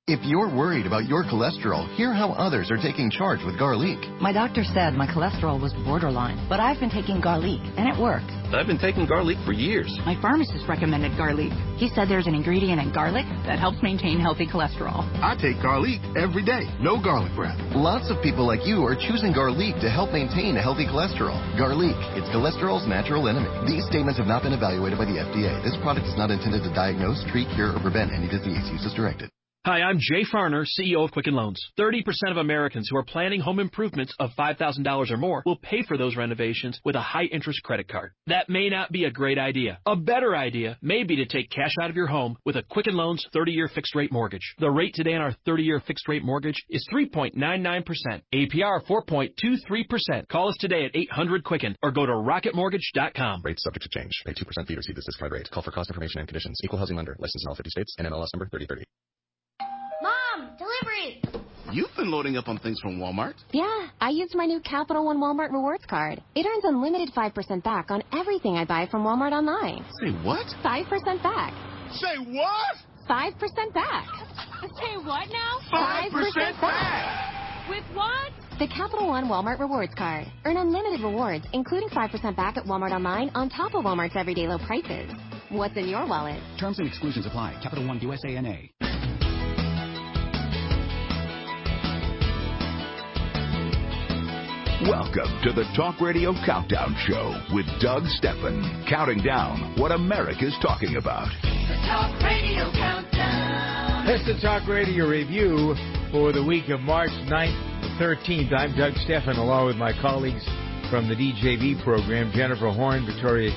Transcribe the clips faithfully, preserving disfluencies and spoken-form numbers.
If you're worried about your cholesterol, hear how others are taking charge with Garlic. My doctor said my cholesterol was borderline, but I've been taking Garlic, and it works. I've been taking Garlic for years. My pharmacist recommended Garlic. He said there's an ingredient in garlic that helps maintain healthy cholesterol. I take Garlic every day. No garlic breath. Lots of people like you are choosing Garlic to help maintain a healthy cholesterol. Garlic, it's cholesterol's natural enemy. These statements have not been evaluated by the F D A. This product is not intended to diagnose, treat, cure, or prevent any disease. Use as directed. Hi, I'm Jay Farner, C E O of Quicken Loans. thirty percent of Americans who are planning home improvements of five thousand dollars or more will pay for those renovations with a high-interest credit card. That may not be a great idea. A better idea may be to take cash out of your home with a Quicken Loans thirty-year fixed-rate mortgage. The rate today on our thirty-year fixed-rate mortgage is three point nine nine percent. A P R four point two three percent. Call us today at eight hundred Quicken or go to rocket mortgage dot com. Rates subject to change. Pay two percent fee to receive this discount rate. Call for cost information and conditions. Equal housing lender. Licensed in all fifty states. N M L S number thirty thirty. Mom, delivery! You've been loading up on things from Walmart. Yeah, I used my new Capital One Walmart Rewards card. It earns unlimited five percent back on everything I buy from Walmart online. Say what? five percent back. Say what? five percent back. Say what now? five percent back. With what? The Capital One Walmart Rewards card. Earn unlimited rewards, including five percent back at Walmart online on top of Walmart's everyday low prices. What's in your wallet? Terms and exclusions apply. Capital One U S A N A. Welcome to the Talk Radio Countdown Show with Doug Stephan, counting down what America's talking about. The Talk Radio Countdown. It's the Talk Radio Review for the week of March ninth to thirteenth. I'm Doug Stephan, along with my colleagues from the D J V program, Jennifer Horn, Victoria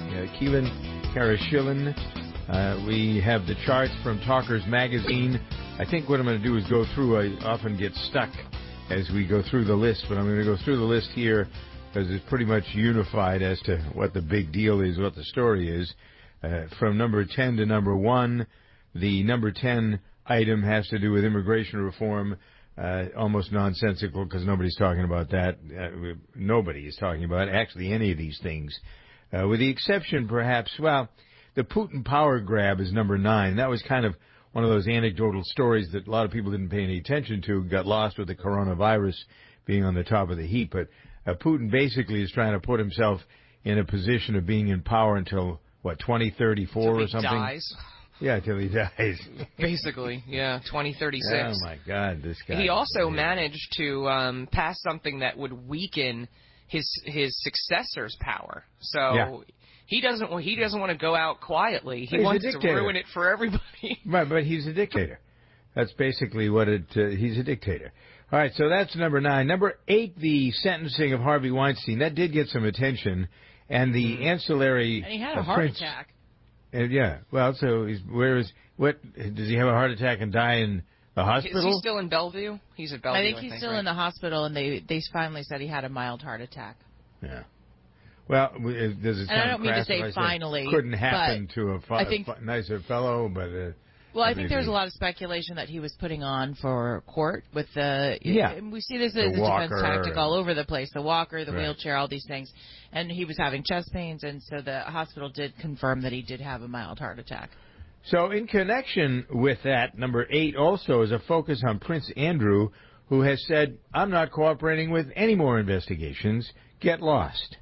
Keelan, Kara Schillen. Uh, we have the charts from Talkers Magazine. I think what I'm going to do is go through. I often get stuck as we go through the list, but I'm going to go through the list here because it's pretty much unified as to what the big deal is, what the story is. Uh, from number ten to number one, the number ten item has to do with immigration reform, uh, almost nonsensical because nobody's talking about that. Uh, nobody is talking about actually any of these things, uh, with the exception perhaps, well, the Putin power grab is number nine. That was kind of one of those anecdotal stories that a lot of people didn't pay any attention to, got lost with the coronavirus being on the top of the heap. But uh, Putin basically is trying to put himself in a position of being in power until, what, twenty thirty-four or something? Dies. Yeah, till he dies. Basically, yeah, twenty thirty-six. Oh, my God, this guy. He also managed to um, pass something that would weaken his his successor's power. So... Yeah. He doesn't. He doesn't want to go out quietly. He he's wants to ruin it for everybody. Right, but he's a dictator. That's basically what it. Uh, he's a dictator. All right, so that's number nine. Number eight, the sentencing of Harvey Weinstein. That did get some attention, and the mm. ancillary. And he had a uh, heart Prince, attack. And yeah, well, so he's, where is what? Does he have a heart attack and die in the hospital? Is he still in Bellevue? He's at Bellevue. I think he's I think, still right? in the hospital, and they they finally said he had a mild heart attack. Yeah. Well, does it sound and I don't mean to crass say if I finally. Couldn't happen to a fi- I think, f- nicer fellow, but. Uh, well, I think there's a lot of speculation that he was putting on for court with the. Yeah. We see this the as a walker, defense tactic all over the place. The walker, the right. wheelchair, all these things. And he was having chest pains, and so the hospital did confirm that he did have a mild heart attack. So in connection with that, number eight also is a focus on Prince Andrew, who has said, I'm not cooperating with any more investigations. Get lost.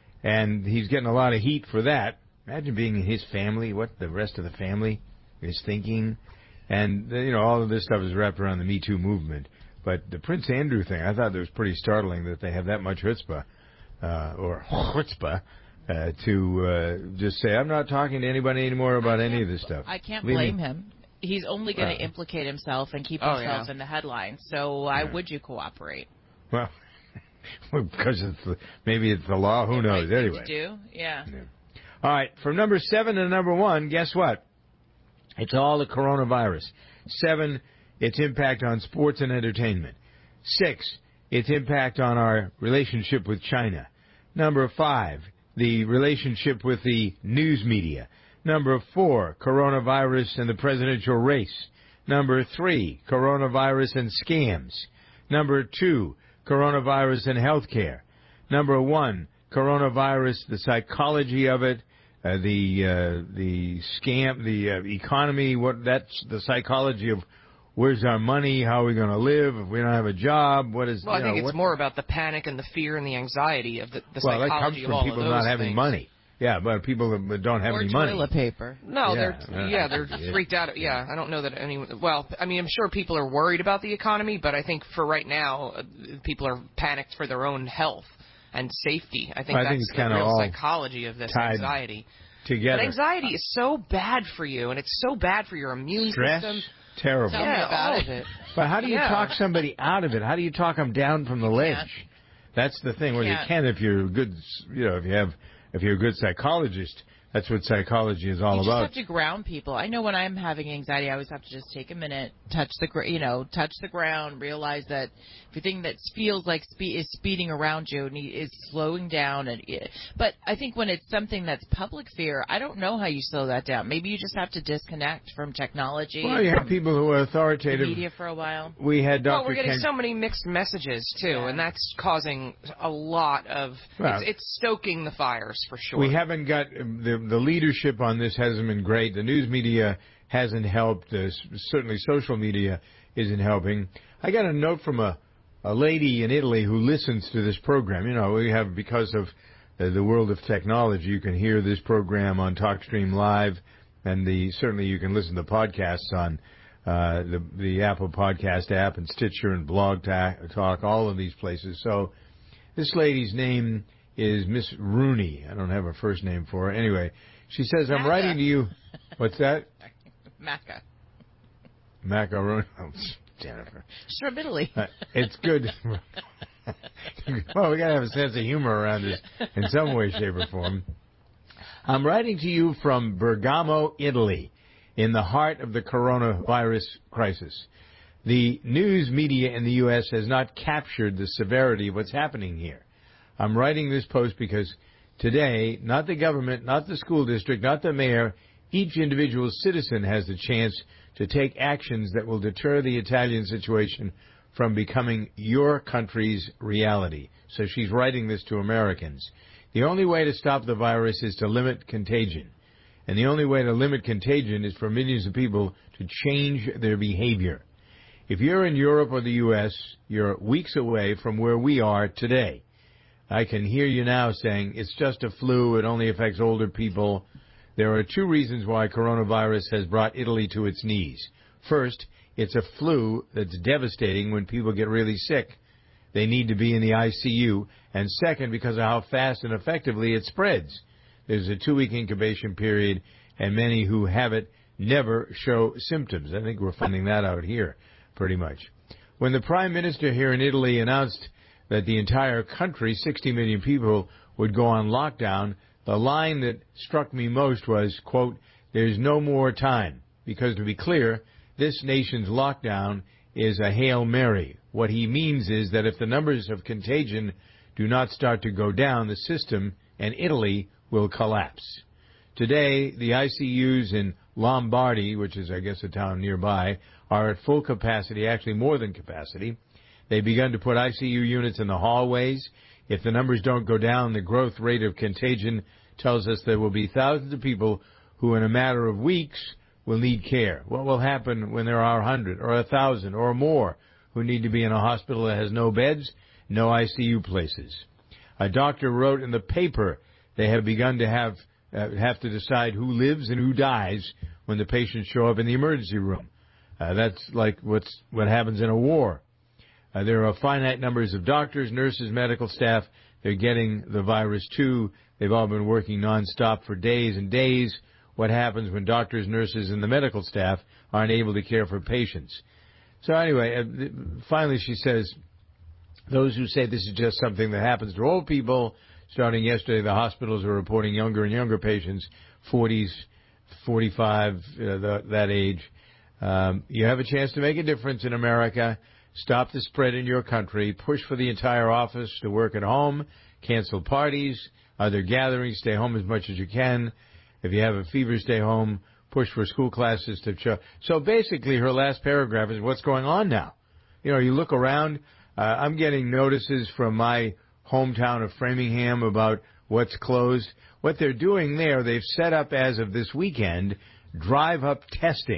And he's getting a lot of heat for that. Imagine being in his family, what the rest of the family is thinking. And, you know, all of this stuff is wrapped around the Me Too movement. But the Prince Andrew thing, I thought it was pretty startling that they have that much chutzpah, uh, or chutzpah, uh, to uh, just say, I'm not talking to anybody anymore about any of this stuff. I can't Leave blame me. him. He's only going to uh, implicate himself and keep oh, himself yeah. in the headlines. So why yeah. would you cooperate? Well... because it's the, maybe it's the law. Who the knows? Right anyway. To do. Yeah. yeah. All right. From number seven to number one, guess what? It's all the coronavirus. Seven, its impact on sports and entertainment. Six, its impact on our relationship with China. Number five, the relationship with the news media. Number four, coronavirus and the presidential race. Number three, coronavirus and scams. Number two, coronavirus and healthcare. Number one, coronavirus, the psychology of it, uh, the uh, the scam, the uh, economy. What that's the psychology of where's our money? How are we going to live if we don't have a job? What is? Well, I you think know, it's what? more about the panic and the fear and the anxiety of the, the well, psychology that comes of from all people of those not having things. money. Yeah, but people that don't have or any toilet money. paper. No, yeah, they're yeah, they're yeah. freaked out. Yeah, I don't know that anyone. Well, I mean, I'm sure people are worried about the economy, but I think for right now, uh, people are panicked for their own health and safety. I think I that's think it's the kinda real all psychology of this tied anxiety. Together. But anxiety is so bad for you, and it's so bad for your immune Stress, system. terrible. Tell me yeah, about all it. of it. But how do you Yeah. talk somebody out of it? How do you talk them down from the You ledge? can't. That's the thing. Well, you can't. can if you're a good, you know, if you have, if you're a good psychologist. That's what psychology is all you about. just have to ground people. I know when I'm having anxiety, I always have to just take a minute, touch the, gr- you know, touch the ground, realize that everything that feels like spe- is speeding around you is slowing down. And but I think when it's something that's public fear, I don't know how you slow that down. Maybe you just have to disconnect from technology. Well, you have people who are authoritative. The media for a while. We had Doctor Well, we're getting Ken- so many mixed messages too, Yeah. and that's causing a lot of. Well, it's, it's stoking the fires for sure. We haven't got the the leadership on this hasn't been great. The news media hasn't helped. Uh, certainly, social media isn't helping. I got a note from a a lady in Italy who listens to this program. You know, we have because of uh, the world of technology, you can hear this program on TalkStream Live, and the certainly you can listen to podcasts on uh, the the Apple Podcast app and Stitcher and Blog Talk, all of these places. So this lady's name is Miss Rooney. I don't have a first name for her. Anyway, she says, I'm Maca. writing to you. What's that? Maca. Macaroni. Oh, Jennifer. She's from Italy. Uh, it's good. Well, we got to have a sense of humor around this in some way, shape, or form. I'm writing to you from Bergamo, Italy, in the heart of the coronavirus crisis. The news media in the U S has not captured the severity of what's happening here. I'm writing this post because today, not the government, not the school district, not the mayor, each individual citizen has the chance to take actions that will deter the Italian situation from becoming your country's reality. So she's writing this to Americans. The only way to stop the virus is to limit contagion. And the only way to limit contagion is for millions of people to change their behavior. If you're in Europe or the U S, you're weeks away from where we are today. I can hear you now saying, it's just a flu, it only affects older people. There are two reasons why coronavirus has brought Italy to its knees. First, it's a flu that's devastating when people get really sick. They need to be in the I C U. And second, because of how fast and effectively it spreads. There's a two-week incubation period, and many who have it never show symptoms. I think we're finding that out here, pretty much. When the Prime Minister here in Italy announced that the entire country, sixty million people, would go on lockdown, the line that struck me most was, quote, there's no more time. Because to be clear, this nation's lockdown is a Hail Mary. What he means is that if the numbers of contagion do not start to go down, the system and Italy will collapse. Today, the I C Us in Lombardy, which is, I guess, a town nearby, are at full capacity, actually more than capacity. They've begun to put I C U units in the hallways. If the numbers don't go down, the growth rate of contagion tells us there will be thousands of people who in a matter of weeks will need care. What will happen when there are a hundred or a thousand or more who need to be in a hospital that has no beds, no I C U places? A doctor wrote in the paper they have begun to have uh, have to decide who lives and who dies when the patients show up in the emergency room. Uh, that's like what's what happens in a war. Uh, there are finite numbers of doctors, nurses, medical staff. They're getting the virus too. They've all been working nonstop for days and days. What happens when doctors, nurses, and the medical staff aren't able to care for patients? So anyway, uh, finally she says, those who say this is just something that happens to old people, starting yesterday, the hospitals are reporting younger and younger patients, forties, forty-five, uh, the, that age. Um, you have a chance to make a difference in America. Stop the spread in your country. Push for the entire office to work at home. Cancel parties. Other gatherings. Stay home as much as you can. If you have a fever, stay home. Push for school classes to show. So basically, her last paragraph is what's going on now. You know, you look around. Uh, I'm getting notices from my hometown of Framingham about what's closed. What they're doing there, they've set up as of this weekend, drive-up testing.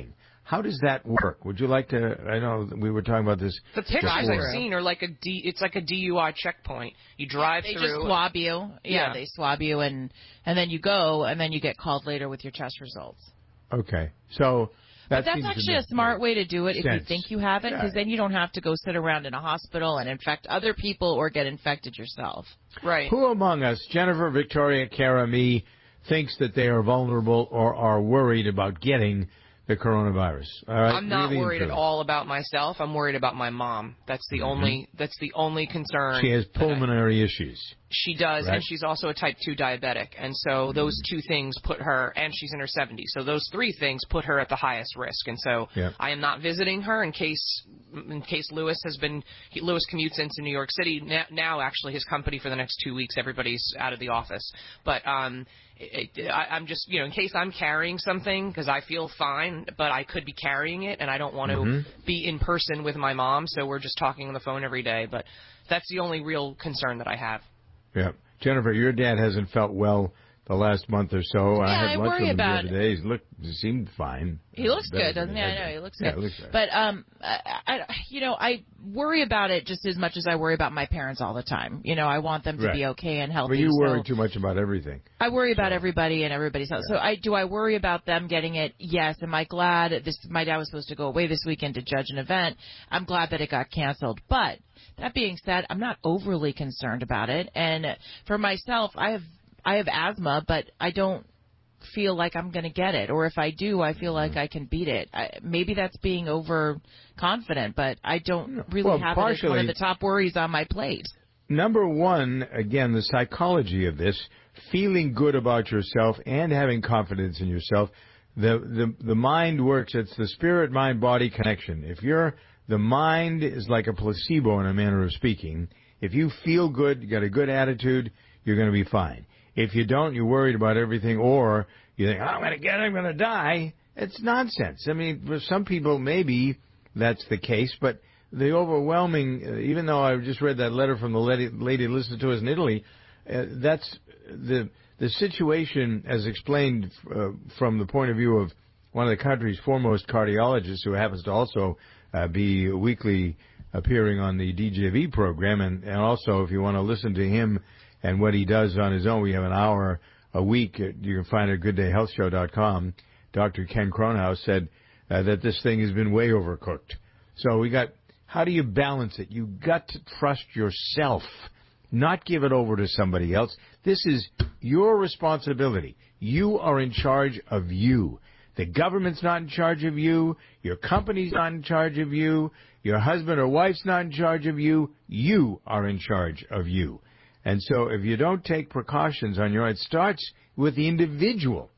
How does that work? Would you like to? I know we were talking about this. The pictures before. I've seen are like a D. It's like a D U I checkpoint. You drive yeah, they through. They just swab you. Yeah, yeah, they swab you, and and then you go, and then you get called later with your test results. Okay, so. That but that's actually a smart way to do it if sense. you think you have it, because yeah. then you don't have to go sit around in a hospital and infect other people or get infected yourself. Right. Who among us, Jennifer, Victoria, Kara, me, thinks that they are vulnerable or are worried about getting the coronavirus? All right? I'm not really worried at all about myself. I'm worried about my mom. That's the mm-hmm. only. That's the only concern. She has pulmonary I, issues. She does, right? and she's also a type two diabetic, and so those two things put her, and she's in her seventies, so those three things put her at the highest risk. And so yep. I am not visiting her in case in case Lewis has been he, Lewis commutes into New York City now, now. Actually, his company for the next two weeks, everybody's out of the office, but um. It, it, I, I'm just, you know, in case I'm carrying something, because I feel fine, but I could be carrying it, and I don't want to mm-hmm. be in person with my mom, so we're just talking on the phone every day. But that's the only real concern that I have. Yeah. Jennifer, your dad hasn't felt well the last month or so. Yeah, I had I lunch worry with him about the other day. He looked, he seemed fine. He looks Better good, doesn't he? he I know, he looks yeah, good. Looks right. But, um, I, I, you know, I worry about it just as much as I worry about my parents all the time. You know, I want them to right. be okay and healthy. But you worry so too much about everything. I worry about so. everybody and everybody's health. Yeah. So I do I worry about them getting it? Yes. Am I glad? This my dad was supposed to go away this weekend to judge an event. I'm glad that it got canceled. But that being said, I'm not overly concerned about it. And for myself, I have I have asthma, but I don't feel like I'm going to get it. Or if I do, I feel like I can beat it. I, maybe that's being overconfident, but I don't really well, have it as one of the top worries on my plate. Number one, again, the psychology of this, feeling good about yourself and having confidence in yourself. The, the, the mind works. It's the spirit-mind-body connection. If you're, the mind is like a placebo in a manner of speaking. If you feel good, you got a good attitude, you're going to be fine. If you don't, you're worried about everything, or you think, oh, I'm going to get it, I'm going to die. It's nonsense. I mean, for some people, maybe that's the case, but the overwhelming, uh, even though I just read that letter from the lady, lady listened to us in Italy, uh, that's the the situation as explained uh, from the point of view of one of the country's foremost cardiologists, who happens to also uh, be weekly appearing on the D J V program, and, and also if you want to listen to him and what he does on his own, we have an hour a week. You can find it at good day health show dot com. Doctor Ken Cronhaus said uh, that this thing has been way overcooked. So we got, how do you balance it? You got to trust yourself, not give it over to somebody else. This is your responsibility. You are in charge of you. The government's not in charge of you. Your company's not in charge of you. Your husband or wife's not in charge of you. You are in charge of you. And so if you don't take precautions on your own, it starts with the individual.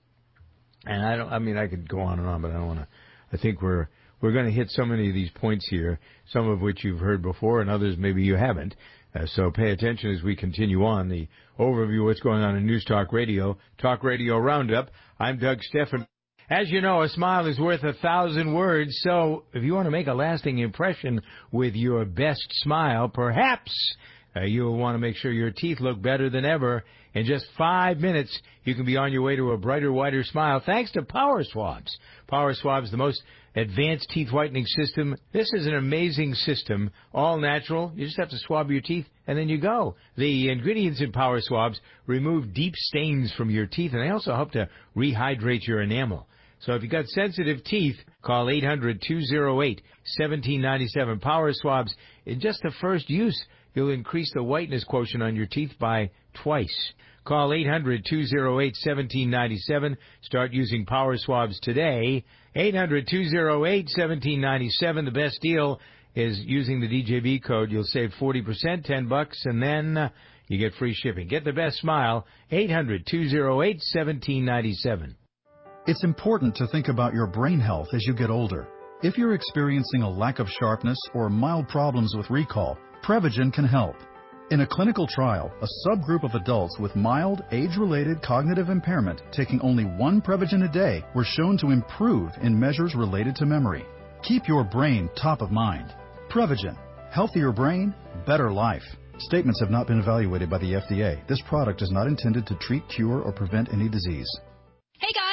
And I don't, I mean, I could go on and on, but I don't want to. I think we're, we're going to hit so many of these points here, some of which you've heard before and others maybe you haven't. Uh, so pay attention as we continue on the overview of what's going on in News Talk Radio, Talk Radio Roundup. I'm Doug Stephan. As you know, a smile is worth a thousand words. So if you want to make a lasting impression with your best smile, perhaps Uh, you'll want to make sure your teeth look better than ever. In just five minutes, you can be on your way to a brighter, whiter smile thanks to Power Swabs. Power Swabs, the most advanced teeth whitening system. This is an amazing system, all natural. You just have to swab your teeth, and then you go. The ingredients in Power Swabs remove deep stains from your teeth, and they also help to rehydrate your enamel. So if you've got sensitive teeth, call eight hundred, two oh eight, one seven nine seven. Power Swabs, in just the first use, you'll increase the whiteness quotient on your teeth by twice. Call eight hundred, two oh eight, one seven nine seven. Start using Power Swabs today. eight hundred, two oh eight, one seven nine seven. The best deal is using the D J V code. You'll save forty percent, ten bucks, and then uh, you get free shipping. Get the best smile. eight hundred, two oh eight, one seven nine seven. It's important to think about your brain health as you get older. If you're experiencing a lack of sharpness or mild problems with recall, Prevagen can help. In a clinical trial, a subgroup of adults with mild, age-related cognitive impairment taking only one Prevagen a day were shown to improve in measures related to memory. Keep your brain top of mind. Prevagen. Healthier brain, better life. Statements have not been evaluated by the F D A. This product is not intended to treat, cure, or prevent any disease. Hey guys,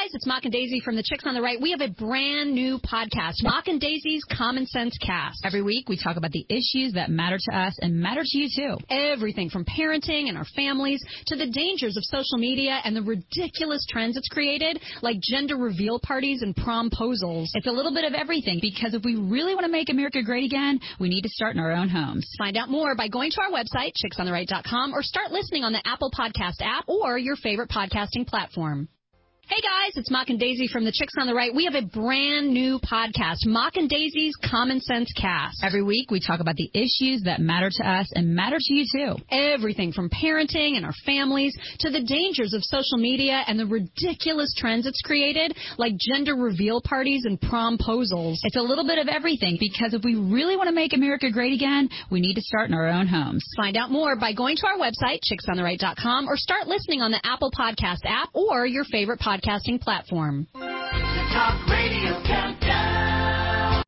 guys, it's Mock and Daisy from the Chicks on the Right. We have a brand new podcast, Mock and Daisy's Common Sense Cast. Every week we talk about the issues that matter to us and matter to you too. Everything from parenting and our families to the dangers of social media and the ridiculous trends it's created, like gender reveal parties and promposals. It's a little bit of everything, because if we really want to make America great again, we need to start in our own homes. Find out more by going to our website, chicks on the right dot com, or start listening on the Apple Podcast app or your favorite podcasting platform. Hey guys, it's Mock and Daisy from the Chicks on the Right. We have a brand new podcast, Mock and Daisy's Common Sense Cast. Every week we talk about the issues that matter to us and matter to you too. Everything from parenting and our families to the dangers of social media and the ridiculous trends it's created, like gender reveal parties and promposals. It's a little bit of everything, because if we really want to make America great again, we need to start in our own homes. Find out more by going to our website, chicks on the right dot com, or start listening on the Apple Podcast app or your favorite podcast podcasting platform. Talk Radio Countdown.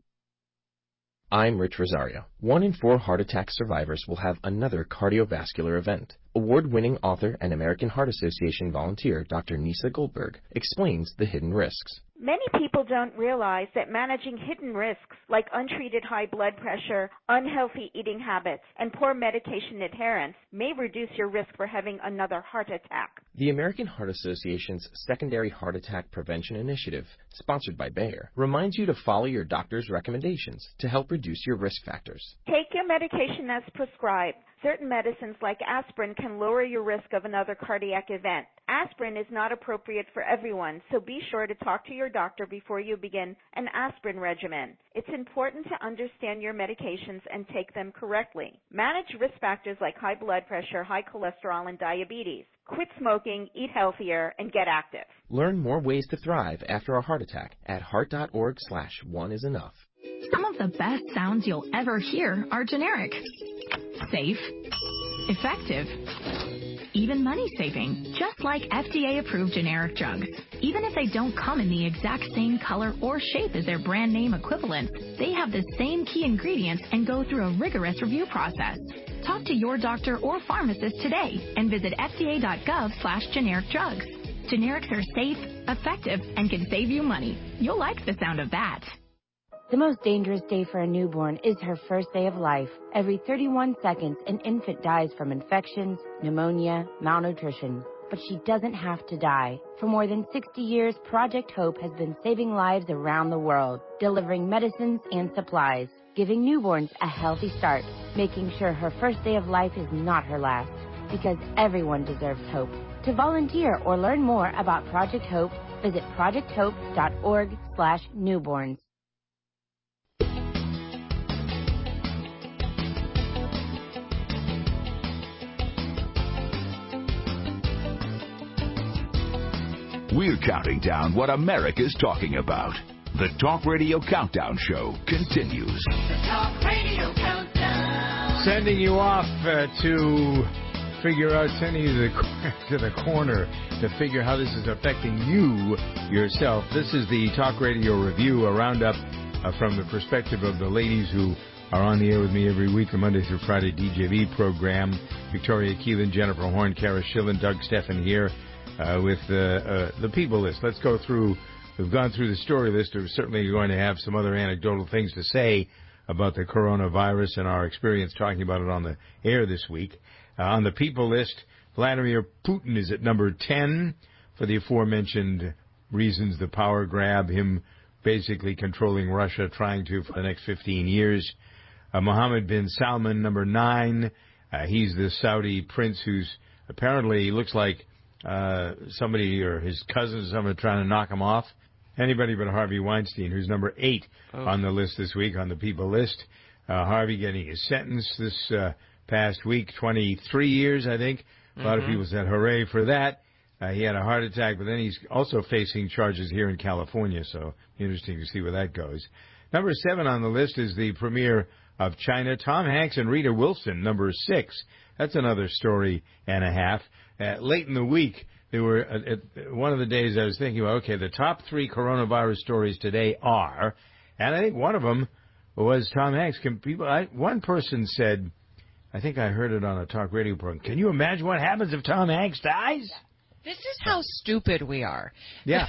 I'm Rich Rosario. One in four heart attack survivors will have another cardiovascular event. Award-winning author and American Heart Association volunteer Doctor Nisa Goldberg explains the hidden risks. Many people don't realize that managing hidden risks like untreated high blood pressure, unhealthy eating habits, and poor medication adherence may reduce your risk for having another heart attack. The American Heart Association's Secondary Heart Attack Prevention Initiative, sponsored by Bayer, reminds you to follow your doctor's recommendations to help reduce your risk factors. Take your medication as prescribed. Certain medicines like aspirin can lower your risk of another cardiac event. Aspirin is not appropriate for everyone, so be sure to talk to your doctor before you begin an aspirin regimen. It's important to understand your medications and take them correctly. Manage risk factors like high blood pressure, high cholesterol, and diabetes. Quit smoking, eat healthier, and get active. Learn more ways to thrive after a heart attack at heart.org slash one is enough. Some of the best sounds you'll ever hear are generic. Safe, effective, even money-saving, just like F D A-approved generic drugs. Even if they don't come in the exact same color or shape as their brand name equivalents, they have the same key ingredients and go through a rigorous review process. Talk to your doctor or pharmacist today and visit F D A dot gov slash generic drugs. Generics are safe, effective, and can save you money. You'll like the sound of that. The most dangerous day for a newborn is her first day of life. Every thirty-one seconds, an infant dies from infections, pneumonia, malnutrition. But she doesn't have to die. For more than sixty years, Project Hope has been saving lives around the world, delivering medicines and supplies, giving newborns a healthy start, making sure her first day of life is not her last. Because everyone deserves hope. To volunteer or learn more about Project Hope, visit project hope dot org slash newborns. We're counting down what America's talking about. The Talk Radio Countdown Show continues. The Talk Radio Countdown. Sending you off uh, to figure out, sending you to the, to the corner to figure how this is affecting you yourself. This is the Talk Radio Review, a roundup uh, from the perspective of the ladies who are on the air with me every week, the Monday through Friday D J V program. Victoria Keelan, Jennifer Horn, Kara Schillen, Doug Steffen here. Uh, with uh, uh, the people list. Let's go through, we've gone through the story list. We're certainly going to have some other anecdotal things to say about the coronavirus and our experience talking about it on the air this week. Uh, on the people list, Vladimir Putin is at number ten for the aforementioned reasons, the power grab, him basically controlling Russia, trying to for the next fifteen years. Uh, Mohammed bin Salman, number nine. Uh, he's the Saudi prince who's apparently looks like Uh, somebody or his cousin or someone trying to knock him off. Anybody but Harvey Weinstein, who's number eight oh. on the list this week, on the people list. Uh, Harvey getting his sentence this uh, past week, twenty-three years, I think. A lot mm-hmm. of people said hooray for that. Uh, he had a heart attack, but then he's also facing charges here in California, so interesting to see where that goes. Number seven on the list is the premier of China, Tom Hanks and Rita Wilson, number six. That's another story and a half. Uh, late in the week, there were uh, at one of the days I was thinking about, okay, the top three coronavirus stories today are, and I think one of them was Tom Hanks. Can people? I, one person said, I think I heard it on a talk radio program, can you imagine what happens if Tom Hanks dies? This is how stupid we are. Yeah.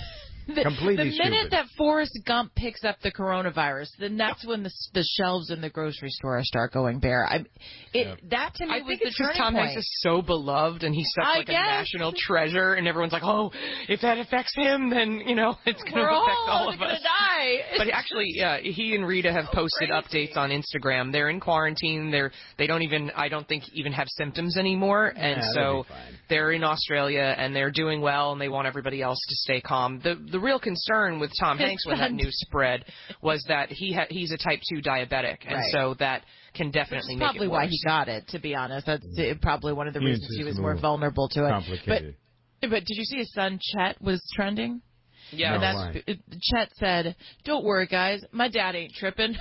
the, Completely The minute stupid. that Forrest Gump picks up the coronavirus, then that's when the the shelves in the grocery store start going bare. I, it Yep. that to me I was think the it's because turning Tom point. Hanks is so beloved, and he's such I like guess. a national treasure, and everyone's like, oh, if that affects him, then you know it's going to We're affect all, all of gonna us. die. But actually, yeah, he and Rita have posted updates on Instagram. They're in quarantine. They're they don't even I don't think even have symptoms anymore, and Yeah, so that'll be fine. they're in Australia and they're doing well, and they want everybody else to stay calm. The the real concern with Tom His Hanks when that son- news spread was that he ha- he's a type two diabetic, and Right. so that can definitely Which is make probably it why worse. he got it. To be honest, that's uh, probably one of the Immune reasons he was system more a little vulnerable to it. Complicated. But but did you see his son Chet was trending? Yeah, And No, that's, why? it, Chet said, "Don't worry, guys, my dad ain't tripping.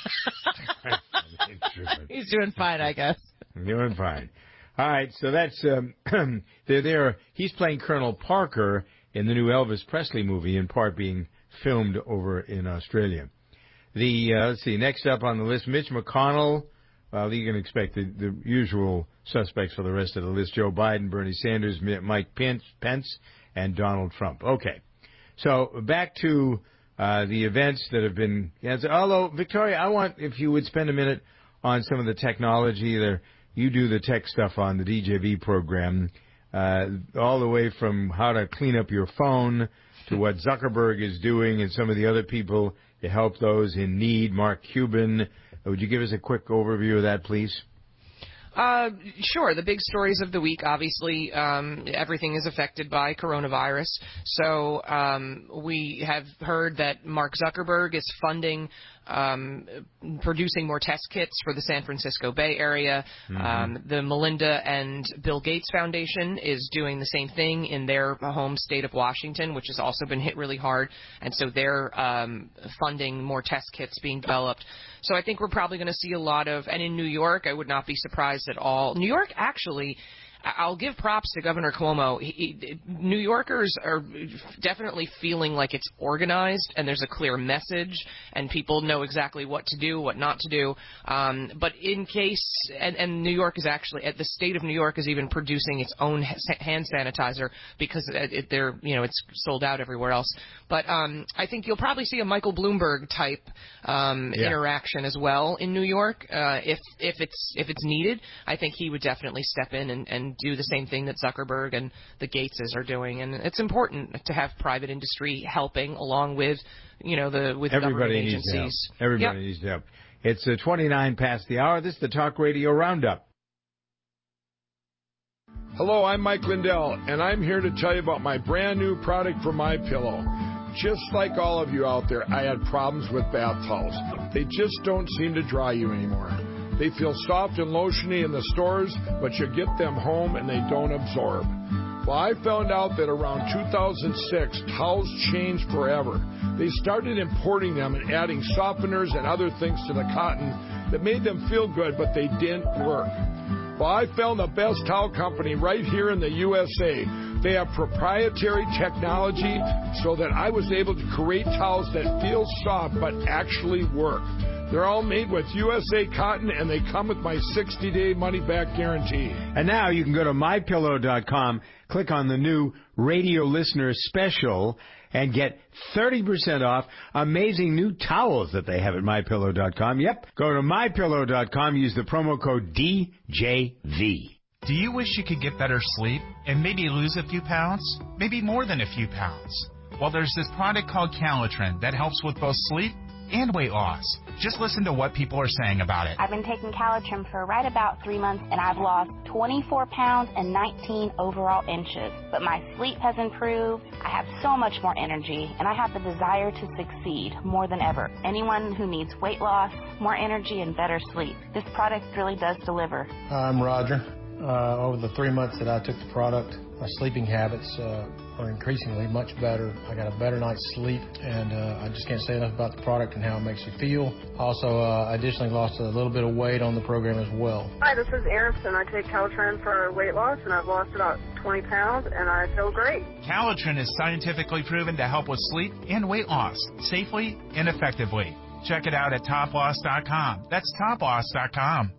He's doing fine, I guess." Doing fine. All right, so that's um, they're there. He's playing Colonel Parker in the new Elvis Presley movie, in part being filmed over in Australia. The uh, let's see, next up on the list, Mitch McConnell. Well, you can expect the, the usual suspects for the rest of the list: Joe Biden, Bernie Sanders, Mike Pence, Pence, and Donald Trump. Okay, so back to uh, the events that have been. Yeah, so, although Victoria, I want if you would spend a minute on some of the technology there. You do the tech stuff on the D J V program, uh, all the way from how to clean up your phone to what Zuckerberg is doing and some of the other people to help those in need. Mark Cuban. Would you give us a quick overview of that, please? Uh, sure. The big stories of the week, obviously, um, everything is affected by coronavirus. So um, we have heard that Mark Zuckerberg is funding um, producing more test kits for the San Francisco Bay Area. Mm-hmm. Um, the Melinda and Bill Gates Foundation is doing the same thing in their home state of Washington, which has also been hit really hard. And so they're um, funding more test kits being developed. So I think we're probably going to see a lot of, and in New York, I would not be surprised at all. New York, actually, I'll give props to Governor Cuomo. He, he, New Yorkers are definitely feeling like it's organized and there's a clear message and people know exactly what to do, what not to do. Um, but in case, and, and New York is actually, the state of New York is even producing its own hand sanitizer because it, they're, you know, it's sold out everywhere else. But um, I think you'll probably see a Michael Bloomberg type um, Yeah. interaction as well in New York uh, if if it's if it's needed. I think he would definitely step in and, and do the same thing that Zuckerberg and the Gateses are doing, and it's important to have private industry helping along with, you know, the with Everybody government needs agencies. help. Everybody Yep. needs help. It's uh, twenty-nine past the hour. This is the Talk Radio Roundup. Hello, I'm Mike Lindell, and I'm here to tell you about my brand new product for MyPillow. Just like all of you out there, I had problems with bath towels. They just don't seem to dry you anymore. They feel soft and lotiony in the stores, but you get them home and they don't absorb. Well, I found out that around two thousand six, towels changed forever. They started importing them and adding softeners and other things to the cotton that made them feel good, but they didn't work. Well, I found the best towel company right here in the U S A. They have proprietary technology so that I was able to create towels that feel soft but actually work. They're all made with U S A cotton, and they come with my sixty-day money-back guarantee. And now you can go to my pillow dot com, click on the new radio listener special, and get thirty percent off amazing new towels that they have at my pillow dot com. Yep, go to my pillow dot com, use the promo code D J V. Do you wish you could get better sleep and maybe lose a few pounds? Maybe more than a few pounds? Well, there's this product called Calitrin that helps with both sleep and weight loss. Just listen to what people are saying about it. I've been taking Calitrin for right about three months, and I've lost twenty-four pounds and nineteen overall inches. But my sleep has improved. I have so much more energy, and I have the desire to succeed more than ever. Anyone who needs weight loss, more energy, and better sleep, this product really does deliver. I'm Roger. Uh, over the three months that I took the product, my sleeping habits uh, are increasingly much better. I got a better night's sleep, and uh, I just can't say enough about the product and how it makes you feel. Also, uh, I additionally lost a little bit of weight on the program as well. Hi, this is Aronson. I take Calitrin for weight loss, and I've lost about twenty pounds, and I feel great. Calitrin is scientifically proven to help with sleep and weight loss safely and effectively. Check it out at top loss dot com. That's top loss dot com.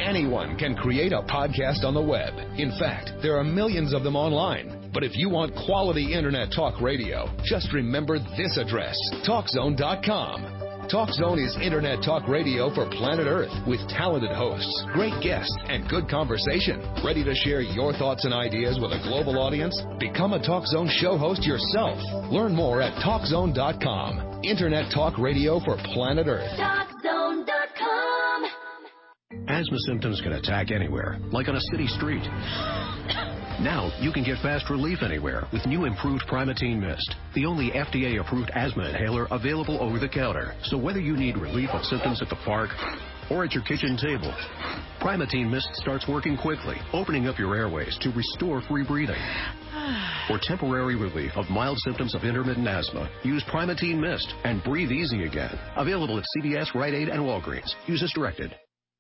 Anyone can create a podcast on the web. In fact, there are millions of them online. But if you want quality Internet talk radio, just remember this address, talk zone dot com. TalkZone is Internet talk radio for planet Earth with talented hosts, great guests, and good conversation. Ready to share your thoughts and ideas with a global audience? Become a TalkZone show host yourself. Learn more at talk zone dot com. Internet talk radio for planet Earth. talk zone dot com. Asthma symptoms can attack anywhere, like on a city street. Now, you can get fast relief anywhere with new improved Primatene Mist, the only F D A-approved asthma inhaler available over the counter. So whether you need relief of symptoms at the park or at your kitchen table, Primatene Mist starts working quickly, opening up your airways to restore free breathing. For temporary relief of mild symptoms of intermittent asthma, use Primatene Mist and breathe easy again. Available at C V S, Rite Aid, and Walgreens. Use as directed.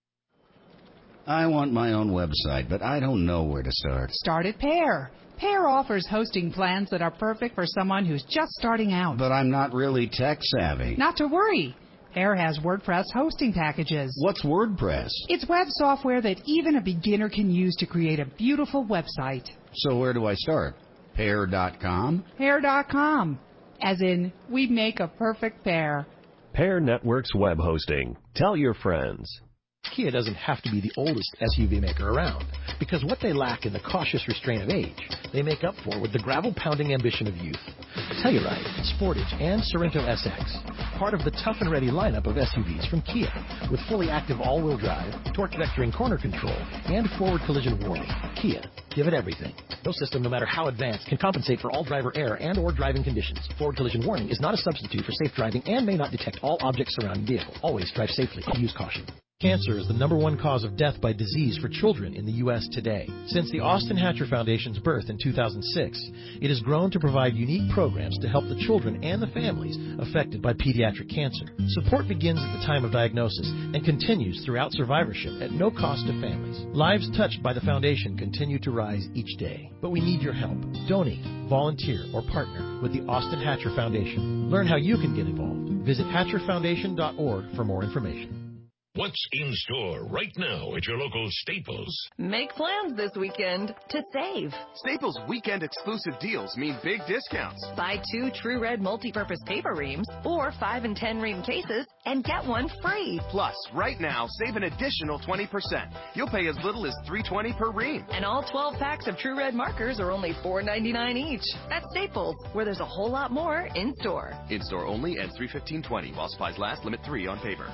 I want my own website, but I don't know where to start. Start at Pear. Pear offers hosting plans that are perfect for someone who's just starting out. But I'm not really tech savvy. Not to worry. Pear has WordPress hosting packages. What's WordPress? It's web software that even a beginner can use to create a beautiful website. So where do I start? Pear dot com? Pear dot com. As in, we make a perfect pair. Pear Networks web hosting. Tell your friends. Kia doesn't have to be the oldest S U V maker around, because what they lack in the cautious restraint of age, they make up for with the gravel-pounding ambition of youth. Telluride, Sportage, and Sorento S X, part of the tough and ready lineup of S U Vs from Kia, with fully active all-wheel drive, torque vectoring corner control, and forward collision warning. Kia, give it everything. No system, no matter how advanced, can compensate for all driver error and or driving conditions. Forward collision warning is not a substitute for safe driving and may not detect all objects surrounding vehicle. Always drive safely. Use caution. Cancer is the number one cause of death by disease for children in the U S today. Since the Austin Hatcher Foundation's birth in two thousand six, it has grown to provide unique programs to help the children and the families affected by pediatric cancer. Support begins at the time of diagnosis and continues throughout survivorship at no cost to families. Lives touched by the foundation continue to rise each day, but we need your help. Donate, volunteer, or partner with the Austin Hatcher Foundation. Learn how you can get involved. Visit hatcher foundation dot org for more information. What's in store right now at your local Staples? Make plans this weekend to save. Staples weekend exclusive deals mean big discounts. Buy two True Red multi-purpose paper reams or five and ten ream cases and get one free. Plus, right now, save an additional twenty percent. You'll pay as little as three dollars and twenty cents per ream. And all twelve packs of True Red markers are only four ninety-nine each. At Staples, where there's a whole lot more in store. In store only and three fifteen twenty while supplies last. Limit three on paper.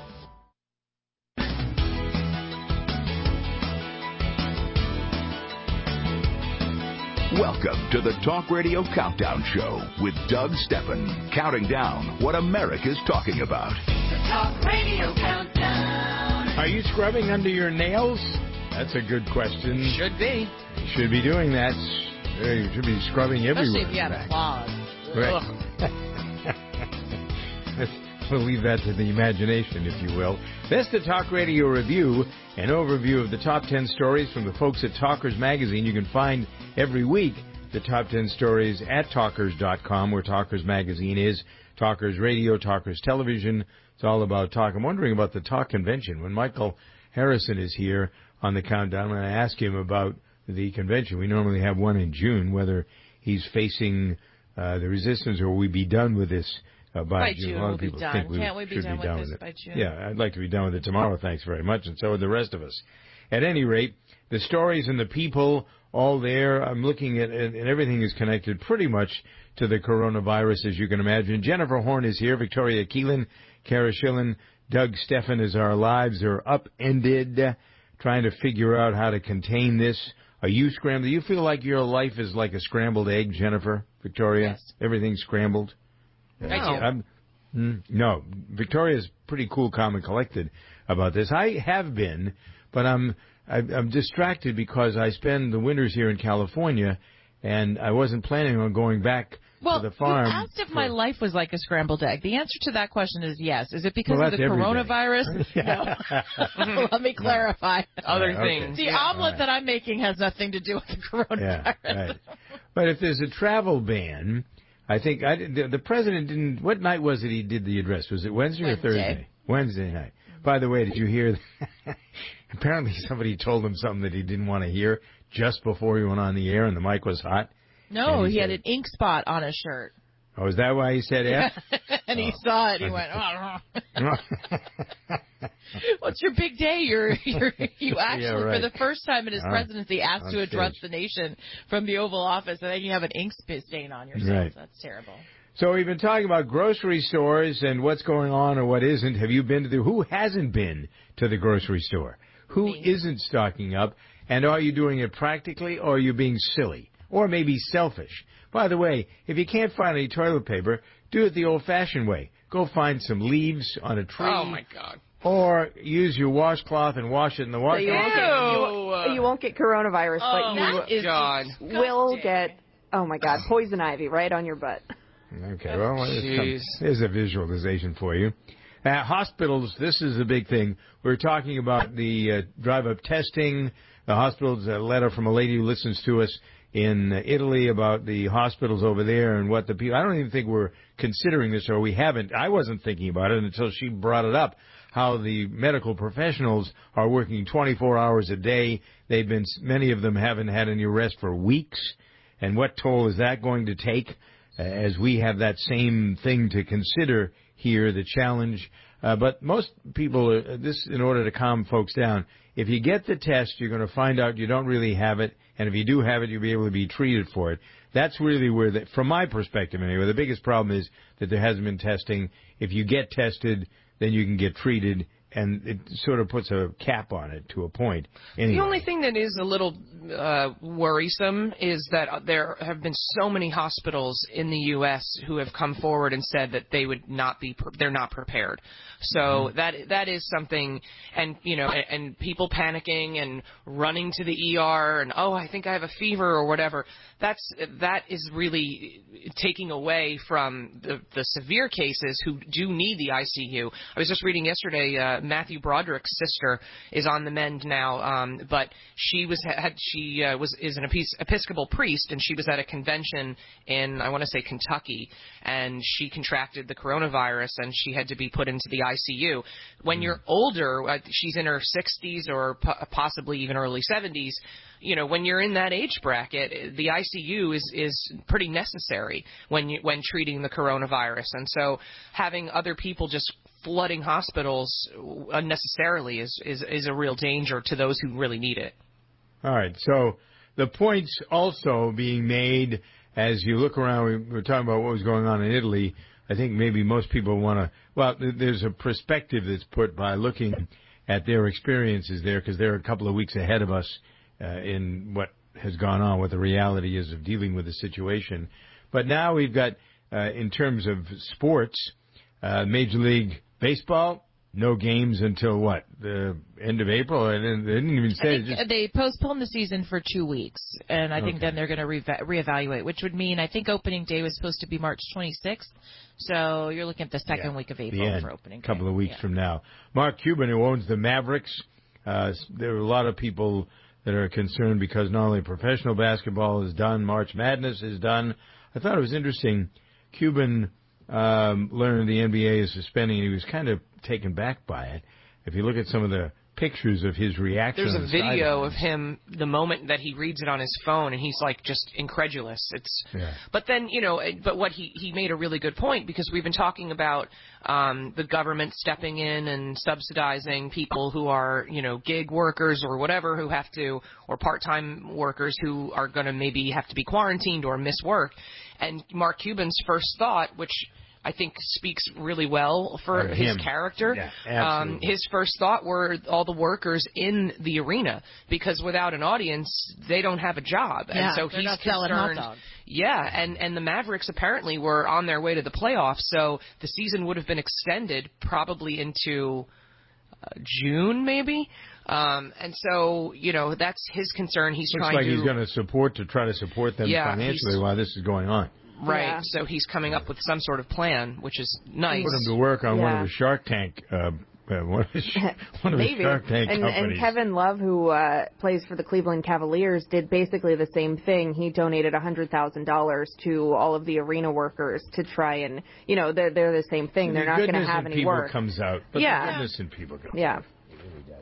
Welcome to the Talk Radio Countdown Show with Doug Steffen, counting down what America's talking about. The Talk Radio Countdown. Are you scrubbing under your nails? That's a good question. Should be. You should be doing that. You should be scrubbing everywhere. Especially if you had claws. Right. We'll leave that to the imagination, if you will. That's the Talk Radio Review, an overview of the top ten stories from the folks at Talkers Magazine. You can find every week the top ten stories at talkers dot com, where Talkers Magazine is. Talkers Radio, Talkers Television. It's all about talk. I'm wondering about the Talk Convention. When Michael Harrison is here on the countdown, I'm going to ask him about the convention. We normally have one in June, whether he's facing uh, the resistance or we be done with this Uh, by, by June. June, A lot we'll of people be done. think we Can't we be should done be done with with this it. by June? Yeah, I'd like to be done with it tomorrow, thanks very much, and so would the rest of us. At any rate, the stories and the people all there. I'm looking at, and everything is connected pretty much to the coronavirus, as you can imagine. Jennifer Horn is here, Victoria Keelan, Kara Schillen, Doug Steffen, as our lives are upended, trying to figure out how to contain this. Are you scrambled? Do you feel like your life is like a scrambled egg, Jennifer, Victoria? Yes. Everything's scrambled? I do. I'm, Mm, no, Victoria's pretty cool, calm, and collected about this. I have been, but I'm I'm distracted because I spend the winters here in California, and I wasn't planning on going back well, to the farm. You asked if for... my life was like a scrambled egg. The answer to that question is yes. Is it because well, of the coronavirus? No. Let me clarify. Other yeah, things. Okay. The yeah. omelet right. that I'm making has nothing to do with the coronavirus. Yeah, right. But if there's a travel ban, I think I, the, the president didn't. What night was it he did the address? Was it Wednesday, Wednesday. or Thursday? Wednesday night. By the way, did you hear? apparently somebody told him something that he didn't want to hear just before he went on the air, and the mic was hot. No, he, he said, had an ink spot on his shirt. Oh, is that why he said F? and he oh. saw it. He went, oh. What's your big day? You're, you're, you actually, yeah, right. for the first time in his uh, presidency, asked to address stage. the nation from the Oval Office, and then you have an ink stain on yourself. Right. That's terrible. So we've been talking about grocery stores and what's going on or what isn't. Have you been to the... Who hasn't been to the grocery store? Who Me. isn't stocking up? And are you doing it practically, or are you being silly? Or maybe selfish? By the way, if you can't find any toilet paper, do it the old-fashioned way. Go find some leaves on a tree. Oh, my God. Or use your washcloth and wash it in the wash. So you, won't get, you, you won't get coronavirus, oh, but you God. will get, oh, my God, poison ivy right on your butt. Okay, well, there's, there's a visualization for you. Uh, hospitals, this is a big thing. We're talking about the uh, drive-up testing. The hospitals, a letter from a lady who listens to us in Italy about the hospitals over there and what the people... I don't even think we're considering this, or we haven't. I wasn't thinking about it until she brought it up, how the medical professionals are working twenty-four hours a day. They've been... Many of them haven't had any rest for weeks. And what toll is that going to take uh, as we have that same thing to consider here, the challenge? Uh, but most people, uh, this in order to calm folks down, if you get the test, you're going to find out you don't really have it, and if you do have it, you'll be able to be treated for it. That's really where, the, from my perspective anyway, the biggest problem is that there hasn't been testing. If you get tested, then you can get treated, and it sort of puts a cap on it to a point. Anyway. The only thing that is a little uh, worrisome is that there have been so many hospitals in the U S who have come forward and said that they would not be, pre- they're not prepared. So mm-hmm. that that is something, and you know, and, and people panicking and running to the E R and oh, I think I have a fever or whatever. That's that is really taking away from the the severe cases who do need the I C U. I was just reading yesterday, uh, Matthew Broderick's sister is on the mend now, um, but she was had she uh, was is an Episcopal priest, and she was at a convention in I want to say Kentucky, and she contracted the coronavirus, and she had to be put into the I C U. When you're older, uh, she's in her sixties or p- possibly even early seventies. You know, when you're in that age bracket, the I C U is is pretty necessary when you when treating the coronavirus, and so having other people just flooding hospitals unnecessarily is is is a real danger to those who really need it. All right, so the points also being made as you look around. We were talking about what was going on in Italy. I think maybe most people want to, well, there's a perspective that's put by looking at their experiences there, because they're a couple of weeks ahead of us uh, in what has gone on, what the reality is of dealing with the situation. But now we've got, uh, in terms of sports, uh, Major League Baseball, no games until what, the end of April? I didn't, they didn't even say it. Just... They postponed the season for two weeks, and I think okay. then they're going to re- reevaluate, which would mean I think opening day was supposed to be March twenty-sixth. So you're looking at the second yeah, week of April for opening day. A couple of weeks yeah. from now. Mark Cuban, who owns the Mavericks, uh, there are a lot of people that are concerned because not only professional basketball is done, March Madness is done. I thought it was interesting. Cuban um, learned the N B A is suspending, and he was kind of taken back by it. If you look at some of the pictures of his reaction, there's a video of him the moment that he reads it on his phone, and he's like just incredulous. It's yeah. But then, you know, but what he he made a really good point, because we've been talking about um the government stepping in and subsidizing people who are, you know, gig workers or whatever, who have to, or part-time workers who are going to maybe have to be quarantined or miss work. And Mark Cuban's first thought, which I think speaks really well for uh, his him. character. Yeah, um, his first thought were all the workers in the arena, because without an audience, they don't have a job. Yeah, and so they're he's not selling hot concerned. dogs. Yeah, and, and the Mavericks apparently were on their way to the playoffs, so the season would have been extended probably into uh, June, maybe. Um, and so, you know, that's his concern. He's Looks trying like to... he's going to support, to try to support them yeah, financially while this is going on. Right, yeah. So he's coming up with some sort of plan, which is nice. Put him to work on yeah. one of the Shark Tank, uh, uh, one of his, one of his Shark Tank and, companies. and Kevin Love, who uh, plays for the Cleveland Cavaliers, did basically the same thing. He donated one hundred thousand dollars to all of the arena workers to try and, you know, they're, they're the same thing. They're the not going to goodness have in any people work. comes out. But yeah. the goodness in people comes yeah. out. It really does.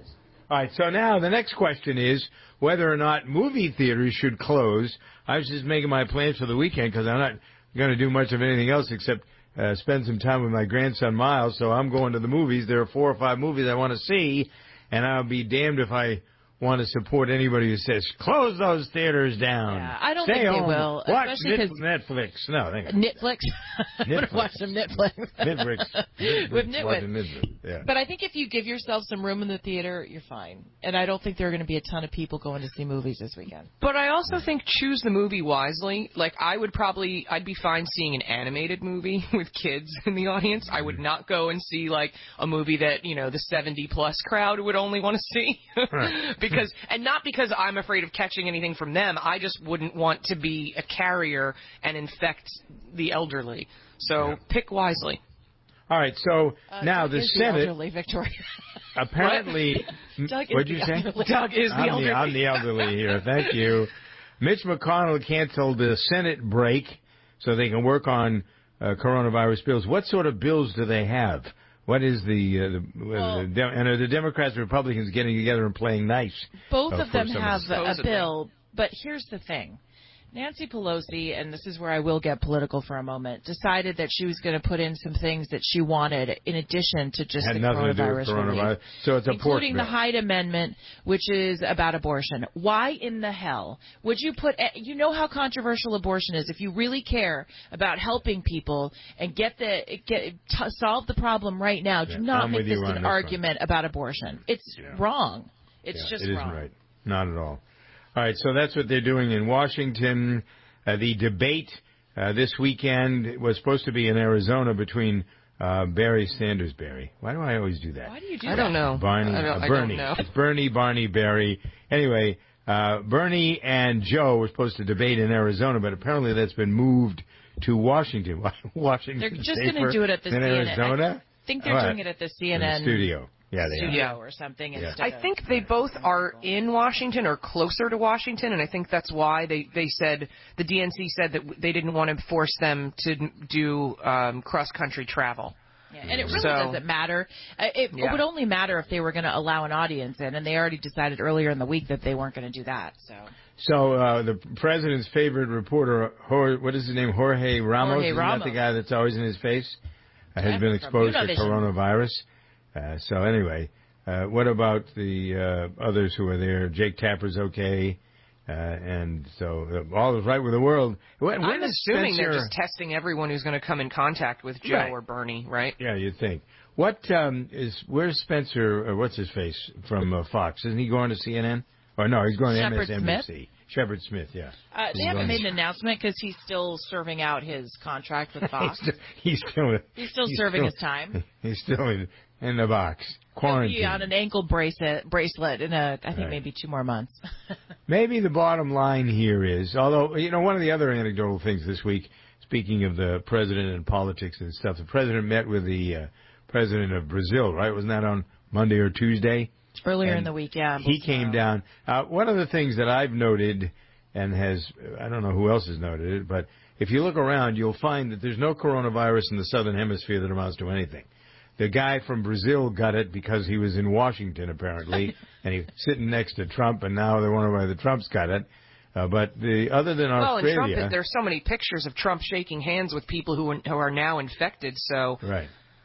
All right, so now the next question is whether or not movie theaters should close. I was just making my plans for the weekend because I'm not going to do much of anything else except uh, spend some time with my grandson Miles, so I'm going to the movies. There are four or five movies I want to see, and I'll be damned if I want to support anybody who says, close those theaters down. Yeah, I don't Stay think home. they will. Watch Especially Net- Netflix. No, thank you. Netflix? I'm going to watch some Netflix. Netflix. Netflix. With Nitwit. Watching Netflix. Yeah. But I think if you give yourself some room in the theater, you're fine. And I don't think there are going to be a ton of people going to see movies this weekend. But I also think choose the movie wisely. Like, I would probably, I'd be fine seeing an animated movie with kids in the audience. I would not go and see, like, a movie that, you know, the seventy-plus crowd would only want to see. because, and not because I'm afraid of catching anything from them. I just wouldn't want to be a carrier and infect the elderly. So yeah. Pick wisely. All right, so uh, now Doug the is Senate... The elderly, Victoria. Apparently... Doug what'd is you the say? Elderly. Doug is the I'm elderly. The, I'm the elderly here. Thank you. Mitch McConnell canceled the Senate break so they can work on uh, coronavirus bills. What sort of bills do they have? What is the, uh, the, well, uh, the and are the Democrats and Republicans getting together and playing nice? Both uh, of them have of a bill, but here's the thing. Nancy Pelosi, and this is where I will get political for a moment, decided that she was going to put in some things that she wanted in addition to just Had the nothing to do with coronavirus coronavirus. relief, So it's a including pork the bill. Hyde Amendment, which is about abortion. Why in the hell would you put? You know how controversial abortion is. If you really care about helping people and get the get t- solve the problem right now, do Yeah, not I'm make with this you on an this argument one. about abortion. It's Yeah. wrong. It's Yeah, just it wrong. isn't right. Not at all. All right, so that's what they're doing in Washington. Uh, the debate uh, this weekend was supposed to be in Arizona between uh, Barry Sanders. Barry. Why do I always do that? Why do you do I that? don't know. Barney. I don't, uh, I Bernie. don't know. It's Bernie, Barney, Barry. Anyway, uh, Bernie and Joe were supposed to debate in Arizona, but apparently that's been moved to Washington. Washington. They're just going to do it at the in C N N. Arizona? I think they're All right. doing it at the C N N In the studio. Yeah, they studio are. or something. Yeah. Instead I think they both are in Washington or closer to Washington, and I think that's why they, they said, the D N C said that they didn't want to force them to do um, cross-country travel. Yeah, and it really So, doesn't matter. Uh, It, yeah. it would only matter if they were going to allow an audience in, and they already decided earlier in the week that they weren't going to do that. So, So uh, the president's favorite reporter, Jorge, what is his name, Jorge Ramos, Jorge isn't Ramos. that the guy that's always in his face? Uh, has Yeah, been from exposed to Univision. coronavirus. Uh, so anyway, uh, what about the uh, others who are there? Jake Tapper's okay. Uh, and so uh, all is right with the world. When, when I'm is assuming Spencer... they're just testing everyone who's going to come in contact with Joe Right. or Bernie, right? Yeah, you'd think. What um, is where's Spencer? Or what's his face from uh, Fox? Isn't he going to C N N? Or no, he's going to Shepard M S N B C. Shepard Smith, yeah. uh, He's they haven't going made to- an announcement because he's still serving out his contract with Fox. he's, still, he's still He's still serving his time. He's still in, in the box, He'll quarantined. be on an ankle bracelet bracelet in a I think Right. maybe two more months. Maybe the bottom line here is, although, you know, one of the other anecdotal things this week, speaking of the president and politics and stuff, the president met with the uh, president of Brazil, right? Wasn't that on Monday or Tuesday? Earlier in And the week, yeah. He came down. Uh, one of the things that I've noted, and has, I don't know who else has noted it, but if you look around, you'll find that there's no coronavirus in the southern hemisphere that amounts to anything. The guy from Brazil got it because he was in Washington, apparently, and he was sitting next to Trump, and now they're wondering why the Trumps got it. Uh, but the other than Well, and Australia... Trump, there's so many pictures of Trump shaking hands with people who who are now infected, so... Right.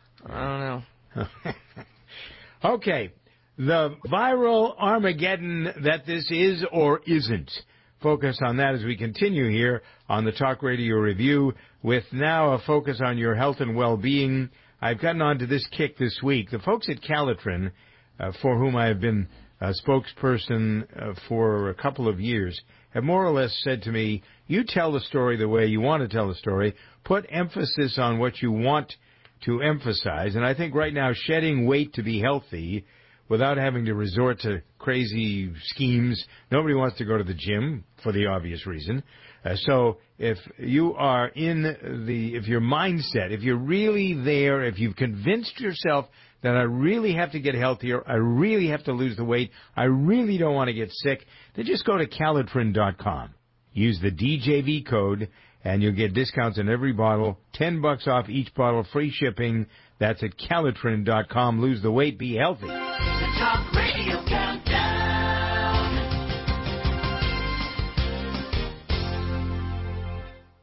I don't know. Okay. The viral Armageddon that this is or isn't. Focus on that as we continue here on the Talk Radio Review with now a focus on your health and well-being. I've gotten onto this kick this week. The folks at Calitrin, uh, for whom I have been a spokesperson uh, for a couple of years, have more or less said to me, you tell the story the way you want to tell the story. Put emphasis on what you want to emphasize. And I think right now shedding weight to be healthy without having to resort to crazy schemes. Nobody wants to go to the gym for the obvious reason. Uh, so if you are in the, if your mindset, if you're really there, if you've convinced yourself that I really have to get healthier, I really have to lose the weight, I really don't want to get sick, then just go to Calitrin dot com. Use the D J V code and you'll get discounts on every bottle, ten bucks off each bottle, free shipping. That's at Calitrin dot com. Lose the weight, be healthy. The Talk Radio Countdown.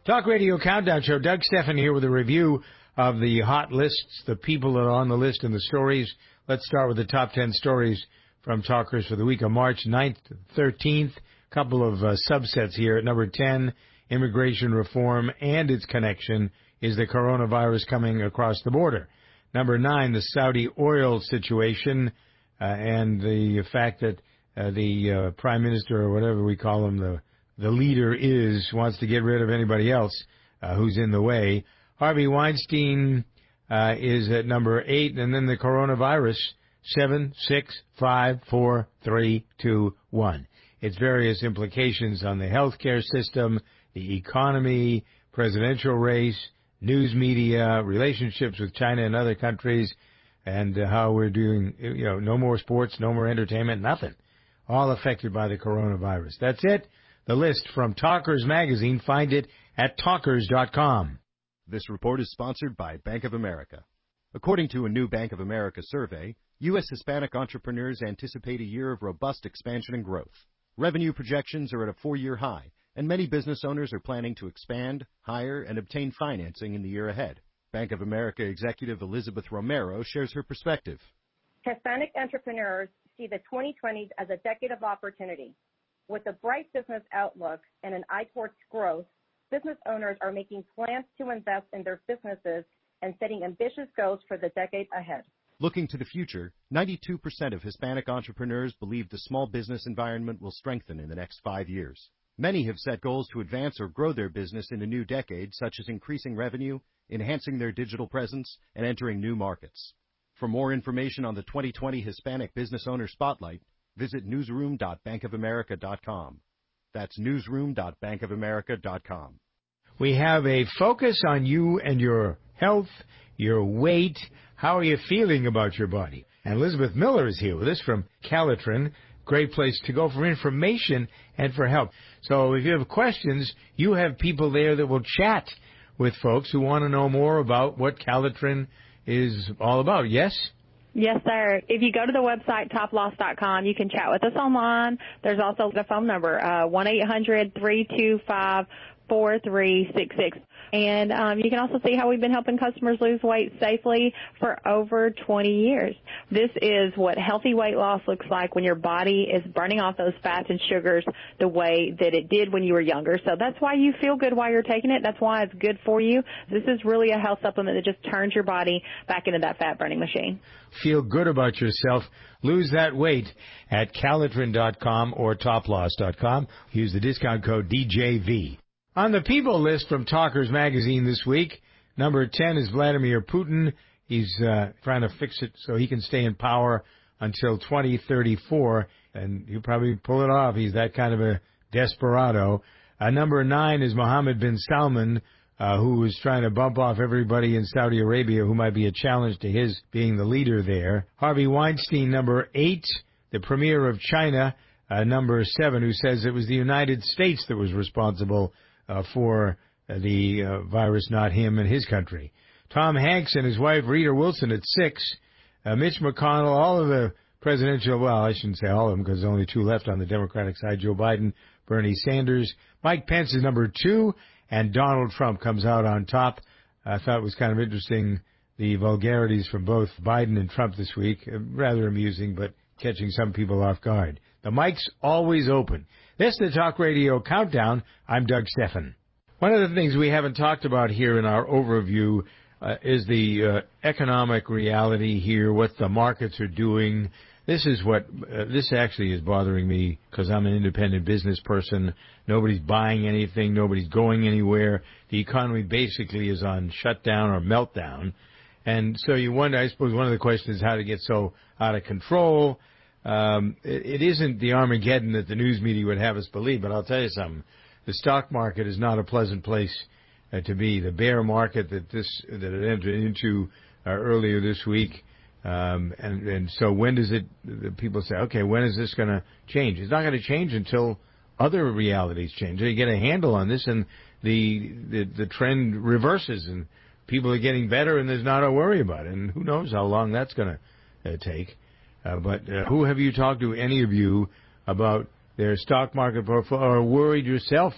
Talk Radio Countdown Show. Doug Stephan here with a review of the hot lists, the people that are on the list, and the stories. Let's start with the top ten stories from Talkers for the week of March ninth to thirteenth. A couple of uh, subsets here. At number ten, immigration reform and its connection is the coronavirus coming across the border. Number nine, the Saudi oil situation uh, and the fact that uh, the uh, prime minister, or whatever we call him, the the leader is, wants to get rid of anybody else uh, who's in the way. Harvey Weinstein uh, is at number eight, and then the coronavirus, seven, six, five, four, three, two, one. Its various implications on the healthcare system, the economy, presidential race, news media, relationships with China and other countries, and uh, how we're doing, you know, no more sports, no more entertainment, nothing. All affected by the coronavirus. That's it. The list from Talkers Magazine. Find it at talkers dot com. This report is sponsored by Bank of America. According to a new Bank of America survey, U S Hispanic entrepreneurs anticipate a year of robust expansion and growth. Revenue projections are at a four-year high, and many business owners are planning to expand, hire, and obtain financing in the year ahead. Bank of America executive Elizabeth Romero shares her perspective. Hispanic entrepreneurs see the twenty twenties as a decade of opportunity. With a bright business outlook and an eye towards growth, business owners are making plans to invest in their businesses and setting ambitious goals for the decade ahead. Looking to the future, ninety-two percent of Hispanic entrepreneurs believe the small business environment will strengthen in the next five years. Many have set goals to advance or grow their business in a new decade, such as increasing revenue, enhancing their digital presence, and entering new markets. For more information on the twenty twenty Hispanic Business Owner Spotlight, visit newsroom dot bank of america dot com. That's newsroom dot bank of america dot com. We have a focus on you and your health, your weight. How are you feeling about your body? And Elizabeth Miller is here with us from Calitrin. Great place to go for information and for help. So if you have questions, you have people there that will chat with folks who want to know more about what Calitrin is all about. Yes? Yes, sir. If you go to the website, top loss dot com, you can chat with us online. There's also the phone number, uh, one eight hundred three two five four three six six. And um, you can also see how we've been helping customers lose weight safely for over twenty years. This is what healthy weight loss looks like when your body is burning off those fats and sugars the way that it did when you were younger. So that's why you feel good while you're taking it. That's why it's good for you. This is really a health supplement that just turns your body back into that fat-burning machine. Feel good about yourself. Lose that weight at calitrin dot com or top loss dot com. Use the discount code D J V. On the people list from Talkers Magazine this week, number ten is Vladimir Putin. He's uh, trying to fix it so he can stay in power until twenty thirty-four, and he'll probably pull it off. He's that kind of a desperado. Uh, number nine is Mohammed bin Salman, uh, who is trying to bump off everybody in Saudi Arabia who might be a challenge to his being the leader there. Harvey Weinstein, number eight, the premier of China, uh, number seven, who says it was the United States that was responsible Uh, for uh, the uh, virus, not him and his country. Tom Hanks and his wife Rita Wilson at six. Uh, Mitch McConnell, all of the presidential, well, I shouldn't say all of them because there's only two left on the Democratic side, Joe Biden, Bernie Sanders. Mike Pence is number two, and Donald Trump comes out on top. I thought it was kind of interesting, the vulgarities from both Biden and Trump this week. Uh, rather amusing, but catching some people off guard. The mic's always open. This is the Talk Radio Countdown. I'm Doug Stephan. One of the things we haven't talked about here in our overview uh, is the uh, economic reality here, what the markets are doing. This is what, uh, this actually is bothering me because I'm an independent business person. Nobody's buying anything. Nobody's going anywhere. The economy basically is on shutdown or meltdown. And so you wonder, I suppose one of the questions is how to get so out of control. Um, it, it isn't the Armageddon that the news media would have us believe, but I'll tell you something. The stock market is not a pleasant place uh, to be. The bear market that this that it entered into uh, earlier this week, um, and and so when does it? The people say, okay, when is this going to change? It's not going to change until other realities change. You get a handle on this, and the the, the trend reverses, and people are getting better, and there's not a worry about it. And who knows how long that's going to uh, take. Uh, but uh, who have you talked to, any of you, about their stock market portfolio, or worried yourself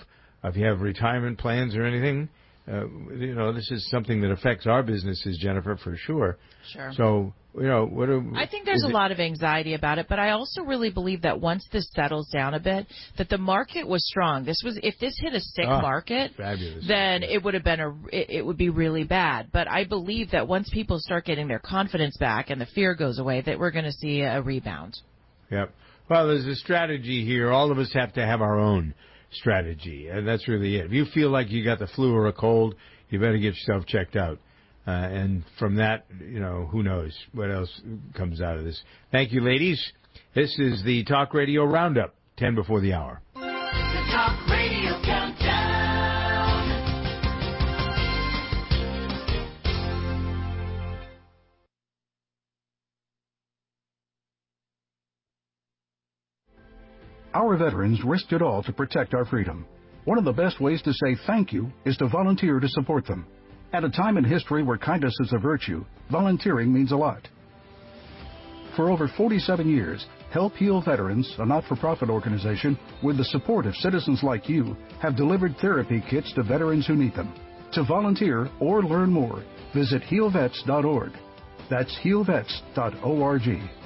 if you have retirement plans or anything, uh, you know, this is something that affects our businesses, Jennifer, for sure. Sure. So, you know, what are, I think there's a it, lot of anxiety about it, but I also really believe that once this settles down a bit, that the market was strong. This was, if this hit a sick ah, market, fabulous. then it would have been a, it, it would be really bad. But I believe that once people start getting their confidence back and the fear goes away, that we're going to see a rebound. Yep. Well, there's a strategy here. All of us have to have our own strategy, and that's really it. If you feel like you got the flu or a cold, you better get yourself checked out. Uh, and from that, you know, who knows what else comes out of this. Thank you, ladies. This is the Talk Radio Roundup, ten before the hour. The Talk Radio Countdown. Our veterans risked it all to protect our freedom. One of the best ways to say thank you is to volunteer to support them. At a time in history where kindness is a virtue, volunteering means a lot. For over forty-seven years, Help Heal Veterans, a not-for-profit organization, with the support of citizens like you, have delivered therapy kits to veterans who need them. To volunteer or learn more, visit heal vets dot org. That's heal vets dot org.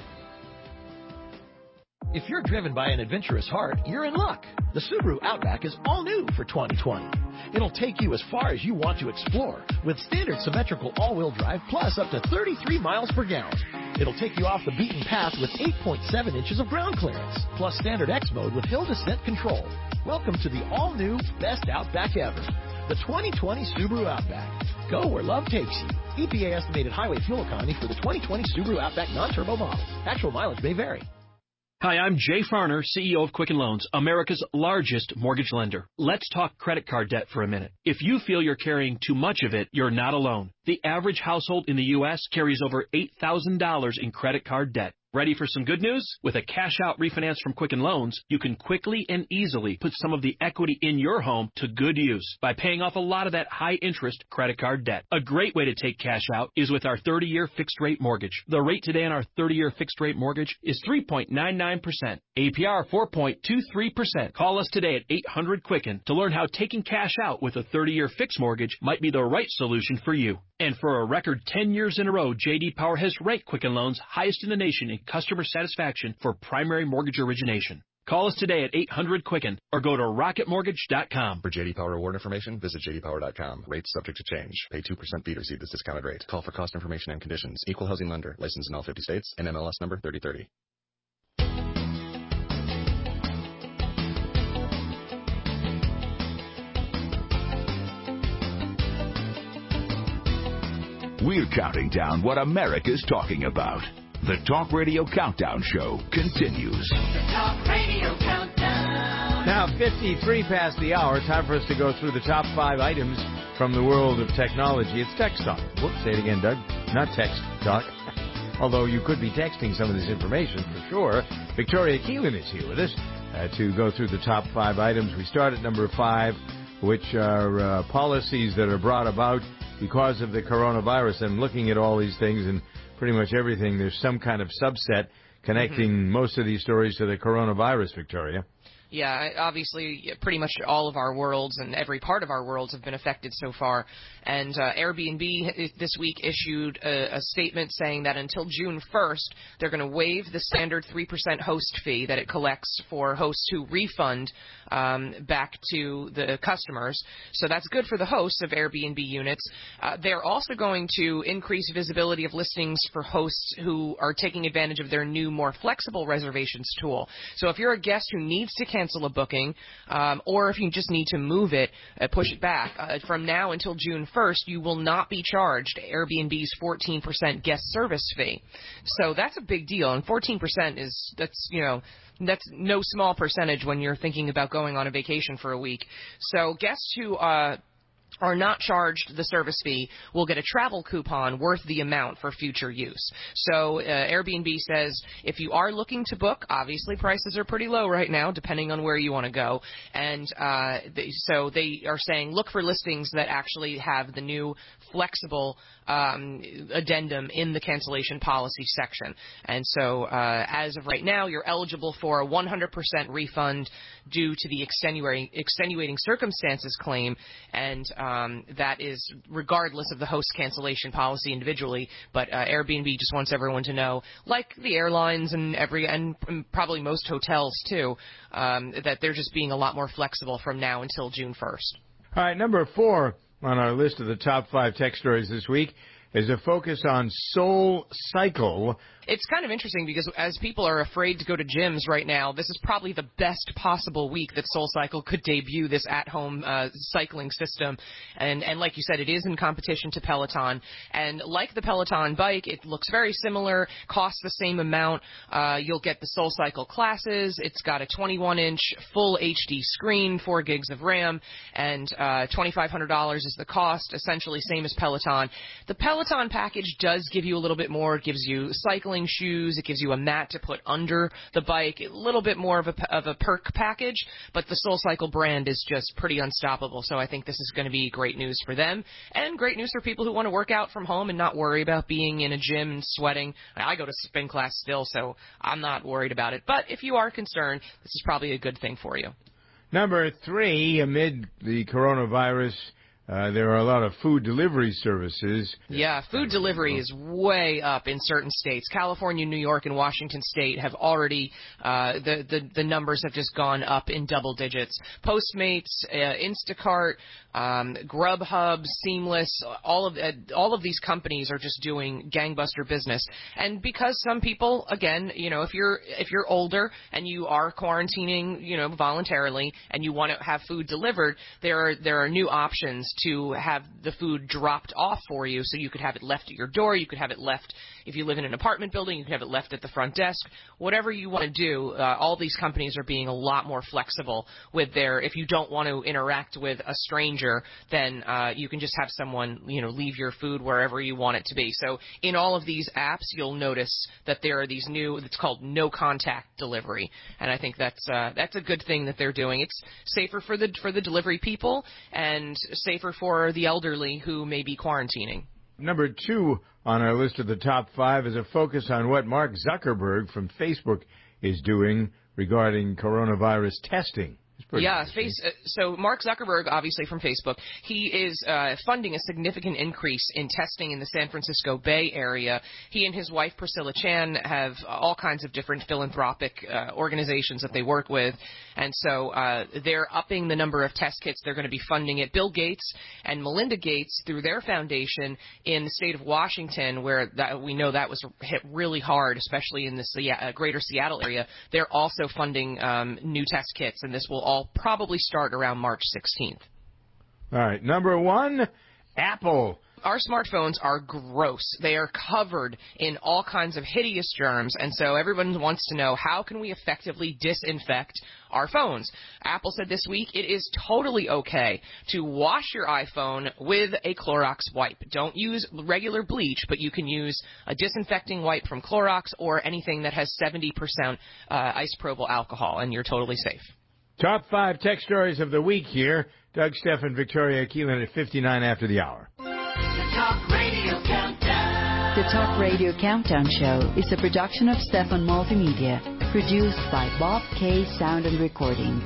If you're driven by an adventurous heart, you're in luck. The Subaru Outback is all new for twenty twenty. It'll take you as far as you want to explore with standard symmetrical all-wheel drive plus up to thirty-three miles per gallon. It'll take you off the beaten path with eight point seven inches of ground clearance plus standard X mode with hill descent control. Welcome to the all-new best Outback ever, the twenty twenty Subaru Outback. Go where love takes you. E P A estimated highway fuel economy for the twenty twenty Subaru Outback non-turbo model. Actual mileage may vary. Hi, I'm Jay Farner, C E O of Quicken Loans, America's largest mortgage lender. Let's talk credit card debt for a minute. If you feel you're carrying too much of it, you're not alone. The average household in the U S carries over eight thousand dollars in credit card debt. Ready for some good news? With a cash-out refinance from Quicken Loans, you can quickly and easily put some of the equity in your home to good use by paying off a lot of that high-interest credit card debt. A great way to take cash out is with our thirty-year fixed-rate mortgage. The rate today on our thirty-year fixed-rate mortgage is three point nine nine percent. A P R four point two three percent. Call us today at eight hundred Quicken to learn how taking cash out with a thirty-year fixed mortgage might be the right solution for you. And for a record ten years in a row, J D Power has ranked Quicken Loans highest in the nation in customer satisfaction for primary mortgage origination. Call us today at eight hundred Quicken or go to rocket mortgage dot com. For J D Power award information, visit j d power dot com. Rates subject to change. Pay two percent fee to receive this discounted rate. Call for cost information and conditions. Equal housing lender. Licensed in all fifty states. N M L S number thirty thirty. We're counting down what America's talking about. The Talk Radio Countdown Show continues. The Talk Radio Countdown. Now, fifty-three past the hour. Time for us to go through the top five items from the world of technology. It's Text Talk. Whoops, say it again, Doug. Not Text Talk. Although you could be texting some of this information for sure. Victoria Keelan is here with us uh, to go through the top five items. We start at number five, which are uh, policies that are brought about because of the coronavirus. I'm looking at all these things, and pretty much everything, there's some kind of subset connecting mm-hmm. most of these stories to the coronavirus, Victoria. Yeah, obviously, pretty much all of our worlds and every part of our worlds have been affected so far. And uh, Airbnb this week issued a, a statement saying that until June first, they're going to waive the standard three percent host fee that it collects for hosts who refund um, back to the customers. So that's good for the hosts of Airbnb units. Uh, they're also going to increase visibility of listings for hosts who are taking advantage of their new, more flexible reservations tool. So if you're a guest who needs to cancel a booking, um, or if you just need to move it, uh, push it back, uh, from now until June first, you will not be charged Airbnb's fourteen percent guest service fee. So that's a big deal, and fourteen percent is, that's, you know, that's no small percentage when you're thinking about going on a vacation for a week. So guests who uh, are not charged the service fee will get a travel coupon worth the amount for future use. So uh, Airbnb says if you are looking to book, obviously prices are pretty low right now depending on where you want to go. And uh, they, so they are saying look for listings that actually have the new flexible um, addendum in the cancellation policy section. And so uh, as of right now, you're eligible for a one hundred percent refund due to the extenuating, extenuating circumstances claim, and um, that is regardless of the host cancellation policy individually. But uh, Airbnb just wants everyone to know, like the airlines and every and probably most hotels too, um, that they're just being a lot more flexible from now until June first. All right, number four on our list of the top five tech stories this week is a focus on Soul Cycle. It's kind of interesting because as people are afraid to go to gyms right now, this is probably the best possible week that SoulCycle could debut this at-home uh, cycling system. And, and like you said, it is in competition to Peloton. And like the Peloton bike, it looks very similar, costs the same amount. Uh, you'll get the SoulCycle classes. It's got a twenty-one inch full H D screen, four gigs of RAM, and uh, twenty-five hundred dollars is the cost, essentially same as Peloton. The Peloton package does give you a little bit more. It gives you cycling shoes. It gives you a mat to put under the bike. A little bit more of a, of a perk package, but the SoulCycle brand is just pretty unstoppable. So I think this is going to be great news for them and great news for people who want to work out from home and not worry about being in a gym and sweating. I go to spin class still, so I'm not worried about it. But if you are concerned, this is probably a good thing for you. Number three, amid the coronavirus, Uh, there are a lot of food delivery services. Yeah, food delivery is way up in certain states. California, New York, and Washington State have already, uh, the, the, the numbers have just gone up in double digits. Postmates, uh, Instacart, um, Grubhub, Seamless, all of, uh, all of these companies are just doing gangbuster business. And because some people, again, you know, if you're, if you're older and you are quarantining, you know, voluntarily and you want to have food delivered, there are, there are new options to have the food dropped off for you, so you could have it left at your door, you could have it left if you live in an apartment building, you could have it left at the front desk. Whatever you want to do, uh, all these companies are being a lot more flexible with their, if you don't want to interact with a stranger, then uh, you can just have someone, you know, leave your food wherever you want it to be. So in all of these apps, you'll notice that there are these new, it's called no contact delivery, and I think that's uh, that's a good thing that they're doing. It's safer for the for the delivery people and safer for the elderly who may be quarantining. Number two on our list of the top five is a focus on what Mark Zuckerberg from Facebook is doing regarding coronavirus testing. Yeah, face, uh, so Mark Zuckerberg, obviously from Facebook, he is uh, funding a significant increase in testing in the San Francisco Bay Area. He and his wife, Priscilla Chan, have all kinds of different philanthropic uh, organizations that they work with, and so uh, they're upping the number of test kits. They're going to be funding it. Bill Gates and Melinda Gates, through their foundation in the state of Washington, where that, we know that was hit really hard, especially in the Se- uh, greater Seattle area, they're also funding um, new test kits, and this will all probably start around March sixteenth. All right. Number one, Apple. Our smartphones are gross. They are covered in all kinds of hideous germs, and so everyone wants to know, how can we effectively disinfect our phones? Apple said this week it is totally okay to wash your iPhone with a Clorox wipe. Don't use regular bleach, but you can use a disinfecting wipe from Clorox or anything that has seventy percent uh, isopropyl alcohol, and you're totally safe. Top five tech stories of the week here. Doug Stephan, Victoria Keelan at fifty-nine after the hour. The Talk Radio Countdown. The Talk Radio Countdown Show is a production of Stephan Multimedia, produced by Bob K. Sound and Recording.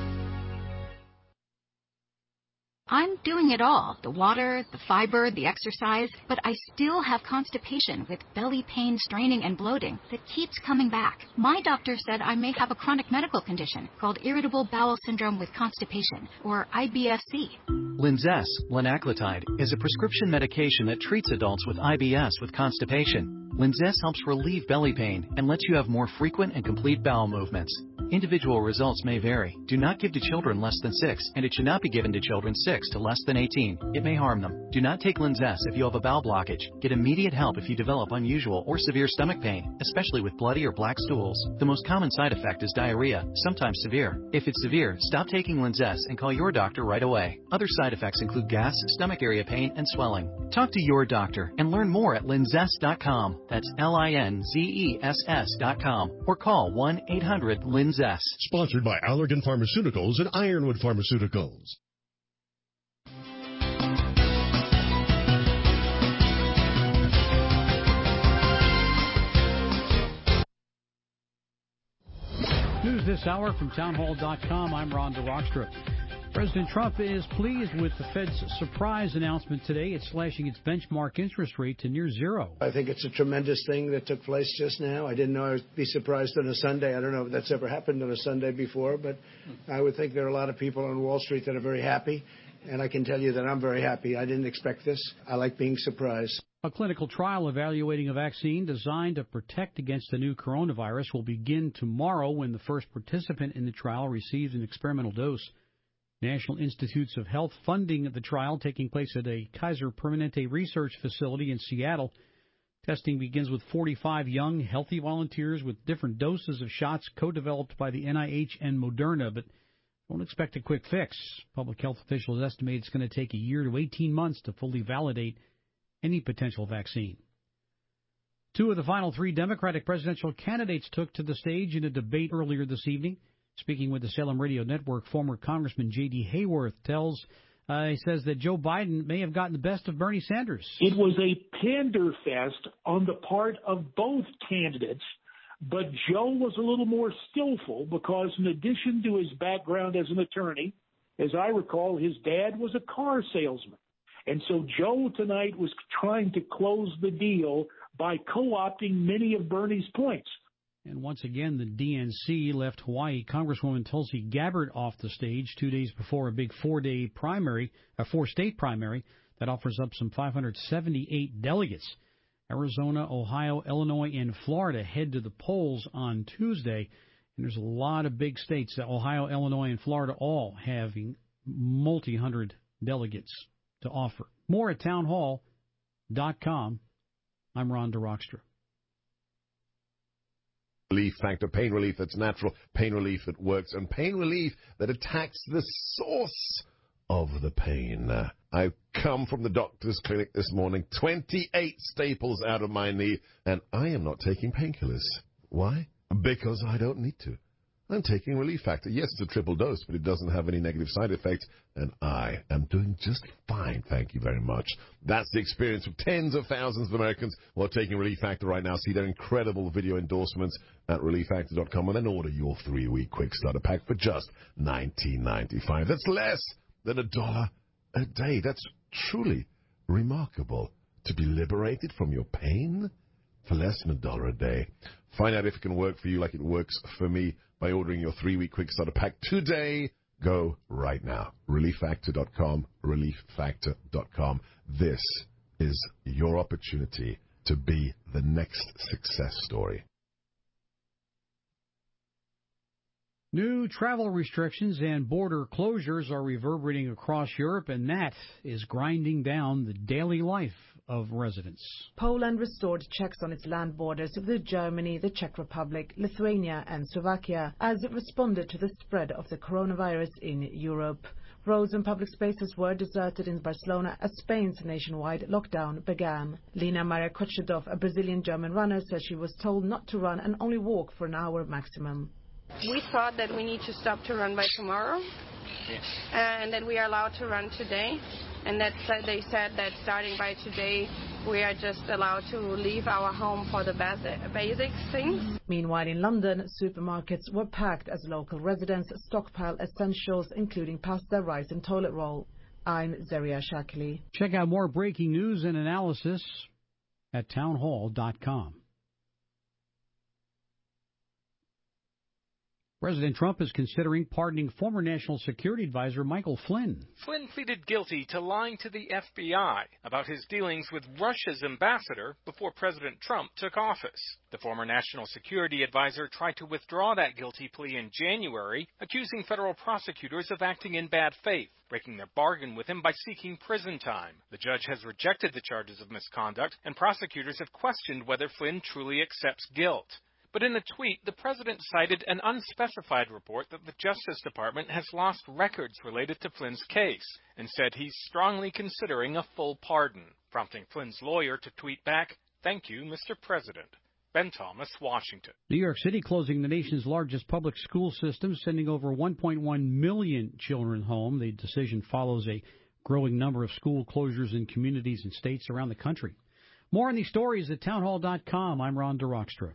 I'm doing it all, the water, the fiber, the exercise, but I still have constipation with belly pain, straining, and bloating that keeps coming back. My doctor said I may have a chronic medical condition called irritable bowel syndrome with constipation, or I B S C. Linzess, linaclotide, is a prescription medication that treats adults with I B S with constipation. Linzess helps relieve belly pain and lets you have more frequent and complete bowel movements. Individual results may vary. Do not give to children less than six, and it should not be given to children six to less than eighteen. It may harm them. Do not take Linzess if you have a bowel blockage. Get immediate help if you develop unusual or severe stomach pain, especially with bloody or black stools. The most common side effect is diarrhea, sometimes severe. If it's severe, stop taking Linzess and call your doctor right away. Other side effects include gas, stomach area pain, and swelling. Talk to your doctor and learn more at linzess dot com. That's L I N Z E S S dot com. Or call one eight hundred linzess. Sponsored by Allergan Pharmaceuticals and Ironwood Pharmaceuticals. News this hour from townhall dot com. I'm Ron DeRockstra. President Trump is pleased with the Fed's surprise announcement today. It's slashing its benchmark interest rate to near zero. I think it's a tremendous thing that took place just now. I didn't know I would be surprised on a Sunday. I don't know if that's ever happened on a Sunday before, but I would think there are a lot of people on Wall Street that are very happy, and I can tell you that I'm very happy. I didn't expect this. I like being surprised. A clinical trial evaluating a vaccine designed to protect against the new coronavirus will begin tomorrow when the first participant in the trial receives an experimental dose. National Institutes of Health funding the trial taking place at a Kaiser Permanente research facility in Seattle. Testing begins with forty-five young, healthy volunteers with different doses of shots co-developed by the N I H and Moderna, but don't expect a quick fix. Public health officials estimate it's going to take a year to eighteen months to fully validate any potential vaccine. Two of the final three Democratic presidential candidates took to the stage in a debate earlier this evening. Speaking with the Salem Radio Network, former Congressman J D. Hayworth tells, uh, he says that Joe Biden may have gotten the best of Bernie Sanders. It was a pander fest on the part of both candidates, but Joe was a little more skillful because in addition to his background as an attorney, as I recall, his dad was a car salesman. And so Joe tonight was trying to close the deal by co-opting many of Bernie's points. And once again, the D N C left Hawaii Congresswoman Tulsi Gabbard off the stage two days before a big four-day primary, a four-state primary that offers up some five hundred seventy-eight delegates. Arizona, Ohio, Illinois, and Florida head to the polls on Tuesday. And there's a lot of big states, Ohio, Illinois, and Florida, all having multi-hundred delegates to offer. More at townhall dot com. I'm Ron DeRockstra. Relief factor, pain relief that's natural, pain relief that works, and pain relief that attacks the source of the pain. Uh, I've come from the doctor's clinic this morning, twenty-eight staples out of my knee, and I am not taking painkillers. Why? Because I don't need to. I'm taking Relief Factor. Yes, it's a triple dose, but it doesn't have any negative side effects, and I am doing just fine, thank you very much. That's the experience of tens of thousands of Americans who are taking Relief Factor right now. See their incredible video endorsements at relief factor dot com, and then order your three-week quick starter pack for just nineteen ninety-five. That's less than a dollar a day. That's truly remarkable. To be liberated from your pain for less than a dollar a day. Find out if it can work for you like it works for me by ordering your three-week quick starter pack today. Go right now. relief factor dot com, relief factor dot com. This is your opportunity to be the next success story. New travel restrictions and border closures are reverberating across Europe, and that is grinding down the daily life of residents. Poland restored checks on its land borders with Germany, the Czech Republic, Lithuania and Slovakia as it responded to the spread of the coronavirus in Europe. Roads and public spaces were deserted in Barcelona as Spain's nationwide lockdown began. Lina Maria Kochedov, a Brazilian-German runner, says she was told not to run and only walk for an hour maximum. We thought that we need to stop to run by tomorrow, and that we are allowed to run today. And that they said that starting by today, we are just allowed to leave our home for the basic, basic things. Meanwhile, in London, supermarkets were packed as local residents stockpile essentials, including pasta, rice and toilet roll. I'm Zaria Shakili. Check out more breaking news and analysis at townhall dot com. President Trump is considering pardoning former National Security Advisor Michael Flynn. Flynn pleaded guilty to lying to the F B I about his dealings with Russia's ambassador before President Trump took office. The former National Security Advisor tried to withdraw that guilty plea in January, accusing federal prosecutors of acting in bad faith, breaking their bargain with him by seeking prison time. The judge has rejected the charges of misconduct, and prosecutors have questioned whether Flynn truly accepts guilt. But in a tweet, the president cited an unspecified report that the Justice Department has lost records related to Flynn's case, and said he's strongly considering a full pardon, prompting Flynn's lawyer to tweet back, "Thank you, Mister President." Ben Thomas, Washington. New York City closing the nation's largest public school system, sending over one point one million children home. The decision follows a growing number of school closures in communities and states around the country. More on these stories at townhall dot com. I'm Ron DeRockstra.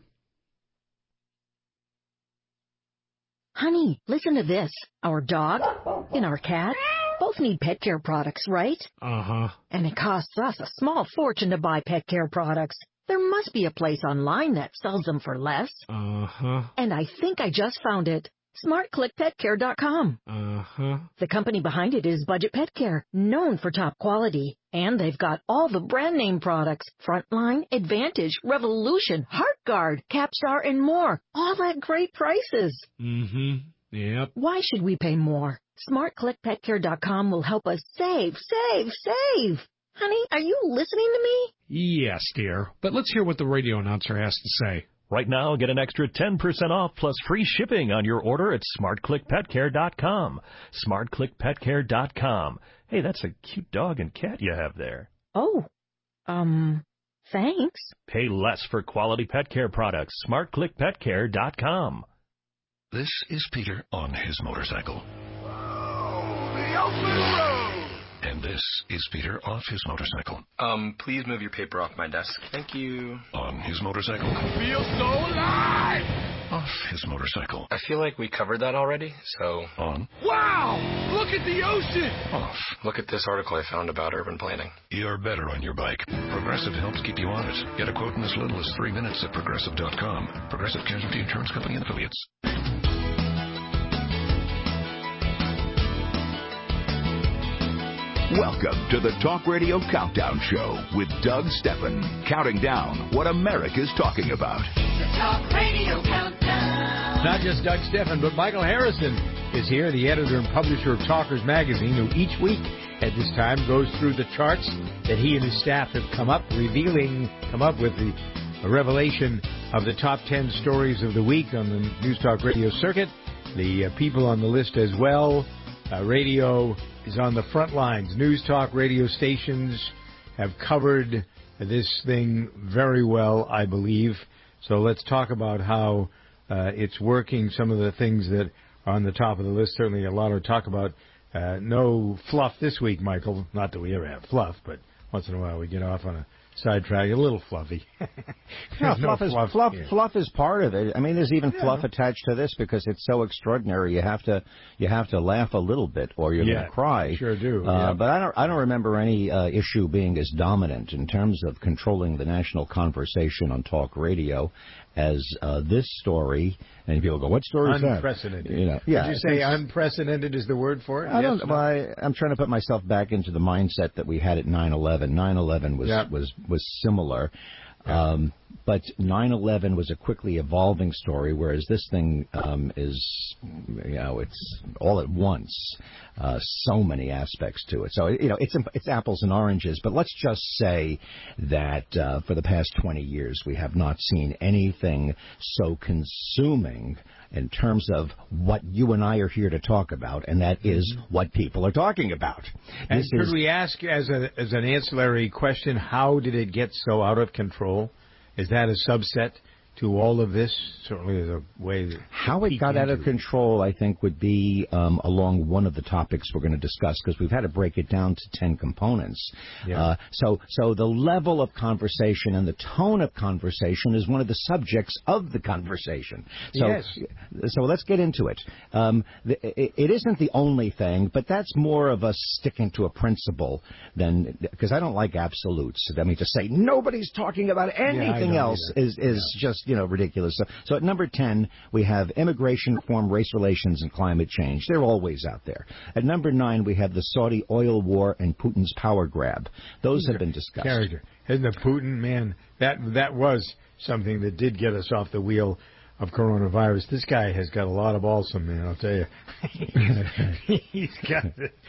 Honey, listen to this. Our dog and our cat both need pet care products, right? Uh-huh. And it costs us a small fortune to buy pet care products. There must be a place online that sells them for less. Uh-huh. And I think I just found it. smart click pet care dot com. Uh-huh. The company behind it is Budget Pet Care, known for top quality. And they've got all the brand name products. Frontline, Advantage, Revolution, HeartGuard, Capstar, and more. All at great prices. Mm-hmm. Yep. Why should we pay more? smart click pet care dot com will help us save, save, save. Honey, are you listening to me? Yes, dear. But let's hear what the radio announcer has to say. Right now, get an extra ten percent off plus free shipping on your order at smart click pet care dot com. smart click pet care dot com. Hey, that's a cute dog and cat you have there. Oh, um, thanks. Pay less for quality pet care products. smart click pet care dot com. This is Peter on his motorcycle. The open road! And this is Peter off his motorcycle. Um, please move your paper off my desk. Thank you. On his motorcycle. I feel so alive! Off his motorcycle. I feel like we covered that already, so... On. Wow! Look at the ocean! Off. Look at this article I found about urban planning. You're better on your bike. Progressive helps keep you on it. Get a quote in as little as three minutes at progressive dot com. Progressive Casualty Insurance Company and Affiliates. Welcome to the Talk Radio Countdown Show with Doug Steffen, counting down what America's talking about. The Talk Radio Countdown. Not just Doug Steffen, but Michael Harrison is here, the editor and publisher of Talkers Magazine, who each week at this time goes through the charts that he and his staff have come up, revealing, come up with the a revelation of the top ten stories of the week on the News Talk Radio circuit. The uh, people on the list as well. Uh, radio is on the front lines. News Talk radio stations have covered this thing very well, I believe. So let's talk about how uh, it's working. Some of the things that are on the top of the list, certainly a lot to talk about. Uh, no fluff this week, Michael. Not that we ever have fluff, but once in a while we get off on a sidetrack, a little fluffy. no, no fluff, is, fluff, fluff, yeah. fluff is part of it. I mean, there's even yeah. fluff attached to this because it's so extraordinary. You have to you have to laugh a little bit or you're yeah, going to cry. Sure do. Uh, yeah. But I don't I don't remember any uh, issue being as dominant in terms of controlling the national conversation on talk radio as uh, this story. And people go, what story is that? Unprecedented. You know, yeah, Did you say unprecedented is the word for it? I yes, don't. no? Well, I, I'm trying to put myself back into the mindset that we had at nine eleven. nine eleven was Yeah. was was similar. Um, but nine eleven was a quickly evolving story, whereas this thing um, is, you know, it's all at once. Uh, so many aspects to it. So, you know, it's it's apples and oranges. But let's just say that uh, for the past twenty years, we have not seen anything so consuming in terms of what you and I are here to talk about, and that is what people are talking about. And This could is, we ask, as a as an ancillary question, how did it get so out of control? Is that a subset to all of this? Certainly, there's a way that how it got out of it. control, I think, would be um, along one of the topics we're going to discuss, because we've had to break it down to ten components. Yeah. Uh, so, so the level of conversation and the tone of conversation is one of the subjects of the conversation. So, Yes. So let's get into it. Um, the, it. It isn't the only thing, but that's more of us sticking to a principle than, because I don't like absolutes. I mean, to say nobody's talking about anything don't else either. is is just, you know, ridiculous stuff. So at number ten, we have immigration reform, race relations, and climate change. They're always out there. At number nine, we have the Saudi oil war and Putin's power grab. Those have been discussed. Character. Isn't it Putin, man? That that was something that did get us off the wheel of coronavirus. This guy has got a lot of balsam, man, I'll tell you. he's got,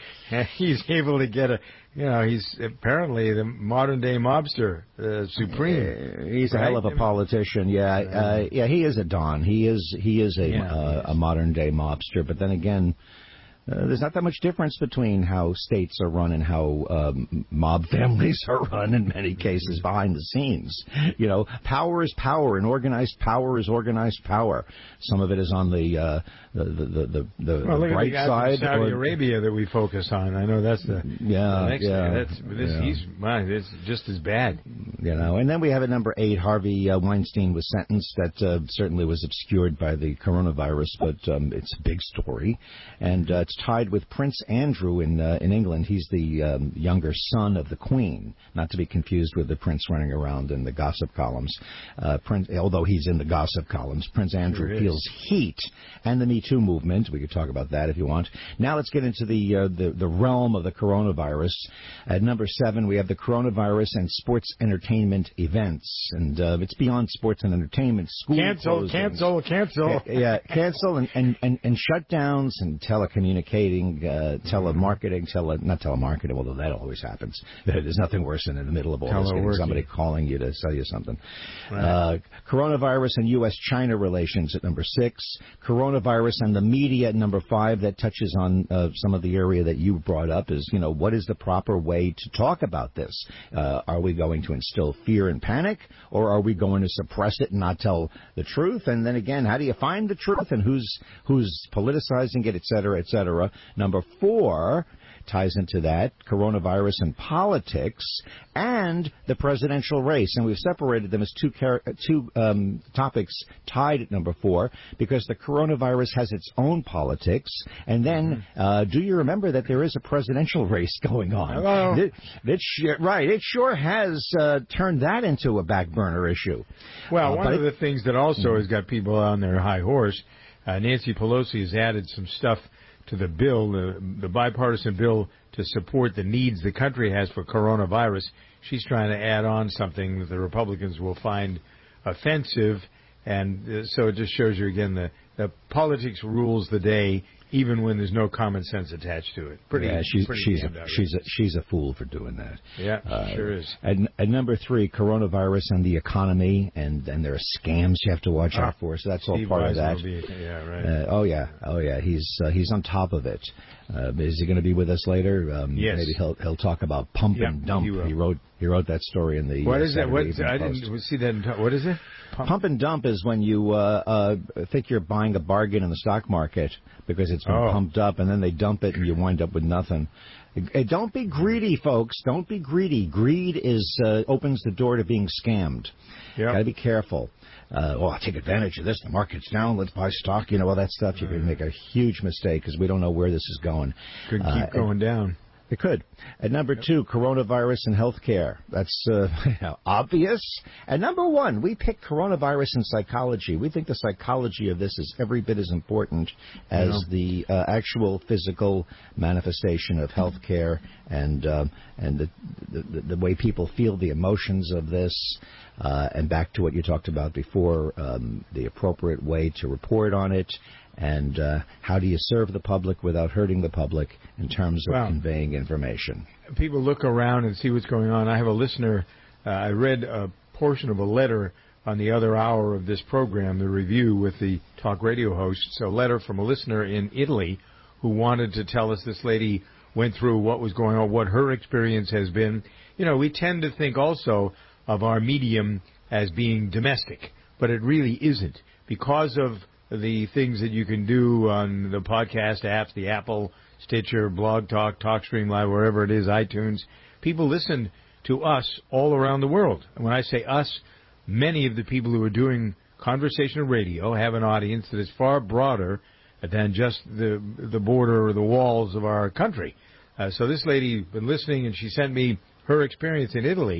he's able to get a, you know, he's apparently the modern day mobster, uh, supreme. Uh, he's right? a hell of a politician. Yeah, uh, yeah, he is a don. He is, he is a, yeah, uh, a modern day mobster. But then again, Uh, there's not that much difference between how states are run and how um, mob families are run in many cases behind the scenes. You know, power is power, and organized power is organized power. Some of it is on the uh, the the the, the, well, the look bright at the side. Saudi or, Arabia that we focus on. I know that's the yeah, the next yeah, thing. That's this. yeah. He's man, it's just as bad. You know, and then we have at number eight, Harvey uh, Weinstein was sentenced. That uh, certainly was obscured by the coronavirus, but um, it's a big story, and uh, it's tied with Prince Andrew in uh, in England. He's the um, younger son of the Queen, not to be confused with the prince running around in the gossip columns. Uh, Prince, although he's in the gossip columns, Prince Andrew Sure feels heat, and the Me Too movement. We could talk about that if you want. Now let's get into the uh, the, the realm of the coronavirus. At number seven, we have the coronavirus and sports entertainment events, and uh, it's beyond sports and entertainment. School cancel, closings. cancel, cancel. Yeah, cancel and, and, and, and shutdowns and telecommunicating, uh, telemarketing, tele, not telemarketing, although that always happens. There's nothing worse than in the middle of all this getting somebody calling you to sell you something. Right. Uh, coronavirus and U S China relations at number six. Coronavirus and the media at number five. That touches on uh, some of the area that you brought up is, you know, what is the proper way to talk about this? Uh, are we going to instill fear and panic, or are we going to suppress it and not tell the truth? And then again, how do you find the truth, and who's who's politicizing it, et cetera, et cetera? Number four ties into that, coronavirus and politics, and the presidential race. And we've separated them as two car- two um, topics tied at number four, because the coronavirus has its own politics. And then, uh, do you remember that there is a presidential race going on? Hello. It, it sh- right. It sure has uh, turned that into a back burner issue. Well, uh, one of it, the things that also has got people on their high horse, uh, Nancy Pelosi has added some stuff to the bill, the, the bipartisan bill to support the needs the country has for coronavirus. She's trying to add on something that the Republicans will find offensive, and uh, so it just shows you again the, the politics rules the day, even when there's no common sense attached to it. Pretty, yeah, she's pretty she's damn a, outrageous. she's a, she's a fool for doing that. Yeah, uh, sure is. At, at number three, coronavirus and the economy, and, and there are scams you have to watch Ah, out for. So that's Steve all part Weisman of that. will be- yeah, right. Uh, oh yeah, oh yeah. He's uh, he's on top of it. Uh, is he going to be with us later? Um, Yes. Maybe he'll he'll talk about pump Yeah, and dump. he will. wrote he wrote that story in the. What uh, is that? What, Saturday Evening I Post. didn't see that. In, what is it? Pump. Pump and dump is when you uh, uh, think you're buying a bargain in the stock market because it's been Oh. pumped up, and then they dump it and you wind up with nothing. Uh, Don't be greedy, folks. Don't be greedy. Greed is uh, opens the door to being scammed. Yep. Got to be careful. Uh, oh, I'll take advantage of this. The market's down. Let's buy stock. You know, all that stuff. You're going to make a huge mistake because we don't know where this is going. Could keep Uh, going down. It could. At number two, coronavirus and healthcare. That's uh, obvious. At number one, we picked coronavirus and psychology. We think the psychology of this is every bit as important as Yeah. the uh, actual physical manifestation of healthcare and uh, and the, the the way people feel the emotions of this. Uh, and back to what you talked about before, um, the appropriate way to report on it, and uh, how do you serve the public without hurting the public in terms of Wow. conveying information. People look around and see what's going on. I have a listener. Uh, I read a portion of a letter on the other hour of this program, the review with the talk radio hosts, a letter from a listener in Italy who wanted to tell us this lady went through what was going on, what her experience has been. You know, we tend to think also of our medium as being domestic, but it really isn't. Because of the things that you can do on the podcast apps, the Apple, Stitcher, Blog Talk, TalkStream Live, wherever it is, iTunes, people listen to us all around the world. And when I say us, many of the people who are doing conversational radio have an audience that is far broader than just the the border or the walls of our country. Uh, so this lady been listening, and she sent me her experience in Italy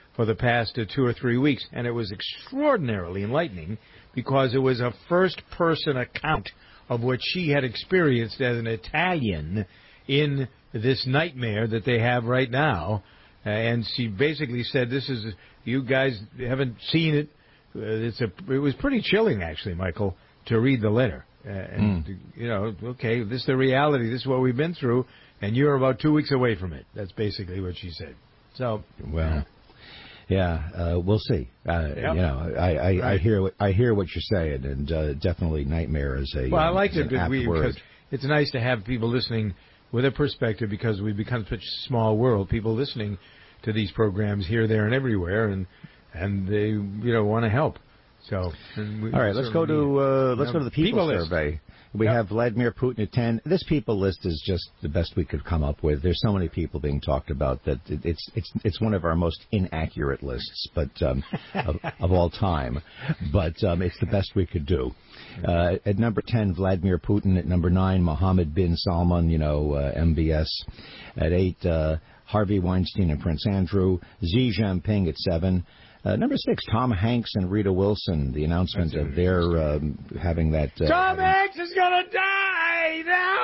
for the past uh, two or three weeks. And it was extraordinarily enlightening because it was a first-person account of what she had experienced as an Italian in this nightmare that they have right now. Uh, and she basically said, this is, you guys haven't seen it. Uh, it's a, it was pretty chilling, actually, Michael, to read the letter. Uh, and, mm. you know, okay, this is the reality. This is what we've been through, and you're about two weeks away from it. That's basically what she said. So, well, yeah, uh, we'll see. Uh, Yep. You know, I, I, Right. I hear what- I hear what you're saying, and uh, definitely nightmare is a Well, I um, liked is it an that apt we, word. because it's nice to have people listening with a perspective because we've become such a small world. People listening to these programs here, there, and everywhere, and and they you know want to help. So, and we All right, let's go to uh, let's go to the people, people survey. List. We Yep. have Vladimir Putin at ten. This people list is just the best we could come up with. There's so many people being talked about that it, it's it's it's one of our most inaccurate lists, but um, of, of all time. But um, it's the best we could do. Uh, at number ten, Vladimir Putin. At number nine, Mohammed bin Salman. You know, uh, M B S. At eight, uh, Harvey Weinstein and Prince Andrew. Xi Jinping at seven. Uh, number six, Tom Hanks and Rita Wilson. The announcement of their um, having that. Uh, Tom Hanks is gonna die now.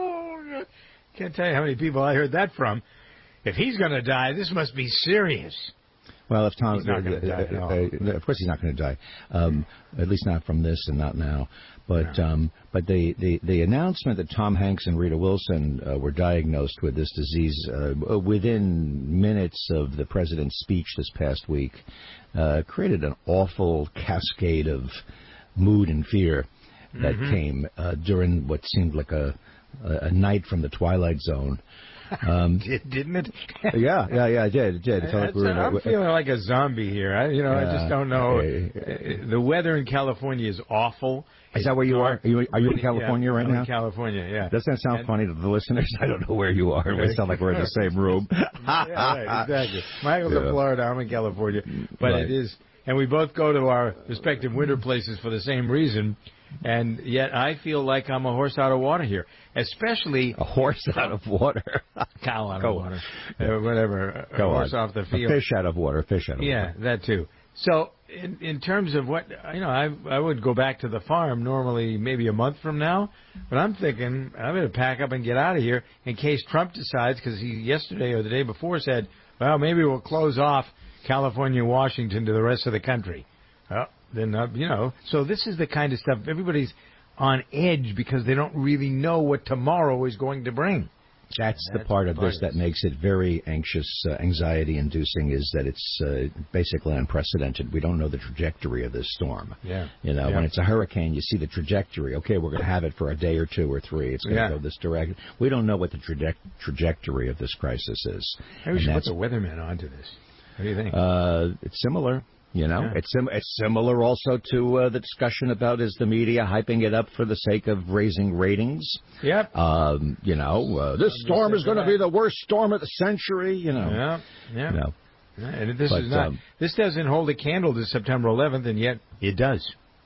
Oh, can't tell you how many people I heard that from. If he's gonna die, this must be serious. Well, if Tom, He's not gonna uh, die at uh, all. uh, of course he's not going to die. Um, at least not from this, and not now. But No. um, but the, the, the announcement that Tom Hanks and Rita Wilson uh, were diagnosed with this disease uh, within minutes of the president's speech this past week uh, created an awful cascade of mood and fear that Mhm. came uh, during what seemed like a a night from the Twilight Zone. Um, Did, didn't it? yeah, yeah, yeah, it did. It did. It felt like we were in a- I'm feeling like a zombie here. I, you know, I Yeah. just don't know. Uh, The weather in California is awful. Is that where you are? Are you, are you in California yeah, right I'm now? in California, yeah. Doesn't that sound And- funny to the listeners? I don't know where you are. We sound like we're in the same room. yeah, right, exactly. Michael's Yeah. in Florida. I'm in California. But Right. it is, and we both go to our respective winter places for the same reason. And yet I feel like I'm a horse out of water here, especially A horse out of water. cow out Go of on. water, uh, whatever. A Go horse on. off the A field. fish out of water. Fish out of Yeah, water. that too. So, in in terms of what you know, I I would go back to the farm normally maybe a month from now, but I'm thinking I'm going to pack up and get out of here in case Trump decides, because he yesterday or the day before said, well, maybe we'll close off California, Washington to the rest of the country. Well, then uh, you know, so this is the kind of stuff everybody's on edge because they don't really know what tomorrow is going to bring. That's, the That's part the of part this of that this. makes it very anxious, uh, anxiety-inducing, is that it's uh, basically unprecedented. We don't know the trajectory of this storm. Yeah. You know, Yeah. when it's a hurricane, you see the trajectory. Okay, we're going to have it for a day or two or three. It's going to Yeah. go this direction. We don't know what the traje- trajectory of this crisis is. Maybe we And should put that's- the weatherman onto this. What do you think? Uh, it's similar. You know, Yeah. it's sim- it's similar also to uh, the discussion about is the media hyping it up for the sake of raising ratings. Yep. Um, you know, uh, this storm is going to be the worst storm of the century. You know. Yeah, yeah. You know. Yeah, and this But, is not. um, this doesn't hold a candle to September eleventh, and yet it does.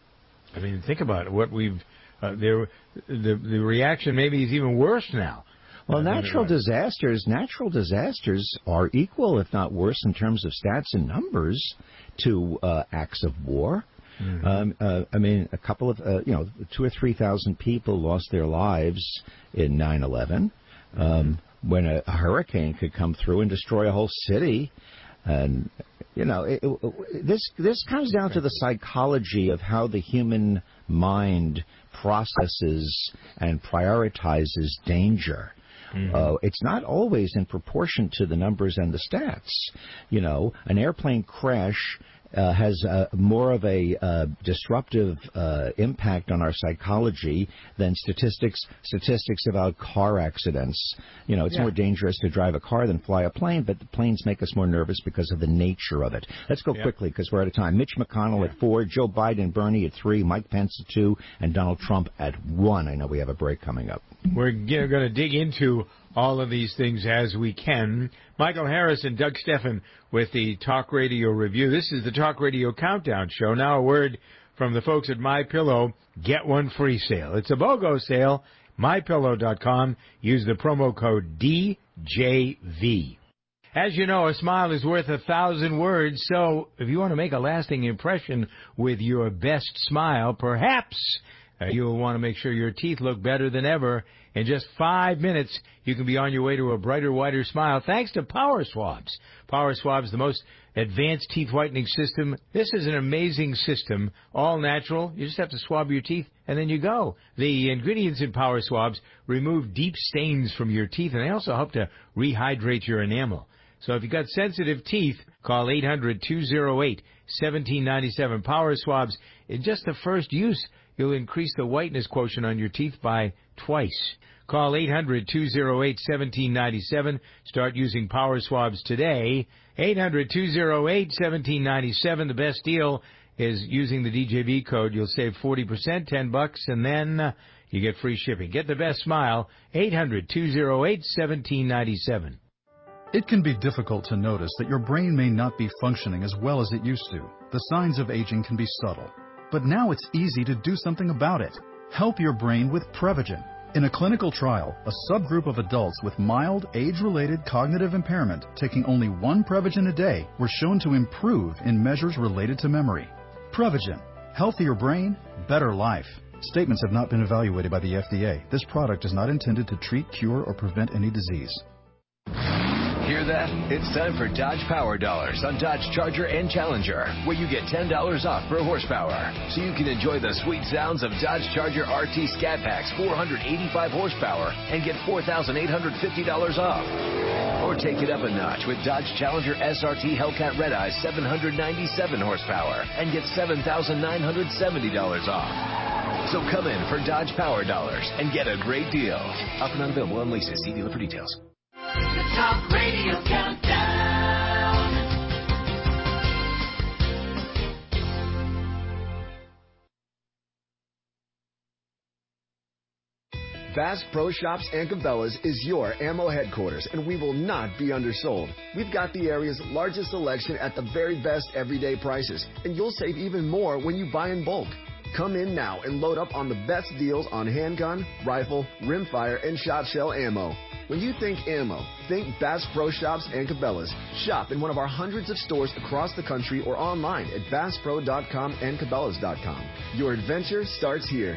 I mean, think about it. What we've uh, there, the the reaction maybe is even worse now. Well, Uh, than it natural was. disasters, natural disasters are equal, if not worse, in terms of stats and numbers to uh, acts of war. Mhm. Um, uh, I mean, a couple of, uh, you know, two or three thousand people lost their lives in nine eleven. Um, when a, a hurricane could come through and destroy a whole city, and you know, it, it, this this comes down to the psychology of how the human mind processes and prioritizes danger. Mm-hmm. Uh, it's not always in proportion to the numbers and the stats. You know, an airplane crash uh, has uh, more of a uh, disruptive uh, impact on our psychology than statistics statistics about car accidents. You know, it's Yeah. more dangerous to drive a car than fly a plane, but the planes make us more nervous because of the nature of it. Let's go Yeah. quickly because we're out of time. Mitch McConnell at four, Joe Biden, Bernie at three, Mike Pence at two, and Donald Trump at one. I know we have a break coming up. We're going to dig into all of these things as we can. Michael Harris and Doug Steffen with the Talk Radio Review. This is the Talk Radio Countdown Show. Now a word from the folks at MyPillow. Get one free sale. It's a BOGO sale. my pillow dot com. Use the promo code D J V. As you know, a smile is worth a thousand words, so if you want to make a lasting impression with your best smile, perhaps uh, you'll want to make sure your teeth look better than ever. In just five minutes, you can be on your way to a brighter, whiter smile thanks to Power Swabs. Power Swabs, the most advanced teeth whitening system. This is an amazing system, all natural. You just have to swab your teeth, and then you go. The ingredients in Power Swabs remove deep stains from your teeth, and they also help to rehydrate your enamel. So if you've got sensitive teeth, call eight hundred, two oh eight, one seven nine seven. Power Swabs, in just the first use, you'll increase the whiteness quotient on your teeth by twice. Call eight hundred, two oh eight, one seven nine seven. Start using Power Swabs today. eight hundred, two oh eight, one seven nine seven. The best deal is using the D J V code. You'll save forty percent, ten bucks, and then uh, you get free shipping. Get the best smile. eight hundred, two oh eight, one seven nine seven. It can be difficult to notice that your brain may not be functioning as well as it used to. The signs of aging can be subtle. But now it's easy to do something about it. Help your brain with Prevagen. In a clinical trial, a subgroup of adults with mild age-related cognitive impairment taking only one Prevagen a day were shown to improve in measures related to memory. Prevagen. Healthier brain, better life. Statements have not been evaluated by the F D A. This product is not intended to treat, cure, or prevent any disease. Hear that? It's time for Dodge Power Dollars on Dodge Charger and Challenger, where you get ten dollars off per horsepower. So you can enjoy the sweet sounds of Dodge Charger R T Scat Pack's four hundred eighty-five horsepower and get four thousand eight hundred fifty dollars off. Or take it up a notch with Dodge Challenger S R T Hellcat Red Eye seven hundred ninety-seven horsepower and get seven thousand nine hundred seventy dollars off. So come in for Dodge Power Dollars and get a great deal. Offer not available on leases. See dealer for details. The Talk Radio Countdown. Bass Pro Shops and Cabela's is your ammo headquarters, and we will not be undersold. We've got the area's largest selection at the very best everyday prices, and you'll save even more when you buy in bulk. Come in now and load up on the best deals on handgun, rifle, rimfire, and shot shell ammo. When you think ammo, think Bass Pro Shops and Cabela's. Shop in one of our hundreds of stores across the country or online at bass pro dot com and cabela's dot com. Your adventure starts here.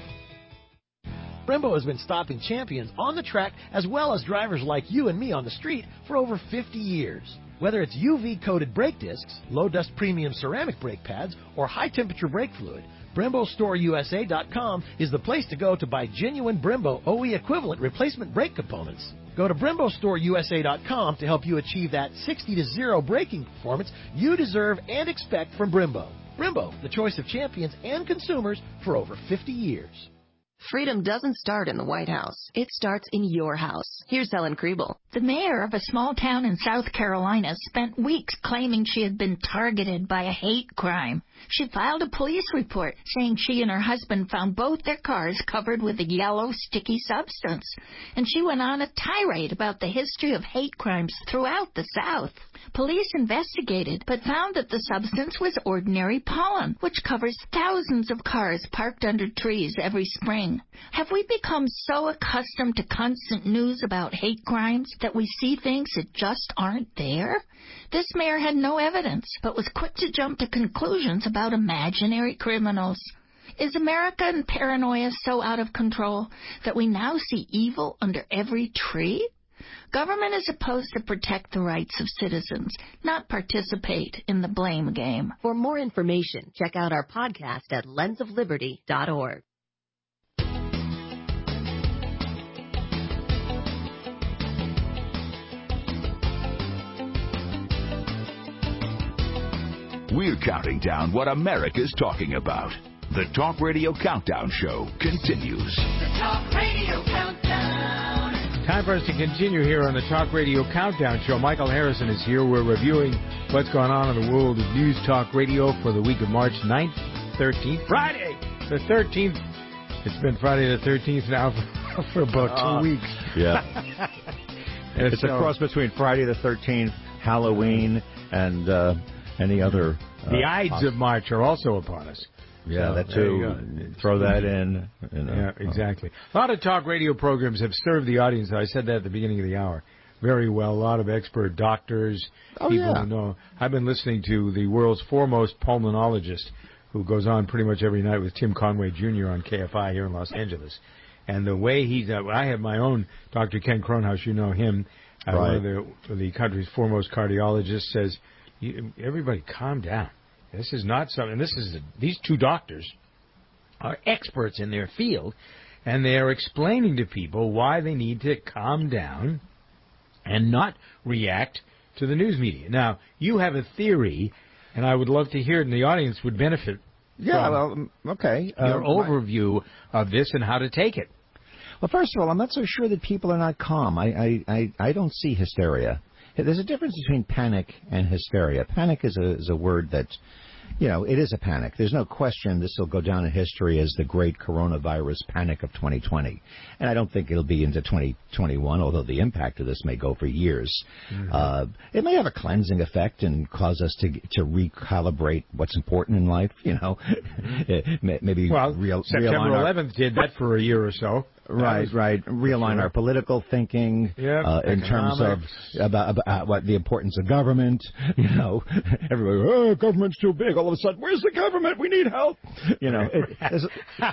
Brembo has been stopping champions on the track as well as drivers like you and me on the street for over fifty years. Whether it's U V-coated brake discs, low-dust premium ceramic brake pads, or high-temperature brake fluid, Brembo Store U S A dot com is the place to go to buy genuine Brembo O E equivalent replacement brake components. Go to Brembo Store U S A dot com to help you achieve that sixty to zero braking performance you deserve and expect from Brembo. Brembo, the choice of champions and consumers for over fifty years. Freedom doesn't start in the White House. It starts in your house. Here's Helen Kriebel. The mayor of a small town in South Carolina spent weeks claiming she had been targeted by a hate crime. She filed a police report saying she and her husband found both their cars covered with a yellow, sticky substance. And she went on a tirade about the history of hate crimes throughout the South. Police investigated, but found that the substance was ordinary pollen, which covers thousands of cars parked under trees every spring. Have we become so accustomed to constant news about hate crimes that we see things that just aren't there? This mayor had no evidence, but was quick to jump to conclusions about imaginary criminals. Is American paranoia so out of control that we now see evil under every tree? Government is supposed to protect the rights of citizens, not participate in the blame game. For more information, check out our podcast at lens of liberty dot org. We're counting down what America's talking about. The Talk Radio Countdown Show continues. The Talk Radio Countdown. Time for us to continue here on the Talk Radio Countdown Show. Michael Harrison is here. We're reviewing what's going on in the world of News Talk Radio for the week of March ninth, thirteenth. Friday, the thirteenth. It's been Friday the thirteenth now for, for about two uh, weeks. Yeah. It's so, a cross between Friday the thirteenth, Halloween, and uh, any other. Uh, the Ides of March are also upon us. Yeah, so, that too. Throw that in. You know. Yeah, exactly. A lot of talk radio programs have served the audience. I said that at the beginning of the hour. very well. A lot of expert doctors, Oh, people yeah. who know. I've been listening to the world's foremost pulmonologist, who goes on pretty much every night with Tim Conway Junior on K F I here in Los Angeles. And the way he's, uh, I have my own Doctor Ken Kronhaus, you know him, uh, Right. one of the, the country's foremost cardiologists, says, you, everybody calm down. This is not something, this is, these two doctors are experts in their field, and they are explaining to people why they need to calm down and not react to the news media. Now, you have a theory, and I would love to hear it, and the audience would benefit Yeah, from well, okay. your Uh, overview of this and how to take it. Well, first of all, I'm not so sure that people are not calm. I, I, I, I don't see hysteria. There's a difference between panic and hysteria. Panic is a, is a word that, you know, it is a panic. There's no question this will go down in history as the great coronavirus panic of twenty twenty. And I don't think it'll be into twenty twenty-one, although the impact of this may go for years. Mm-hmm. Uh, it may have a cleansing effect and cause us to to recalibrate what's important in life, you know. Mm-hmm. Maybe well, real, September eleventh did that for a year or so. Right, was, right. Realign sure. our political thinking Yep, uh, in terms of about, about uh, what the importance of government. You know, everybody, oh, government's too big. All of a sudden, where's the government? We need help. You know, it, there's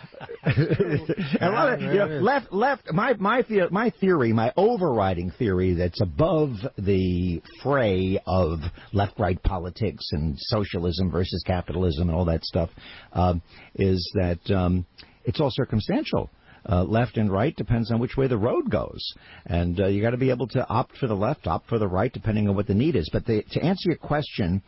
a lot of you know, left, left. My my the, my theory, my overriding theory, that's above the fray of left-right politics and socialism versus capitalism and all that stuff, um, is that um, it's all circumstantial. Uh, left and right depends on which way the road goes. And uh, you got to be able to opt for the left, opt for the right, depending on what the need is. But the, to answer your question,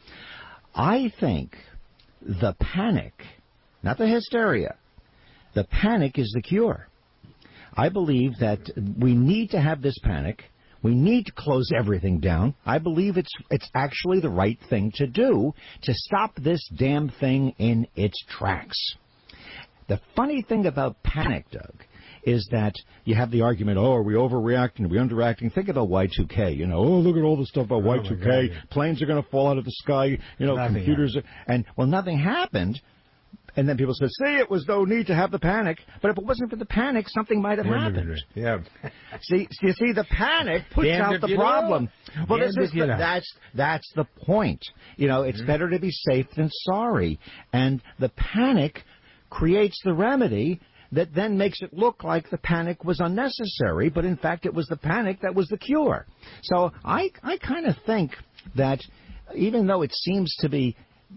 I think the panic, not the hysteria, the panic is the cure. I believe that we need to have this panic. We need to close everything down. I believe it's it's actually the right thing to do to stop this damn thing in its tracks. The funny thing about panic, Doug, is that you have the argument, oh, are we overreacting? Are we underreacting? Think about Y two K. You know, oh, look at all the stuff about Oh, Y two K. my God, yeah. Planes are going to fall out of the sky. You know, Nothing computers. Are, and, well, nothing happened. And then people said, see, it was no need to have the panic. But if it wasn't for the panic, something might have happened. Yeah. See, you see, the panic puts Damned out if the you problem. know. Well, Damned this is if you the, know. that's that's the point. You know, it's Mm-hmm. better to be safe than sorry. And the panic creates the remedy that then makes it look like the panic was unnecessary, but in fact it was the panic that was the cure. So I I kind of think that even though it seems to be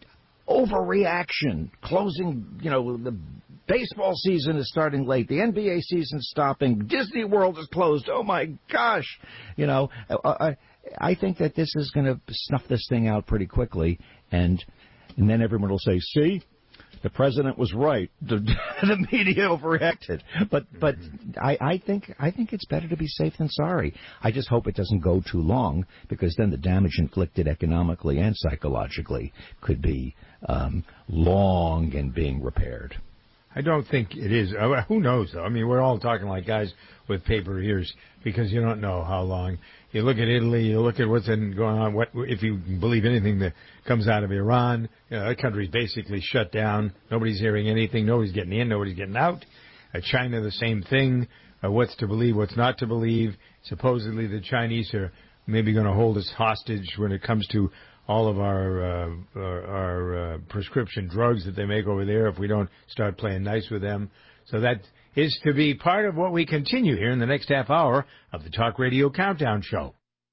overreaction, closing, you know, the baseball season is starting late, the N B A season's stopping, Disney World is closed, oh my gosh, you know, I, I think that this is going to snuff this thing out pretty quickly, and and then everyone will say, see, the president was right. The, the media overreacted. But but I, I think I think it's better to be safe than sorry. I just hope it doesn't go too long, because then the damage inflicted economically and psychologically could be um, long in being repaired. I don't think it is. Uh, who knows, though? I mean, we're all talking like guys with paper ears, because you don't know how long. You look at Italy, you look at what's in, going on, what if you believe anything that comes out of Iran, you know, that country's basically shut down. Nobody's hearing anything. Nobody's getting in. Nobody's getting out. Uh, China, the same thing. Uh, what's to believe, what's not to believe. Supposedly the Chinese are maybe going to hold us hostage when it comes to all of our uh, our, our uh, prescription drugs that they make over there if we don't start playing nice with them. So that is to be part of what we continue here in the next half hour of the Talk Radio Countdown Show.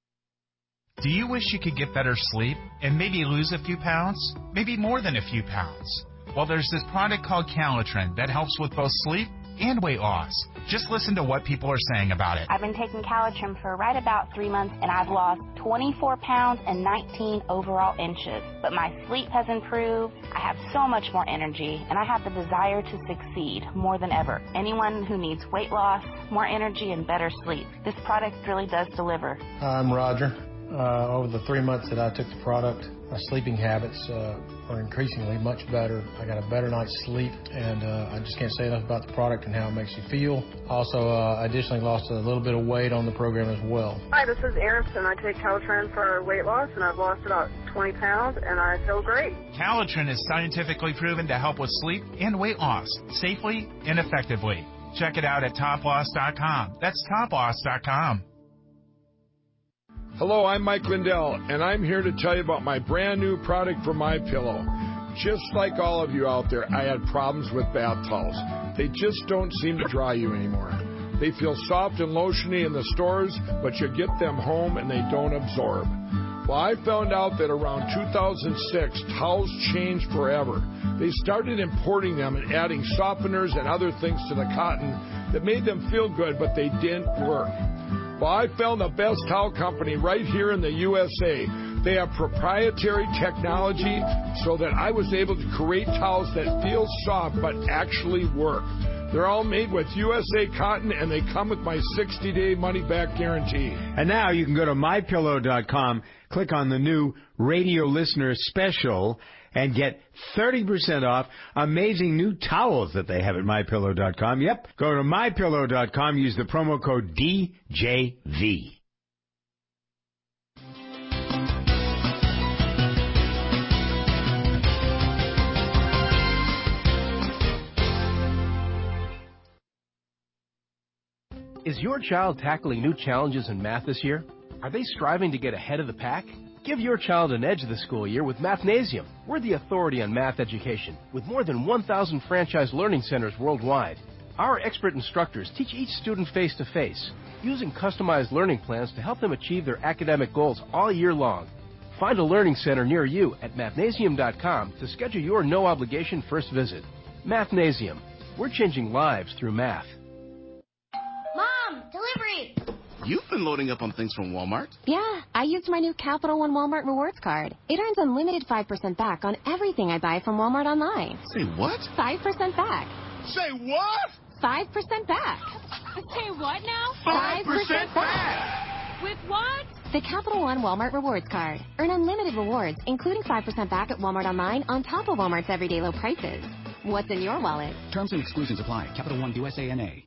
Do you wish you could get better sleep and maybe lose a few pounds? Maybe more than a few pounds? Well, there's this product called Calitrin that helps with both sleep and weight loss. Just listen to what people are saying about it. I've been taking Calitrin for right about three months, and I've lost twenty-four pounds and nineteen overall inches. But my sleep has improved, I have so much more energy, and I have the desire to succeed more than ever. Anyone who needs weight loss, more energy, and better sleep, this product really does deliver. Hi, I'm Roger. Uh, over the three months that I took the product, my sleeping habits uh, are increasingly much better. I got a better night's sleep, and uh, I just can't say enough about the product and how it makes you feel. Also, uh, I additionally lost a little bit of weight on the program as well. Hi, this is Aronson. I take Calitrin for weight loss, and I've lost about twenty pounds, and I feel great. Calitrin is scientifically proven to help with sleep and weight loss safely and effectively. Check it out at top loss dot com. That's top loss dot com. Hello, I'm Mike Lindell, and I'm here to tell you about my brand new product from MyPillow. Just like all of you out there, I had problems with bath towels. They just don't seem to dry you anymore. They feel soft and lotiony in the stores, but you get them home and they don't absorb. Well, I found out that around two thousand six, towels changed forever. They started importing them and adding softeners and other things to the cotton that made them feel good, but they didn't work. Well, I found the best towel company right here in the U S A. They have proprietary technology so that I was able to create towels that feel soft but actually work. They're all made with U S A cotton, and they come with my sixty-day money-back guarantee. And now you can go to my pillow dot com, click on the new Radio Listener Special, and get thirty percent off amazing new towels that they have at my pillow dot com. Yep, go to my pillow dot com, use the promo code D J V. Is your child tackling new challenges in math this year? Are they striving to get ahead of the pack? Give your child an edge this school year with Mathnasium. We're the authority on math education, with more than one thousand franchise learning centers worldwide. Our expert instructors teach each student face-to-face, using customized learning plans to help them achieve their academic goals all year long. Find a learning center near you at mathnasium dot com to schedule your no-obligation first visit. Mathnasium. We're changing lives through math. Mom, delivery! You've been loading up on things from Walmart. Yeah, I used my new Capital One Walmart Rewards card. It earns unlimited five percent back on everything I buy from Walmart online. Say what? five percent back. Say what? five percent back. Say what now? five percent back. With what? The Capital One Walmart Rewards card. Earn unlimited rewards, including five percent back at Walmart online on top of Walmart's everyday low prices. What's in your wallet? Terms and exclusions apply. Capital One U S A N A.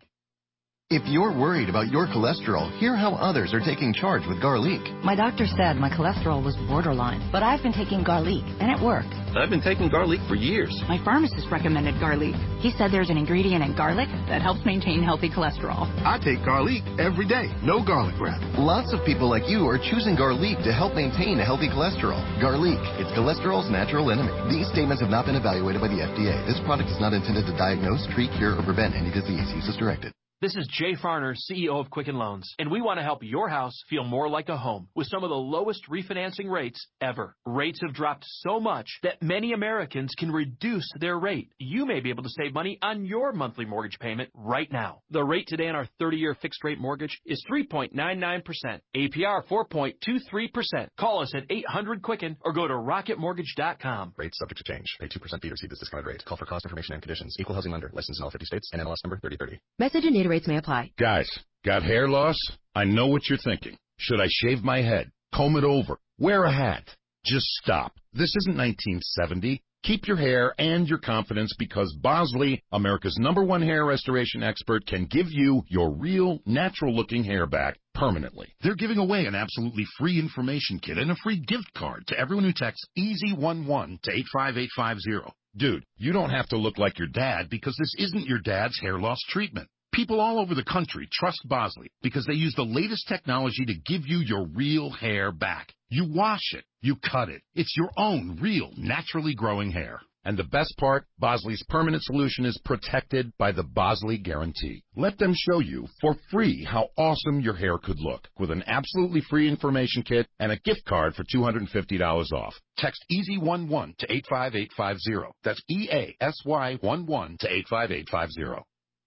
If you're worried about your cholesterol, hear how others are taking charge with Garlic. My doctor said my cholesterol was borderline, but I've been taking Garlic, and it worked. I've been taking Garlic for years. My pharmacist recommended Garlic. He said there's an ingredient in garlic that helps maintain healthy cholesterol. I take Garlic every day. No garlic breath. Lots of people like you are choosing Garlic to help maintain a healthy cholesterol. Garlic, it's cholesterol's natural enemy. These statements have not been evaluated by the F D A. This product is not intended to diagnose, treat, cure, or prevent any disease. Use as directed. This is Jay Farner, C E O of Quicken Loans, and we want to help your house feel more like a home with some of the lowest refinancing rates ever. Rates have dropped so much that many Americans can reduce their rate. You may be able to save money on your monthly mortgage payment right now. The rate today on our thirty-year fixed-rate mortgage is three point nine nine percent, A P R four point two three percent. Call us at eight hundred Quicken or go to rocket mortgage dot com. Rates subject to change. Pay two percent fee to receive this discounted rate. Call for cost information and conditions. Equal housing lender. Licensed in all fifty states. N M L S number thirty thirty. Message and data rates may apply. Guys, got hair loss? I know what you're thinking. Should I shave my head? Comb it over? Wear a hat? Just stop. This isn't nineteen seventy. Keep your hair and your confidence because Bosley, America's number one hair restoration expert, can give you your real, natural-looking hair back permanently. They're giving away an absolutely free information kit and a free gift card to everyone who texts easy one one to eight five eight five zero. Dude, you don't have to look like your dad because this isn't your dad's hair loss treatment. People all over the country trust Bosley because they use the latest technology to give you your real hair back. You wash it. You cut it. It's your own real, naturally growing hair. And the best part, Bosley's permanent solution is protected by the Bosley Guarantee. Let them show you for free how awesome your hair could look with an absolutely free information kit and a gift card for two hundred fifty dollars off. Text easy one one to eight five eight five zero. That's E A S Y one one to eight five eight five zero.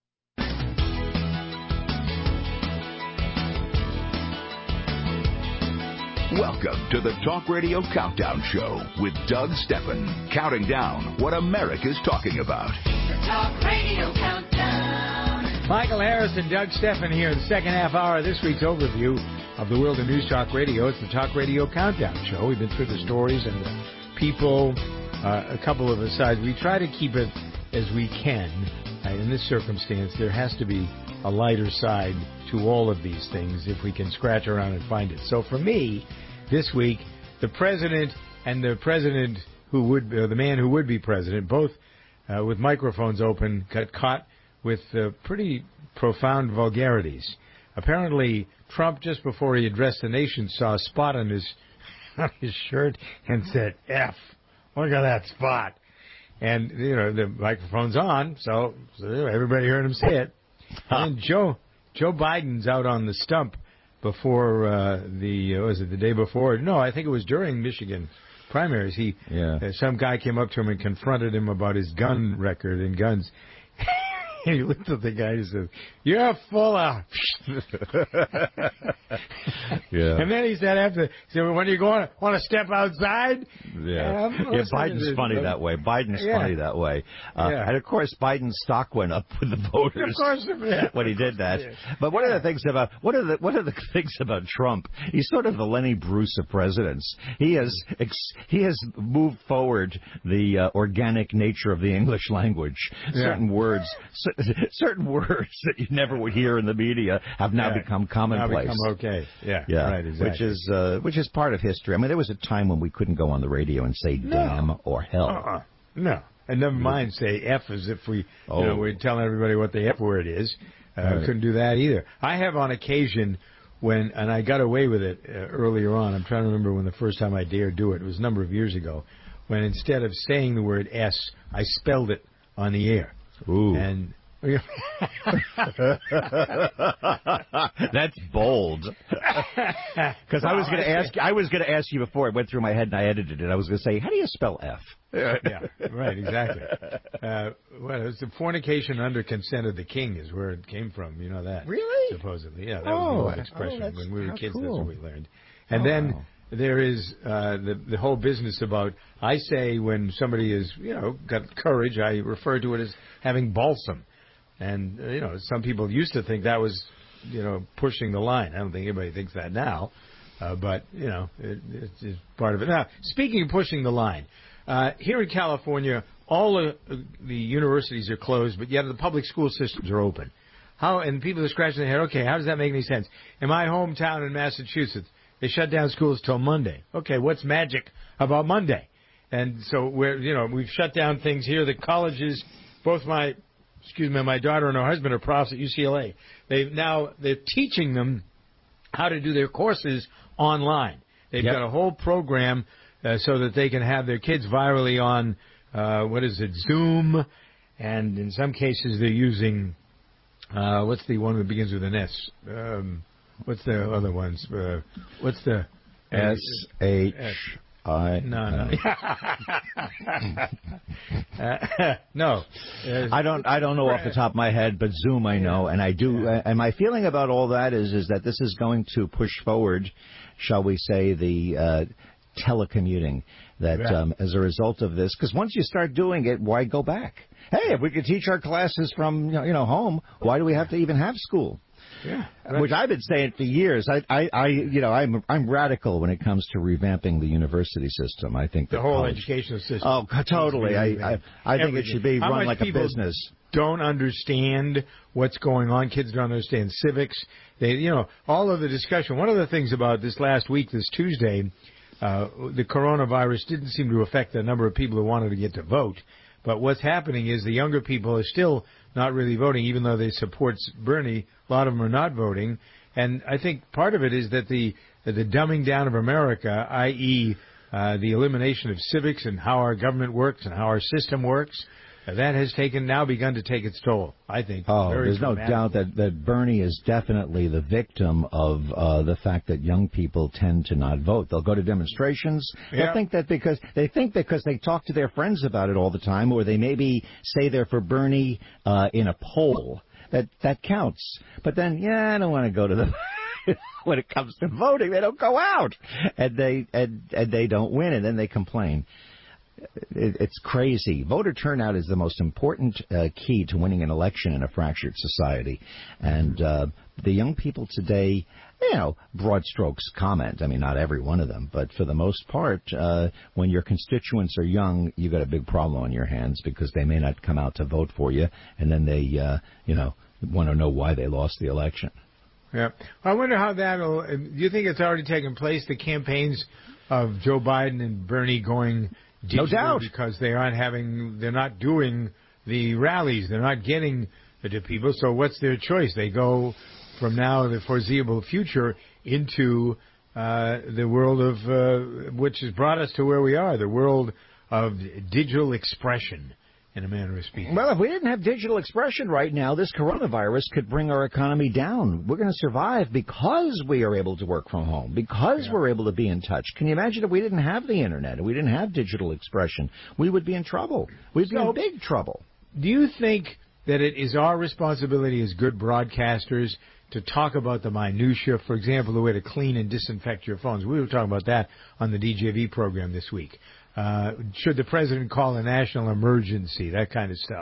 Welcome to the Talk Radio Countdown Show with Doug Steffen, counting down what America's talking about. The Talk Radio Countdown. Michael Harris and Doug Steffen here in the second half hour of this week's overview of the world of News Talk Radio. It's the Talk Radio Countdown Show. We've been through the stories and the people, uh, a couple of asides. We try to keep it as we can. Uh, in this circumstance, there has to be a lighter side to all of these things if we can scratch around and find it. So for me, this week, the president and the president who would, uh, the man who would be president, both uh, with microphones open, got caught with uh, pretty profound vulgarities. apparently Trump, just before he addressed the nation, saw a spot on his on his shirt and said, F, look at that spot. And, you know, the microphone's on, so, so everybody heard him say it. And then Joe Joe Biden's out on the stump before uh, the, uh, was it the day before? No, I think it was during Michigan primaries. He, yeah. uh, some guy came up to him and confronted him about his gun record and guns. And he looked at the guy and said, "You're full of." Yeah. And then he said, "After, he said, when are you going? Want to step outside?" Yeah. Yeah. Biden's funny that way. Biden's yeah. funny that way. Uh, yeah. And of course, Biden's stock went up with the voters. Of course, yeah. when he did that. But one yeah. of the things about one of the one of the things about Trump, he's sort of the Lenny Bruce of presidents. He has ex, he has moved forward the uh, organic nature of the English language. Yeah. Certain words. Certain words that you never would hear in the media have now yeah. become commonplace. Now become okay. Yeah, yeah. right, exactly. Which is uh, which is part of history. I mean, there was a time when we couldn't go on the radio and say no. damn or hell. Uh-uh. No, and never mind say F as if we, oh. you know, we're telling everybody what the F word is. Uh, right. Couldn't do that either. I have on occasion when, and I got away with it uh, earlier on. I'm trying to remember when the first time I dared do it. It was a number of years ago. When instead of saying the word S, I spelled it on the air. Ooh. And that's bold. Because I was going to ask, I was going to ask you before it went through my head and I edited it. I was going to say, how do you spell F? Yeah, right, exactly. Uh, well, it was the fornication under consent of the king is where it came from. You know that? Really? Supposedly, yeah. That oh, was the old expression oh, when we were kids. Cool. That's what we learned. And oh, then. Wow. There is uh, the the whole business about, I say when somebody is, you know, got courage, I refer to it as having balsam. And, uh, you know, some people used to think that was, you know, pushing the line. I don't think anybody thinks that now. Uh, but, you know, it, it's, it's part of it. Now, speaking of pushing the line, uh, here in California, all the, the universities are closed, but yet the public school systems are open. How? And people are scratching their head, okay, how does that make any sense? In my hometown in Massachusetts, they shut down schools till Monday. Okay, what's magic about Monday? And so we're, you know, we've shut down things here. The colleges, both my, excuse me, my daughter and her husband are profs at U C L A. They've now they're teaching them how to do their courses online. They've yep. got a whole program uh, so that they can have their kids virally on uh, what is it, Zoom, and in some cases they're using uh, what's the one that begins with an S? Um, What's the other ones? Uh, what's the S H I? No, no, uh, no. I don't. I don't know off the top of my head, but Zoom I know, and I do. Uh, and my feeling about all that is, is that this is going to push forward, shall we say, the uh, telecommuting. That yeah. um, as a result of this, because once you start doing it, why go back? Hey, if we could teach our classes from you know home, why do we have to even have school? Yeah, which I've been saying for years. I, I, I, you know, I'm, I'm radical when it comes to revamping the university system. I think the that whole college, educational system. Oh, totally. I, I, I think it should be How run much like a business. Don't understand what's going on. Kids don't understand civics. They, you know, all of the discussion. One of the things about this last week, this Tuesday, uh, the coronavirus didn't seem to affect the number of people who wanted to get to vote. But what's happening is the younger people are still not really voting, even though they support Bernie. A lot of them are not voting. And I think part of it is that the the dumbing down of America, that is, uh, the elimination of civics and how our government works and how our system works, uh, that has taken now begun to take its toll, I think. Oh, very there's no doubt that, that Bernie is definitely the victim of uh, the fact that young people tend to not vote. They'll go to demonstrations. Yeah. They'll think that because they think because they talk to their friends about it all the time, or they maybe say they're for Bernie uh, in a poll, that that counts. But then, yeah, I don't want to go to the. When it comes to voting, they don't go out, and they and, and they don't win, and then they complain. It, it's crazy. Voter turnout is the most important uh, key to winning an election in a fractured society, and uh, the young people today, you know, broad strokes comment. I mean, not every one of them, but for the most part, uh, when your constituents are young, you got a big problem on your hands because they may not come out to vote for you, and then they, uh, you know, want to know why they lost the election. Yeah, I wonder how that'll. Do you think it's already taken place? The campaigns of Joe Biden and Bernie going digital, no doubt, because they aren't having, they're not doing the rallies, they're not getting to people. So what's their choice? They go from now in the foreseeable future into uh, the world of, uh, which has brought us to where we are, the world of digital expression, in a manner of speaking. Well, if we didn't have digital expression right now, this coronavirus could bring our economy down. We're going to survive because we are able to work from home, because yeah. we're able to be in touch. Can you imagine if we didn't have the Internet, if we didn't have digital expression? We would be in trouble. We'd be so, in big trouble. Do you think that it is our responsibility as good broadcasters to talk about the minutia, for example, the way to clean and disinfect your phones? We were talking about that on the D J V program this week. Uh, should the president call a national emergency, that kind of stuff?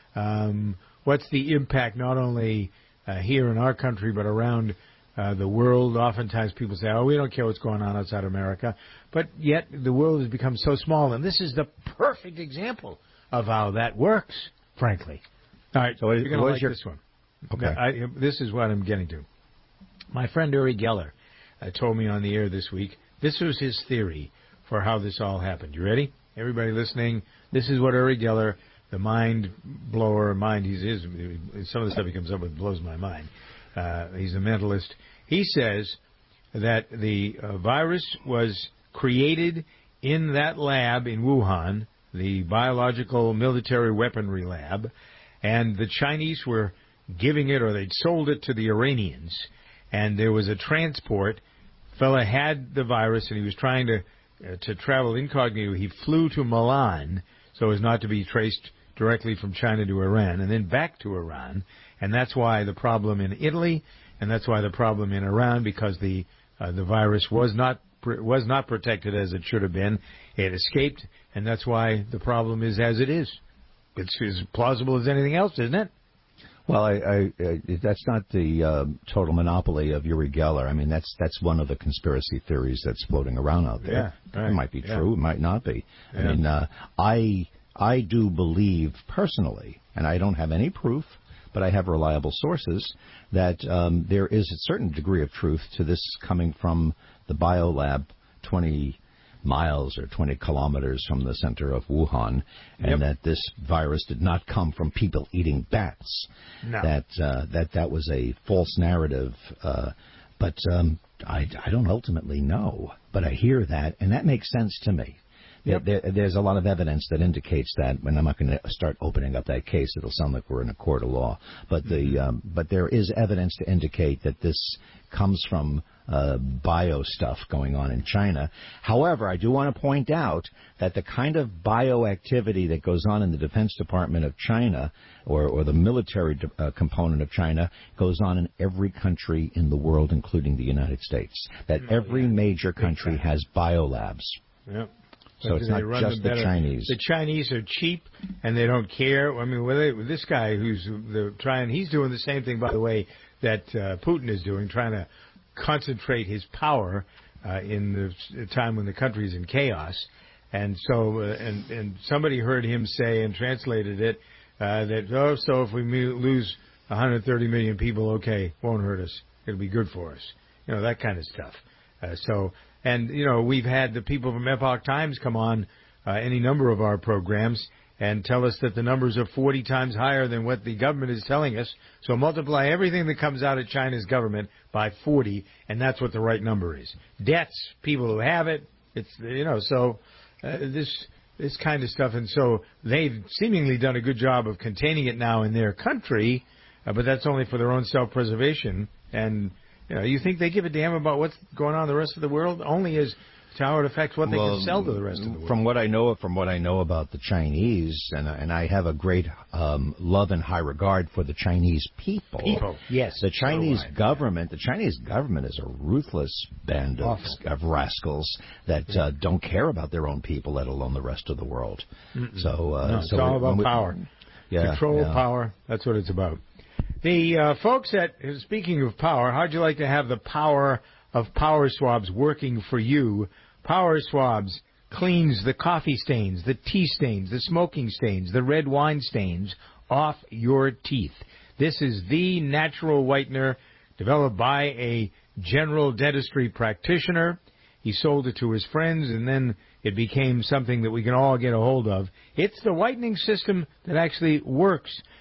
Um, what's the impact not only uh, here in our country but around uh, the world? Oftentimes people say, oh, we don't care what's going on outside America. But yet the world has become so small, and this is the perfect example of how that works, frankly. All right, so you're going to like your... this one. Okay. I, this is what I'm getting to. My friend Uri Geller uh, told me on the air this week, this was his theory for how this all happened. You ready? Everybody listening, this is what Uri Geller, the mind blower, mind, he's, his, some of the stuff he comes up with blows my mind. Uh, he's a mentalist. He says that the uh, virus was created in that lab in Wuhan, the biological military weaponry lab, and the Chinese were giving it, or they'd sold it to the Iranians, and there was a transport. Fella had the virus, and he was trying to uh, to travel incognito. He flew to Milan so as not to be traced directly from China to Iran, and then back to Iran. And that's why the problem in Italy, and that's why the problem in Iran, because the uh, the virus was not was not protected as it should have been. It escaped, and that's why the problem is as it is. It's as plausible as anything else, isn't it? Well, I, I, I, that's not the uh, total monopoly of Uri Geller. I mean, that's that's one of the conspiracy theories that's floating around out there. Yeah, right. It might be yeah. true. It might not be. Yeah. I mean, uh, I I do believe personally, and I don't have any proof, but I have reliable sources, that um, there is a certain degree of truth to this coming from the biolab twenty miles or twenty kilometers from the center of Wuhan, and yep. that this virus did not come from people eating bats. No. That uh, that that was a false narrative. Uh, but um, I, I don't ultimately know. But I hear that, and that makes sense to me. Yep. There, there's a lot of evidence that indicates that. When I'm not going to start opening up that case, it'll sound like we're in a court of law. But the Mm-hmm. um, but there is evidence to indicate that this comes from uh, bio stuff going on in China. However, I do want to point out that the kind of bioactivity that goes on in the Defense Department of China, or, or the military de- uh, component of China, goes on in every country in the world, including the United States. That every major country has biolabs. Yep. So it's not just the Chinese. The Chinese are cheap, and they don't care. I mean, with, they, with this guy who's the, trying, he's doing the same thing, by the way, that uh, Putin is doing, trying to concentrate his power uh, in the time when the country's in chaos. And so, uh, and, and somebody heard him say and translated it uh, that, oh, so if we lose one hundred thirty million people, okay, won't hurt us. It'll be good for us. You know, that kind of stuff. Uh, so... And, you know, we've had the people from Epoch Times come on uh, any number of our programs and tell us that the numbers are forty times higher than what the government is telling us. So multiply everything that comes out of China's government by forty, and that's what the right number is. Deaths, people who have it, it's, you know, so uh, this this kind of stuff. And so they've seemingly done a good job of containing it now in their country, uh, but that's only for their own self-preservation. And you know, you think they give a damn about what's going on in the rest of the world? Only as to how it affects what they well, can sell to the rest of the world. From what I know, from what I know about the Chinese, and and I have a great um, love and high regard for the Chinese people. People, yes. The Chinese so government, the Chinese government is a ruthless band of, of rascals that yeah. uh, don't care about their own people, let alone the rest of the world. Mm-mm. So uh, no, it's so all about we, power. Yeah, Control, yeah. power. That's what it's about. The uh, folks at, speaking of power, how'd you like to have the power of Power Swabs working for you? Power Swabs cleans the coffee stains, the tea stains, the smoking stains, the red wine stains off your teeth. This is the natural whitener developed by a general dentistry practitioner. He sold it to his friends, and then it became something that we can all get a hold of. It's the whitening system that actually works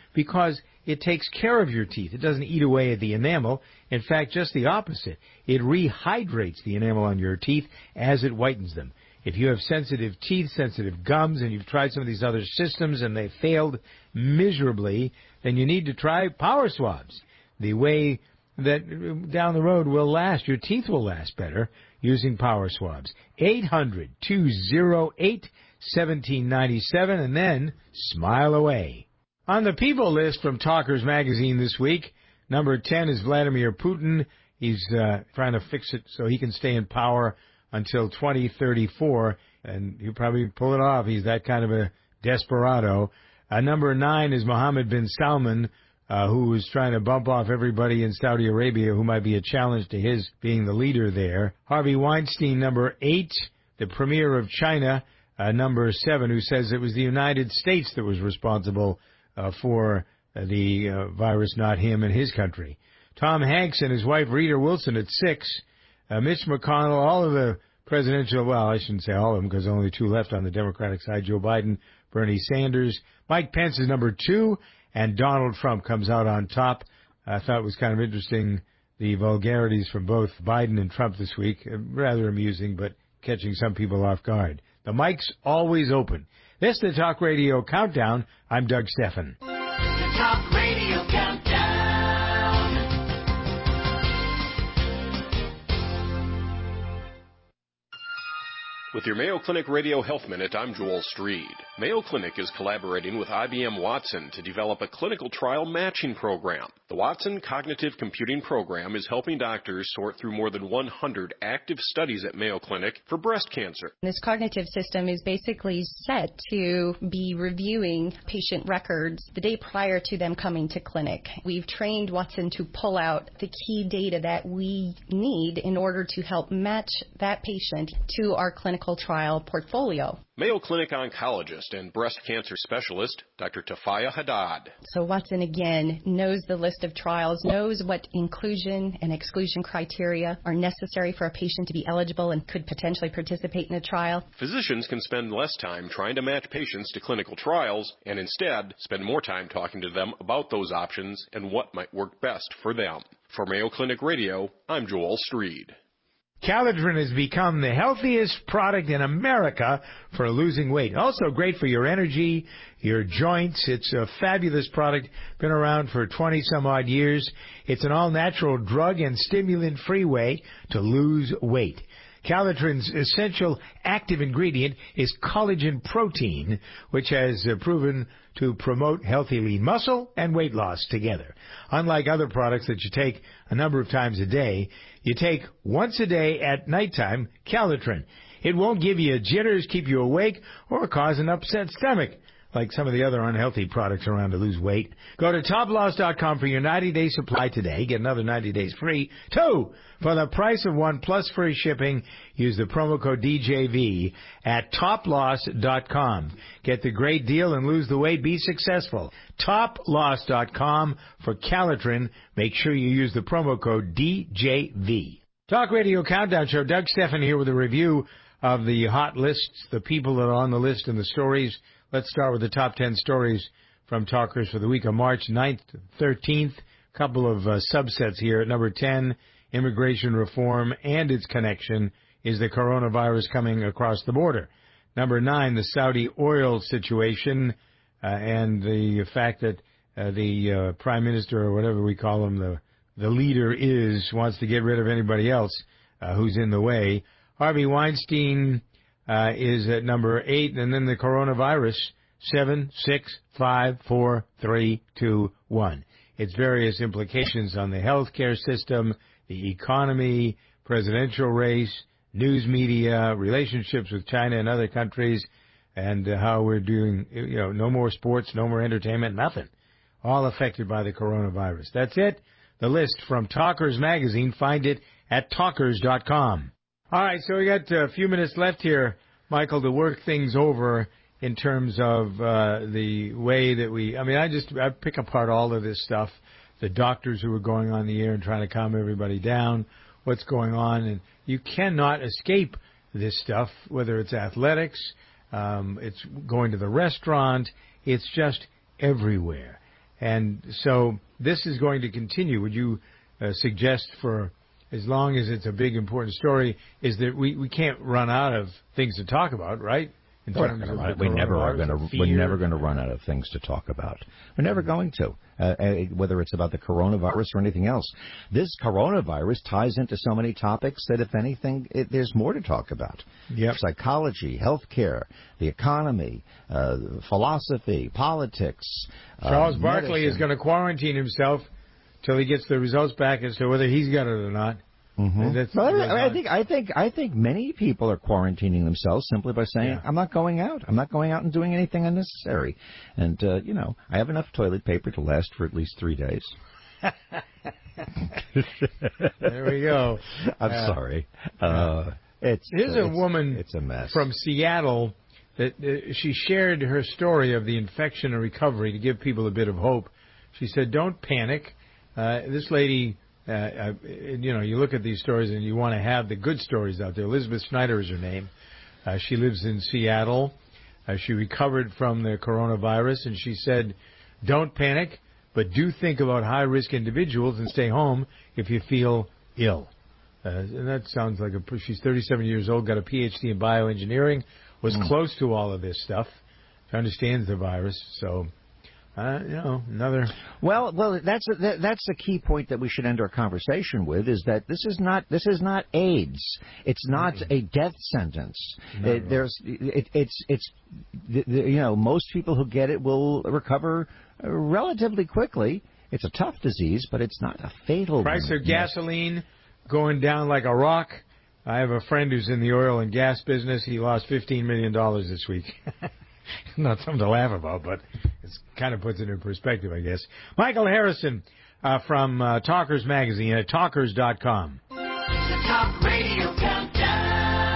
because it takes care of your teeth. It doesn't eat away at the enamel. In fact, just the opposite. It rehydrates the enamel on your teeth as it whitens them. If you have sensitive teeth, sensitive gums, and you've tried some of these other systems and they failed miserably, then you need to try Power Swabs. The way that down the road will last, your teeth will last better using Power Swabs. eight hundred, two oh eight, one seven nine seven, and then smile away. On the people list from Talkers Magazine this week, number ten is Vladimir Putin. He's uh, trying to fix it so he can stay in power until twenty thirty-four, and he'll probably pull it off. He's that kind of a desperado. Uh, number nine is Mohammed bin Salman, uh, who is trying to bump off everybody in Saudi Arabia who might be a challenge to his being the leader there. Harvey Weinstein, number eight, the premier of China, uh, number seven, who says it was the United States that was responsible uh, for uh, the uh, virus, not him and his country. Tom Hanks and his wife Rita Wilson at six. Uh, Mitch McConnell, all of the presidential, well, I shouldn't say all of them because only two left on the Democratic side, Joe Biden, Bernie Sanders. Mike Pence is number two, and Donald Trump comes out on top. I thought it was kind of interesting, the vulgarities from both Biden and Trump this week. Uh, rather amusing, but catching some people off guard. The mic's always open. This is the Talk Radio Countdown. I'm Doug Steffen. The Talk Radio Countdown. With your Mayo Clinic Radio Health Minute, I'm Joel Streed. Mayo Clinic is collaborating with I B M Watson to develop a clinical trial matching program. The Watson Cognitive Computing Program is helping doctors sort through more than one hundred active studies at Mayo Clinic for breast cancer. This cognitive system is basically set to be reviewing patient records the day prior to them coming to clinic. We've trained Watson to pull out the key data that we need in order to help match that patient to our clinical trial portfolio. Mayo Clinic oncologist and breast cancer specialist, Doctor Tafaya Haddad. So Watson, again, knows the list of trials, knows what inclusion and exclusion criteria are necessary for a patient to be eligible and could potentially participate in a trial. Physicians can spend less time trying to match patients to clinical trials and instead spend more time talking to them about those options and what might work best for them. For Mayo Clinic Radio, I'm Joel Streed. Calitrin has become the healthiest product in America for losing weight. Also great for your energy, your joints. It's a fabulous product, been around for twenty-some-odd years. It's an all-natural drug and stimulant-free way to lose weight. Calitrin's essential active ingredient is collagen protein, which has uh, proven to promote healthy lean muscle and weight loss together. Unlike other products that you take a number of times a day, you take once a day at nighttime Calitrin. It won't give you jitters, keep you awake, or cause an upset stomach, like some of the other unhealthy products around to lose weight. Go to top loss dot com for your ninety-day supply today. Get another ninety days free. Two, for the price of one plus free shipping, use the promo code D J V at top loss dot com. Get the great deal and lose the weight. Be successful. top loss dot com for Calitrin. Make sure you use the promo code D J V. Talk Radio Countdown Show. Doug Steffen here with a review of the hot lists, the people that are on the list and the stories. Let's start with the top ten stories from Talkers for the week of March ninth, thirteenth. A couple of uh, subsets here. At number ten, immigration reform and its connection is the coronavirus coming across the border. Number nine, the Saudi oil situation uh, and the fact that uh, the uh, prime minister, or whatever we call him, the, the leader is, wants to get rid of anybody else uh, who's in the way. Harvey Weinstein Uh, is at number eight, and then the coronavirus, seven, six, five, four, three, two, one. Its various implications on the healthcare system, the economy, presidential race, news media, relationships with China and other countries, and uh, how we're doing, you know, no more sports, no more entertainment, nothing. All affected by the coronavirus. That's it. The list from Talkers Magazine. Find it at talkers dot com. All right, so we got a few minutes left here, Michael, to work things over in terms of uh, the way that we, I mean, I just, I pick apart all of this stuff, the doctors who are going on the air and trying to calm everybody down, what's going on, and you cannot escape this stuff, whether it's athletics, um, it's going to the restaurant, it's just everywhere. And so this is going to continue. Would you uh, suggest for as long as it's a big, important story, is that we, we can't run out of things to talk about, right? In We're, terms of run, the we never are coronavirus, going to. fear. We're never going to run out of things to talk about. We're never going to, uh, uh, whether it's about the coronavirus or anything else. This coronavirus ties into so many topics that, if anything, it, there's more to talk about. Yep. Psychology, healthcare, the economy, uh, philosophy, politics. Charles uh, Barkley medicine. is going to quarantine himself till he gets the results back as to whether he's got it or not. Mm-hmm. That's, well, that's I, I think I think I think many people are quarantining themselves simply by saying, Yeah. "I'm not going out. I'm not going out and doing anything unnecessary." And uh, you know, I have enough toilet paper to last for at least three days. There we go. I'm Uh, sorry. Uh, it's Here's uh, a it's, woman It's a mess. from Seattle that uh, she shared her story of the infection and recovery to give people a bit of hope. She said, "Don't panic." Uh, this lady. Uh, uh, you know, you look at these stories and you want to have the good stories out there. Elizabeth Schneider is her name. Uh, she lives in Seattle. Uh, she recovered from the coronavirus, and she said, don't panic, but do think about high-risk individuals and stay home if you feel ill. Uh, and that sounds like a... She's thirty-seven years old, got a P H D in bioengineering, was Mm. close to all of this stuff, understands the virus, so... Uh, you know, another. Well, well, that's a, that, that's the key point that we should end our conversation with. Is that this is not this is not AIDS. It's not mm-hmm. a death sentence. It, there's it, it's it's the, the, you know, most people who get it will recover relatively quickly. It's a tough disease, but it's not a fatal. Price one. of gasoline going down like a rock. I have a friend who's in the oil and gas business. He lost fifteen million dollars this week. Not something to laugh about, but it kind of puts it in perspective, I guess. Michael Harrison uh, from uh, Talkers Magazine at talkers dot com. The Talk Radio Countdown.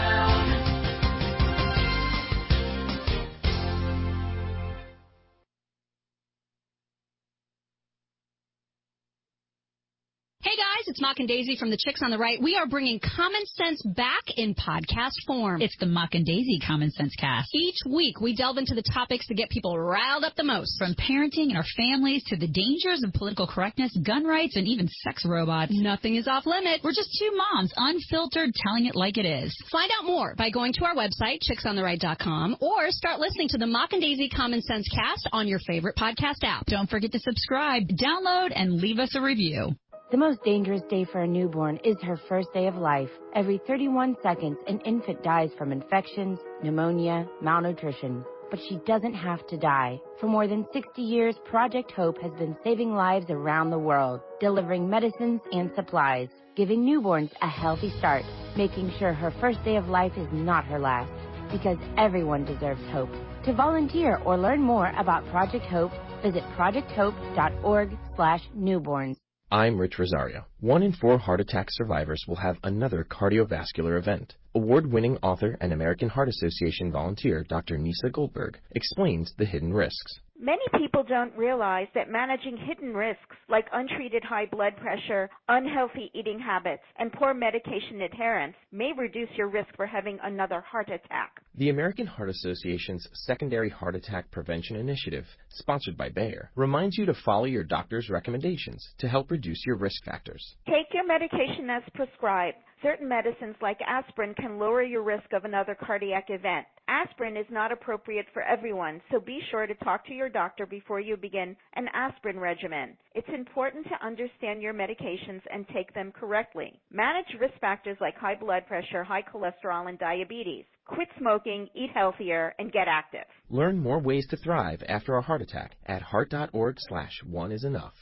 Hey guys, it's Mock and Daisy from the Chicks on the Right. We are bringing common sense back in podcast form. It's the Mock and Daisy Common Sense Cast. Each week, we delve into the topics that get people riled up the most. From parenting and our families to the dangers of political correctness, gun rights, and even sex robots. Nothing is off limit. We're just two moms, unfiltered, telling it like it is. Find out more by going to our website, chicks on the right dot com, or start listening to the Mock and Daisy Common Sense Cast on your favorite podcast app. Don't forget to subscribe, download, and leave us a review. The most dangerous day for a newborn is her first day of life. Every thirty-one seconds, an infant dies from infections, pneumonia, malnutrition. But she doesn't have to die. For more than sixty years, Project Hope has been saving lives around the world, delivering medicines and supplies, giving newborns a healthy start, making sure her first day of life is not her last. Because everyone deserves hope. To volunteer or learn more about Project Hope, visit project hope dot org slash newborns. I'm Rich Rosario. One in four heart attack survivors will have another cardiovascular event. Award-winning author and American Heart Association volunteer Doctor Nisa Goldberg explains the hidden risks. Many people don't realize that managing hidden risks like untreated high blood pressure, unhealthy eating habits, and poor medication adherence may reduce your risk for having another heart attack. The American Heart Association's Secondary Heart Attack Prevention Initiative, sponsored by Bayer, reminds you to follow your doctor's recommendations to help reduce your risk factors. Take your medication as prescribed. Certain medicines like aspirin can lower your risk of another cardiac event. Aspirin is not appropriate for everyone, so be sure to talk to your doctor before you begin an aspirin regimen. It's important to understand your medications and take them correctly. Manage risk factors like high blood pressure, high cholesterol, and diabetes. Quit smoking, eat healthier, and get active. Learn more ways to thrive after a heart attack at heart dot org slash one is enough.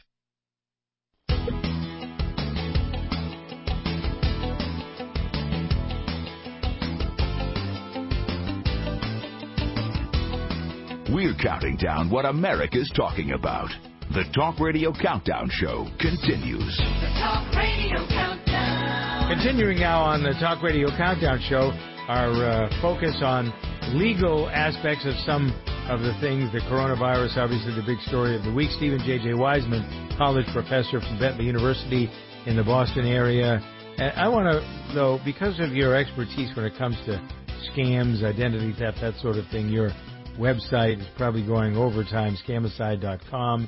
We're counting down what America's talking about. The Talk Radio Countdown Show continues. The Talk Radio Countdown. Continuing now on the Talk Radio Countdown Show, our uh, focus on legal aspects of some of the things, the coronavirus, obviously the big story of the week. Stephen J J. Wiseman, college professor from Bentley University in the Boston area. And I want to, though, because of your expertise when it comes to scams, identity theft, that sort of thing, your website is probably going overtime, scamicide dot com.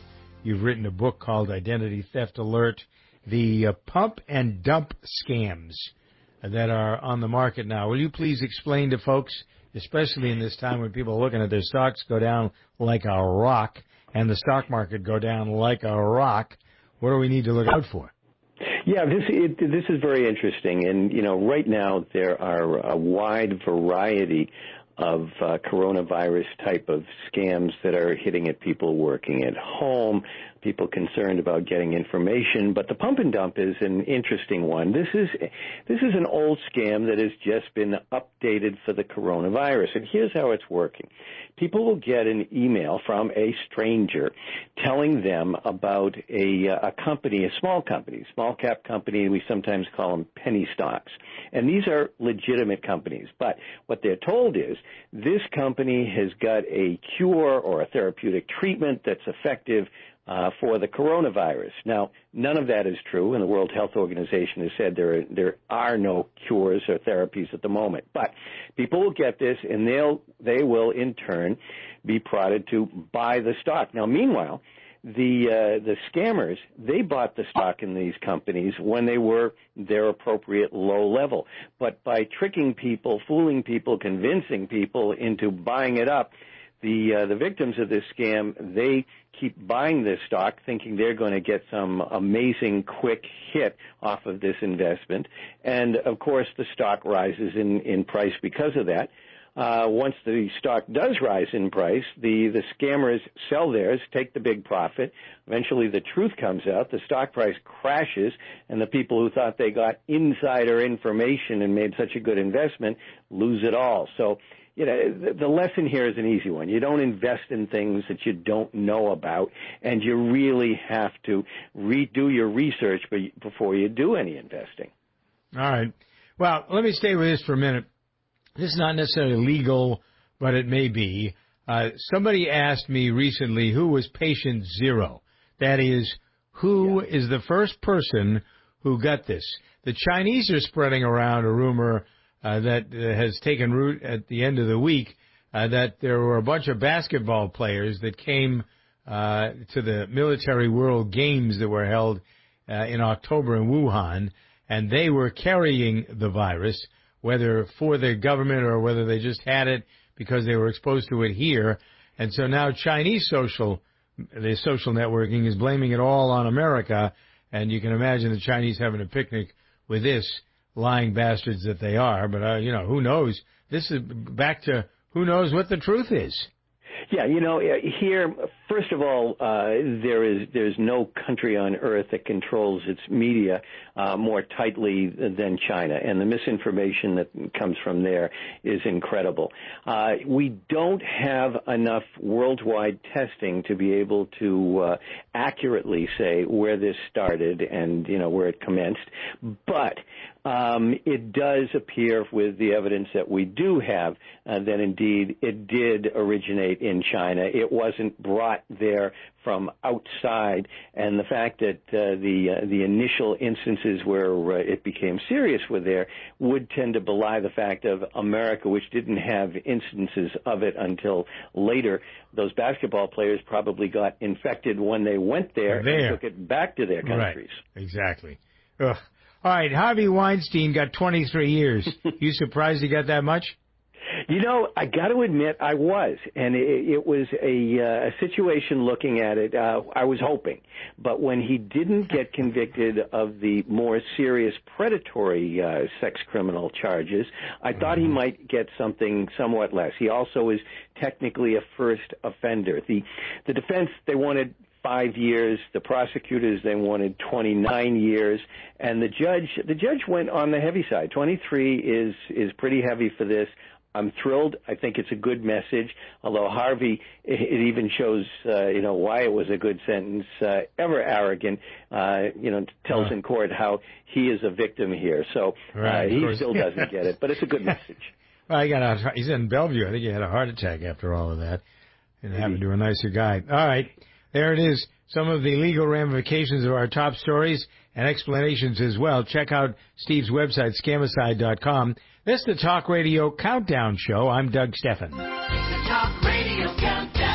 You've written a book called Identity Theft Alert, the uh, pump and dump scams that are on the market now. Will you please explain to folks, especially in this time when people are looking at their stocks go down like a rock and the stock market go down like a rock, what do we need to look out for? Yeah, this it, this is very interesting. And, you know, right now there are a wide variety of uh, coronavirus type of scams that are hitting at people working at home, people concerned about getting information. But the pump and dump is an interesting one. This is this is an old scam that has just been updated for the coronavirus. And here's how it's working. People will get an email from a stranger telling them about a, a company, a small company, small cap company. We sometimes call them penny stocks. And these are legitimate companies. But what they're told is this company has got a cure or a therapeutic treatment that's effective uh, for the coronavirus. Now, none of that is true, and the World Health Organization has said there are, there are no cures or therapies at the moment. But people will get this, and they'll they will in turn be prodded to buy the stock. Now, meanwhile, the uh, the scammers, they bought the stock in these companies when they were their appropriate low level. But by tricking people, fooling people, convincing people into buying it up, the uh, the victims of this scam, they keep buying this stock thinking they're going to get some amazing quick hit off of this investment. And, of course, the stock rises in, in price because of that. Uh, once the stock does rise in price, the, the scammers sell theirs, take the big profit. Eventually the truth comes out, the stock price crashes, and the people who thought they got insider information and made such a good investment lose it all. So, you know, the, the lesson here is an easy one. You don't invest in things that you don't know about, and you really have to redo your research before you do any investing. All right. Well, let me stay with this for a minute. This is not necessarily legal, but it may be. Uh, somebody asked me recently who was patient zero. That is, who yeah. is the first person who got this? The Chinese are spreading around a rumor uh, that uh, has taken root at the end of the week uh, that there were a bunch of basketball players that came uh, to the Military World Games that were held uh, in October in Wuhan, and they were carrying the virus, whether for their government or whether they just had it because they were exposed to it here. And so now Chinese social, the social networking is blaming it all on America. And you can imagine the Chinese having a picnic with this, lying bastards that they are. But, uh, you know, who knows? This is back to who knows what the truth is. Yeah, you know, here, first of all, uh, there is there's no country on earth that controls its media uh, more tightly than China, and the misinformation that comes from there is incredible. Uh, we don't have enough worldwide testing to be able to uh, accurately say where this started and, you know, where it commenced, but Um, it does appear with the evidence that we do have uh, that indeed it did originate in China. It wasn't brought there from outside, and the fact that uh, the uh, the initial instances where uh, it became serious were there would tend to belie the fact of America, which didn't have instances of it until later. Those basketball players probably got infected when they went there, there. and took it back to their countries. Right. Exactly. Ugh. All right, Harvey Weinstein got twenty-three years. You surprised he got that much? You know, I got to admit I was, and it, it was a, uh, a situation looking at it, uh, I was hoping. But when he didn't get convicted of the more serious predatory uh, sex criminal charges, I mm-hmm. thought he might get something somewhat less. He also is technically a first offender. The, the defense, they wanted five years. The prosecutors, they wanted twenty-nine years, and the judge, the judge went on the heavy side. twenty-three is is pretty heavy for this. I'm thrilled. I think it's a good message. Although Harvey, it, it even shows, uh, you know, why it was a good sentence. Uh, ever arrogant, uh, you know, tells uh. in court how he is a victim here. So uh, right, he still doesn't get it, but it's a good message. Well, he got a, he's in Bellevue. I think he had a heart attack after all of that, and Maybe. happened to a nicer guy. All right. There it is, some of the legal ramifications of our top stories and explanations as well. Check out Steve's website, scamicide dot com. This is the Talk Radio Countdown Show. I'm Doug Stephan. It's the Talk Radio Countdown.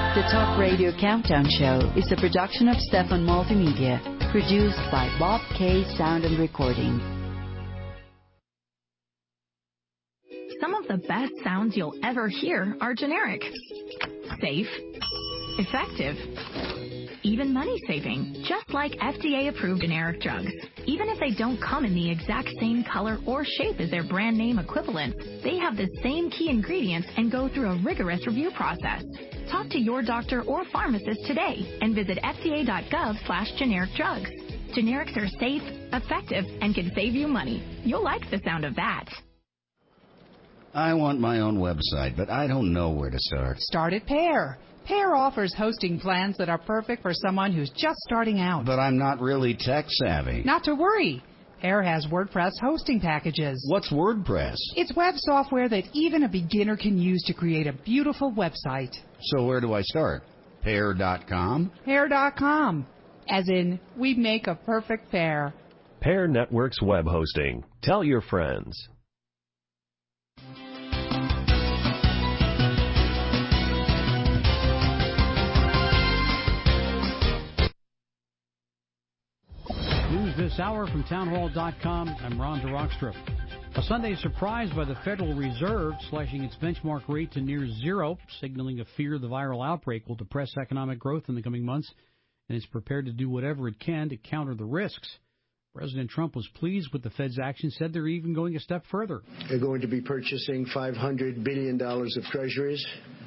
The Talk Radio Countdown Show is a production of Stefan Multimedia, produced by Bob K. Sound and Recording. Some of the best sounds you'll ever hear are generic, safe, effective, even money-saving, just like F D A-approved generic drugs. Even if they don't come in the exact same color or shape as their brand name equivalent, they have the same key ingredients and go through a rigorous review process. Talk to your doctor or pharmacist today and visit F D A dot gov slash generic drugs. Generics are safe, effective, and can save you money. You'll like the sound of that. I want my own website, but I don't know where to start. Start at Pear. Pear offers hosting plans that are perfect for someone who's just starting out. But I'm not really tech savvy. Not to worry. Pear has WordPress hosting packages. What's WordPress? It's web software that even a beginner can use to create a beautiful website. So where do I start? Pear dot com? Pear dot com. As in, we make a perfect pair. Pear Networks Web Hosting. Tell your friends. News this hour from townhall dot com. I'm Ron DeRockstra. A Sunday surprise by the Federal Reserve, slashing its benchmark rate to near zero, signaling a fear the viral outbreak will depress economic growth in the coming months, and is prepared to do whatever it can to counter the risks. President Trump was pleased with the Fed's action, said they're even going a step further. They're going to be purchasing five hundred billion dollars of treasuries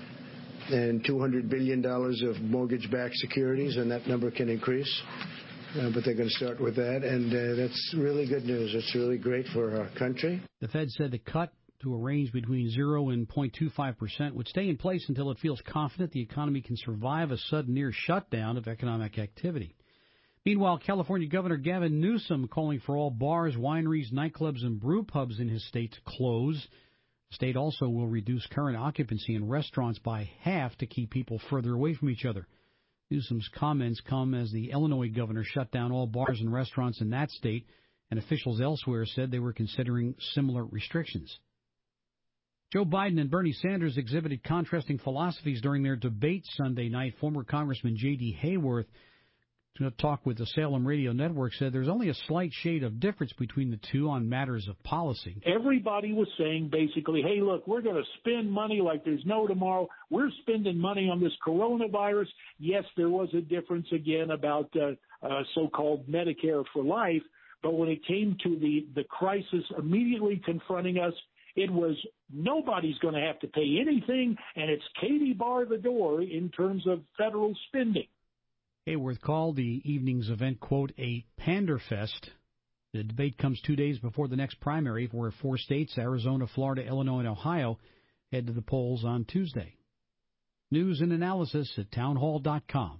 and two hundred billion dollars of mortgage-backed securities, and that number can increase. Uh, but they're going to start with that, and uh, that's really good news. It's really great for our country. The Fed said the cut to a range between zero and zero point two five percent would stay in place until it feels confident the economy can survive a sudden near shutdown of economic activity. Meanwhile, California Governor Gavin Newsom calling for all bars, wineries, nightclubs, and brew pubs in his state to close. The state also will reduce current occupancy in restaurants by half to keep people further away from each other. Newsom's comments come as the Illinois governor shut down all bars and restaurants in that state, and officials elsewhere said they were considering similar restrictions. Joe Biden and Bernie Sanders exhibited contrasting philosophies during their debate Sunday night. Former Congressman J D Hayworth, to talk with the Salem Radio Network, said there's only a slight shade of difference between the two on matters of policy. Everybody was saying basically, hey, look, we're going to spend money like there's no tomorrow. We're spending money on this coronavirus. Yes, there was a difference again about uh, uh, so-called Medicare for life. But when it came to the, the crisis immediately confronting us, it was nobody's going to have to pay anything, and it's Katie bar the door in terms of federal spending. Hayworth called the evening's event, quote, a panderfest. The debate comes two days before the next primary, where four states, Arizona, Florida, Illinois, and Ohio, head to the polls on Tuesday. News and analysis at townhall dot com.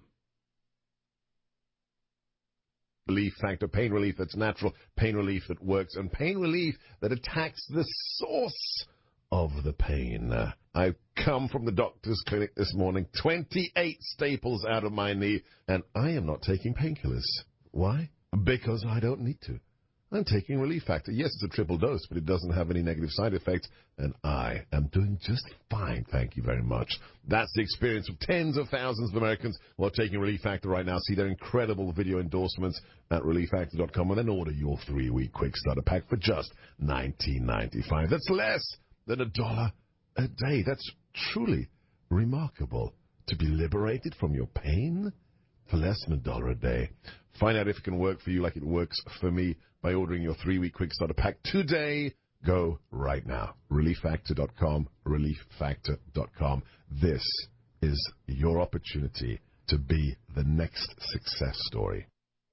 Relief factor, pain relief that's natural, pain relief that works, and pain relief that attacks the source of the pain. I've come from the doctor's clinic this morning, twenty-eight staples out of my knee, and I am not taking painkillers. Why? Because I don't need to. I'm taking Relief Factor. Yes, it's a triple dose, but it doesn't have any negative side effects, and I am doing just fine, thank you very much. That's the experience of tens of thousands of Americans who are taking Relief Factor right now. See their incredible video endorsements at relief factor dot com, and then order your three-week quick starter pack for just nineteen ninety-five. That's less than a dollar a day. That's truly remarkable. To be liberated from your pain for less than a dollar a day. Find out if it can work for you like it works for me by ordering your three-week quick starter pack today. Go right now. relief factor dot com, relief factor dot com. This is your opportunity to be the next success story.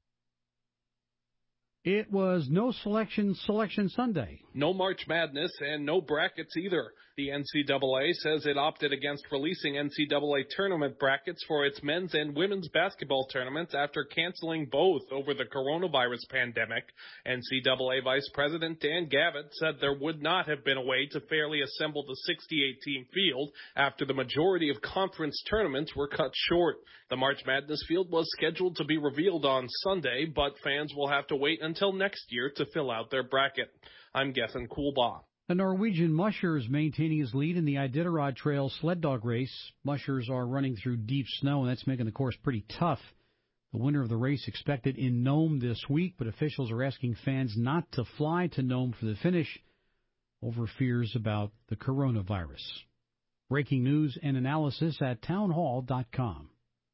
It was no selection selection Sunday. No March Madness and no brackets either. The N C double A says it opted against releasing N C double A tournament brackets for its men's and women's basketball tournaments after canceling both over the coronavirus pandemic. N C double A Vice President Dan Gavitt said there would not have been a way to fairly assemble the sixty-eight team field after the majority of conference tournaments were cut short. The March Madness field was scheduled to be revealed on Sunday, but fans will have to wait until next year to fill out their bracket. I'm Gethin Coolbaugh. The Norwegian Musher is maintaining his lead in the Iditarod Trail sled dog race. Mushers are running through deep snow, and that's making the course pretty tough. The winner of the race expected in Nome this week, but officials are asking fans not to fly to Nome for the finish over fears about the coronavirus. Breaking news and analysis at townhall dot com.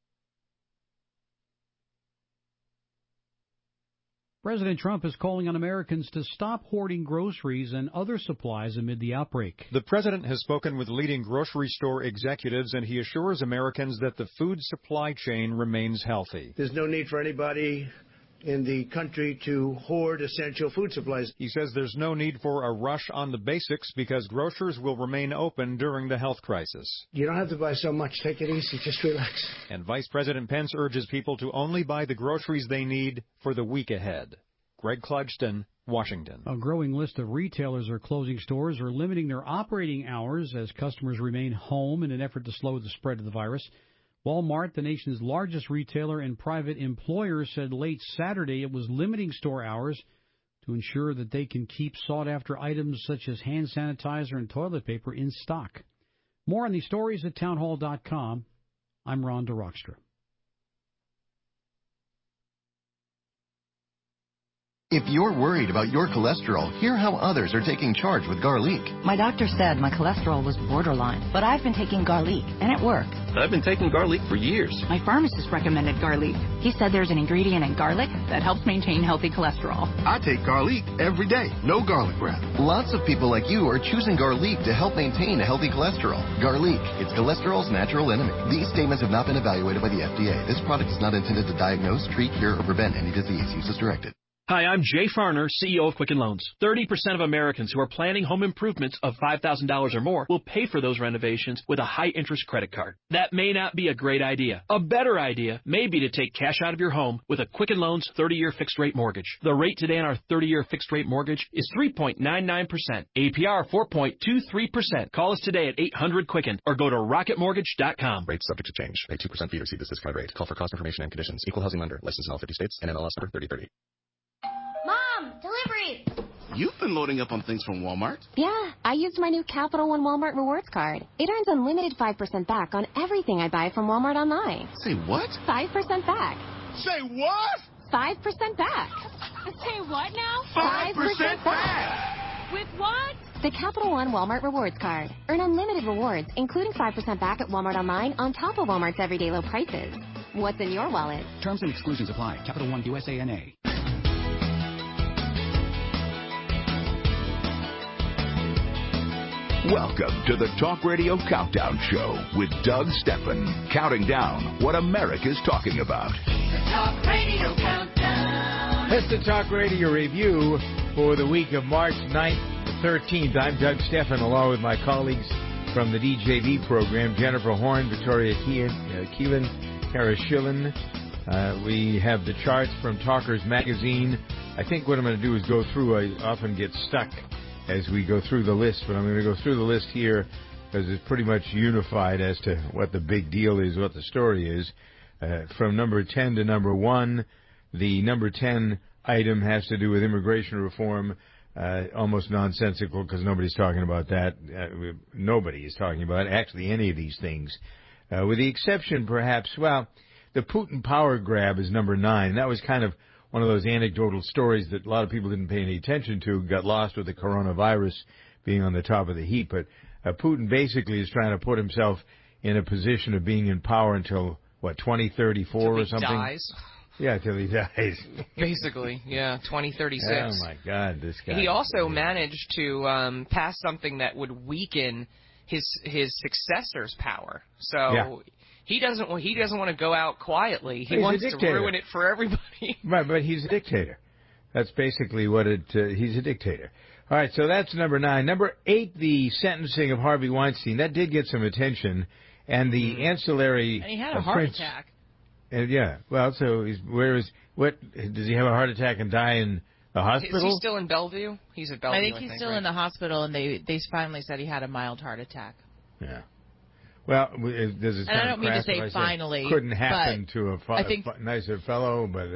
President Trump is calling on Americans to stop hoarding groceries and other supplies amid the outbreak. The president has spoken with leading grocery store executives, and he assures Americans that the food supply chain remains healthy. There's no need for anybody in the country to hoard essential food supplies. He says there's no need for a rush on the basics because grocers will remain open during the health crisis. You don't have to buy so much. Take it easy. Just relax. And Vice President Pence urges people to only buy the groceries they need for the week ahead. Greg Clugston, Washington. A growing list of retailers are closing stores or limiting their operating hours as customers remain home in an effort to slow the spread of the virus. Walmart, the nation's largest retailer and private employer, said late Saturday it was limiting store hours to ensure that they can keep sought-after items such as hand sanitizer and toilet paper in stock. More on these stories at townhall dot com. I'm Ron DeRockstra. If you're worried about your cholesterol, hear how others are taking charge with Garlic. My doctor said my cholesterol was borderline, but I've been taking Garlic, and it worked. I've been taking Garlic for years. My pharmacist recommended Garlic. He said there's an ingredient in garlic that helps maintain healthy cholesterol. I take Garlic every day. No garlic breath. Lots of people like you are choosing Garlic to help maintain a healthy cholesterol. Garlic, it's cholesterol's natural enemy. These statements have not been evaluated by the F D A. This product is not intended to diagnose, treat, cure, or prevent any disease. Use as directed. Hi, I'm Jay Farner, C E O of Quicken Loans. thirty percent of Americans who are planning home improvements of five thousand dollars or more will pay for those renovations with a high-interest credit card. That may not be a great idea. A better idea may be to take cash out of your home with a Quicken Loans thirty-year fixed-rate mortgage. The rate today on our thirty-year fixed-rate mortgage is three point nine nine percent. A P R four point two three percent. Call us today at eight hundred Quicken or go to rocket mortgage dot com. Rates subject to change. Pay two percent fee to receive this discount rate. Call for cost information and conditions. Equal housing lender. Licensed in all fifty states. N M L S number thirty thirty. Mom, delivery! You've been loading up on things from Walmart? Yeah, I used my new Capital One Walmart Rewards card. It earns unlimited five percent back on everything I buy from Walmart online. Say what? five percent back. Say what? five percent back. Say what now? five percent back! With what? The Capital One Walmart Rewards card. Earn unlimited rewards, including five percent back at Walmart online on top of Walmart's everyday low prices. What's in your wallet? Terms and exclusions apply. Capital One U S A N A. Welcome to the Talk Radio Countdown Show with Doug Stephan, counting down what America's talking about. The Talk Radio Countdown. That's the Talk Radio Review for the week of March ninth to thirteenth. I'm Doug Stephan, along with my colleagues from the D J V program, Jennifer Horn, Victoria Keelan, Kara Schillen. Uh, we have the charts from Talkers Magazine. I think what I'm going to do is go through. I often get stuck as we go through the list, but I'm going to go through the list here because it's pretty much unified as to what the big deal is, what the story is. Uh, from number ten to number one, the number ten item has to do with immigration reform, uh, almost nonsensical because nobody's talking about that. Uh, nobody is talking about actually any of these things, uh, with the exception perhaps, well, the Putin power grab is number nine. That was kind of one of those anecdotal stories that a lot of people didn't pay any attention to, got lost with the coronavirus being on the top of the heap. But uh, Putin basically is trying to put himself in a position of being in power until, what, twenty thirty-four or something? Till he dies. Yeah, till he dies. Basically, yeah, twenty thirty-six. Oh, my God, this guy. He also managed to um, pass something that would weaken his his successor's power. So yeah. he doesn't he doesn't want to go out quietly. He He's wants a to dictator. ruin it for everybody. Right, but he's a dictator. That's basically what it. Uh, he's a dictator. All right, so that's number nine. Number eight, the sentencing of Harvey Weinstein. That did get some attention, and the mm. ancillary. And he had a uh, heart Prince, attack. And yeah, well, so he's, where is what? Does he have a heart attack and die in the hospital? Is he still in Bellevue? He's at Bellevue. I think he's I think, still right? in the hospital, and they they finally said he had a mild heart attack. Yeah. Well, does it sound and I don't mean to crass say if I finally. couldn't happen to a, I think, a nicer fellow, but uh,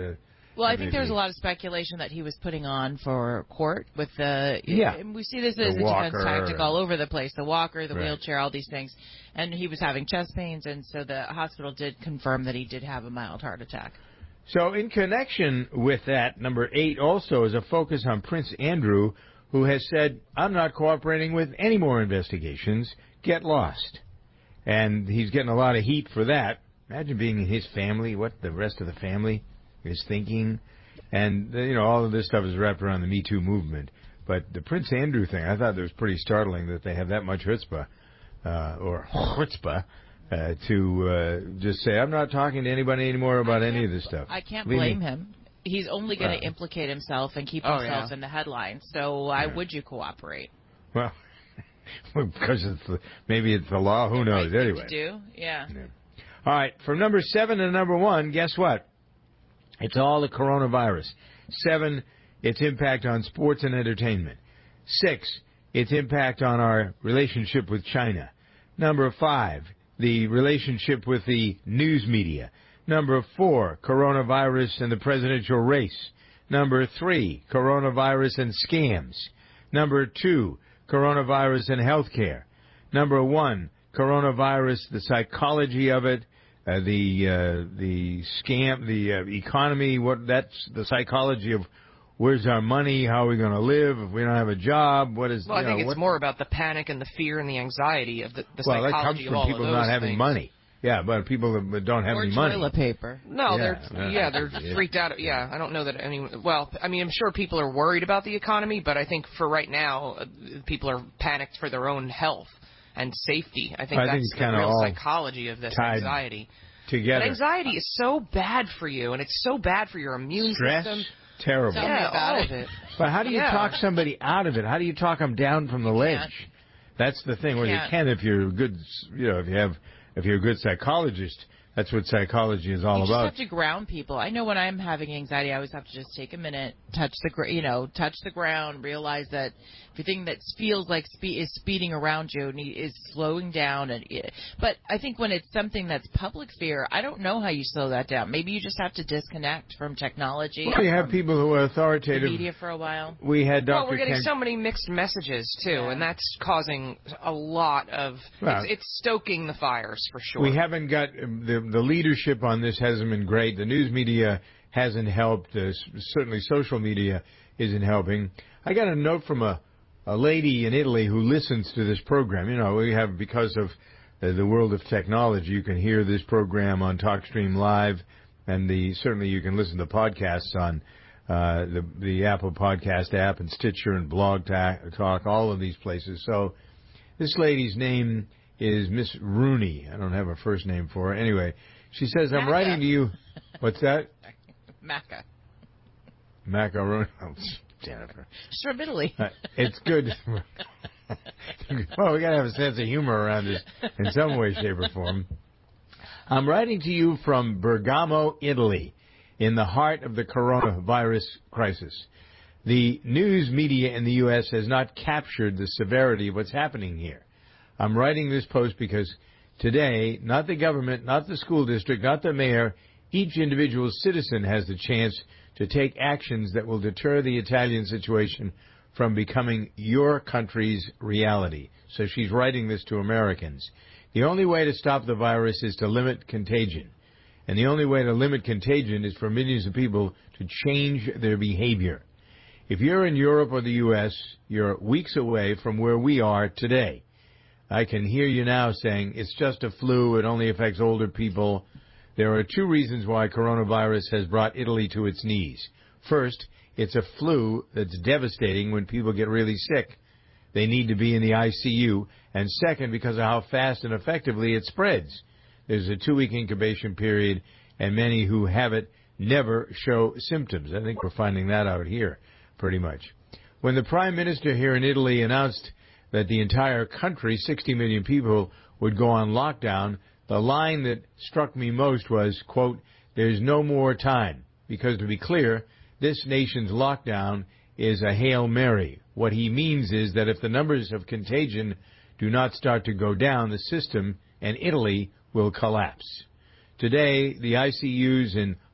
Well, I think there was a lot of speculation that he was putting on for court with the. Yeah. And we see this The as a defense walker. tactic all over the place. The walker, the Right. wheelchair, all these things. And he was having chest pains, and so the hospital did confirm that he did have a mild heart attack. So in connection with that, number eight also is a focus on Prince Andrew, who has said, I'm not cooperating with any more investigations. Get lost. And he's getting a lot of heat for that. Imagine being in his family, what the rest of the family is thinking. And, you know, all of this stuff is wrapped around the Me Too movement. But the Prince Andrew thing, I thought it was pretty startling that they have that much chutzpah, uh, or chutzpah, uh, to uh, just say, I'm not talking to anybody anymore about any of this stuff. I can't Leave blame me. him. He's only going to Uh, implicate himself and keep Oh, himself yeah. in the headlines. So why Yeah. would you cooperate? Well, because it's the, maybe it's the law. Who knows? Right thing Anyway. to do? Yeah. All right, from number seven to number one, guess what? It's all the coronavirus. Seven, its impact on sports and entertainment. Six, its impact on our relationship with China. Number five, the relationship with the news media. Number four, coronavirus and the presidential race. Number three, coronavirus and scams. Number two, coronavirus and healthcare. Number one, coronavirus, the psychology of it, uh, the uh, the scam, the uh, economy. What that's the psychology of where's our money, how are we going to live if we don't have a job? What is? Well, I you think know, it's what, more about the panic and the fear and the anxiety of the, the well, that psychology comes of all from people of those not having things. money. Yeah, but people that don't have Or any money. toilet paper. No, Yeah, they're yeah. yeah, they're Yeah. freaked out. Yeah, I don't know that any. Well, I mean, I'm sure people are worried about the economy, but I think for right now, uh, people are panicked for their own health and safety. I think I that's think it's the kinda real all psychology of this tied anxiety. together. But anxiety is so bad for you, and it's so bad for your immune Stress, system. terrible. Tell me Yeah, about all it. of it. But how do you Yeah. talk somebody out of it? How do you talk them down from the ledge? can't. That's the thing. Well, you can't. can if you're a good, you know, if you have, if you're a good psychologist. That's what psychology is all you about. just have to ground people. I know when I'm having anxiety, I always have to just take a minute, touch the, gr- you know, touch the ground, realize that everything that feels like spe- is speeding around you ne- is slowing down. And but I think when it's something that's public fear, I don't know how you slow that down. Maybe you just have to disconnect from technology. Well, you have from people who are the authoritative. media for a while. We had Doctor Well, we're getting Ken. so many mixed messages too, and that's causing a lot of. Well- it's, it's stoking the fires for sure. We haven't got um, the the leadership on this hasn't been great. The news media hasn't helped. Uh, s- certainly, social media isn't helping. I got a note from a a lady in Italy who listens to this program. You know, we have because of uh, the world of technology, you can hear this program on TalkStream Live, and the certainly you can listen to podcasts on uh, the the Apple Podcast app and Stitcher and Blog Ta- Talk, all of these places. So this lady's name is Miss Rooney. I don't have a first name for her. Anyway, she says, I'm Maca. writing to you. What's that? Maca. Macaroni. Oh, Jennifer. She's from Italy. Uh, it's good. Well, we got to have a sense of humor around this in some way, shape, or form. I'm writing to you from Bergamo, Italy, in the heart of the coronavirus crisis. The news media in the U S has not captured the severity of what's happening here. I'm writing this post because today, not the government, not the school district, not the mayor, each individual citizen has the chance to take actions that will deter the Italian situation from becoming your country's reality. So she's writing this to Americans. The only way to stop the virus is to limit contagion. And the only way to limit contagion is for millions of people to change their behavior. If you're in Europe or the U S, you're weeks away from where we are today. I can hear you now saying, it's just a flu, it only affects older people. There are two reasons why coronavirus has brought Italy to its knees. First, it's a flu that's devastating when people get really sick. They need to be in the I C U. And second, because of how fast and effectively it spreads. There's a two-week incubation period, and many who have it never show symptoms. I think we're finding that out here pretty much. When the Prime Minister here in Italy announced that the entire country, sixty million people, would go on lockdown, the line that struck me most was, quote, there's no more time. Because to be clear, this nation's lockdown is a Hail Mary. What he means is that if the numbers of contagion do not start to go down, the system and Italy will collapse. Today, the I C Us in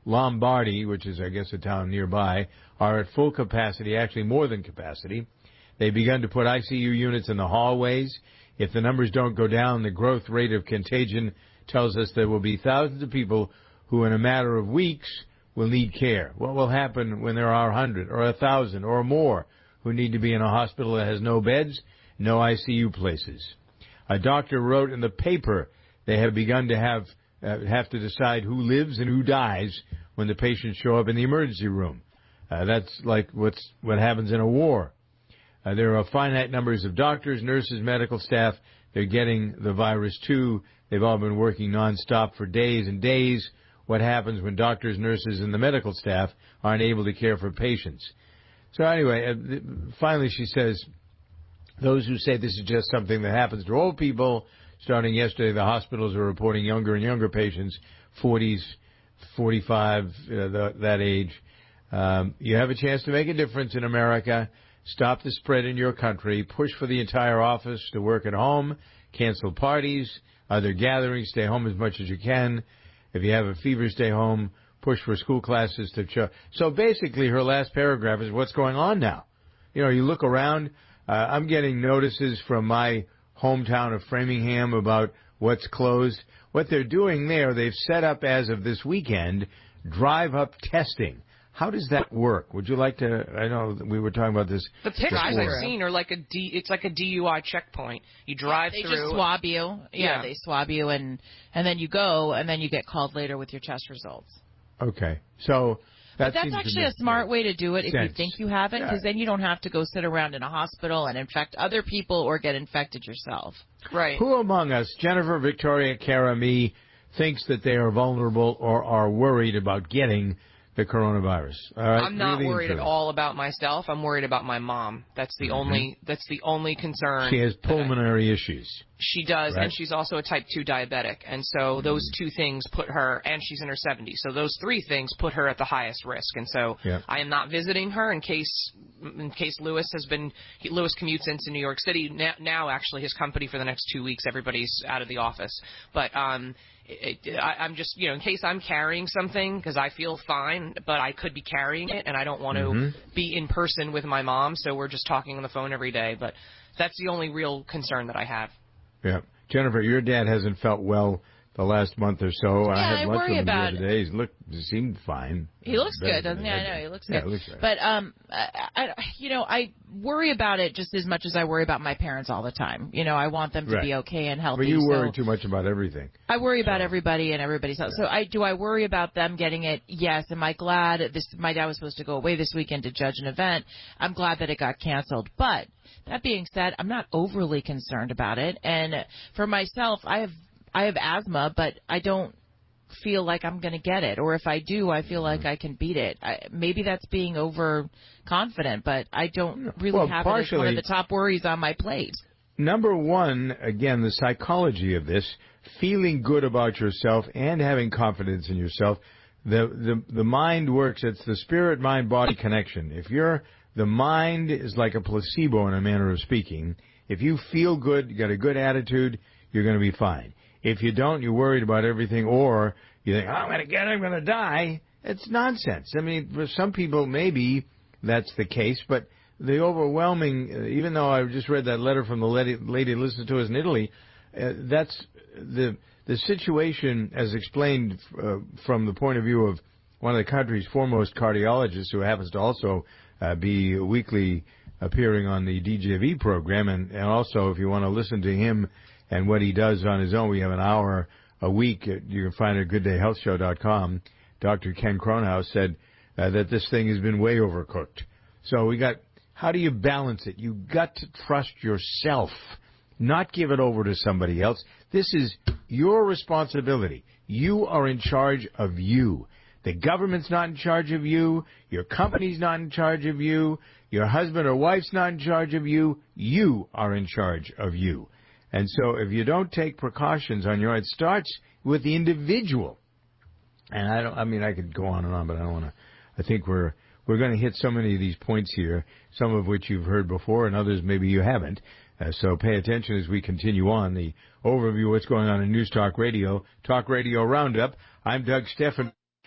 Lombardy, which is, I guess, a town nearby, are at full capacity, actually more than capacity. They've begun to put I C U units in the hallways. If the numbers don't go down, the growth rate of contagion tells us there will be thousands of people who, in a matter of weeks, will need care. What will happen when there are a hundred or a thousand or more who need to be in a hospital that has no beds, no I C U places? A doctor wrote in the paper they have begun to have uh, have to decide who lives and who dies when the patients show up in the emergency room. Uh, that's like what's what happens in a war. Uh, there are finite numbers of doctors, nurses, medical staff. They're getting the virus too. They've all been working nonstop for days and days. What happens when doctors, nurses, and the medical staff aren't able to care for patients? So anyway, uh, finally she says, those who say this is just something that happens to old people, starting yesterday, the hospitals are reporting younger and younger patients, forties, forty-five, uh, the, that age. Um, you have a chance to make a difference in America. Stop the spread in your country. Push for the entire office to work at home. Cancel parties, other gatherings. Stay home as much as you can. If you have a fever, stay home. Push for school classes to show. So basically, her last paragraph is what's going on now. You know, you look around. Uh, I'm getting notices from my hometown of Framingham about what's closed. What they're doing there, they've set up as of this weekend drive-up testing. How does that work? Would you like to? I know we were talking about this. The pictures before. I've seen are like a D. It's like a D U I checkpoint. You drive they through. They just swab you. Yeah, yeah, they swab you, and and then you go, and then you get called later with your test results. Okay, so. That but that's actually a smart way to do it if sense. you think you have it, because yeah. then you don't have to go sit around in a hospital and infect other people or get infected yourself. Right. Who among us, Jennifer, Victoria, Kara, me, thinks that they are vulnerable or are worried about getting the coronavirus? All right? I'm not really worried at all about myself. I'm worried about my mom. That's the mm-hmm. only. That's the only concern. She has pulmonary I, issues. She does, right? and she's also a type two diabetic, and so mm-hmm. those two things put her. And she's in her seventies, so those three things put her at the highest risk. And so yeah. I am not visiting her in case in case Lewis has been. He, Lewis commutes into New York City now, now. Actually, his company for the next two weeks, everybody's out of the office, but um. It, it, I, I'm just, you know, in case I'm carrying something, because I feel fine, but I could be carrying it, and I don't want to mm-hmm. be in person with my mom, so we're just talking on the phone every day. But that's the only real concern that I have. Yeah. Jennifer, your dad hasn't felt well the last month or so. Yeah, I had I lunch worry with him about the other day. He looked, he seemed fine. He looks Better good, doesn't he? I know, he looks good. Yeah, looks right. But, um, I, I, you know, I worry about it just as much as I worry about my parents all the time. You know, I want them to right. be okay and healthy. But you worry so too much about everything. I worry about everybody and everybody's health. Yeah. So I do I worry about them getting it? Yes. Am I glad this? My dad was supposed to go away this weekend to judge an event. I'm glad that it got canceled. But that being said, I'm not overly concerned about it. And for myself, I have I have asthma, but I don't feel like I'm going to get it. Or if I do, I feel like I can beat it. I, maybe that's being overconfident, but I don't really well, have partially, it as one of the top worries on my plate. Number one, again, the psychology of this, feeling good about yourself and having confidence in yourself. The, the, the mind works. It's the spirit-mind-body connection. If you're, the mind is like a placebo in a manner of speaking. If you feel good, you got a good attitude, you're going to be fine. If you don't, you're worried about everything, or you think, oh, I'm going to get it, I'm going to die. It's nonsense. I mean, for some people, maybe that's the case, but the overwhelming, uh, even though I just read that letter from the lady, lady listened to us in Italy, uh, that's the the situation as explained uh, from the point of view of one of the country's foremost cardiologists, who happens to also uh, be weekly appearing on the D J V program, and, and also if you want to listen to him and what he does on his own, we have an hour a week. You can find it at good day health show dot com. Doctor Ken Cronhaus said uh, that this thing has been way overcooked. So we got, how do you balance it? You got to trust yourself, not give it over to somebody else. This is your responsibility. You are in charge of you. The government's not in charge of you. Your company's not in charge of you. Your husband or wife's not in charge of you. You are in charge of you. And so if you don't take precautions on your own, it starts with the individual. And I don't, I mean, I could go on and on, but I don't want to. I think we're, we're going to hit so many of these points here, some of which you've heard before and others maybe you haven't. Uh, so pay attention as we continue on the overview of what's going on in News Talk Radio, Talk Radio Roundup. I'm Doug Stephan.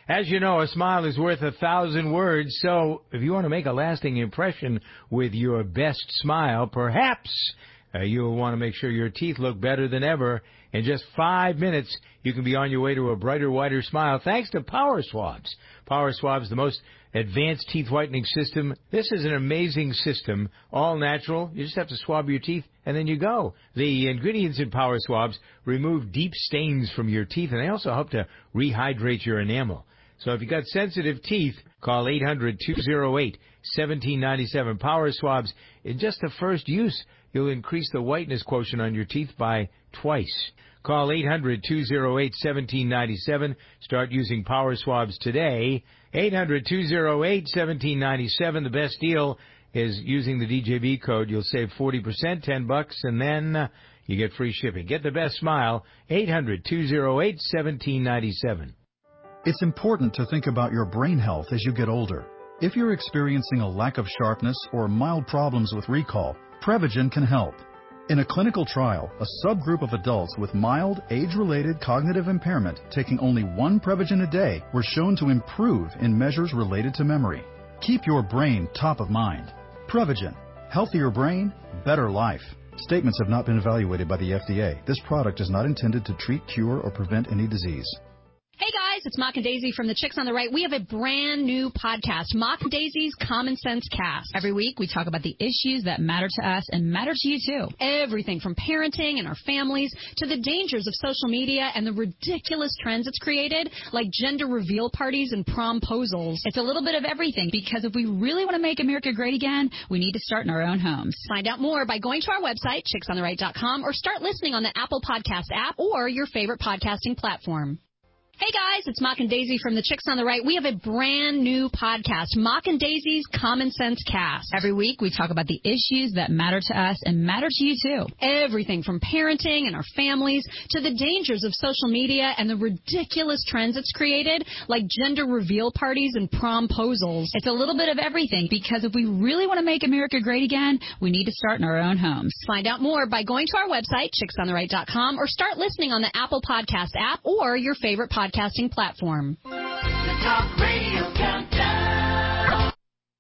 As you know, a smile is worth a thousand words, so if you want to make a lasting impression with your best smile, perhaps uh, you'll want to make sure your teeth look better than ever. In just five minutes, you can be on your way to a brighter, whiter smile thanks to Power Swabs. Power Swabs, the most advanced teeth whitening system. This is an amazing system, all natural. You just have to swab your teeth, and then you go. The ingredients in Power Swabs remove deep stains from your teeth, and they also help to rehydrate your enamel. So if you've got sensitive teeth, call eight hundred, two oh eight, one seven nine seven. Power Swabs, in just the first use, you'll increase the whiteness quotient on your teeth by twice. Call eight hundred, two oh eight, one seven nine seven. Start using Power Swabs today. eight hundred, two oh eight, one seven nine seven. The best deal is using the D J B code. You'll save forty percent, ten bucks, and then uh, you get free shipping. Get the best smile. eight hundred, two oh eight, one seven nine seven. It's important to think about your brain health as you get older. If you're experiencing a lack of sharpness or mild problems with recall, Prevagen can help. In a clinical trial, a subgroup of adults with mild, age-related cognitive impairment taking only one Prevagen a day were shown to improve in measures related to memory. Keep your brain top of mind. Prevagen. Healthier brain, better life. Statements have not been evaluated by the F D A. This product is not intended to treat, cure, or prevent any disease. Hey guys, it's Mock and Daisy from the Chicks on the Right. We have a brand new podcast, Mock and Daisy's Common Sense Cast. Every week we talk about the issues that matter to us and matter to you too. Everything from parenting and our families to the dangers of social media and the ridiculous trends it's created, like gender reveal parties and promposals. It's a little bit of everything, because if we really want to make America great again, we need to start in our own homes. Find out more by going to our website, chicks on the right dot com, or start listening on the Apple Podcast app or your favorite podcasting platform. Hey guys, it's Mock and Daisy from the Chicks on the Right. We have a brand new podcast, Mock and Daisy's Common Sense Cast. Every week we talk about the issues that matter to us and matter to you too. Everything from parenting and our families to the dangers of social media and the ridiculous trends it's created, like gender reveal parties and promposals. It's a little bit of everything, because if we really want to make America great again, we need to start in our own homes. Find out more by going to our website, chicks on the right dot com, or start listening on the Apple Podcast app or your favorite podcast podcasting platform. The Talk Radio Countdown.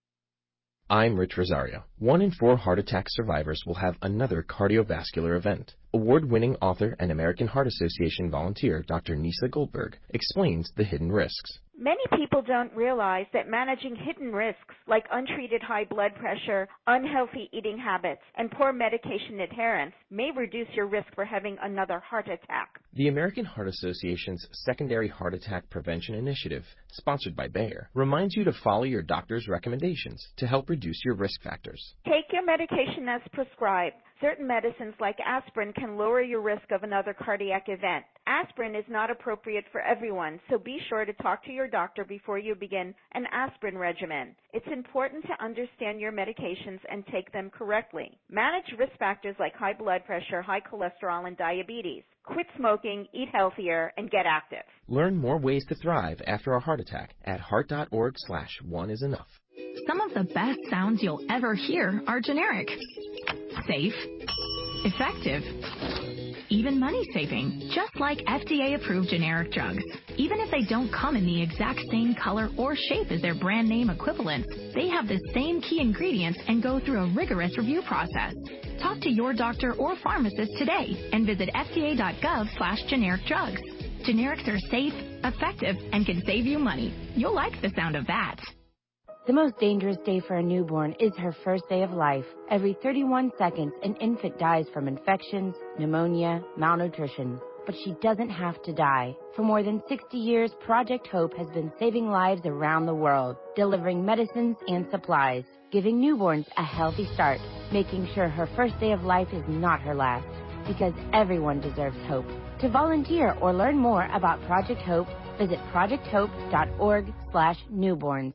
I'm Rich Rosario. One in four heart attack survivors will have another cardiovascular event. Award-winning author and American Heart Association volunteer Doctor Nisa Goldberg explains the hidden risks. Many people don't realize that managing hidden risks like untreated high blood pressure, unhealthy eating habits, and poor medication adherence may reduce your risk for having another heart attack. The American Heart Association's Secondary Heart Attack Prevention Initiative, sponsored by Bayer, reminds you to follow your doctor's recommendations to help reduce your risk factors. Take your medication as prescribed. Certain medicines like aspirin can lower your risk of another cardiac event. Aspirin is not appropriate for everyone, so be sure to talk to your doctor before you begin an aspirin regimen. It's important to understand your medications and take them correctly. Manage risk factors like high blood pressure, high cholesterol, and diabetes. Quit smoking, eat healthier, and get active. Learn more ways to thrive after a heart attack at heart.org slash one is enough. Some of the best sounds you'll ever hear are generic. Safe. Effective. Even money-saving, just like F D A-approved generic drugs. Even if they don't come in the exact same color or shape as their brand name equivalents, they have the same key ingredients and go through a rigorous review process. Talk to your doctor or pharmacist today and visit F D A dot gov slash generic drugs. Generics are safe, effective, and can save you money. You'll like the sound of that. The most dangerous day for a newborn is her first day of life. Every thirty-one seconds, an infant dies from infections, pneumonia, malnutrition. But she doesn't have to die. For more than sixty years, Project Hope has been saving lives around the world, delivering medicines and supplies, giving newborns a healthy start, making sure her first day of life is not her last, because everyone deserves hope. To volunteer or learn more about Project Hope, visit project hope dot org slash newborns.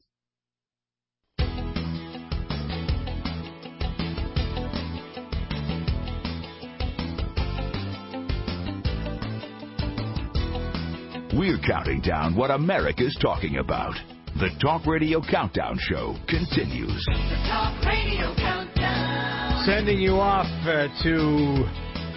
We're counting down what America's talking about. The Talk Radio Countdown Show continues. The Talk Radio Countdown. Sending you off uh, to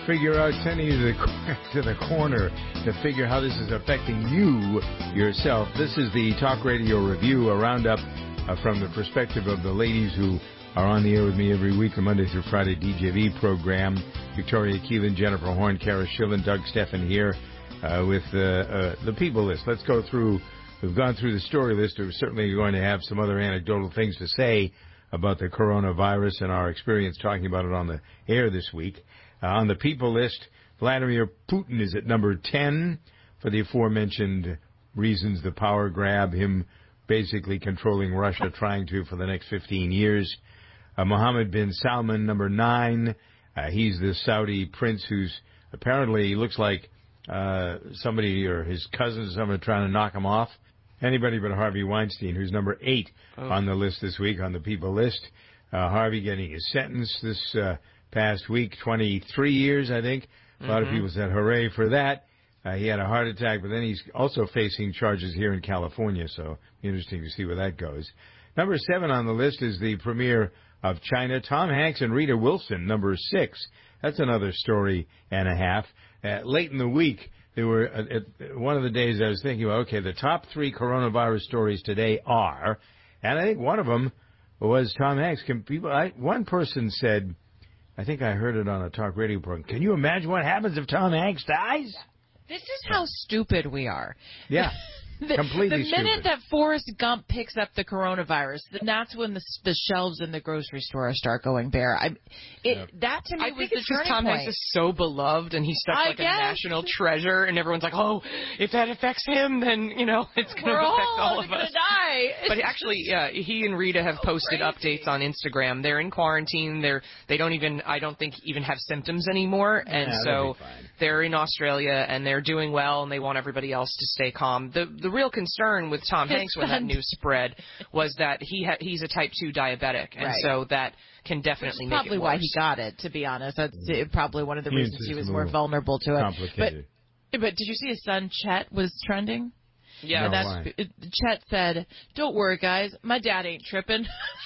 figure out, sending you to the, to the corner to figure how this is affecting you yourself. This is the Talk Radio Review, a roundup uh, from the perspective of the ladies who are on the air with me every week, the Monday through Friday D J V program. Victoria Keelan, Jennifer Horn, Kara Schillen, Doug Steffen here uh, with uh, uh, the people list. Let's go through. We've gone through the story list. We're certainly going to have some other anecdotal things to say about the coronavirus and our experience talking about it on the air this week. Uh, on the people list, Vladimir Putin is at number ten for the aforementioned reasons, the power grab, him basically controlling Russia, trying to for the next fifteen years. Uh, Mohammed bin Salman, number nine. Uh, he's the Saudi prince who's apparently looks like uh, somebody or his cousins or someone trying to knock him off. Anybody but Harvey Weinstein, who's number eight oh. on the list this week, on the people list. Uh, Harvey getting his sentence this uh, past week, twenty-three years, I think. A lot mm-hmm. of people said hooray for that. Uh, he had a heart attack, but then he's also facing charges here in California, so interesting to see where that goes. Number seven on the list is the premier of China, Tom Hanks and Rita Wilson, number six. That's another story and a half. Uh, late in the week, there were uh, at one of the days I was thinking, well, okay, the top three coronavirus stories today are, and I think one of them was Tom Hanks. Can people? I, one person said, I think I heard it on a talk radio program. Can you imagine what happens if Tom Hanks dies? This is how stupid we are. Yeah. The, Completely the minute stupid. that Forrest Gump picks up the coronavirus, then that's when the, the shelves in the grocery store start going bare. I, it, yep. That to me I was think the it's because turning Tom point. Hanks is so beloved, and he's such I like guess. a national treasure, and everyone's like, oh, if that affects him, then you know it's going to affect all, all of gonna us. Die. But actually, yeah, he and Rita have posted crazy. updates on Instagram. They're in quarantine. They're they don't even I don't think even have symptoms anymore, and yeah, so they're in Australia and they're doing well, and they want everybody else to stay calm. The the real concern with Tom His Hanks son. when that news spread was that he ha- he's a type two diabetic, and right. so that can definitely make probably it worse. why he got it, to be honest. That's mm. probably one of the he reasons he was more vulnerable to it. Complicated. But, but did you see his son Chet was trending? Yeah, no, that's why? Chet said, "Don't worry, guys, my dad ain't tripping."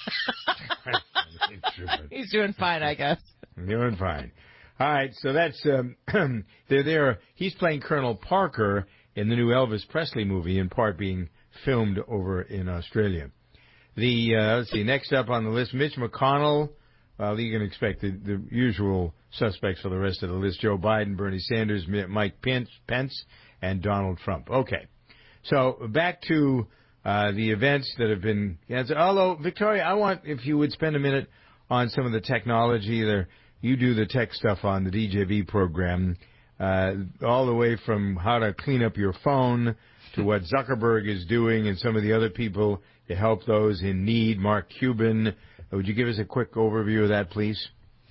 He's doing fine, I guess. Doing fine. All right, so that's um, they're there. He's playing Colonel Parker in the new Elvis Presley movie, in part being filmed over in Australia. The uh, let's see, next up on the list, Mitch McConnell. Well, you can expect the, the usual suspects for the rest of the list: Joe Biden, Bernie Sanders, Mike Pence, Pence, and Donald Trump. Okay, so back to uh, the events that have been. Although, Victoria, I want if you would spend a minute on some of the technology. There, you do the tech stuff on the D J V program, uh, all the way from how to clean up your phone to what Zuckerberg is doing and some of the other people to help those in need. Mark Cuban, would you give us a quick overview of that, please?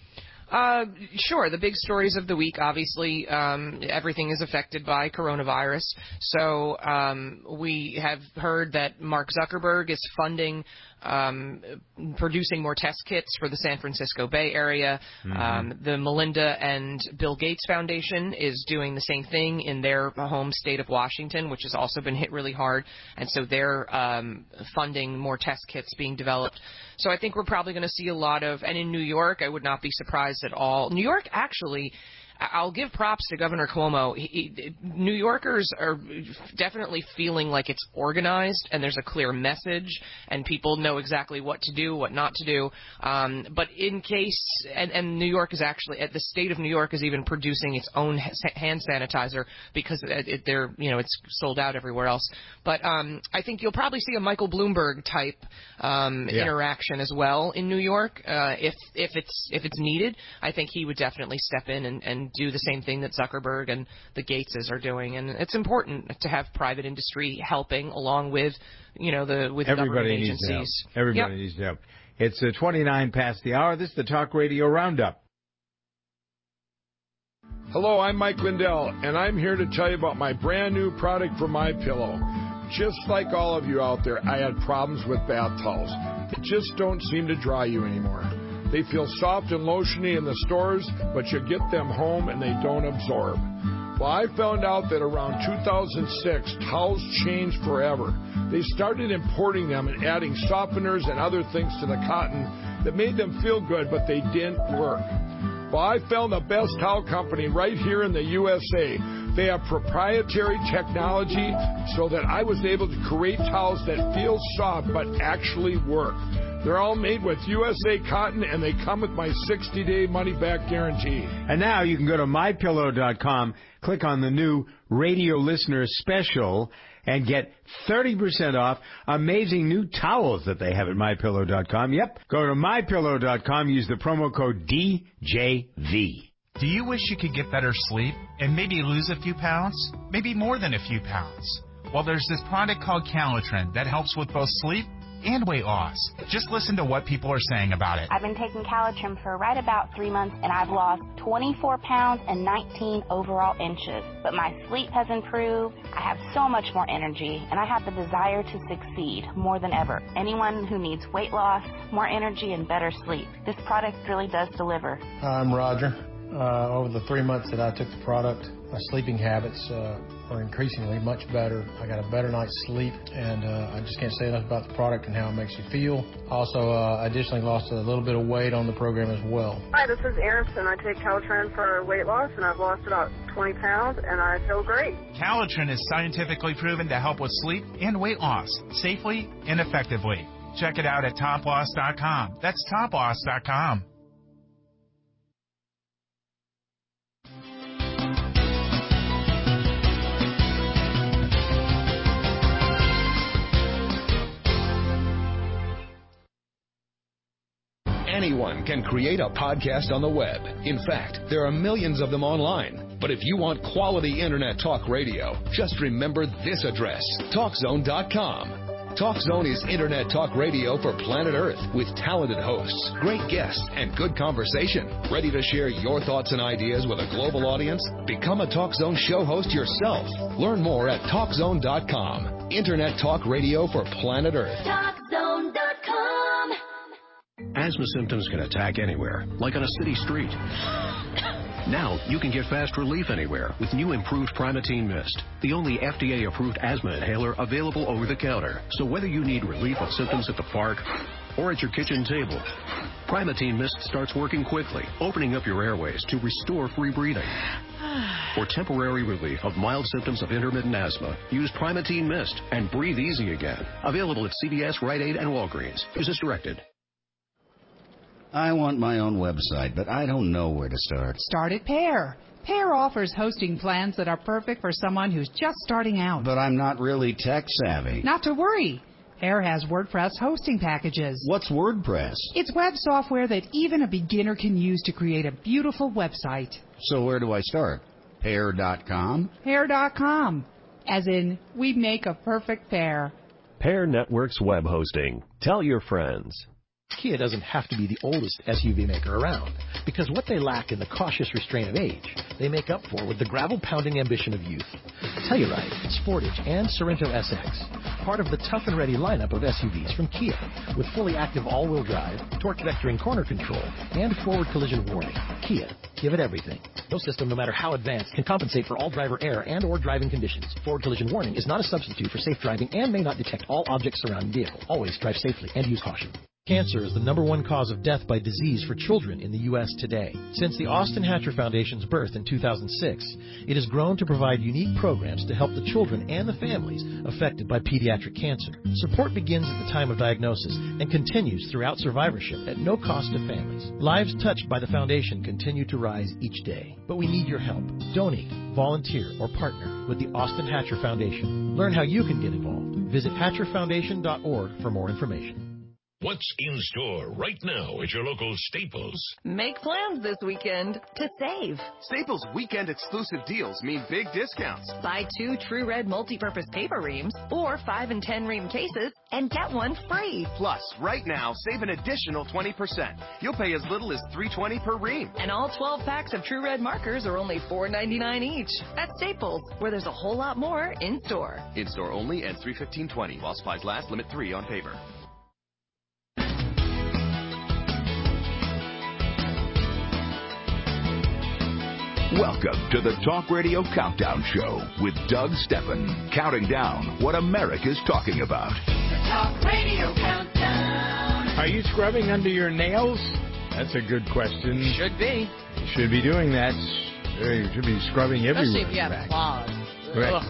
Uh, sure. The big stories of the week, obviously, um, everything is affected by coronavirus. So um, we have heard that Mark Zuckerberg is funding um, producing more test kits for the San Francisco Bay Area. Mm-hmm. Um, the Melinda and Bill Gates Foundation is doing the same thing in their home state of Washington, which has also been hit really hard. And so they're um, funding more test kits being developed. So I think we're probably going to see a lot of, and in New York, I would not be surprised at all. New York actually, I'll give props to Governor Cuomo. He, he, New Yorkers are definitely feeling like it's organized and there's a clear message and people know exactly what to do, what not to do. Um, but in case, and, and New York is actually, the state of New York is even producing its own hand sanitizer because it, it, they're, you know, it's sold out everywhere else. But um, I think you'll probably see a Michael Bloomberg type um, yeah. interaction as well in New York uh, if if it's if it's needed. I think he would definitely step in and, and do the same thing that Zuckerberg and the Gateses are doing, and it's important to have private industry helping along with, you know, the with Everybody government needs agencies. Help. Everybody yep. needs help. It's uh, twenty-nine past the hour. This is the Talk Radio Roundup. Hello, I'm Mike Lindell, and I'm here to tell you about my brand new product for MyPillow. Just like all of you out there, I had problems with bath towels. They just don't seem to dry you anymore. They feel soft and lotiony in the stores, but you get them home and they don't absorb. Well, I found out that around two thousand six, towels changed forever. They started importing them and adding softeners and other things to the cotton that made them feel good, but they didn't work. Well, I found the best towel company right here in the U S A. They have proprietary technology so that I was able to create towels that feel soft but actually work. They're all made with U S A cotton, and they come with my sixty-day money-back guarantee. And now you can go to my pillow dot com, click on the new Radio Listener Special, and get thirty percent off amazing new towels that they have at my pillow dot com. Yep, go to my pillow dot com, use the promo code D J V. Do you wish you could get better sleep and maybe lose a few pounds? Maybe more than a few pounds? Well, there's this product called Calitrin that helps with both sleep and weight loss. Just listen to what people are saying about it. I've been taking Calitrin for right about three months, and I've lost twenty-four pounds and nineteen overall inches. But my sleep has improved, I have so much more energy, and I have the desire to succeed more than ever. Anyone who needs weight loss, more energy, and better sleep, this product really does deliver. Hi, I'm Roger. Uh, over the three months that I took the product, my sleeping habits uh, are increasingly much better. I got a better night's sleep, and uh, I just can't say enough about the product and how it makes you feel. Also, uh, additionally lost a little bit of weight on the program as well. Hi, this is Aronson. I take Calitrin for weight loss, and I've lost about twenty pounds, and I feel great. Calitrin is scientifically proven to help with sleep and weight loss safely and effectively. Check it out at top loss dot com. That's top loss dot com. Anyone can create a podcast on the web. In fact, there are millions of them online. But if you want quality Internet talk radio, just remember this address, talk zone dot com. TalkZone is Internet talk radio for planet Earth with talented hosts, great guests, and good conversation. Ready to share your thoughts and ideas with a global audience? Become a TalkZone show host yourself. Learn more at talk zone dot com. Internet talk radio for planet Earth. talk zone dot com. Asthma symptoms can attack anywhere, like on a city street. Now, you can get fast relief anywhere with new improved Primatene Mist, the only F D A-approved asthma inhaler available over the counter. So whether you need relief of symptoms at the park or at your kitchen table, Primatene Mist starts working quickly, opening up your airways to restore free breathing. For temporary relief of mild symptoms of intermittent asthma, use Primatene Mist and breathe easy again. Available at C V S, Rite Aid, and Walgreens. Use as directed. I want my own website, but I don't know where to start. Start at Pair. Pair offers hosting plans that are perfect for someone who's just starting out. But I'm not really tech savvy. Not to worry. Pair has WordPress hosting packages. What's WordPress? It's web software that even a beginner can use to create a beautiful website. So where do I start? Pair dot com? Pair dot com. As in, we make a perfect pair. Pair Networks web hosting. Tell your friends. Kia doesn't have to be the oldest S U V maker around, because what they lack in the cautious restraint of age, they make up for with the gravel-pounding ambition of youth. Telluride, Sportage, and Sorento S X, part of the tough and ready lineup of S U Vs from Kia, with fully active all-wheel drive, torque vectoring corner control, and forward collision warning. Kia, give it everything. No system, no matter how advanced, can compensate for all driver error and or driving conditions. Forward collision warning is not a substitute for safe driving and may not detect all objects surrounding the vehicle. Always drive safely and use caution. Cancer is the number one cause of death by disease for children in the U S today. Since the Austin Hatcher Foundation's birth in two thousand six, it has grown to provide unique programs to help the children and the families affected by pediatric cancer. Support begins at the time of diagnosis and continues throughout survivorship at no cost to families. Lives touched by the foundation continue to rise each day, but we need your help. Donate, volunteer, or partner with the Austin Hatcher Foundation. Learn how you can get involved. Visit hatcher foundation dot org for more information. What's in store right now at your local Staples? Make plans this weekend to save. Staples weekend exclusive deals mean big discounts. Buy two True Red multi-purpose paper reams or five and ten ream cases and get one free. Plus, right now, save an additional twenty percent. You'll pay as little as three dollars and twenty cents per ream. And all twelve packs of True Red markers are only four ninety-nine each. At Staples, where there's a whole lot more in store. In store only and three fifteen twenty while supplies last. Limit three on paper. Welcome to the Talk Radio Countdown Show with Doug Steffen, counting down what America's talking about. The Talk Radio Countdown. Are you scrubbing under your nails? That's a good question. Should be. You should be doing that. You should be scrubbing everywhere. Especially if you have back. claws. Right.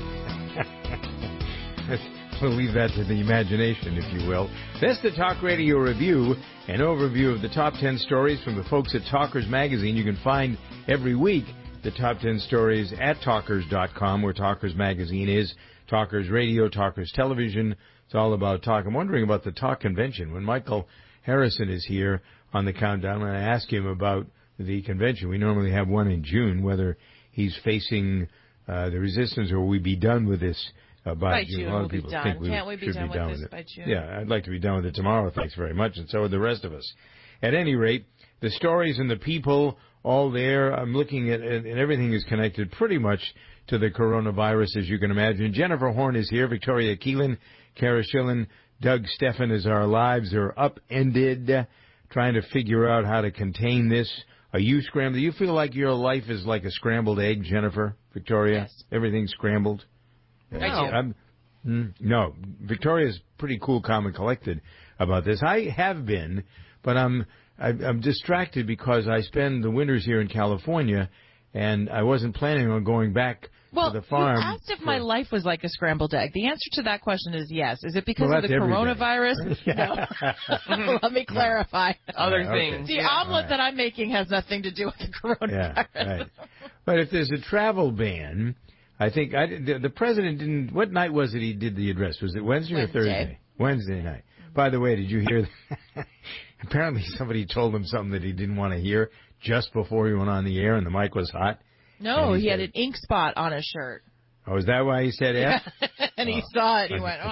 We'll leave that to the imagination, if you will. That's the Talk Radio Review, an overview of the top ten stories from the folks at Talkers Magazine. You can find every week the top ten stories at talkers dot com, where Talkers Magazine is. Talkers Radio, Talkers Television. It's all about talk. I'm wondering about the Talk Convention. When Michael Harrison is here on the countdown, when I ask him about the convention, we normally have one in June, whether he's facing uh, the resistance or we be done with this uh, by, by June. June. A lot We'll of people be done. think we Can't we be should done be done with with this it. by June? Yeah, I'd like to be done with it tomorrow, thanks very much, and so would the rest of us. At any rate, the stories and the people all there. I'm looking at, and everything is connected pretty much to the coronavirus, as you can imagine. Jennifer Horn is here, Victoria Keelan, Kara Schillen, Doug Steffen, as our lives are upended, trying to figure out how to contain this. Are you scrambled? Do you feel like your life is like a scrambled egg, Jennifer, Victoria? Yes. Everything's scrambled? I do. I'm, mm, no, Victoria's pretty cool, calm, and collected about this. I have been, but I'm I'm distracted because I spend the winters here in California, and I wasn't planning on going back well, to the farm. You asked if my life was like a scrambled egg. The answer to that question is yes. Is it because well, of the every coronavirus? No. Let me clarify. Other yeah, things. The yeah. omelet right. that I'm making has nothing to do with the coronavirus. Yeah, right. But if there's a travel ban, I think I, the, the president didn't. What night was it he did the address? Was it Wednesday, Wednesday. or Thursday? Wednesday night. By the way, did you hear that? Apparently somebody told him something that he didn't want to hear just before he went on the air and the mic was hot. No, he, he said, had an ink spot on his shirt. Oh, is that why he said F? and he oh. saw it. He went,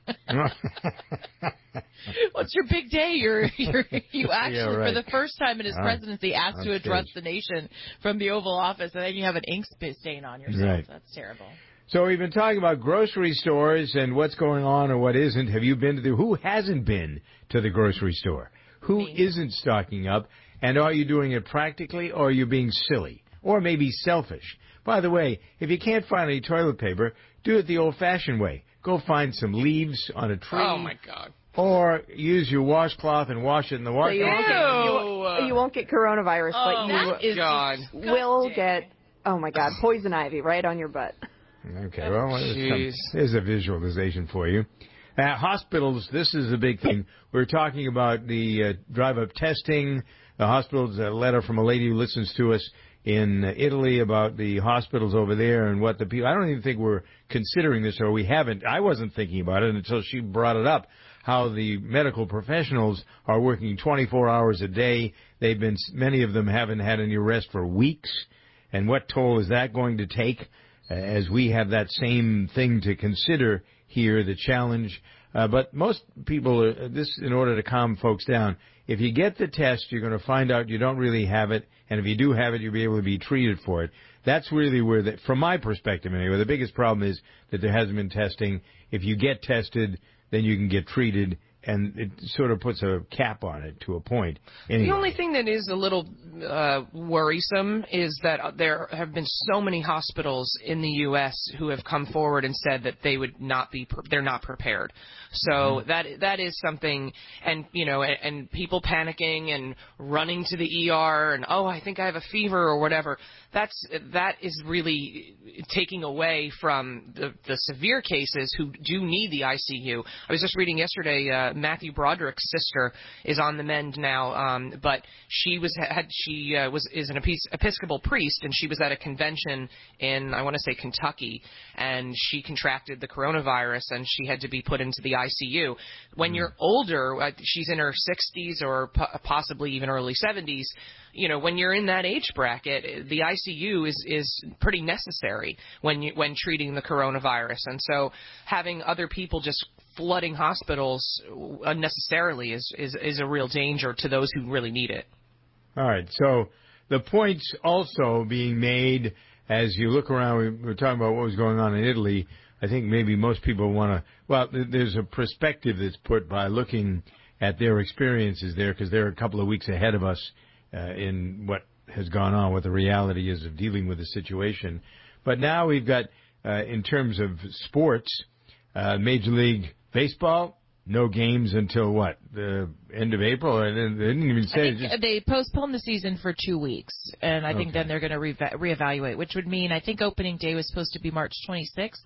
oh. What's your big day? You're, you're, you actually, yeah, right. for the first time in his uh, presidency, asked to address stage. the nation from the Oval Office, and then you have an ink stain on yourself. Right. That's terrible. So we've been talking about grocery stores and what's going on or what isn't. Have you been to the, who hasn't been to the grocery store? Who Me. isn't stocking up? And are you doing it practically, or are you being silly? Or maybe selfish? By the way, if you can't find any toilet paper, do it the old-fashioned way. Go find some leaves on a tree. Oh, my God. Or use your washcloth and wash it in the wash. So you, won't get, you, you won't get coronavirus, oh, but you God. will get, oh, my God, poison ivy right on your butt. Okay, well, there's, some, there's a visualization for you. Uh, hospitals, this is a big thing. We're talking about the uh, drive-up testing. The hospitals, a letter from a lady who listens to us in uh, Italy about the hospitals over there and what the people, I don't even think we're considering this, or we haven't. I wasn't thinking about it until she brought it up, how the medical professionals are working twenty-four hours a day. They've been, many of them haven't had any rest for weeks. And what toll is that going to take? As we have that same thing to consider here, the challenge. Uh, but most people, are, this in order to calm folks down, if you get the test, you're going to find out you don't really have it, and if you do have it, you'll be able to be treated for it. That's really where, the, from my perspective anyway, the biggest problem is that there hasn't been testing. If you get tested, then you can get treated, and it sort of puts a cap on it to a point. Anyway. The only thing that is a little uh, worrisome is that there have been so many hospitals in the U S who have come forward and said that they would not be, they're not prepared. So mm-hmm. that that is something, and you know, and, and people panicking and running to the E R and oh, I think I have a fever or whatever. That's that is really taking away from the the severe cases who do need the I C U. I was just reading yesterday, uh, Matthew Broderick's sister is on the mend now, um, but she was had she uh, was is an Episcopal priest, and she was at a convention in I want to say Kentucky, and she contracted the coronavirus, and she had to be put into the I C U. When you're older, uh, she's in her sixties or po- possibly even early seventies. You know, when you're in that age bracket, the I C U is is pretty necessary when you when treating the coronavirus, and so having other people just flooding hospitals unnecessarily is is is a real danger to those who really need it. All right, so the points also being made as you look around. We were talking about what was going on in Italy. I think maybe most people want to, well, there's a perspective that's put by looking at their experiences there, because they're a couple of weeks ahead of us uh, in what has gone on, what the reality is of dealing with the situation. But now we've got, uh, in terms of sports, uh, Major League Baseball no games until what, the end of April? They didn't even say. I It think just, they postponed the season for two weeks, and I think Okay. then they're going to re- reevaluate, which would mean I think opening day was supposed to be March twenty-sixth.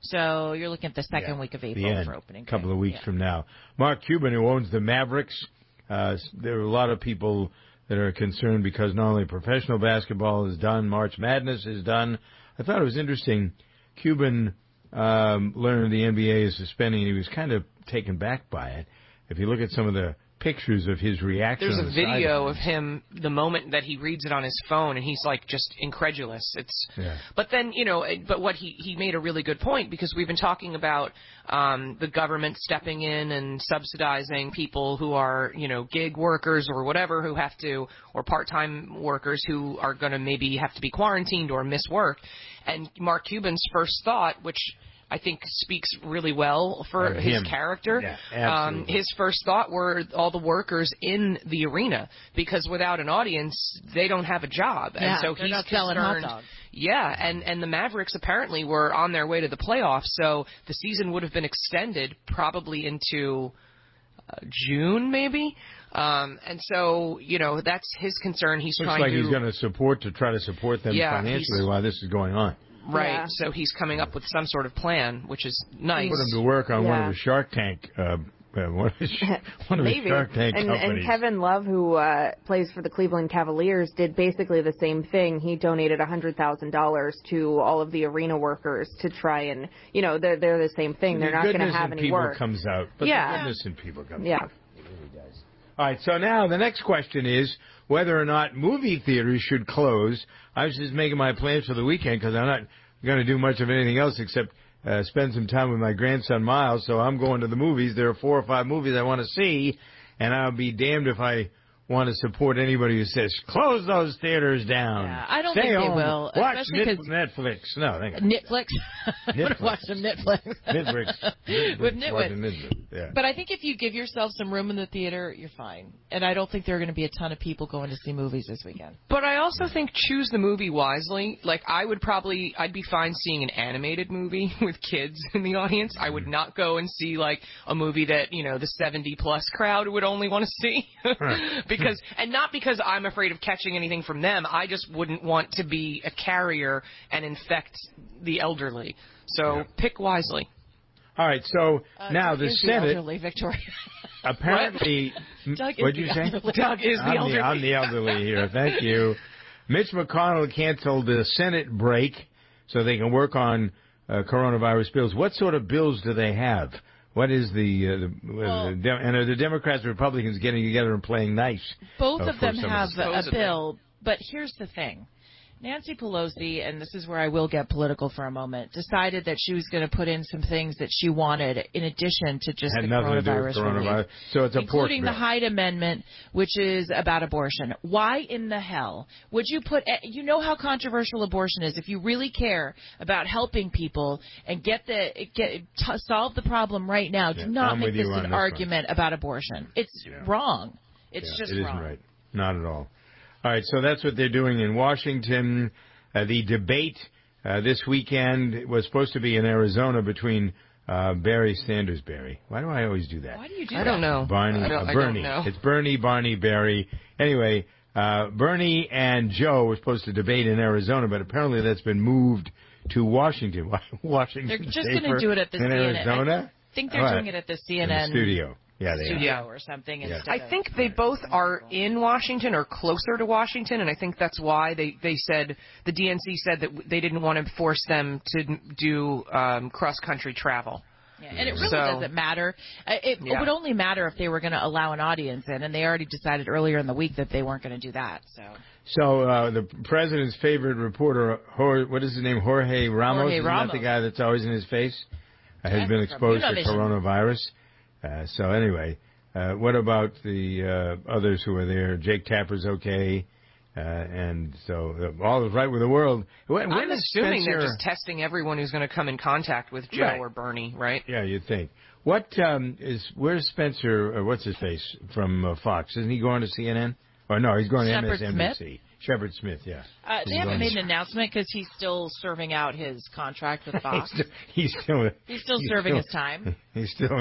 So you're looking at the second Yeah, week of the April end, for opening. a couple day. of weeks Yeah. from now. Mark Cuban, who owns the Mavericks, uh, there are a lot of people that are concerned because not only professional basketball is done, March Madness is done. I thought it was interesting. Cuban um, learned the N B A is suspending, and he was kind of taken back by it. If you look at some of the pictures of his reaction, There's on a the video sidelines. of him the moment that he reads it on his phone, and he's like just incredulous. It's, Yeah. but then you know, it- but what he he made a really good point, because we've been talking about um, the government stepping in and subsidizing people who are you know gig workers or whatever who have to, or part-time workers who are going to maybe have to be quarantined or miss work. And Mark Cuban's first thought, which I think speaks really well for Uh, his him. character. Yeah, um, absolutely. his first thought were all the workers in the arena, because without an audience, they don't have a job. Yeah, and so they're he's not selling hot concerned. dogs. Yeah, and, and the Mavericks apparently were on their way to the playoffs, so the season would have been extended probably into uh, June, maybe. Um, and so, you know, that's his concern. He's Looks trying like to... he's going to support to try to support them Yeah, financially he's- while this is going on. Right, Yeah. so he's coming up with some sort of plan, which is nice. Put him to work on one Yeah. of the Shark Tank, uh, uh, one of his, one of his Maybe. Shark Tank and, companies. and Kevin Love, who uh, plays for the Cleveland Cavaliers, did basically the same thing. He donated one hundred thousand dollars to all of the arena workers to try and, you know, they're, they're the same thing. They're The not going to goodness have in any people work. comes out. But Yeah. the goodness in people comes Yeah. out. It really does. All right, so now the next question is whether or not movie theaters should close. I was just making my plans for the weekend because I'm not going to do much of anything else except uh, spend some time with my grandson Miles. So I'm going to the movies. There are four or five movies I want to see, and I'll be damned if I want to support anybody who says close those theaters down. Yeah, I don't Stay think they home. will, Watch especially Net- 'cause- Netflix. No, thank you. Netflix. I'm going to watch some Netflix. Netflix. With Netflix. Nitwit. Watching Netflix. Yeah. But I think if you give yourself some room in the theater, you're fine. And I don't think there are going to be a ton of people going to see movies this weekend. But I also think choose the movie wisely. Like, I would probably, I'd be fine seeing an animated movie with kids in the audience. I would not go and see, like, a movie that, you know, the seventy-plus crowd would only want to see. because, and not because I'm afraid of catching anything from them. I just wouldn't want to be a carrier and infect the elderly. So pick wisely. All right, so Uh, now Doug the is Senate elderly, Victoria. apparently. Doug is What'd you the say? elderly. Doug is the I'm elderly. The, I'm the elderly here. Thank you. Mitch McConnell canceled the Senate break so they can work on uh, coronavirus bills. What sort of bills do they have? What is the, uh, the, uh, the De- and are the Democrats and Republicans getting together and playing nice? Both uh, of for them some have the- a, a bill, but here's the thing. Nancy Pelosi, and this is where I will get political for a moment, decided that she was going to put in some things that she wanted in addition to just Had the nothing to do with coronavirus coronavirus. relief. So it's a pork Including the bill. Hyde Amendment, which is about abortion. Why in the hell would you put, you know how controversial abortion is. If you really care about helping people and get the, get, t- solve the problem right now, do Yeah, not I'm make with this you on an this one. argument about abortion. It's wrong. It's Yeah, just it isn't wrong. right. Not at all. All right, so that's what they're doing in Washington. Uh, the debate uh, this weekend was supposed to be in Arizona between uh, Barry Sanders. Barry. Why do I always do that? Why do you do I that? don't know. Barney, I don't, uh, I Bernie. don't know. It's Bernie, Barney, Barry. Anyway, uh, Bernie and Joe were supposed to debate in Arizona, but apparently that's been moved to Washington. Washington. They're just going to do it at the in C N N. Arizona. I think they're All right. doing it at the C N In N the studio. Yeah, they studio are. or something. Yeah. Instead I think they both are in Washington or closer to Washington, and I think that's why they, they said, the D N C said that they didn't want to force them to do um, cross-country travel. Yeah, and it really So- doesn't matter. Uh, It, Yeah. it would only matter if they were going to allow an audience in, and they already decided earlier in the week that they weren't going to do that. So So uh, the president's favorite reporter, Jorge, what is his name, Jorge Ramos, Jorge isn't that Ramos. the guy that's always in his face, uh, has Yes, been from exposed to Univision. coronavirus. Uh, so anyway, uh, what about the uh, others who are there? Jake Tapper's okay, uh, and so uh, all is right with the world. When, when I'm is assuming Spencer, they're just testing everyone who's going to come in contact with Joe Right. or Bernie, right? Yeah, you'd think. What um, is where's Spencer? Or what's his face from uh, Fox? Isn't he going to C N N? Or no, he's going to Shepard M S N B C. Shepard Smith, yeah. uh, they He's haven't on- made an announcement because he's still serving out his contract with Fox. he's still he's still, He's still serving his time. He's still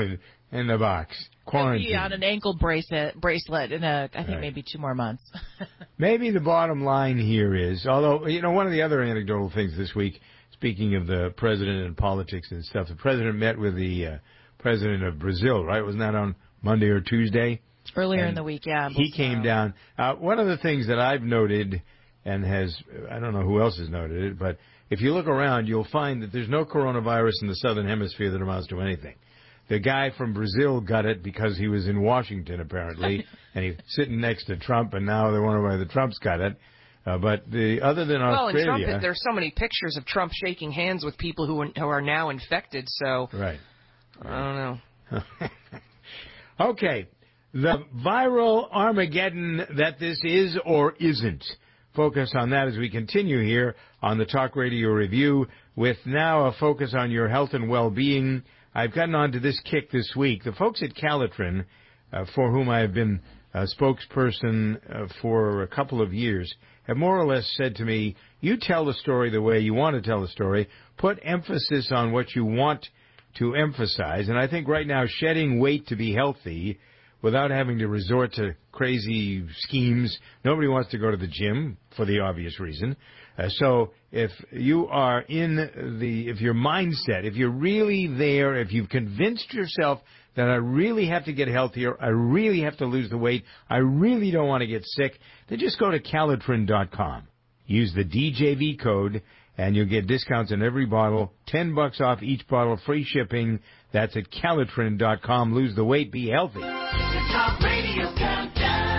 in the box. Quarantine. Be on an ankle bracelet, bracelet in a, I think Right. maybe two more months. Maybe the bottom line here is, although, you know, one of the other anecdotal things this week, speaking of the president and politics and stuff, the president met with the uh, president of Brazil, right? Wasn't that on Monday or Tuesday? Earlier And in the week, yeah. He came down. Uh, one of the things that I've noted, and has, I don't know who else has noted it, but if you look around, you'll find that there's no coronavirus in the southern hemisphere that amounts to anything. The guy from Brazil got it because he was in Washington, apparently, and he's sitting next to Trump, and now they're wondering why the Trumps got it. Uh, but the other than well, Australia... Well, Trump, there's so many pictures of Trump shaking hands with people who are, who are now infected, so... Right. I don't know. Okay. The viral Armageddon that this is or isn't. Focus on that as we continue here on the Talk Radio Review with now a focus on your health and well-being. I've gotten onto this kick this week. The folks at Calitrin, uh, for whom I have been a spokesperson uh, for a couple of years, have more or less said to me, you tell the story the way you want to tell the story. Put emphasis on what you want to emphasize. And I think right now shedding weight to be healthy without having to resort to crazy schemes. Nobody wants to go to the gym for the obvious reason. Uh, so if you are in the, if your mindset, if you're really there, if you've convinced yourself that I really have to get healthier, I really have to lose the weight, I really don't want to get sick, then just go to Calitrin dot com. Use the D J V code and you'll get discounts on every bottle, ten bucks off each bottle, free shipping. That's at Calitrin dot com. Lose the weight, be healthy. The Talk Radio Countdown.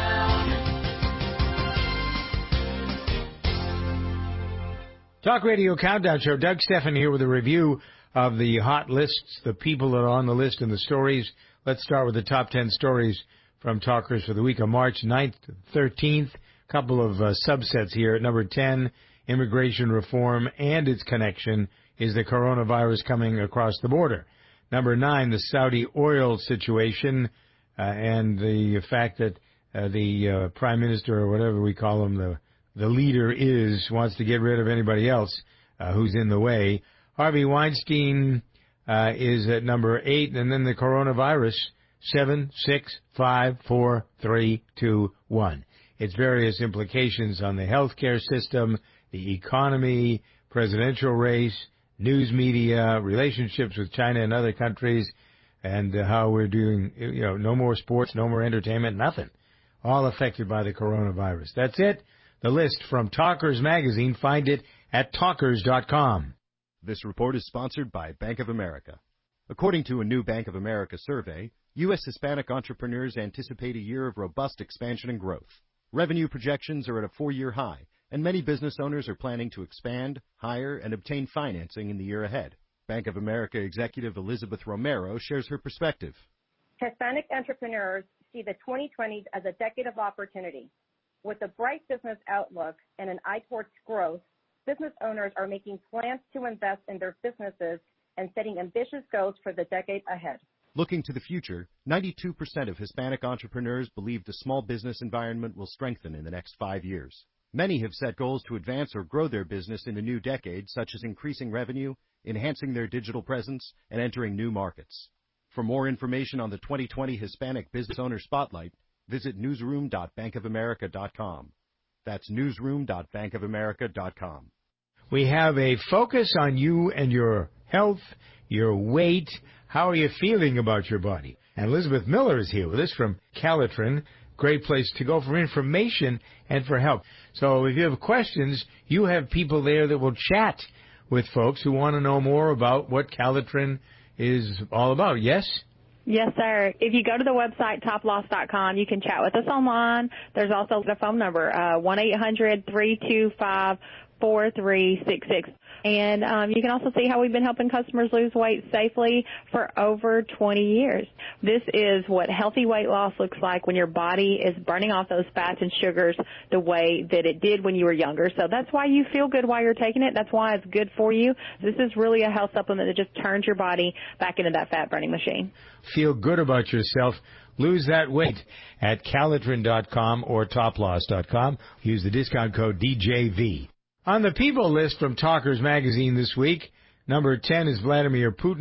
Talk Radio Countdown Show. Doug Stephan here with a review of the hot lists, the people that are on the list and the stories. Let's start with the top ten stories from Talkers for the week of March ninth to thirteenth. A couple of uh, subsets here. At number ten, immigration reform and its connection is the coronavirus coming across the border. Number nine, the Saudi oil situation uh, and the fact that uh, the uh, prime minister, or whatever we call him, the the leader is, wants to get rid of anybody else uh, who's in the way. Harvey Weinstein uh, is at number eight, and then the coronavirus, seven, six, five, four, three, two, one. Its various implications on the healthcare system, the economy, presidential race, news media, relationships with China and other countries, and uh, how we're doing, you know, no more sports, no more entertainment, nothing. All affected by the coronavirus. That's it. The list from Talkers Magazine. Find it at Talkers dot com. This report is sponsored by Bank of America. According to a new Bank of America survey, U S Hispanic entrepreneurs anticipate a year of robust expansion and growth. Revenue projections are at a four-year high, and many business owners are planning to expand, hire, and obtain financing in the year ahead. Bank of America executive Elizabeth Romero shares her perspective. Hispanic entrepreneurs see the twenty twenties as a decade of opportunity. With a bright business outlook and an eye towards growth, business owners are making plans to invest in their businesses and setting ambitious goals for the decade ahead. Looking to the future, ninety-two percent of Hispanic entrepreneurs believe the small business environment will strengthen in the next five years. Many have set goals to advance or grow their business in the new decade, such as increasing revenue, enhancing their digital presence, and entering new markets. For more information on the twenty twenty Hispanic Business Owner Spotlight, visit newsroom dot bank of america dot com. That's newsroom dot bank of america dot com. We have a focus on you and your health, your weight. How are you feeling about your body? And Elizabeth Miller is here with us from Calitrin. Great place to go for information and for help. So if you have questions, you have people there that will chat with folks who want to know more about what Calitrin is all about. Yes? Yes, sir. If you go to the website, top loss dot com, you can chat with us online. There's also the phone number, uh, one eight hundred three two five four three six six. And um, you can also see how we've been helping customers lose weight safely for over twenty years. This is what healthy weight loss looks like when your body is burning off those fats and sugars the way that it did when you were younger. So that's why you feel good while you're taking it. That's why it's good for you. This is really a health supplement that just turns your body back into that fat-burning machine. Feel good about yourself. Lose that weight at Calitrin dot com or top loss dot com. Use the discount code D J V. On the people list from Talkers Magazine this week, number ten is Vladimir Putin.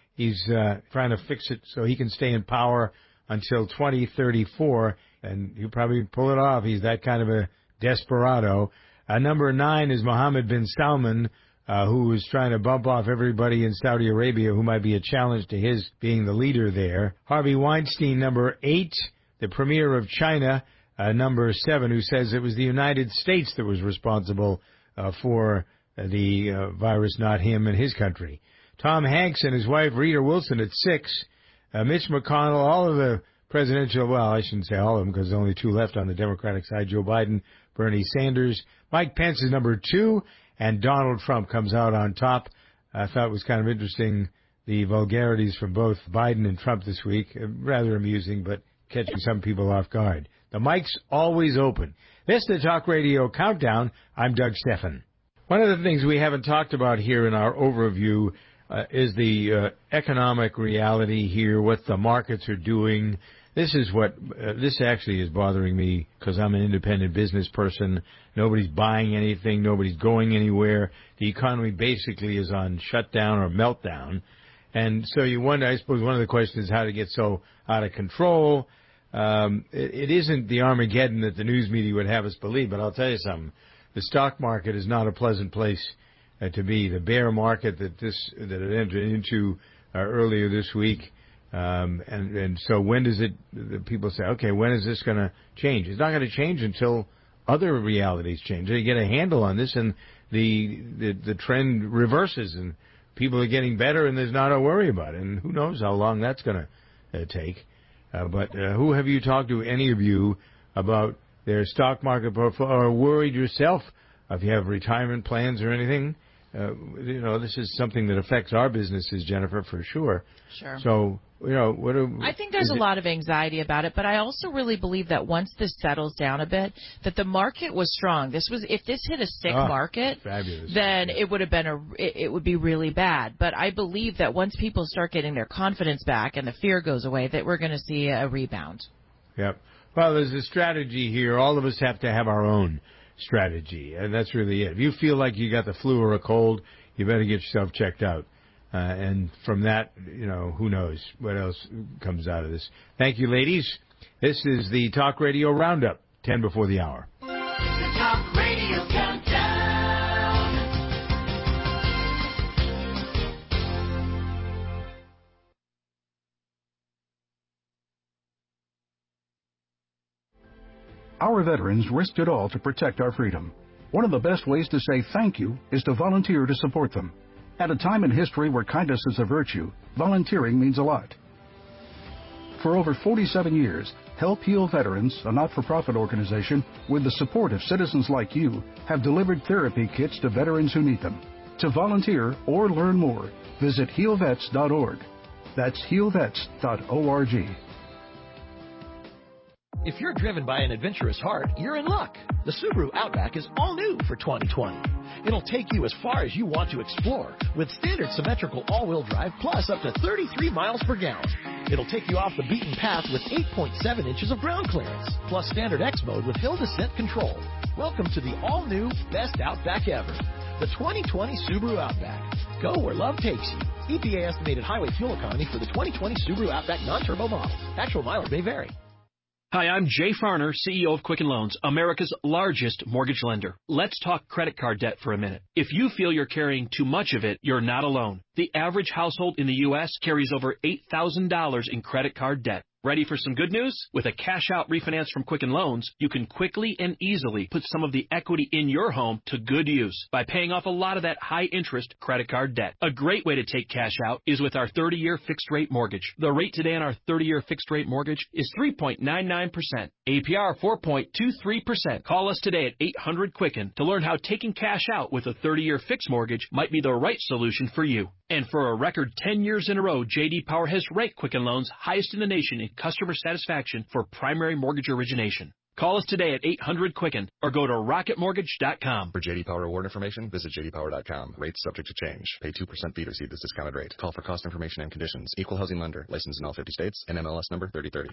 He's uh, trying to fix it so he can stay in power until twenty thirty-four, and he'll probably pull it off. He's that kind of a desperado. Uh, number nine is Mohammed bin Salman, uh, who is trying to bump off everybody in Saudi Arabia who might be a challenge to his being the leader there. Harvey Weinstein, number eight, the premier of China, uh, number seven, who says it was the United States that was responsible uh, for the uh, virus, not him and his country. Tom Hanks and his wife Rita Wilson at six. Uh, Mitch McConnell, all of the presidential, well, I shouldn't say all of them because there's only two left on the Democratic side, Joe Biden, Bernie Sanders. Mike Pence is number two, and Donald Trump comes out on top. I thought it was kind of interesting, the vulgarities from both Biden and Trump this week. Uh, rather amusing, but catching some people off guard. The mic's always open. This is the Talk Radio Countdown. I'm Doug Stephan. One of the things we haven't talked about here in our overview uh, is the uh, economic reality here, what the markets are doing. This is what, uh, this actually is bothering me because I'm an independent business person. Nobody's buying anything. Nobody's going anywhere. The economy basically is on shutdown or meltdown. And so you wonder, I suppose one of the questions is how to get so out of control. Um, it, it isn't the Armageddon that the news media would have us believe, but I'll tell you something. The stock market is not a pleasant place uh, to be. The bear market that this, that it entered into uh, earlier this week. Um, and, and so when does it, the people say, okay, when is this going to change? It's not going to change until other realities change. They get a handle on this and the, the, the trend reverses and people are getting better and there's not a worry about it. And who knows how long that's going to uh, take. Uh, but uh, who have you talked to, any of you, about their stock market portfolio or worried yourself if you have retirement plans or anything? Uh, you know, this is something that affects our businesses, Jennifer, for sure. Sure. So, you know, what are, I think there's a it, lot of anxiety about it, but I also really believe that once this settles down a bit, that the market was strong. This was, if this hit a sick oh, market, fabulous. then yeah. it would have been a, it, it would be really bad. But I believe that once people start getting their confidence back and the fear goes away, that we're going to see a rebound. Yep. Well, there's a strategy here. All of us have to have our own strategy, and that's really it. If you feel like you got the flu or a cold, you better get yourself checked out. Uh, and from that, you know, who knows what else comes out of this. Thank you, ladies. This is the Talk Radio Roundup, ten before the hour. The Talk Radio Countdown. Our veterans risked it all to protect our freedom. One of the best ways to say thank you is to volunteer to support them. At a time in history where kindness is a virtue, volunteering means a lot. For over forty-seven years, Help Heal Veterans, a not-for-profit organization with the support of citizens like you, have delivered therapy kits to veterans who need them. To volunteer or learn more, visit heal vets dot org. That's heal vets dot org. If you're driven by an adventurous heart, you're in luck. The Subaru Outback is all new for twenty twenty. It'll take you as far as you want to explore with standard symmetrical all-wheel drive plus up to thirty-three miles per gallon. It'll take you off the beaten path with eight point seven inches of ground clearance plus standard X mode with hill descent control. Welcome to the all-new best Outback ever, the twenty twenty Subaru Outback. Go where love takes you. E P A estimated highway fuel economy for the twenty twenty Subaru Outback non-turbo model. Actual mileage may vary. Hi, I'm Jay Farner, C E O of Quicken Loans, America's largest mortgage lender. Let's talk credit card debt for a minute. If you feel you're carrying too much of it, you're not alone. The average household in the U S carries over eight thousand dollars in credit card debt. Ready for some good news? With a cash-out refinance from Quicken Loans, you can quickly and easily put some of the equity in your home to good use by paying off a lot of that high-interest credit card debt. A great way to take cash out is with our thirty-year fixed-rate mortgage. The rate today on our thirty-year fixed-rate mortgage is three point nine nine percent. A P R four point two three percent. Call us today at eight hundred Quicken to learn how taking cash out with a thirty-year fixed mortgage might be the right solution for you. And for a record ten years in a row, J D Power has ranked Quicken Loans highest in the nation in customer satisfaction for primary mortgage origination. Call us today at eight hundred Quicken or go to rocket mortgage dot com. For J D Power award information, visit j d power dot com. Rates subject to change. Pay two percent fee to receive this discounted rate. Call for cost information and conditions. Equal housing lender. Licensed in all fifty states. N M L S number thirty thirty.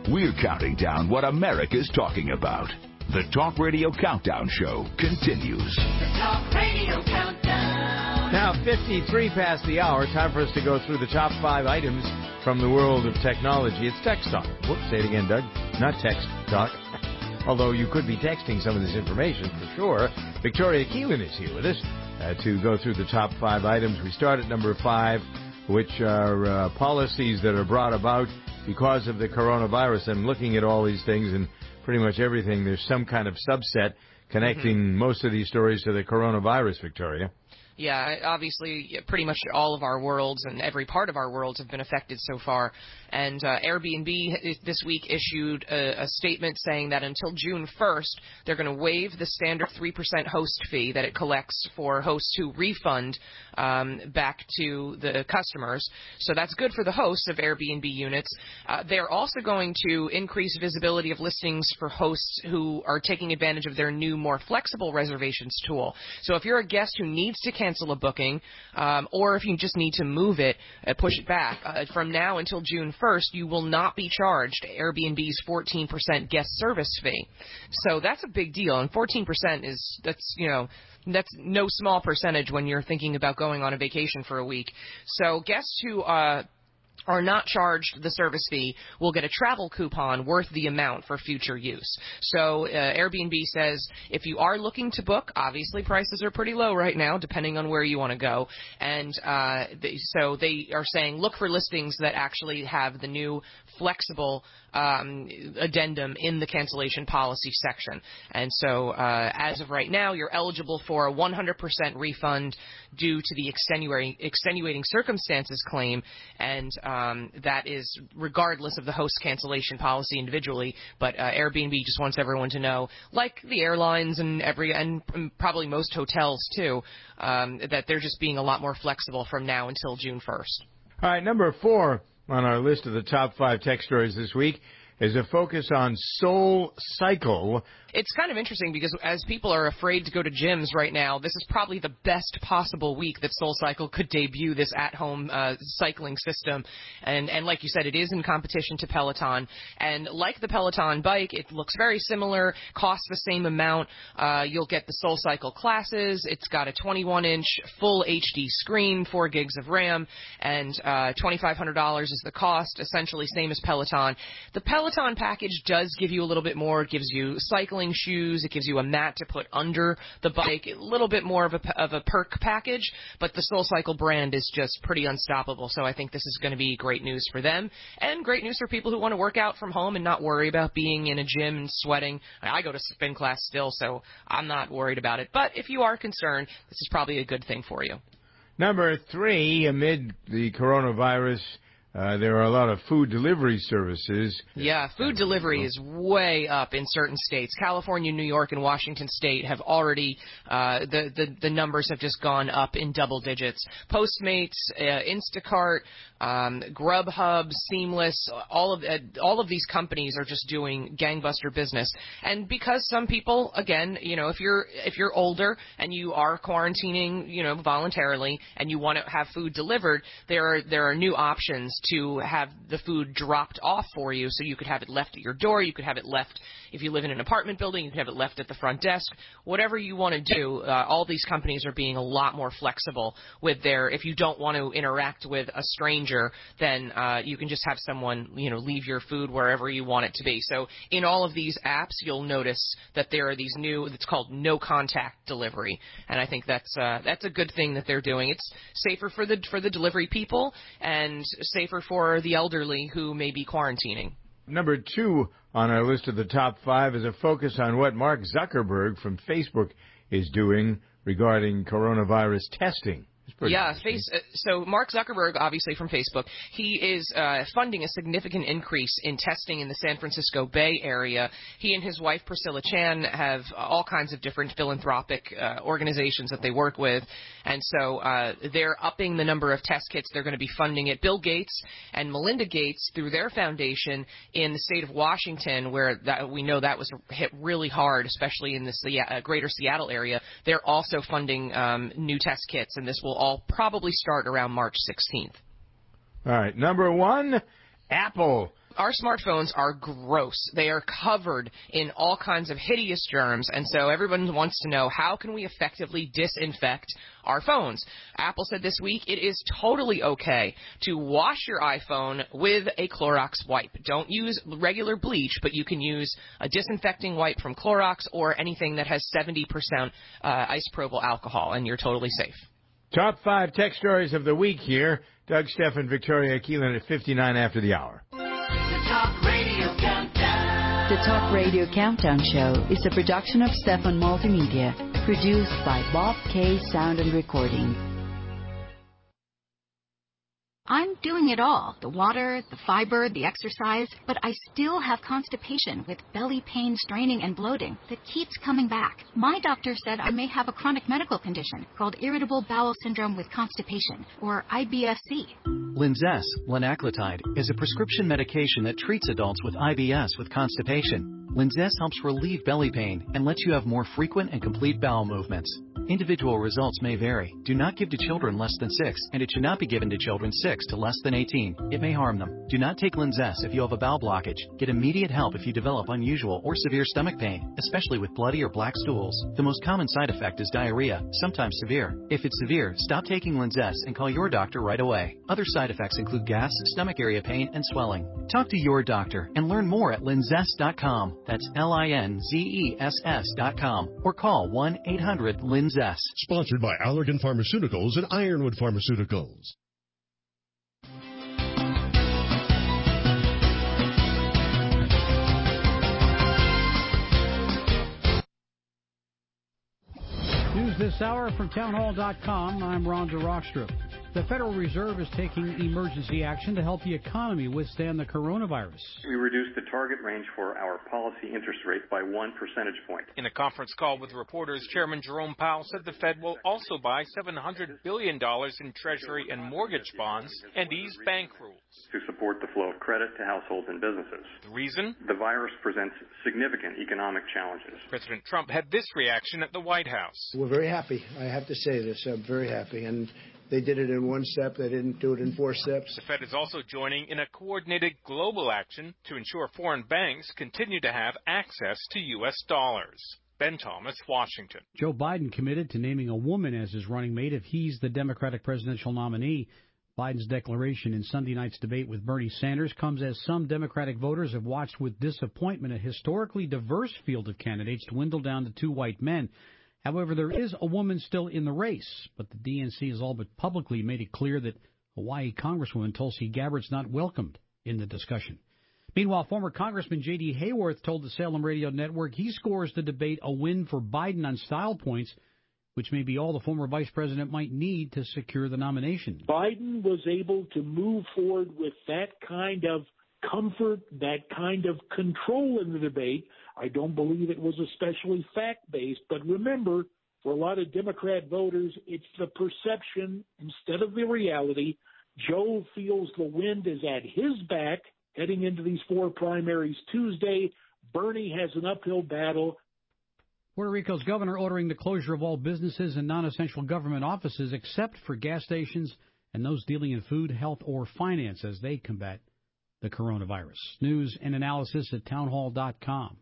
We're counting down what America's talking about. The Talk Radio Countdown Show continues. The Talk Radio Countdown. Now, fifty-three past the hour. Time for us to go through the top five items from the world of technology. It's Text Talk. Whoops, say it again, Doug. Not Text Talk. Although you could be texting some of this information for sure. Victoria Keelan is here with us uh, to go through the top five items. We start at number five, which are uh, policies that are brought about because of the coronavirus. I'm looking at all these things, and pretty much everything, there's some kind of subset connecting mm-hmm. most of these stories to the coronavirus, Victoria. Yeah, obviously, pretty much all of our worlds and every part of our worlds have been affected so far. And uh, Airbnb this week issued a, a statement saying that until June first, they're going to waive the standard three percent host fee that it collects for hosts who refund um, back to the customers. So that's good for the hosts of Airbnb units. Uh, they're also going to increase visibility of listings for hosts who are taking advantage of their new, more flexible reservations tool. So if you're a guest who needs to cancel a booking, um, or if you just need to move it, uh, push it back, uh, from now until June first, you will not be charged Airbnb's fourteen percent guest service fee. So that's a big deal, and fourteen percent is, that's, you know, that's no small percentage when you're thinking about going on a vacation for a week. So guests who uh, are not charged the service fee will get a travel coupon worth the amount for future use. So uh, Airbnb says if you are looking to book, obviously prices are pretty low right now depending on where you want to go. And uh, they, so they are saying look for listings that actually have the new flexible um, addendum in the cancellation policy section. And so uh, as of right now, you're eligible for a one hundred percent refund due to the extenuating, extenuating circumstances claim, and um, that is regardless of the host cancellation policy individually. But uh, Airbnb just wants everyone to know, like the airlines and every and probably most hotels too, um, that they're just being a lot more flexible from now until June first. All right, number four on our list of the top five tech stories this week is a focus on Soul Cycle. It's kind of interesting because as people are afraid to go to gyms right now, this is probably the best possible week that Soul Cycle could debut this at-home uh, cycling system. And, and like you said, it is in competition to Peloton. And like the Peloton bike, it looks very similar, costs the same amount. Uh, you'll get the Soul Cycle classes. It's got a twenty-one inch full H D screen, four gigs of RAM, and uh, twenty-five hundred dollars is the cost, essentially same as Peloton. The Peloton package does give you a little bit more. It gives you cycling shoes. It gives you a mat to put under the bike. A little bit more of a, of a perk package, but the Soul Cycle brand is just pretty unstoppable. So I think this is going to be great news for them and great news for people who want to work out from home and not worry about being in a gym and sweating. I go to spin class still, so I'm not worried about it. But if you are concerned, this is probably a good thing for you. Number three, amid the coronavirus, Uh, there are a lot of food delivery services. Yeah, food delivery is way up in certain states. California, New York, and Washington State have already, uh, the, the, the numbers have just gone up in double digits. Postmates, uh, Instacart, um, Grubhub, Seamless, all of uh, all of these companies are just doing gangbuster business. And because some people, again, you know, if you're if you're older and you are quarantining, you know, voluntarily, and you want to have food delivered, there are there are new options to have the food dropped off for you, so you could have it left at your door, you could have it left if you live in an apartment building, you could have it left at the front desk, whatever you want to do. Uh, all these companies are being a lot more flexible with their, if you don't want to interact with a stranger, then uh, you can just have someone, you know, leave your food wherever you want it to be. So in all of these apps, you'll notice that there are these new, it's called no contact delivery, and I think that's uh, that's a good thing that they're doing. It's safer for the for the delivery people and safer for the elderly who may be quarantining. Number two on our list of the top five is a focus on what Mark Zuckerberg from Facebook is doing regarding coronavirus testing. Yeah, face, uh, so Mark Zuckerberg, obviously from Facebook, he is uh, funding a significant increase in testing in the San Francisco Bay Area. He and his wife, Priscilla Chan, have all kinds of different philanthropic uh, organizations that they work with, and so uh, they're upping the number of test kits they're going to be funding it. Bill Gates and Melinda Gates, through their foundation in the state of Washington, where that, we know that was hit really hard, especially in the Se- uh, greater Seattle area, they're also funding um, new test kits, and this will all probably start around March sixteenth. All right. Number one, Apple our smartphones are gross. They are covered in all kinds of hideous germs, and so everyone wants to know, how can we effectively disinfect our phones? Apple said this week it is totally okay to wash your iPhone with a Clorox wipe. Don't use regular bleach, but you can use a disinfecting wipe from Clorox or anything that has seventy percent uh, isopropyl alcohol, and you're totally safe. Top five tech stories of the week here. Doug Stephan, Victoria Keelan at fifty-nine after the hour. The Talk Radio Countdown. The Talk Radio Countdown Show is a production of Stephan Multimedia, produced by Bob K. Sound and Recording. I'm doing it all, the water, the fiber, the exercise, but I still have constipation with belly pain, straining, and bloating that keeps coming back. My doctor said I may have a chronic medical condition called irritable bowel syndrome with constipation, or I B S C. Linzess, linaclotide, is a prescription medication that treats adults with I B S with constipation. Linzess helps relieve belly pain and lets you have more frequent and complete bowel movements. Individual results may vary. Do not give to children less than six, and it should not be given to children six to less than eighteen. It may harm them. Do not take Linzess if you have a bowel blockage. Get immediate help if you develop unusual or severe stomach pain, especially with bloody or black stools. The most common side effect is diarrhea, sometimes severe. If it's severe, stop taking Linzess and call your doctor right away. Other side effects include gas, stomach area pain, and swelling. Talk to your doctor and learn more at linzess dot com. That's L I N Z E S S dot com. Or call one eight hundred Linzess. Sponsored by Allergan Pharmaceuticals and Ironwood Pharmaceuticals. News this hour from town hall dot com. I'm Rhonda Rockstrup. The Federal Reserve is taking emergency action to help the economy withstand the coronavirus. We reduced the target range for our policy interest rate by one percentage point. In a conference call with reporters, Chairman Jerome Powell said the Fed will also buy seven hundred billion dollars in Treasury and mortgage bonds and ease bank rules to support the flow of credit to households and businesses. The reason? The virus presents significant economic challenges. President Trump had this reaction at the White House. We're very happy. I have to say this. I'm very happy. And they did it in one step. They didn't do it in four steps. The Fed is also joining in a coordinated global action to ensure foreign banks continue to have access to U S dollars. Ben Thomas, Washington. Joe Biden committed to naming a woman as his running mate if he's the Democratic presidential nominee. Biden's declaration in Sunday night's debate with Bernie Sanders comes as some Democratic voters have watched with disappointment a historically diverse field of candidates dwindle down to two white men. However, there is a woman still in the race, but the D N C has all but publicly made it clear that Hawaii Congresswoman Tulsi Gabbard's not welcomed in the discussion. Meanwhile, former Congressman J D. Hayworth told the Salem Radio Network he scores the debate a win for Biden on style points, which may be all the former vice president might need to secure the nomination. Biden was able to move forward with that kind of comfort, that kind of control in the debate. I don't believe it was especially fact-based, but remember, for a lot of Democrat voters, it's the perception instead of the reality. Joe feels the wind is at his back heading into these four primaries Tuesday. Bernie has an uphill battle. Puerto Rico's governor ordering the closure of all businesses and non-essential government offices except for gas stations and those dealing in food, health, or finance as they combat the coronavirus. News and analysis at town hall dot com.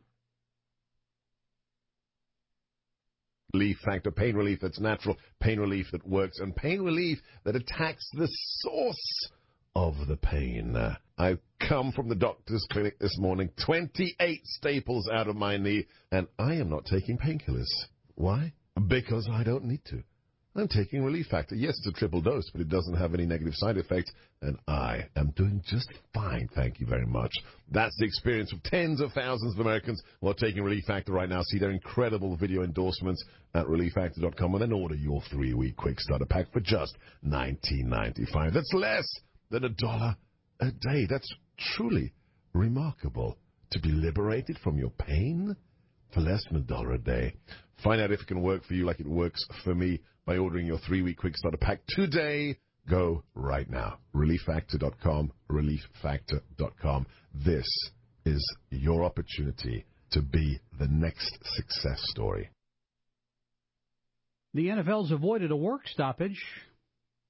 Relief factor, pain relief that's natural, pain relief that works, and pain relief that attacks the source of the pain. Uh, I've come from the doctor's clinic this morning, twenty-eight staples out of my knee, and I am not taking painkillers. Why? Because I don't need to. I'm taking Relief Factor. Yes, it's a triple dose, but it doesn't have any negative side effects, and I am doing just fine, thank you very much. That's the experience of tens of thousands of Americans who are taking Relief Factor right now. See their incredible video endorsements at relief factor dot com, and then order your three-week quick starter pack for just nineteen ninety-five. That's less than a dollar a day. That's truly remarkable. To be liberated from your pain for less than a dollar a day. Find out if it can work for you like it works for me by ordering your three-week quick starter pack today. Go right now. relief factor dot com, relief factor dot com. This is your opportunity to be the next success story. The N F L's avoided a work stoppage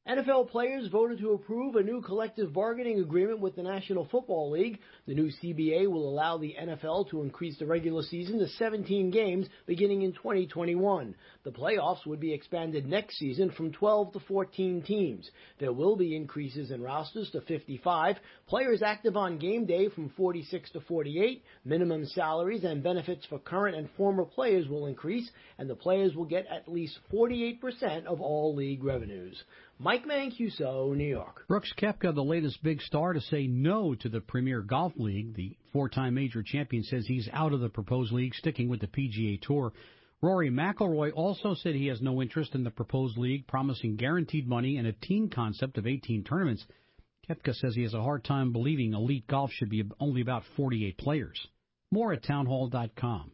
N F L players voted to approve a new collective bargaining agreement with the National Football League. The new C B A will allow the N F L to increase the regular season to seventeen games beginning in twenty twenty-one. The playoffs would be expanded next season from twelve to fourteen teams. There will be increases in rosters to fifty-five, players active on game day from forty-six to forty-eight, minimum salaries and benefits for current and former players will increase, and the players will get at least forty-eight percent of all league revenues. Mike Mancuso, New York. Brooks Koepka, the latest big star to say no to the Premier Golf League. The four-time major champion says he's out of the proposed league, sticking with the P G A Tour. Rory McIlroy also said he has no interest in the proposed league, promising guaranteed money and a team concept of eighteen tournaments. Koepka says he has a hard time believing elite golf should be only about forty-eight players. More at townhall dot com.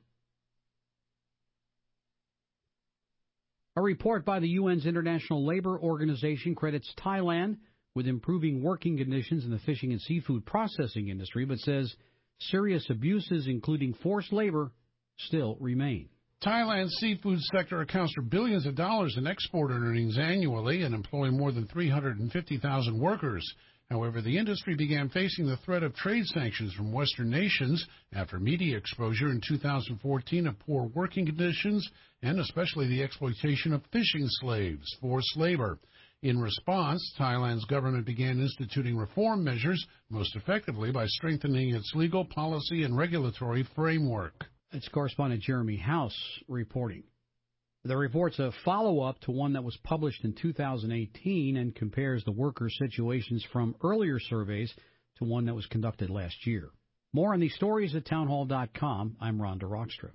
A report by the U N's International Labor Organization credits Thailand with improving working conditions in the fishing and seafood processing industry, but says serious abuses, including forced labor, still remain. Thailand's seafood sector accounts for billions of dollars in export earnings annually and employ more than three hundred fifty thousand workers. However, the industry began facing the threat of trade sanctions from Western nations after media exposure in two thousand fourteen of poor working conditions and especially the exploitation of fishing slaves, forced labor. In response, Thailand's government began instituting reform measures, most effectively by strengthening its legal, policy, and regulatory framework. It's correspondent Jeremy House reporting. The report's a follow-up to one that was published in two thousand eighteen and compares the workers' situations from earlier surveys to one that was conducted last year. More on these stories at townhall dot com. I'm Rhonda Rockstra.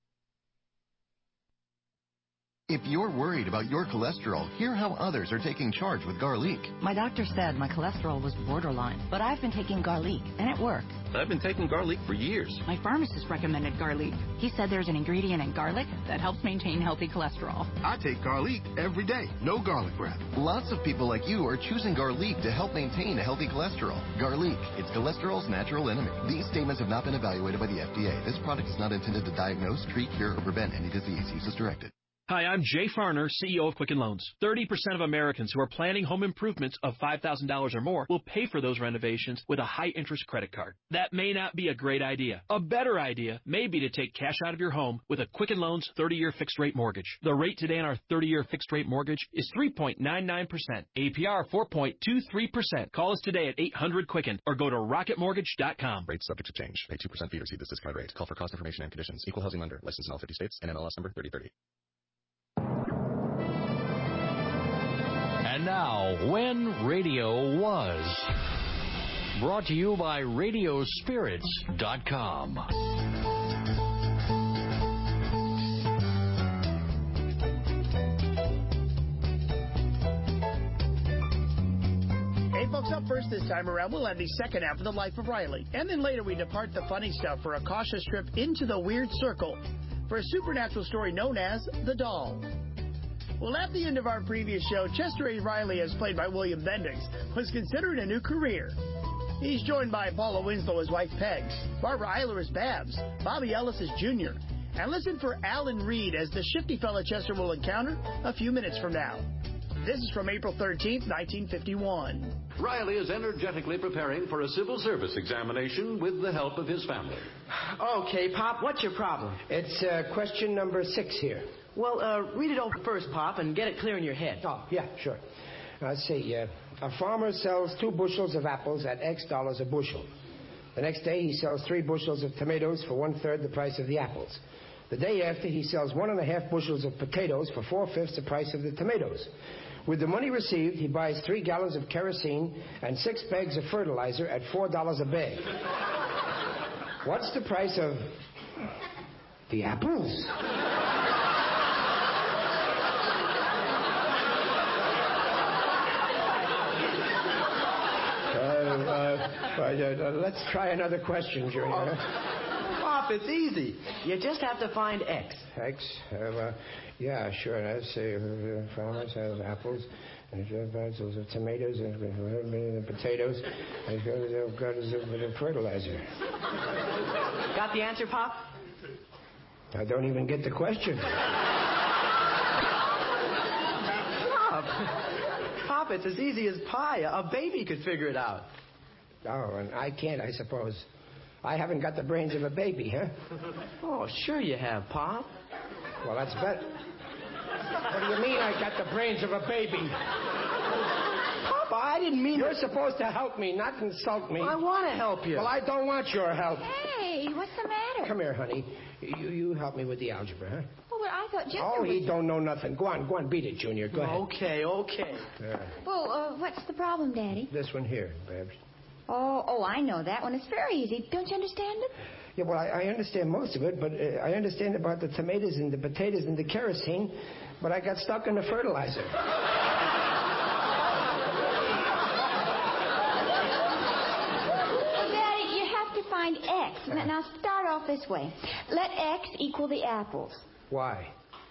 If you're worried about your cholesterol, hear how others are taking charge with garlic. My doctor said my cholesterol was borderline, but I've been taking garlic, and it worked. I've been taking garlic for years. My pharmacist recommended garlic. He said there's an ingredient in garlic that helps maintain healthy cholesterol. I take garlic every day. No garlic breath. Lots of people like you are choosing garlic to help maintain a healthy cholesterol. Garlic, it's cholesterol's natural enemy. These statements have not been evaluated by the F D A. This product is not intended to diagnose, treat, cure, or prevent any disease. Use as directed. Hi, I'm Jay Farner, C E O of Quicken Loans. thirty percent of Americans who are planning home improvements of five thousand dollars or more will pay for those renovations with a high-interest credit card. That may not be a great idea. A better idea may be to take cash out of your home with a Quicken Loans thirty-year fixed-rate mortgage. The rate today on our thirty-year fixed-rate mortgage is three point nine nine percent. A P R four point two three percent. Call us today at eight hundred Quicken or go to rocket mortgage dot com. Rates subject to change. Pay two percent fee to receive this discount rate. Call for cost information and conditions. Equal housing lender. Licensed in all fifty states. N M L S number thirty thirty. And now, When Radio Was. Brought to you by radio spirits dot com. Hey, folks, up first this time around, we'll have the second half of The Life of Riley. And then later we depart the funny stuff for a cautious trip into the weird circle for a supernatural story known as The Doll. Well, at the end of our previous show, Chester A. Riley, as played by William Bendix, was considering a new career. He's joined by Paula Winslow as wife Pegs, Barbara Eiler as Babs, Bobby Ellis as Junior, and listen for Alan Reed as the shifty fella Chester will encounter a few minutes from now. This is from April thirteenth, nineteen fifty-one. Riley is energetically preparing for a civil service examination with the help of his family. Okay, Pop, what's your problem? It's uh, question number six here. Well, uh, read it over first, Pop, and get it clear in your head. Oh, yeah, sure. Let's see. Uh, a farmer sells two bushels of apples at X dollars a bushel. The next day, he sells three bushels of tomatoes for one-third the price of the apples. The day after, he sells one and a half bushels of potatoes for four-fifths the price of the tomatoes. With the money received, he buys three gallons of kerosene and six bags of fertilizer at four dollars a bag. What's the price of the apples? Uh, uh, uh, let's try another question, Junior. Oh, Pop, it's easy. You just have to find X. X? Uh, uh, yeah, sure. Let's see. Uh, farmers have apples, and uh, tomatoes, and uh, potatoes, and uh, fertilizer. Got the answer, Pop? I don't even get the question. Pop. Pop, it's as easy as pie. A baby could figure it out. Oh, and I can't, I suppose. I haven't got the brains of a baby, huh? Oh, sure you have, Pop. Well, that's better. What do you mean I got the brains of a baby? Papa, I didn't mean... You're supposed to help me, not insult me. I want to help you. Well, I don't want your help. Hey, what's the matter? Come here, honey. You you help me with the algebra, huh? Oh, well, I thought Junior Oh, was... he don't know nothing. Go on, go on, beat it, Junior. Go ahead. Okay, okay. Yeah. Well, uh, what's the problem, Daddy? This one here, Babs. Oh, oh, I know that one. It's very easy. Don't you understand it? Yeah, well, I, I understand most of it, but uh, I understand about the tomatoes and the potatoes and the kerosene, but I got stuck in the fertilizer. Well, Daddy, you have to find X. Uh-huh. Now, start off this way. Let X equal the apples. Why?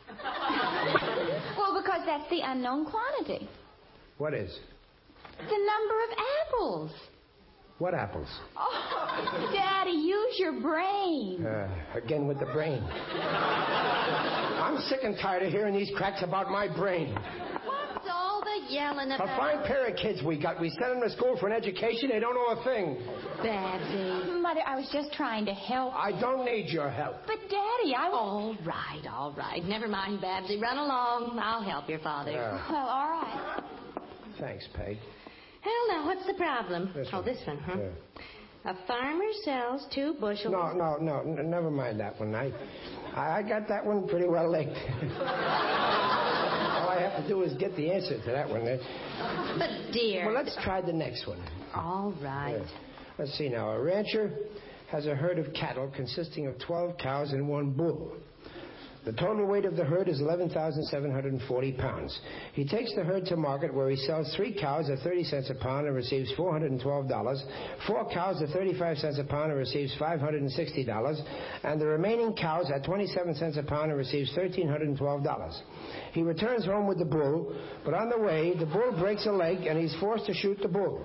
Well, because that's the unknown quantity. What is? The number of apples. What apples? Oh, Daddy, use your brain. Uh, again with the brain. I'm sick and tired of hearing these cracks about my brain. What's all the yelling about? A fine pair of kids we got. We sent them to school for an education. They don't know a thing. Babsy. Mother, I was just trying to help. I don't need your help. But, Daddy, I... All right, all right. Never mind, Babsy. Run along. I'll help your father. Yeah. Well, all right. Thanks, Peg. Well, now, what's the problem? This oh, one. this one, huh? Yeah. A farmer sells two bushels... No, no, no. N- never mind that one. I, I got that one pretty well licked. All I have to do is get the answer to that one. But, dear... Well, let's try the next one. All right. Yeah. Let's see now. A rancher has a herd of cattle consisting of twelve cows and one bull. The total weight of the herd is eleven thousand seven hundred forty pounds. He takes the herd to market where he sells three cows at thirty cents a pound and receives four hundred twelve dollars, four cows at thirty-five cents a pound and receives five hundred sixty dollars, and the remaining cows at twenty-seven cents a pound and receives one thousand three hundred twelve dollars. He returns home with the bull, but on the way, the bull breaks a leg and he's forced to shoot the bull.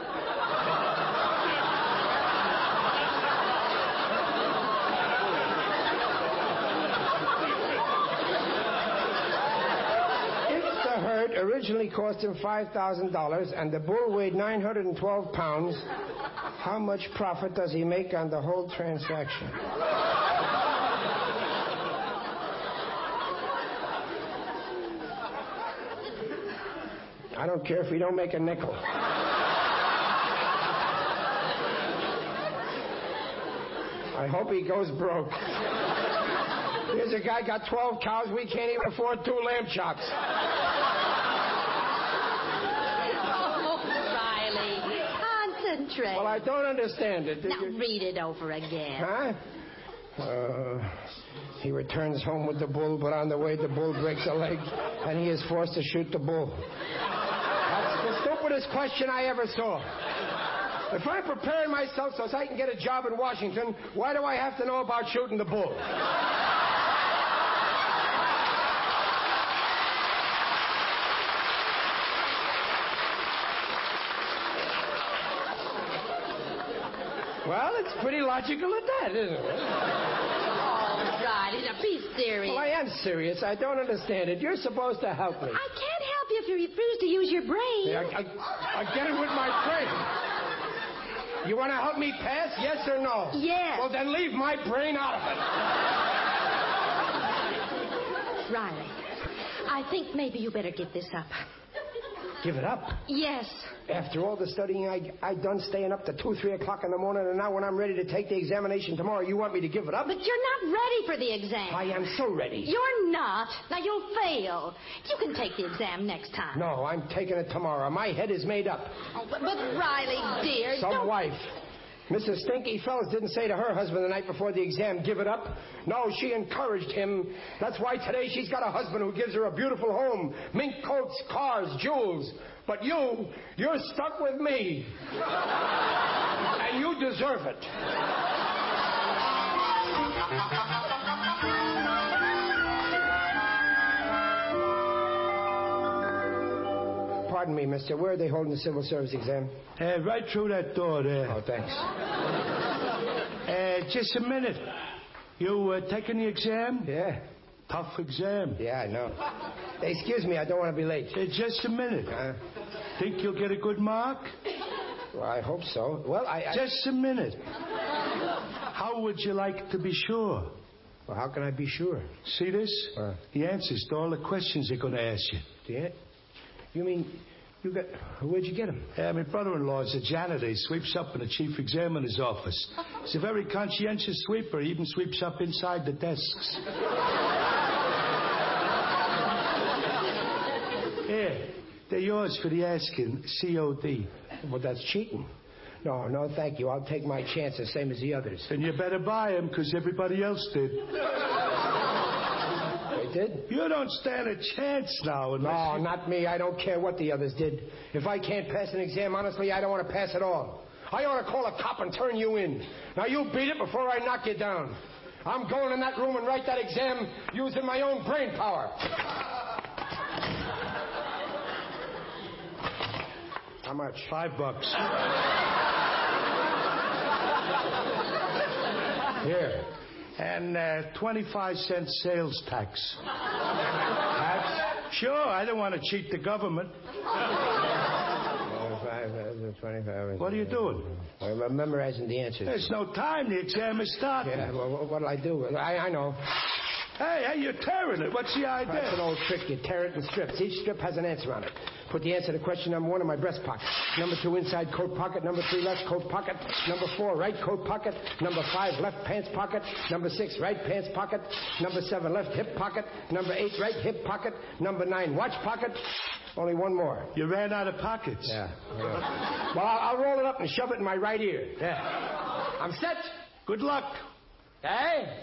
Originally cost him five thousand dollars and the bull weighed nine hundred twelve pounds. How much profit does he make on the whole transaction? I don't care if he don't make a nickel. I hope he goes broke. Here's a guy got twelve cows. We can't even afford two lamb chops. Well, I don't understand it. Now, read it over again. Huh? Uh, he returns home with the bull, but on the way the bull breaks a leg, and he is forced to shoot the bull. That's the stupidest question I ever saw. If I'm preparing myself so I can get a job in Washington, why do I have to know about shooting the bull? Well, it's pretty logical at that, isn't it? All right, now be serious. Well, I am serious. I don't understand it. You're supposed to help me. I can't help you if you refuse to use your brain. Yeah, I, I, I get it with my brain. You want to help me pass, yes or no? Yes. Well, then leave my brain out of it. Riley, I think maybe you better give this up. Give it up? Yes. After all the studying I I done, staying up to two, three o'clock in the morning, and now when I'm ready to take the examination tomorrow, you want me to give it up? But you're not ready for the exam. I am so ready. You're not. Now you'll fail. You can take the exam next time. No, I'm taking it tomorrow. My head is made up. Oh, but, but Riley, dear, Some don't... wife. Missus Stinky Fells didn't say to her husband the night before the exam, give it up. No, she encouraged him. That's why today she's got a husband who gives her a beautiful home, mink coats, cars, jewels. But you, you're stuck with me. And you deserve it. Pardon me, mister. Where are they holding the civil service exam? Uh, right through that door there. Oh, thanks. Uh, just a minute. You uh, taking the exam? Yeah. Tough exam. Yeah, I know. Hey, excuse me, I don't want to be late. Uh, just a minute. Uh, Think you'll get a good mark? Well, I hope so. Well, I... I... Just a minute. How would you like to be sure? Well, how can I be sure? See this? Uh, the answers to all the questions they're going to ask you. Yeah? You mean you got... Where'd you get them? Yeah, my brother-in-law is a janitor. He sweeps up in the chief examiner's office. He's a very conscientious sweeper. He even sweeps up inside the desks. Yeah, they're yours for the asking. C O D. Well, that's cheating. No, no, thank you. I'll take my chances, same as the others. Then you better buy them, because everybody else did. They did? You don't stand a chance now. No, you... not me. I don't care what the others did. If I can't pass an exam, honestly, I don't want to pass at all. I ought to call a cop and turn you in. Now, you beat it before I knock you down. I'm going in that room and write that exam using my own brain power. How much? Five bucks. Here. And uh, twenty-five cents sales tax. Tax? Sure, I don't want to cheat the government. twenty-five. What are you doing? I'm memorizing the answers. There's no time. The exam is starting. Yeah, well, what'll I do? I, I know. Hey, hey, you're tearing it. What's the idea? That's an old trick. You tear it in strips. Each strip has an answer on it. Put the answer to question number one in my breast pocket. Number two, inside coat pocket. Number three, left coat pocket. Number four, right coat pocket. Number five, left pants pocket. Number six, right pants pocket. Number seven, left hip pocket. Number eight, right hip pocket. Number nine, watch pocket. Only one more. You ran out of pockets. Yeah. yeah. Well, I'll, I'll roll it up and shove it in my right ear. Yeah. I'm set. Good luck. Hey?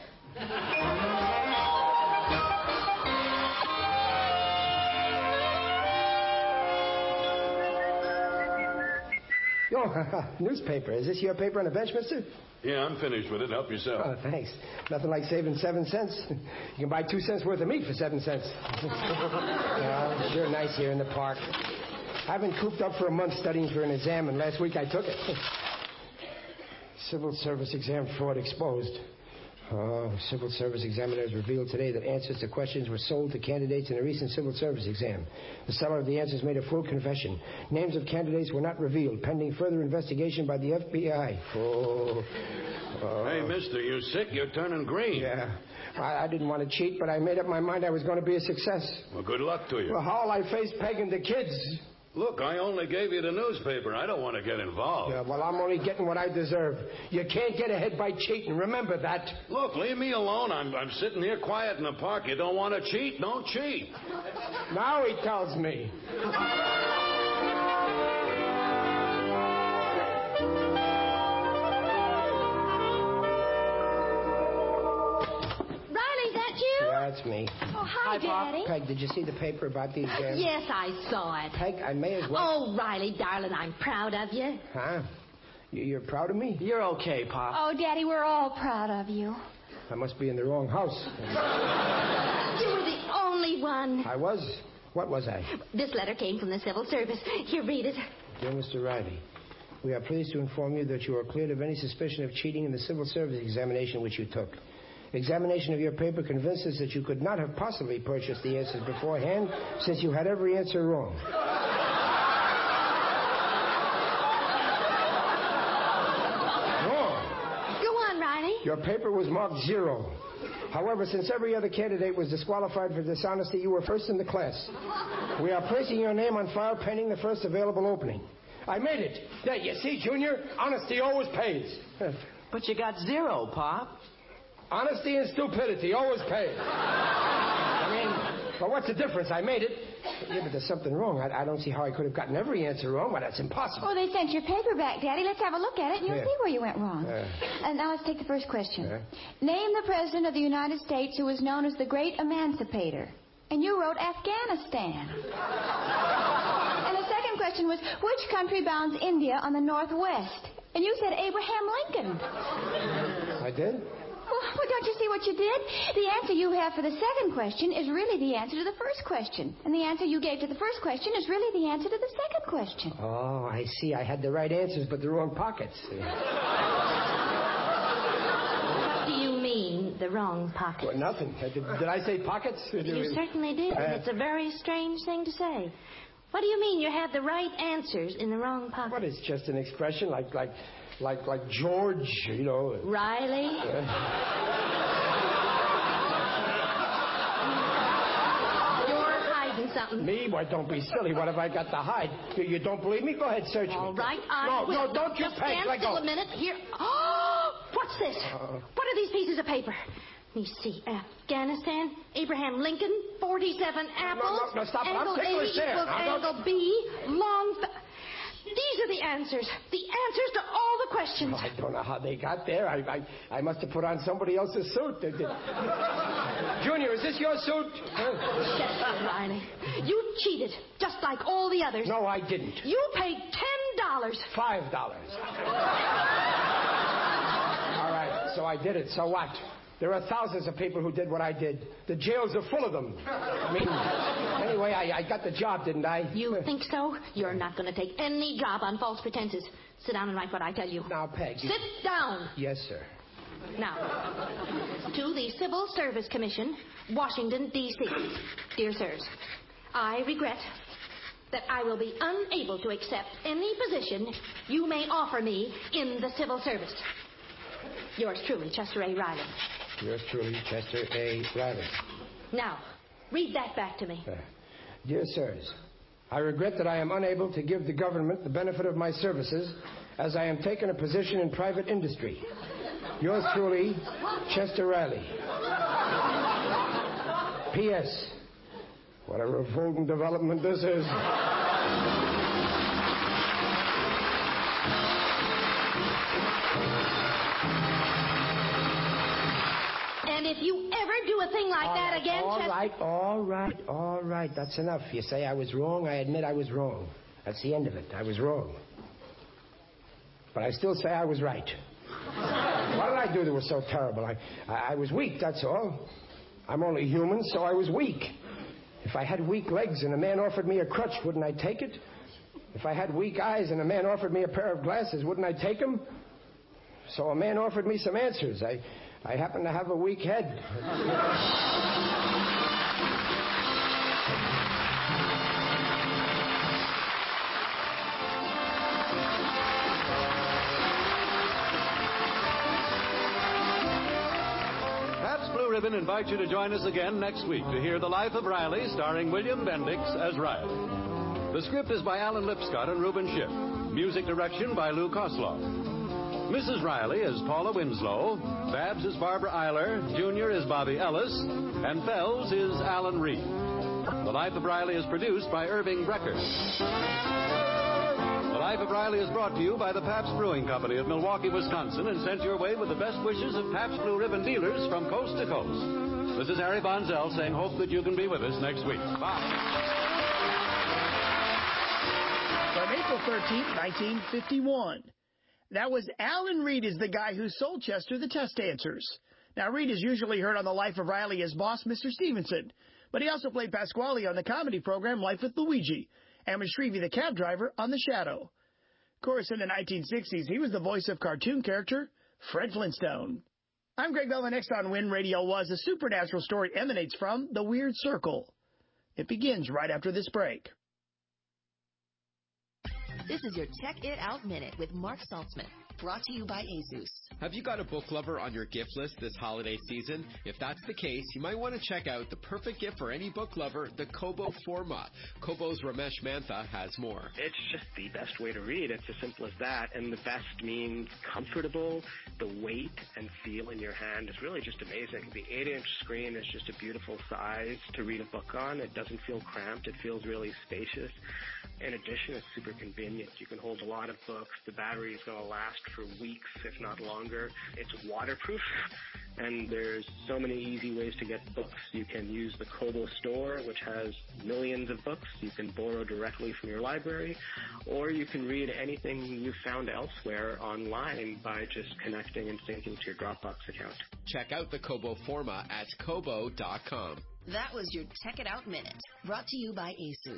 Yo, newspaper. Is this your paper on the bench, mister? Yeah, I'm finished with it. Help yourself. Oh, thanks. Nothing like saving seven cents. You can buy two cents worth of meat for seven cents. Yeah, sure nice here in the park. I've been cooped up for a month studying for an exam, and last week I took it. Civil service exam fraud exposed. Oh, civil service examiners revealed today that answers to questions were sold to candidates in a recent civil service exam. The seller of the answers made a full confession. Names of candidates were not revealed, pending further investigation by the F B I. Oh. oh. Hey, mister, you sick? You're turning green. Yeah. I, I didn't want to cheat, but I made up my mind I was going to be a success. Well, good luck to you. Well, how'll I face pegging the kids? Look, I only gave you the newspaper. I don't want to get involved. Yeah, well, I'm only getting what I deserve. You can't get ahead by cheating. Remember that. Look, leave me alone. I'm, I'm sitting here quiet in the park. You don't want to cheat? Don't cheat. Now he tells me. That's me. Oh, hi, Daddy. Peg, did you see the paper about these exams? Yes, I saw it. Peg, I may as well... Oh, Riley, darling, I'm proud of you. Huh? You're proud of me? You're okay, Pop. Oh, Daddy, we're all proud of you. I must be in the wrong house. You were the only one. I was? What was I? This letter came from the civil service. Here, read it. Dear Mister Riley, we are pleased to inform you that you are cleared of any suspicion of cheating in the civil service examination which you took. Examination of your paper convinces that you could not have possibly purchased the answers beforehand, since you had every answer wrong. Wrong. Go on, Riley. Your paper was marked zero. However, since every other candidate was disqualified for dishonesty, you were first in the class. We are placing your name on file pending the first available opening. I made it. There, you see, Junior, honesty always pays. But you got zero, Pop. Honesty and stupidity always pay. I mean, well, what's the difference? I made it. Yeah, but there's something wrong. I, I don't see how I could have gotten every answer wrong. Well, that's impossible. Oh, they sent your paper back, Daddy. Let's have a look at it, and you'll Yeah. see where you went wrong. Uh, and now let's take the first question. Yeah. Name the President of the United States who was known as the Great Emancipator. And you wrote Afghanistan. And the second question was, which country bounds India on the northwest? And you said Abraham Lincoln. I did? Well, don't you see what you did? The answer you have for the second question is really the answer to the first question. And the answer you gave to the first question is really the answer to the second question. Oh, I see. I had the right answers, but the wrong pockets. What do you mean, the wrong pockets? Well, nothing. Did, did I say pockets? You certainly did. Uh, It's a very strange thing to say. What do you mean you had the right answers in the wrong pocket? What is just an expression like, like, like, like George, you know? Riley? You're hiding something. Me? Why, don't be silly. What have I got to hide? You, you don't believe me? Go ahead, search me. All right, I no, will. No, don't you, Just Peg. stand Let still go. a minute. Here. Oh, what's this? Uh, what are these pieces of paper? Let me see. Afghanistan, Abraham Lincoln, forty-seven apples. No, no, no, stop it. Angle I'm ticklish A there. equals Now, angle B, long... Fa- These are the answers. The answers to all the questions. Oh, I don't know how they got there. I, I, I must have put on somebody else's suit. Junior, is this your suit? Chester Riley, you cheated, just like all the others. No, I didn't. You paid ten dollars. Five dollars. All right, so I did it. So what? There are thousands of people who did what I did. The jails are full of them. I mean, anyway, I, I got the job, didn't I? You think so? You're not going to take any job on false pretenses. Sit down and write what I tell you. Now, Peg. Sit down. Yes, sir. Now, to the Civil Service Commission, Washington, D C Dear sirs, I regret that I will be unable to accept any position you may offer me in the civil service. Yours truly, Chester A. Riley. Yours truly, Chester A. Riley. Now, read that back to me. Uh, dear sirs, I regret that I am unable to give the government the benefit of my services as I am taking a position in private industry. Yours truly, Chester Riley. P S. What a revolting development this is. And if you ever do a thing like all that right, again, all Chester... right, all right, all right. That's enough. You say I was wrong. I admit I was wrong. That's the end of it. I was wrong. But I still say I was right. What did I do that was so terrible? I, I, I was weak, that's all. I'm only human, so I was weak. If I had weak legs and a man offered me a crutch, wouldn't I take it? If I had weak eyes and a man offered me a pair of glasses, wouldn't I take them? So a man offered me some answers. I, I happen to have a weak head. Blue Ribbon invites you to join us again next week to hear The Life of Riley, starring William Bendix as Riley. The script is by Alan Lipscott and Reuben Schiff. Music direction by Lou Kosloff. Missus Riley is Paula Winslow. Babs is Barbara Eiler. Junior is Bobby Ellis. And Fells is Alan Reed. The Life of Riley is produced by Irving Brecker. The Life of Riley is brought to you by the Pabst Brewing Company of Milwaukee, Wisconsin, and sent your way with the best wishes of Pabst Blue Ribbon dealers from coast to coast. This is Harry Bonzell saying hope that you can be with us next week. Bye. From April thirteenth, nineteen fifty-one. That was Alan Reed is the guy who sold Chester the test answers. Now, Reed is usually heard on The Life of Riley as boss Mister Stevenson, but he also played Pasquale on the comedy program Life with Luigi, and was Shrevey the cab driver on The Shadow. Of course, in the nineteen sixties, he was the voice of cartoon character Fred Flintstone. I'm Greg Bell, and next on Win Radio Was, a supernatural story emanates from The Weird Circle. It begins right after this break. This is your Check It Out Minute with Mark Saltzman, brought to you by ASUS. Have you got a book lover on your gift list this holiday season? If that's the case, you might want to check out the perfect gift for any book lover, the Kobo Forma. Kobo's Ramesh Mantha has more. It's just the best way to read. It's as simple as that. And the best means comfortable. The weight and feel in your hand is really just amazing. The eight-inch screen is just a beautiful size to read a book on. It doesn't feel cramped. It feels really spacious. In addition, it's super convenient. You can hold a lot of books. The battery is going to last for weeks, if not longer. It's waterproof, and there's so many easy ways to get books. You can use the Kobo store, which has millions of books. You can borrow directly from your library, or you can read anything you've found elsewhere online by just connecting and syncing to your Dropbox account. Check out the Kobo Forma at kobo dot com. That was your Check It Out Minute, brought to you by ASUS.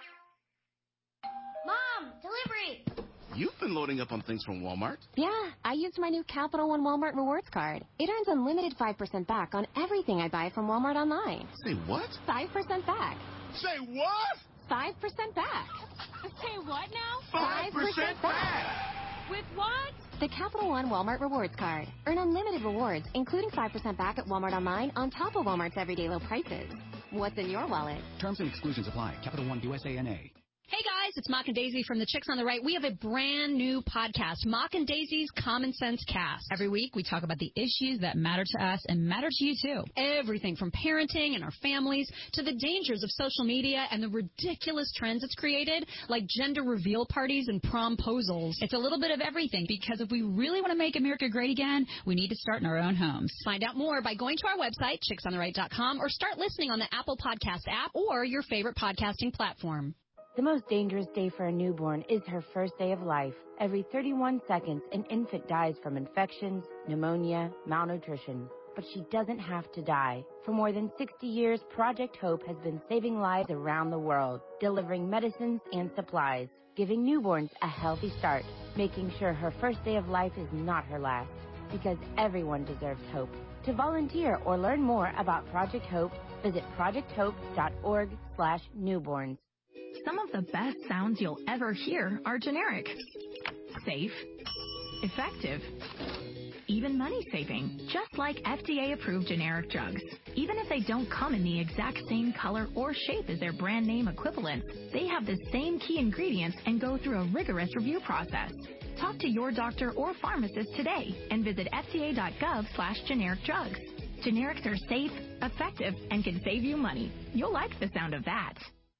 Mom, delivery! You've been loading up on things from Walmart. Yeah, I used my new Capital One Walmart Rewards card. It earns unlimited five percent back on everything I buy from Walmart online. Say what? five percent back. Say what? five percent back. Say what now? five percent back. With what? The Capital One Walmart Rewards Card. Earn unlimited rewards, including five percent back at Walmart Online on top of Walmart's everyday low prices. What's in your wallet? Terms and exclusions apply. Capital One U S A N A. Hey guys, it's Mock and Daisy from the Chicks on the Right. We have a brand new podcast, Mock and Daisy's Common Sense Cast. Every week we talk about the issues that matter to us and matter to you too. Everything from parenting and our families to the dangers of social media and the ridiculous trends it's created, like gender reveal parties and promposals. It's a little bit of everything, because if we really want to make America great again, we need to start in our own homes. Find out more by going to our website, chicks on the right dot com, or start listening on the Apple Podcast app or your favorite podcasting platform. The most dangerous day for a newborn is her first day of life. Every thirty-one seconds, an infant dies from infections, pneumonia, malnutrition. But she doesn't have to die. For more than sixty years, Project Hope has been saving lives around the world, delivering medicines and supplies, giving newborns a healthy start, making sure her first day of life is not her last. Because everyone deserves hope. To volunteer or learn more about Project Hope, visit project hope dot org slash newborns. Some of the best sounds you'll ever hear are generic, safe, effective, even money-saving, just like F D A-approved generic drugs. Even if they don't come in the exact same color or shape as their brand name equivalents, they have the same key ingredients and go through a rigorous review process. Talk to your doctor or pharmacist today and visit F D A dot gov slash generic drugs. Generics are safe, effective, and can save you money. You'll like the sound of that.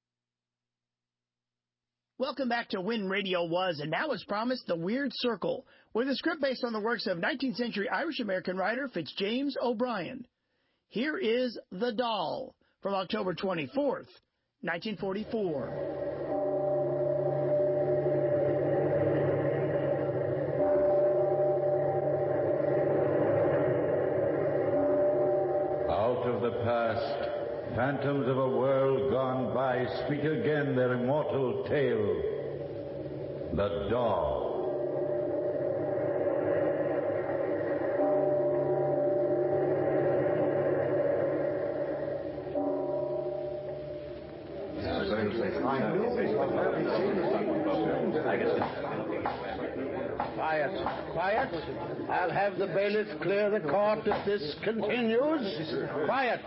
Welcome back to When Radio Was, and now as promised, The Weird Circle, with a script based on the works of nineteenth century Irish-American writer Fitzjames O'Brien. Here is The Doll, from October twenty-fourth, nineteen forty-four. Out of the past, phantoms of a world gone by speak again their immortal tale. The Doll. Quiet, quiet. I'll have the bailiff clear the court if this continues. Quiet.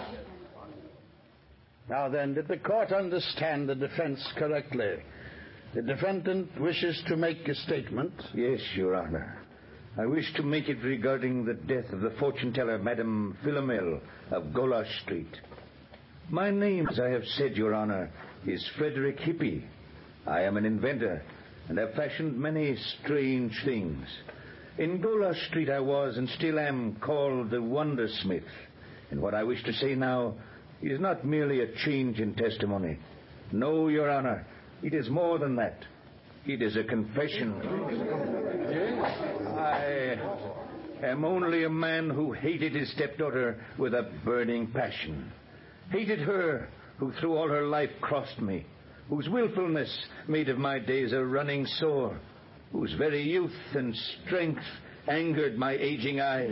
Now then, did the court understand the defense correctly? The defendant wishes to make a statement. Yes, Your Honor. I wish to make it regarding the death of the fortune-teller, Madame Philomel of Golash Street. My name, as I have said, Your Honor, is Frederick Hippie. I am an inventor, and have fashioned many strange things. In Golash Street I was, and still am, called the Wondersmith. And what I wish to say now is not merely a change in testimony. No, Your Honor, it is more than that. It is a confession. I am only a man who hated his stepdaughter with a burning passion. Hated her who through all her life crossed me, whose willfulness made of my days a running sore, whose very youth and strength angered my aging eyes.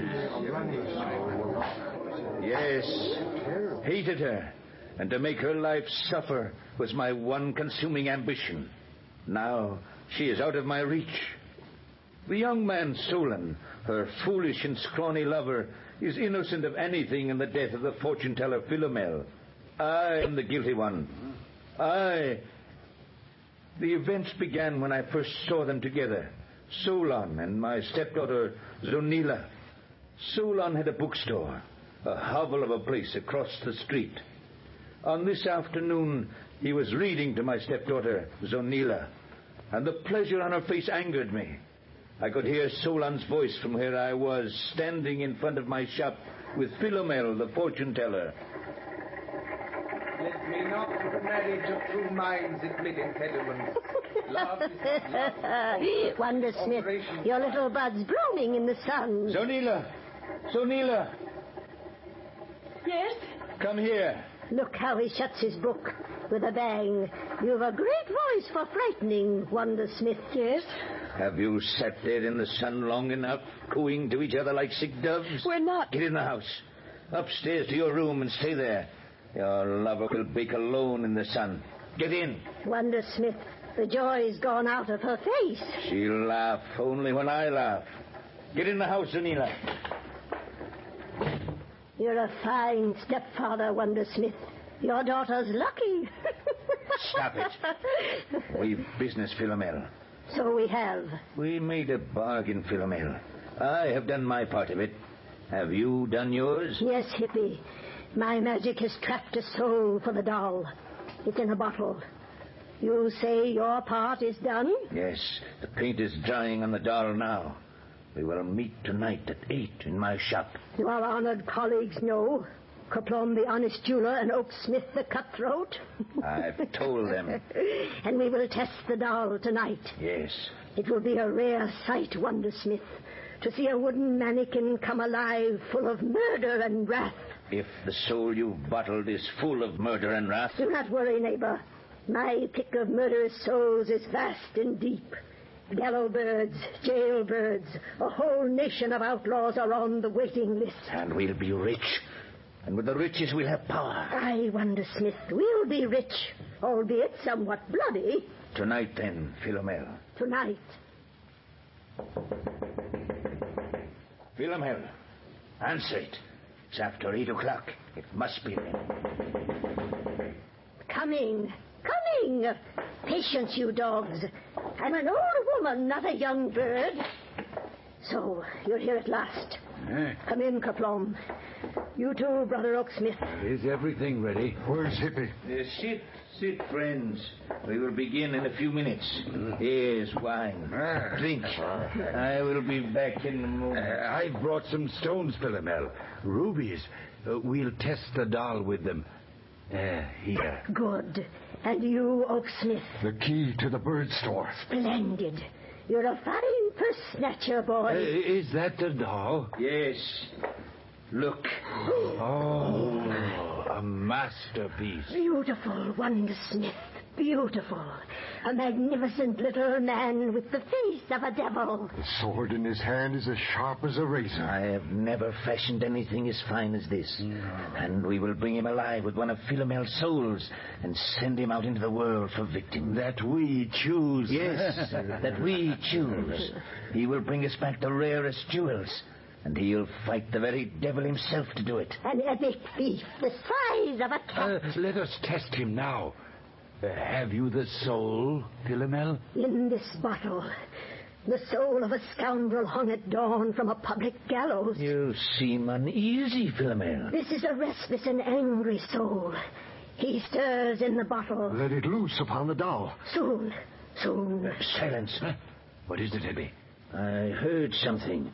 Yes, hated her, and to make her life suffer was my one consuming ambition. Now she is out of my reach. The young man Solon, her foolish and scrawny lover, is innocent of anything in the death of the fortune-teller Philomel. I am the guilty one. I... The events began when I first saw them together, Solon and my stepdaughter Zonila. Solon had a bookstore, a hovel of a place across the street. On this afternoon, he was reading to my stepdaughter Zonila, and the pleasure on her face angered me. I could hear Solon's voice from where I was, standing in front of my shop with Philomel, the fortune-teller. Let me not the marriage of true minds admit impediments. Love is not love. Wondersmith, your little bud's blooming in the sun. Zonila! Zonila! Yes? Come here. Look how he shuts his book with a bang. You've a great voice for frightening, Wondersmith. Yes? Have you sat there in the sun long enough, cooing to each other like sick doves? We're not. Get in the house. Upstairs to your room and stay there. Your lover will bake alone in the sun. Get in. Wonder Smith, the joy's gone out of her face. She'll laugh only when I laugh. Get in the house, Anila. You're a fine stepfather, Wonder Smith. Your daughter's lucky. Stop it. We've business, Philomel. So we have. We made a bargain, Philomel. I have done my part of it. Have you done yours? Yes, Hippie. My magic has trapped a soul for the doll. It's in a bottle. You say your part is done? Yes. The paint is drying on the doll now. We will meet tonight at eight in my shop. Do our honored colleagues know? Coplom the honest jeweler and Oak Smith the cutthroat? I've told them. And we will test the doll tonight. Yes. It will be a rare sight, Wonder Smith, to see a wooden mannequin come alive full of murder and wrath. If the soul you've bottled is full of murder and wrath... Do not worry, neighbor. My pick of murderous souls is vast and deep. Gallow birds, jailbirds, a whole nation of outlaws are on the waiting list. And we'll be rich. And with the riches we'll have power. Aye, Wonder Smith, we'll be rich, albeit somewhat bloody. Tonight, then, Philomel. Tonight. Philomel, answer it. It's after eight o'clock. It must be then. Coming, coming. Patience, you dogs. I'm an old woman, not a young bird. So, you're here at last. Eh? Come in, Coplom. You too, Brother Oaksmith. Is everything ready? Where's Hippie? Uh, sit, sit, friends. We will begin in a few minutes. Here's wine. Ah. Drink. I will be back in a moment. Uh, I've brought some stones, Philomel. Rubies. Uh, we'll test the doll with them. Uh, here. Good. And you, Oaksmith? The key to the bird store. Splendid. You're a fine purse snatcher, boy. Uh, is that the doll? Yes. Look. Oh, a masterpiece. Beautiful, Wonder Smith. Beautiful. A magnificent little man with the face of a devil. The sword in his hand is as sharp as a razor. I have never fashioned anything as fine as this. No. And we will bring him alive with one of Philomel's souls and send him out into the world for victims. That we choose. Yes, that we choose. He will bring us back the rarest jewels. And he'll fight the very devil himself to do it. An epic thief, the size of a cat. Uh, let us test him now. Uh, have you the soul, Philomel? In this bottle. The soul of a scoundrel hung at dawn from a public gallows. You seem uneasy, Philomel. This is a restless and angry soul. He stirs in the bottle. Let it loose upon the doll. Soon, soon. Uh, silence. Huh? What is it, Eddie? I heard something.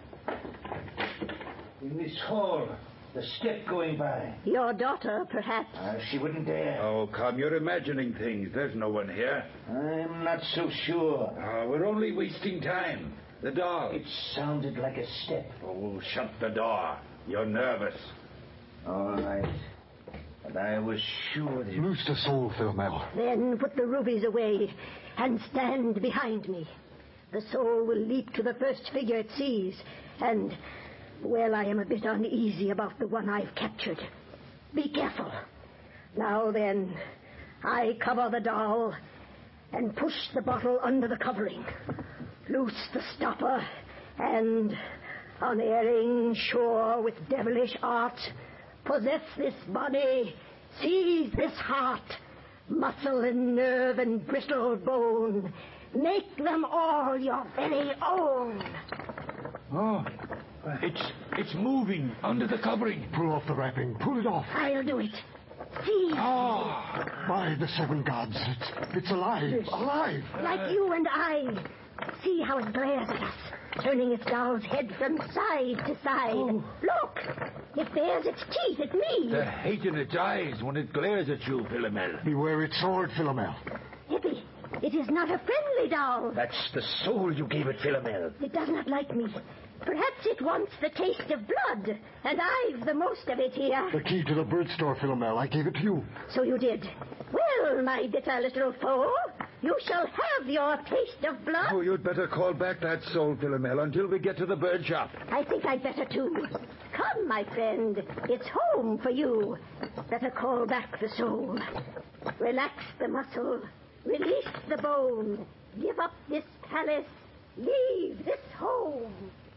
In this hall, the step going by. Your daughter, perhaps. Uh, she wouldn't dare. Oh, come, you're imagining things. There's no one here. I'm not so sure. Uh, we're only wasting time. The doll. It sounded like a step. Oh, shut the door. You're nervous. All right. But I was sure that... Loose the soul, Philomel. Then put the rubies away and stand behind me. The soul will leap to the first figure it sees, and... Well, I am a bit uneasy about the one I've captured. Be careful. Now then, I cover the doll and push the bottle under the covering. Loose the stopper and, unerring, sure with devilish art, possess this body, seize this heart, muscle and nerve and brittle bone. Make them all your very own. Oh... It's it's moving under the covering. Pull off the wrapping. Pull it off. I'll do it. See. Ah, by the seven gods. It's, it's alive. Alive. Like you and I. See how it glares at us, turning its doll's head from side to side. Oh. Look. It bares its teeth at me. The hate in its eyes when it glares at you, Philomel. Beware its sword, Philomel. Hippie, it is not a friendly doll. That's the soul you gave it, Philomel. It does not like me. Perhaps it wants the taste of blood, and I've the most of it here. The key to the bird store, Philomel. I gave it to you. So you did. Well, my bitter little foe, you shall have your taste of blood. Oh, you'd better call back that soul, Philomel, until we get to the bird shop. I think I'd better, too. Come, my friend. It's home for you. Better call back the soul. Relax the muscle. Release the bone. Give up this palace. Leave this home.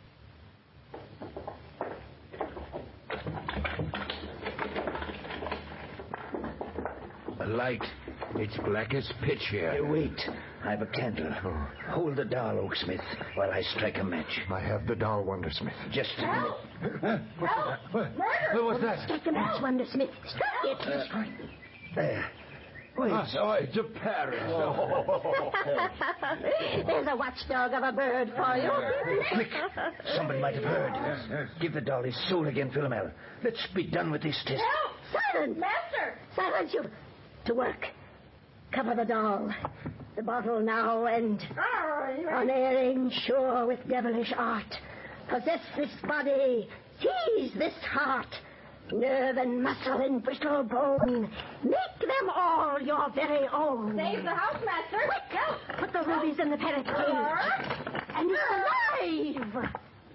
A light. It's black as pitch here. Hey, wait. I have a candle. Oh. Hold the doll, Oaksmith, while I strike a match. I have the doll, Wondersmith. Just a minute. Help! Help! What? What was that? Strike a match, Wondersmith. Strike it. Uh, there. Wait. Oh, oh, it's a parrot. Oh. There's a watchdog of a bird for you. Quick. Somebody might have heard. Give the doll his soul again, Philomel. Let's be done with this test. Help! Silence! Master! Silence, you. To work. Cover the doll. The bottle now, and unerring, sure with devilish art. Possess this body. Seize this heart. Nerve and muscle and brittle bone. Make them all your very own. Save the house, Master. Quick! Help! Put the rubies in the parrot's cage. And it's alive!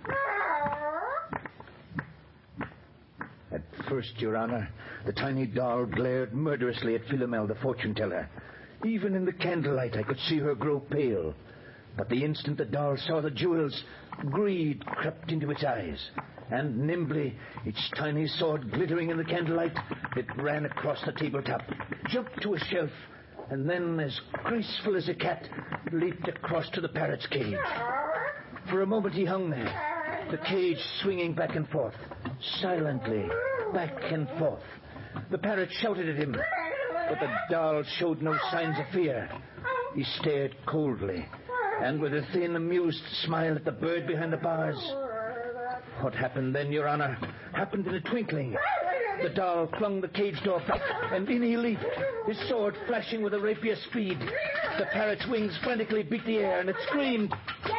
At first, Your Honor, the tiny doll glared murderously at Philomel, the fortune-teller. Even in the candlelight, I could see her grow pale. But the instant the doll saw the jewels, greed crept into its eyes. And nimbly, its tiny sword glittering in the candlelight, it ran across the tabletop, jumped to a shelf, and then, as graceful as a cat, leaped across to the parrot's cage. For a moment he hung there, the cage swinging back and forth, silently, back and forth. The parrot shouted at him, but the doll showed no signs of fear. He stared coldly, and with a thin, amused smile at the bird behind the bars. What happened then, Your Honor, happened in a twinkling. The doll flung the cage door back, and in he leaped, his sword flashing with a rapier speed. The parrot's wings frantically beat the air, and it screamed.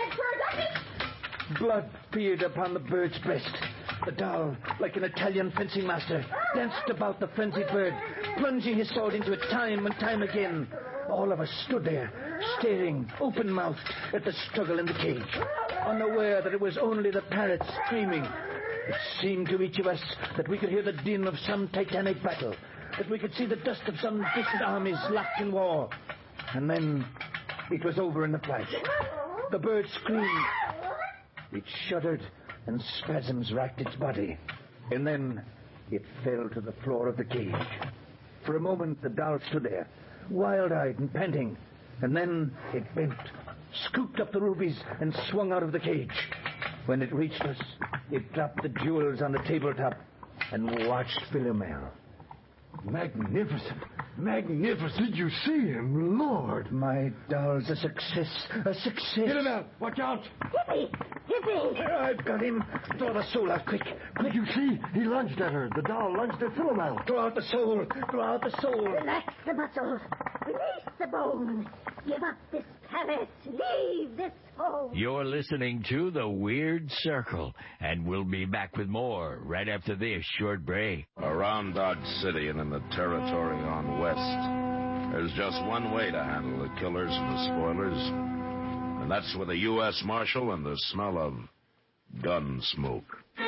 Blood peered upon the bird's breast. The doll, like an Italian fencing master, danced about the frenzied bird, plunging his sword into it time and time again. All of us stood there, staring, open-mouthed, at the struggle in the cage, unaware that it was only the parrot screaming. It seemed to each of us that we could hear the din of some titanic battle, that we could see the dust of some distant armies locked in war. And then it was over in a flash. The bird screamed. It shuddered, and spasms racked its body. And then it fell to the floor of the cage. For a moment, the doll stood there, wild-eyed and panting. And then it bent, scooped up the rubies, and swung out of the cage. When it reached us, it dropped the jewels on the tabletop and watched Philomel. Magnificent. Magnificent. Did you see him? Lord. My doll's a success. A success. Philomel, watch out. Hippie! Hippie! I've got him. Draw the soul out quick. Did you see? He lunged at her. The doll lunged at Philomel. Draw out the soul. Draw out the soul. Relax the muscles. Release the bone. Give up this palace. Leave this home. You're listening to The Weird Circle, and we'll be back with more right after this short break. Around Dodge City and in the territory on West, there's just one way to handle the killers and the spoilers, and that's with a U S Marshal and the smell of gun smoke.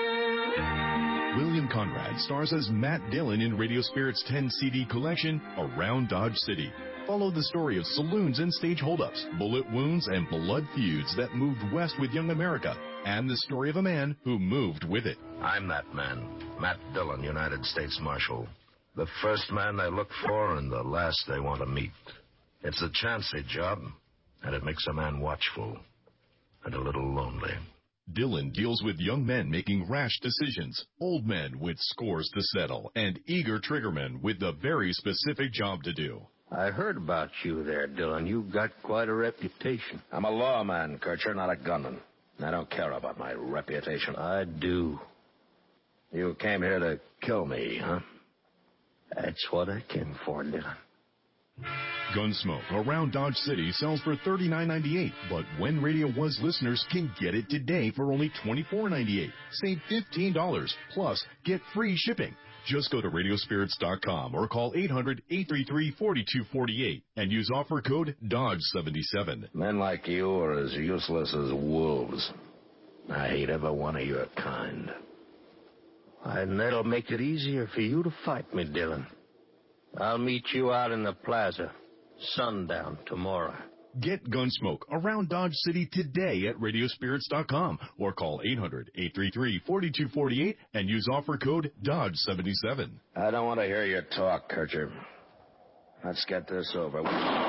William Conrad stars as Matt Dillon in Radio Spirit's ten C D collection, Around Dodge City. Follow the story of saloons and stage holdups, bullet wounds, and blood feuds that moved west with young America, and the story of a man who moved with it. I'm that man, Matt Dillon, United States Marshal. The first man they look for and the last they want to meet. It's a chancy job, and it makes a man watchful and a little lonely. Dillon deals with young men making rash decisions, old men with scores to settle, and eager triggermen with a very specific job to do. I heard about you there, Dillon. You've got quite a reputation. I'm a lawman, Kircher, not a gunman. I don't care about my reputation. I do. You came here to kill me, huh? That's what I came for, Dillon. Gunsmoke Around Dodge City sells for thirty-nine ninety-eight, but When Radio Was listeners can get it today for only twenty-four ninety-eight. Save fifteen dollars, plus get free shipping. Just go to radio spirits dot com or call eight hundred, eight three three, four two four eight and use offer code Dodge seventy-seven. Men like you are as useless as wolves. I hate every one of your kind. And that'll make it easier for you to fight me, Dillon. I'll meet you out in the plaza. Sundown tomorrow. Get Gunsmoke around Dodge City today at radio spirits dot com or call eight hundred, eight three three, four two four eight and use offer code Dodge seventy-seven. I don't want to hear you talk, Kircher. Let's get this over.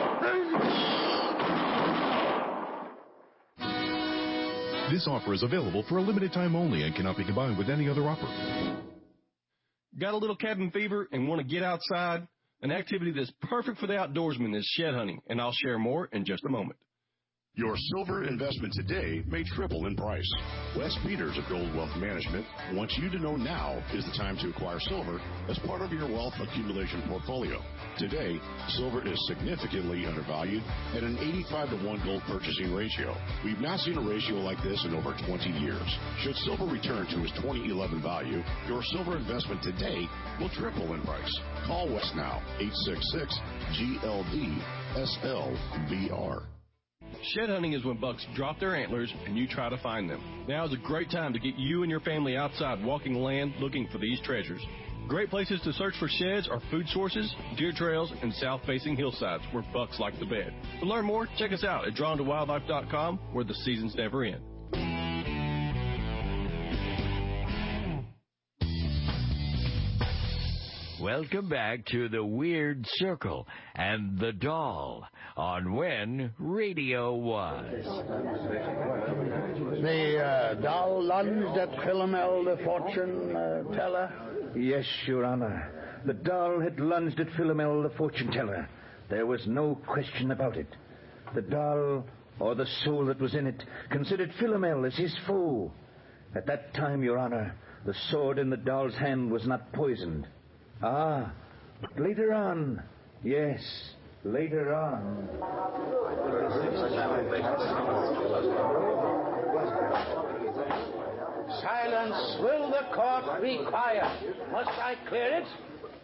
This offer is available for a limited time only and cannot be combined with any other offer. Got a little cabin fever and want to get outside? An activity that's perfect for the outdoorsman is shed hunting, and I'll share more in just a moment. Your silver investment today may triple in price. Wes Peters of Gold Wealth Management wants you to know now is the time to acquire silver as part of your wealth accumulation portfolio. Today, silver is significantly undervalued at an eighty-five to one gold purchasing ratio. We've not seen a ratio like this in over twenty years. Should silver return to its twenty eleven value, your silver investment today will triple in price. Call Wes now, eight six six G L D S L V R. Shed hunting is when bucks drop their antlers and you try to find them. Now is a great time to get you and your family outside walking the land looking for these treasures. Great places to search for sheds are food sources, deer trails, and south-facing hillsides where bucks like to bed. To learn more, check us out at drawn to wildlife dot com where the seasons never end. Welcome back to the Weird Circle and the Doll on When Radio Was. The uh, doll lunged at Philomel, the fortune uh, teller? Yes, Your Honor. The doll had lunged at Philomel, the fortune teller. There was no question about it. The doll, or the soul that was in it, considered Philomel as his foe. At that time, Your Honor, the sword in the doll's hand was not poisoned. Ah, but later on, yes, later on. Silence. Will the court be quiet? Must I clear it?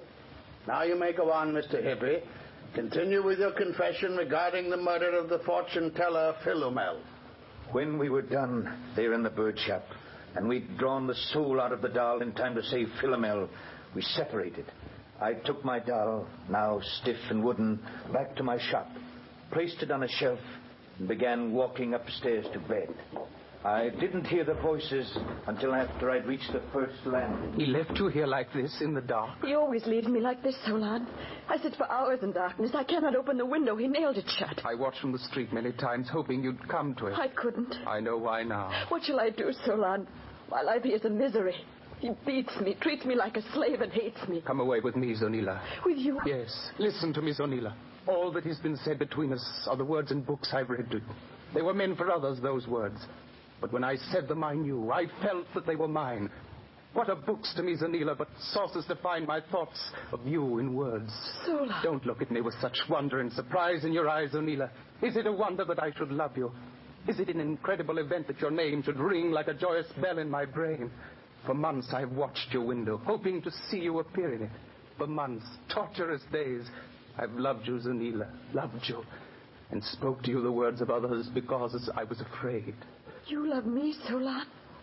Now you may go on, Mister Hippie. Continue with your confession regarding the murder of the fortune teller, Philomel. When we were done there in the bird shop, and we'd drawn the soul out of the doll in time to save Philomel, we separated. I took my doll, now stiff and wooden, back to my shop, placed it on a shelf, and began walking upstairs to bed. I didn't hear the voices until after I'd reached the first landing. He left you here like this in the dark? He always leaves me like this, Solon. I sit for hours in darkness. I cannot open the window. He nailed it shut. I watched from the street many times, hoping you'd come to it. I couldn't. I know why now. What shall I do, Solon? My life here is a misery. He beats me, treats me like a slave, and hates me. Come away with me, Zonila. With you? Yes. Listen to me, Zonila. All that has been said between us are the words in books I've read to you. They were meant for others, those words. But when I said them, I knew. I felt that they were mine. What are books to me, Zonila, but sources to find my thoughts of you in words? Solon. Don't look at me with such wonder and surprise in your eyes, Zonila. Is it a wonder that I should love you? Is it an incredible event that your name should ring like a joyous bell in my brain? For months I've watched your window, hoping to see you appear in it. For months, torturous days, I've loved you, Zonila, loved you, and spoke to you the words of others because I was afraid. You love me, Solon?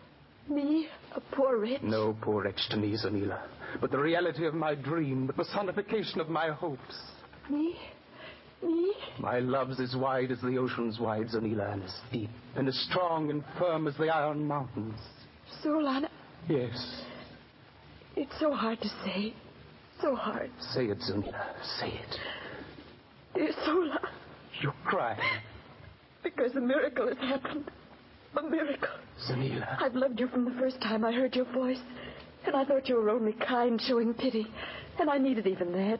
Me, a poor wretch? No poor wretch to me, Zonila, but the reality of my dream, the personification of my hopes. Me? Me? My love's as wide as the ocean's wide, Zonila, and as deep and as strong and firm as the iron mountains. Solon? Yes. It's so hard to say. So hard. Say it, Zonila. Say it. Dear Solon. You cry. Because a miracle has happened. A miracle. Zonila. I've loved you from the first time I heard your voice. And I thought you were only kind, showing pity. And I needed even that.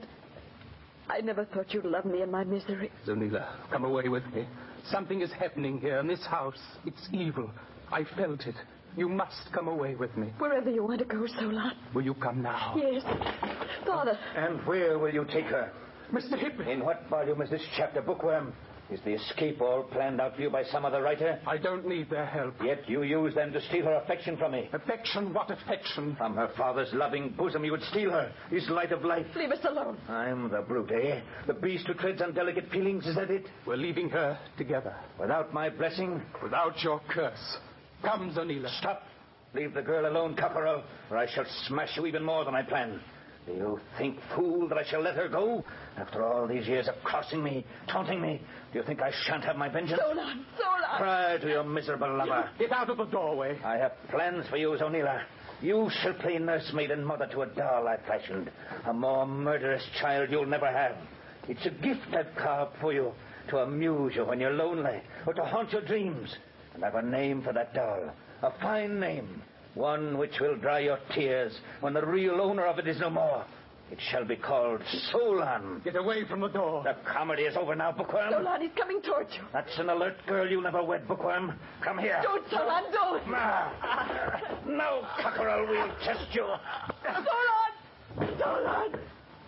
I never thought you'd love me in my misery. Zonila, come away with me. Something is happening here in this house. It's evil. I felt it. You must come away with me. Wherever you want to go, Solon. Will you come now? Yes. Father. And where will you take her? Mister Hippie. In what volume is this chapter, Bookworm? Is the escape all planned out for you by some other writer? I don't need their help. Yet you use them to steal her affection from me. Affection? What affection? From her father's loving bosom you would steal her, his light of life. Leave us alone. I'm the brute, eh? The beast who treads on delicate feelings, is that it? We're leaving her together. Without my blessing? Without your curse. Come, Zonila. Stop. Leave the girl alone, Cockerel, or I shall smash you even more than I planned. Do you think, fool, that I shall let her go? After all these years of crossing me, taunting me, do you think I shan't have my vengeance? Solon, Solon! Cry to your miserable lover. Get out of the doorway. I have plans for you, Zonila. You shall play nursemaid and mother to a doll I've fashioned. A more murderous child you'll never have. It's a gift I've carved for you, to amuse you when you're lonely, or to haunt your dreams. And I've a name for that doll, a fine name, one which will dry your tears when the real owner of it is no more. It shall be called Solon. Get away from the door. The comedy is over now, Bookworm. Solon, he's coming towards you. That's an alert girl you'll never wed, Bookworm. Come here. Don't, Solon, don't. Ah. No, cockerel, we'll test you. Solon! Solon!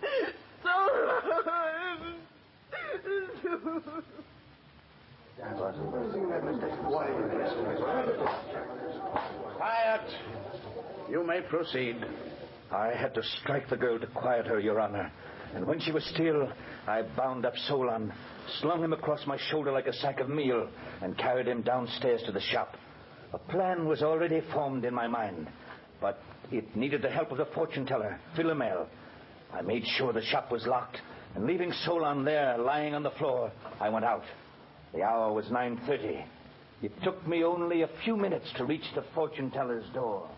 Solon! Quiet. You may proceed. I had to strike the girl to quiet her, Your Honor. And when she was still, I bound up Solon, slung him across my shoulder like a sack of meal, and carried him downstairs to the shop. A plan was already formed in my mind, but it needed the help of the fortune-teller, Philomel. I made sure the shop was locked, and leaving Solon there, lying on the floor, I went out. The hour was nine thirty. It took me only a few minutes to reach the fortune-teller's door.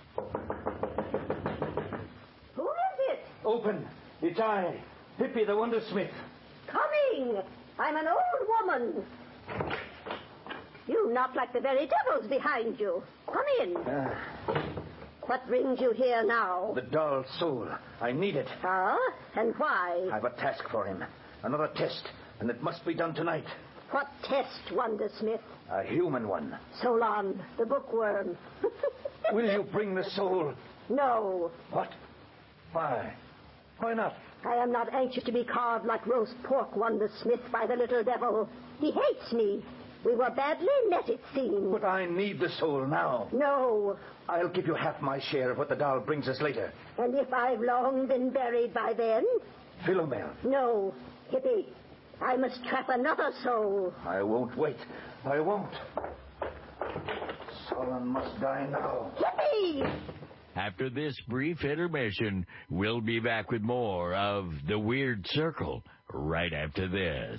Who is it? Open. It's I, Pippi the Wondersmith. Coming. I'm an old woman. You knock like the very devil's behind you. Come in. Uh, what brings you here now? the doll's soul. I need it. Ah? And why? I've a task for him. Another test, and it must be done tonight. What test, Wondersmith? A human one. Solon, the bookworm. Will you bring the soul? No. What? Why? Why not? I am not anxious to be carved like roast pork, Wondersmith, by the little devil. He hates me. We were badly met, it seems. But I need the soul now. No. I'll give you half my share of what the doll brings us later. And if I've long been buried by then? Philomel. No. Hippie, I must trap another soul. I won't wait. I won't. Solon must die now. Hippie! After this brief intermission, we'll be back with more of The Weird Circle right after this.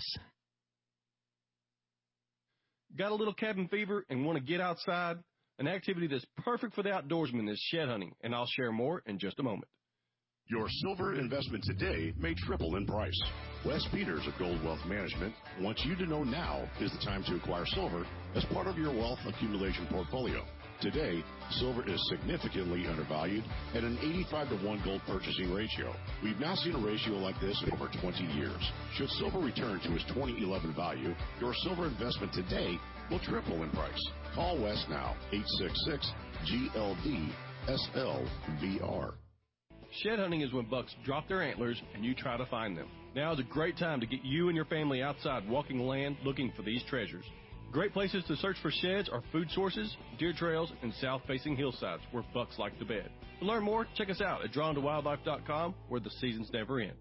Got a little cabin fever and want to get outside? An activity that's perfect for the outdoorsman is shed hunting, and I'll share more in just a moment. Your silver investment today may triple in price. Wes Peters of Gold Wealth Management wants you to know now is the time to acquire silver as part of your wealth accumulation portfolio. Today, silver is significantly undervalued at an eighty-five to one gold purchasing ratio. We've now seen a ratio like this in over twenty years. Should silver return to its twenty eleven value, your silver investment today will triple in price. Call Wes now, eight six six G L D S L V R. Shed hunting is when bucks drop their antlers and you try to find them. Now is a great time to get you and your family outside walking land looking for these treasures. Great places to search for sheds are food sources, deer trails, and south-facing hillsides where bucks like to bed. To learn more, check us out at drawn to wildlife dot com, where the seasons never end.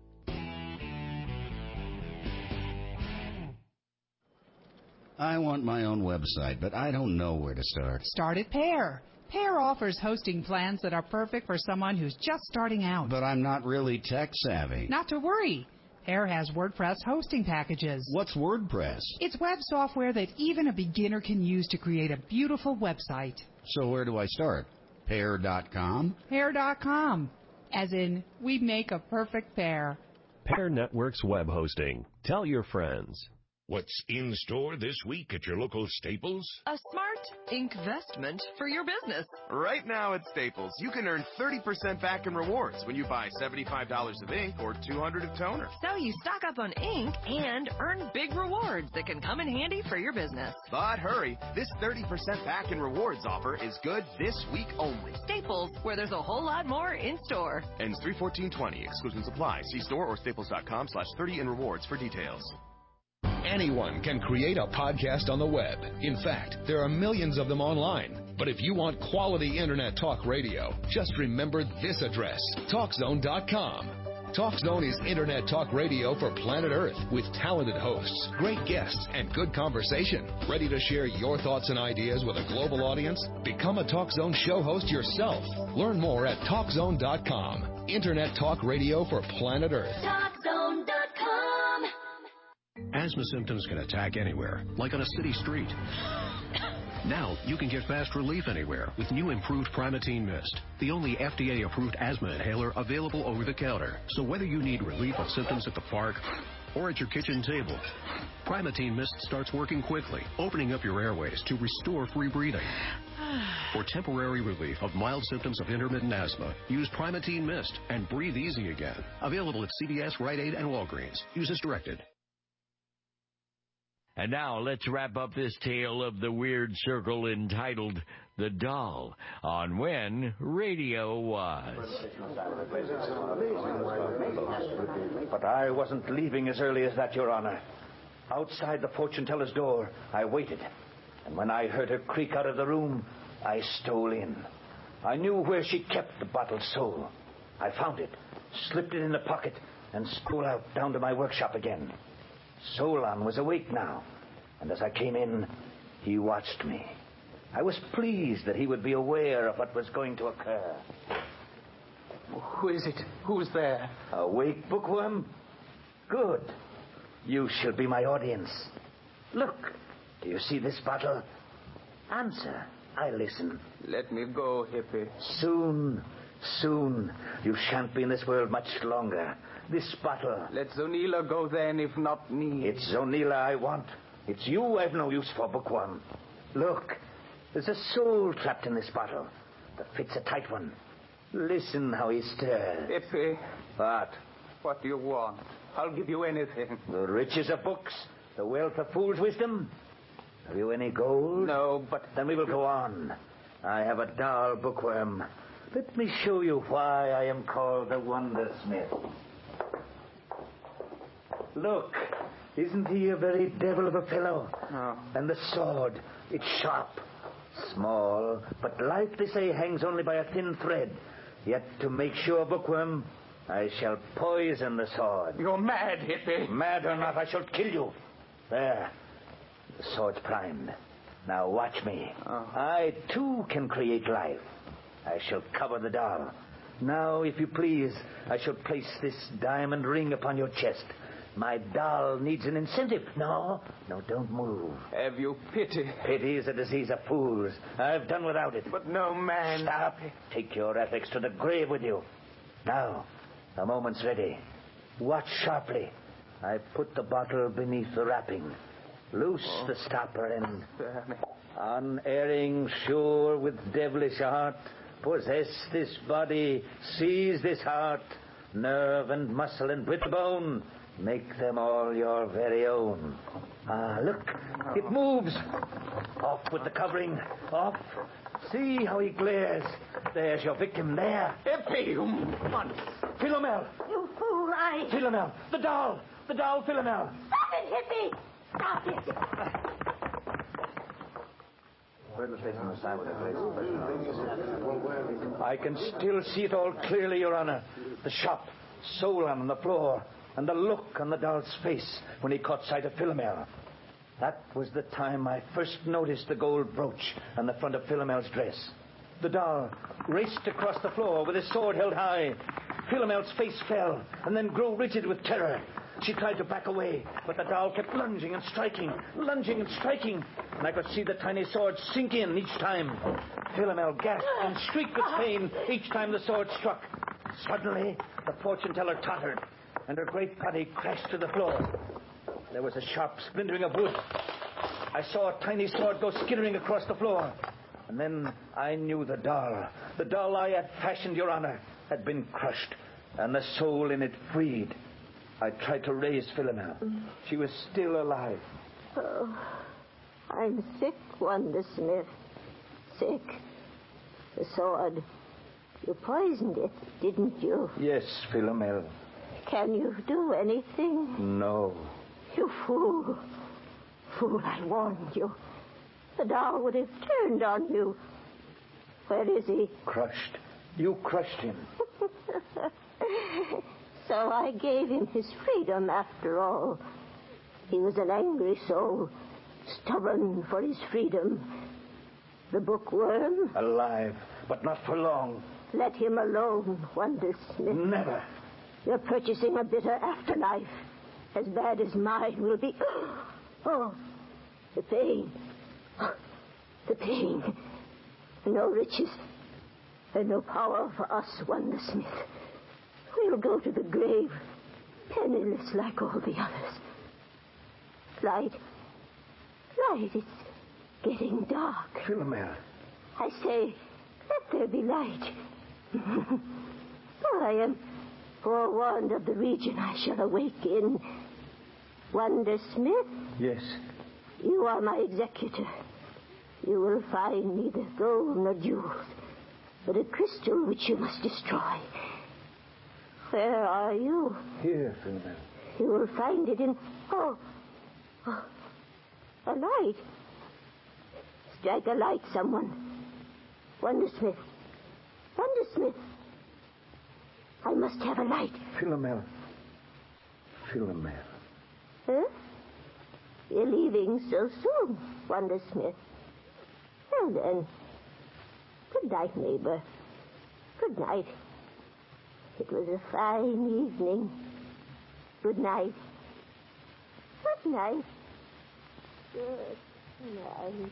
I want my own website, but I don't know where to start. Start at Pear. Pear offers hosting plans that are perfect for someone who's just starting out. But I'm not really tech savvy. Not to worry. Pear has WordPress hosting packages. What's WordPress? It's web software that even a beginner can use to create a beautiful website. So where do I start? Pear dot com? Pear dot com. As in, we make a perfect pair. Pear Networks web hosting. Tell your friends. What's in store this week at your local Staples? A smart investment for your business. Right now at Staples, you can earn thirty percent back in rewards when you buy seventy-five dollars of ink or two hundred dollars of toner. So you stock up on ink and earn big rewards that can come in handy for your business. But hurry, this thirty percent back in rewards offer is good this week only. Staples, where there's a whole lot more in store. Ends three fourteen twenty. Exclusions apply. See store or staples dot com slash thirty in rewards for details. Anyone can create a podcast on the web. In fact, there are millions of them online. But if you want quality internet talk radio, just remember this address, talk zone dot com. TalkZone is Internet talk radio for planet Earth with talented hosts, great guests, and good conversation. Ready to share your thoughts and ideas with a global audience? Become a TalkZone show host yourself. Learn more at talk zone dot com. Internet talk radio for planet Earth. talk zone dot com. Asthma symptoms can attack anywhere, like on a city street. Now, you can get fast relief anywhere with new improved Primatene Mist, the only F D A-approved asthma inhaler available over the counter. So whether you need relief of symptoms at the park or at your kitchen table, Primatene Mist starts working quickly, opening up your airways to restore free breathing. For temporary relief of mild symptoms of intermittent asthma, use Primatene Mist and breathe easy again. Available at C V S, Rite Aid, and Walgreens. Use as directed. And now let's wrap up this tale of the weird circle entitled The Doll on When Radio Was. But I wasn't leaving as early as that, Your Honor. Outside the fortune teller's door, I waited. And when I heard her creak out of the room, I stole in. I knew where she kept the bottled soul. I found it, slipped it in the pocket, and stole out down to my workshop again. Solon was awake now, and as I came in, he watched me. I was pleased that he would be aware of what was going to occur. Who is it? Who's there? Awake, bookworm? Good. You shall be my audience. Look, do you see this bottle? Answer. I listen. Let me go, hippie. Soon, soon. You shan't be in this world much longer. This bottle. Let Zonila go then, if not me. It's Zonila I want. It's you I've no use for, bookworm. Look, there's a soul trapped in this bottle. The fit's a tight one. Listen how he stirs. Hippie. What? What do you want? I'll give you anything. The riches of books, the wealth of fool's wisdom. Have you any gold? No, but... Then we will go on. I have a doll, bookworm. Let me show you why I am called the Wondersmith. Look, isn't he a very devil of a fellow? Oh. And the sword, it's sharp, small, but life, they say, hangs only by a thin thread. Yet to make sure, bookworm, I shall poison the sword. You're mad, hippie. Mad or not, I shall kill you. There, the sword's primed. Now watch me. Oh. I, too, can create life. I shall cover the doll. Now, if you please, I shall place this diamond ring upon your chest. My doll needs an incentive. No, no, don't move. Have you pity? Pity is a disease of fools. I've done without it. But no man... Stop. Take your ethics to the grave with you. Now, the moment's ready. Watch sharply. I put the bottle beneath the wrapping. Loose oh. the stopper and... Unerring, sure, with devilish art, possess this body, seize this heart, nerve and muscle and brittle bone, make them all your very own. Ah, look, it moves. Off with the covering, off. See how he glares. There's your victim there. Hippie, you monster. Philomel. You fool, I... Philomel, the doll, the doll, Philomel. Stop it, hippie. Stop it. I can still see it all clearly, Your Honor. The shop, Solon on the floor, and the look on the doll's face when he caught sight of Philomel. That was the time I first noticed the gold brooch on the front of Philomel's dress. The doll raced across the floor with his sword held high. Philomel's face fell and then grew rigid with terror. She tried to back away, but the doll kept lunging and striking, lunging and striking, and I could see the tiny sword sink in each time. Philomel gasped and shrieked with pain each time the sword struck. Suddenly, the fortune teller tottered, and her great body crashed to the floor. There was a sharp splintering of wood. I saw a tiny sword go skittering across the floor. And then I knew the doll, the doll I had fashioned, Your Honor, had been crushed, and the soul in it freed. I tried to raise Philomel. She was still alive. Oh, I'm sick, Wondersmith. Sick. The sword. You poisoned it, didn't you? Yes, Philomel. Can you do anything? No. You fool. Fool, I warned you. The doll would have turned on you. Where is he? Crushed. You crushed him. So I gave him his freedom after all. He was an angry soul, stubborn for his freedom. The bookworm? Alive, but not for long. Let him alone, Wondersmith. Never. You're purchasing a bitter afterlife. As bad as mine will be. Oh, the pain. The pain. No riches and no power for us, Wondersmith. We'll go to the grave penniless like all the others. Light. Light. It's getting dark. Philomel. I say, let there be light. Oh, I am forewarned of the region I shall awake in. Wondersmith? Yes. You are my executor. You will find neither gold nor jewels, but a crystal which you must destroy. Where are you? Here, Philomel. You will find it in... Oh, oh, a light. Strike a light, someone. Wondersmith. Wondersmith. I must have a light. Philomel. Philomel. Huh? You're leaving so soon, Wondersmith. Well then, good night, neighbor. Good night. It was a fine evening. Good night. Good night. Good night.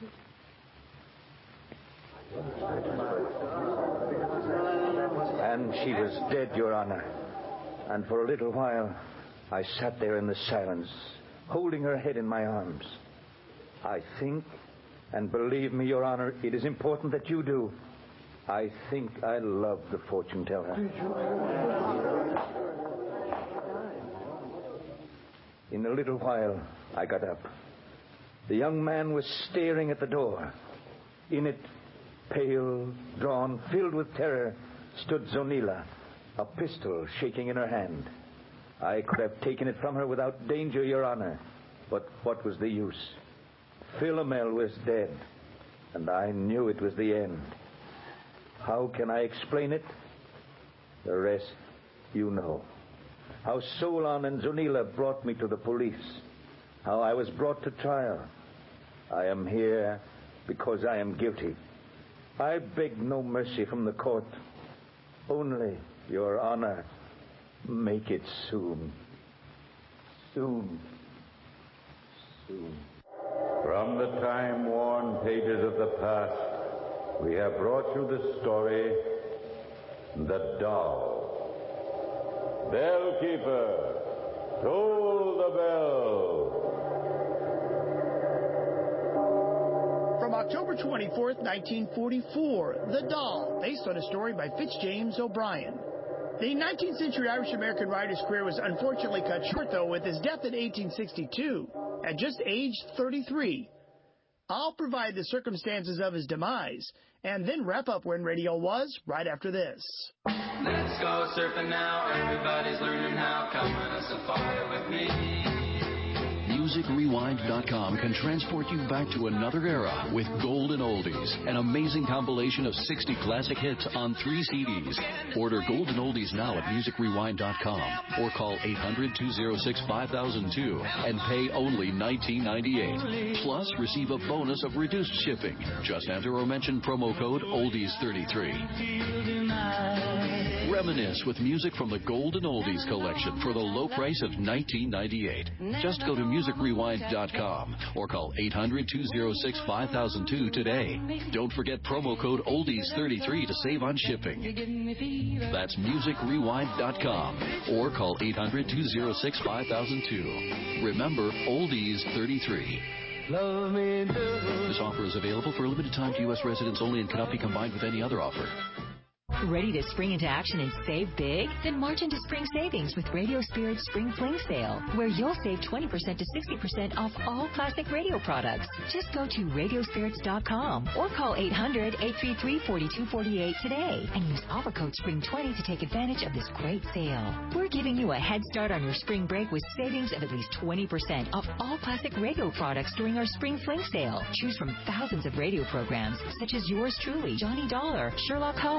And she was dead, Your Honor. And for a little while, I sat there in the silence, holding her head in my arms. I think, and believe me, Your Honor, it is important that you do. I think I love the fortune teller. In a little while, I got up. The young man was staring at the door. In it, pale, drawn, filled with terror, stood Zonila, a pistol shaking in her hand. I could have taken it from her without danger, Your Honor. But what was the use? Philomel was dead, and I knew it was the end. How can I explain it? The rest you know. How Solon and Zonila brought me to the police. How I was brought to trial. I am here because I am guilty. I beg no mercy from the court. Only, Your Honor, make it soon. Soon. Soon. From the time-worn pages of the past, we have brought you the story, The Doll. Bellkeeper, toll the bell. From October twenty-fourth, nineteen forty-four, The Doll, based on a story by Fitzjames O'Brien. The nineteenth century Irish-American writer's career was unfortunately cut short, though, with his death in eighteen sixty-two, at just age thirty-three. I'll provide the circumstances of his demise, and then wrap up When Radio Was right after this. Let's go surfing now, everybody's learning how, come on a safari with me. music rewind dot com can transport you back to another era with Golden Oldies, an amazing compilation of sixty classic hits on three C Ds. Order Golden Oldies now at music rewind dot com or call eight hundred, two oh six, five thousand two and pay only nineteen ninety-eight. Plus, receive a bonus of reduced shipping. Just enter or mention promo code oldies thirty-three. Reminisce with music from the Golden Oldies collection for the low price of nineteen ninety-eight. Just go to music rewind dot com or call eight hundred, two oh six, five thousand two today. Don't forget promo code oldies thirty-three to save on shipping. That's music rewind dot com or call eight hundred, two oh six, five thousand two. Remember, oldies thirty-three. Love me do. This offer is available for a limited time to U S residents only and cannot be combined with any other offer. Ready to spring into action and save big? Then march into spring savings with Radio Spirit's Spring Fling Sale, where you'll save twenty percent to sixty percent off all classic radio products. Just go to radio spirits dot com or call eight hundred, eight three three, four two four eight today and use offer code spring twenty to take advantage of this great sale. We're giving you a head start on your spring break with savings of at least twenty percent off all classic radio products during our Spring Fling Sale. Choose from thousands of radio programs such as yours truly, Johnny Dollar, Sherlock Holmes,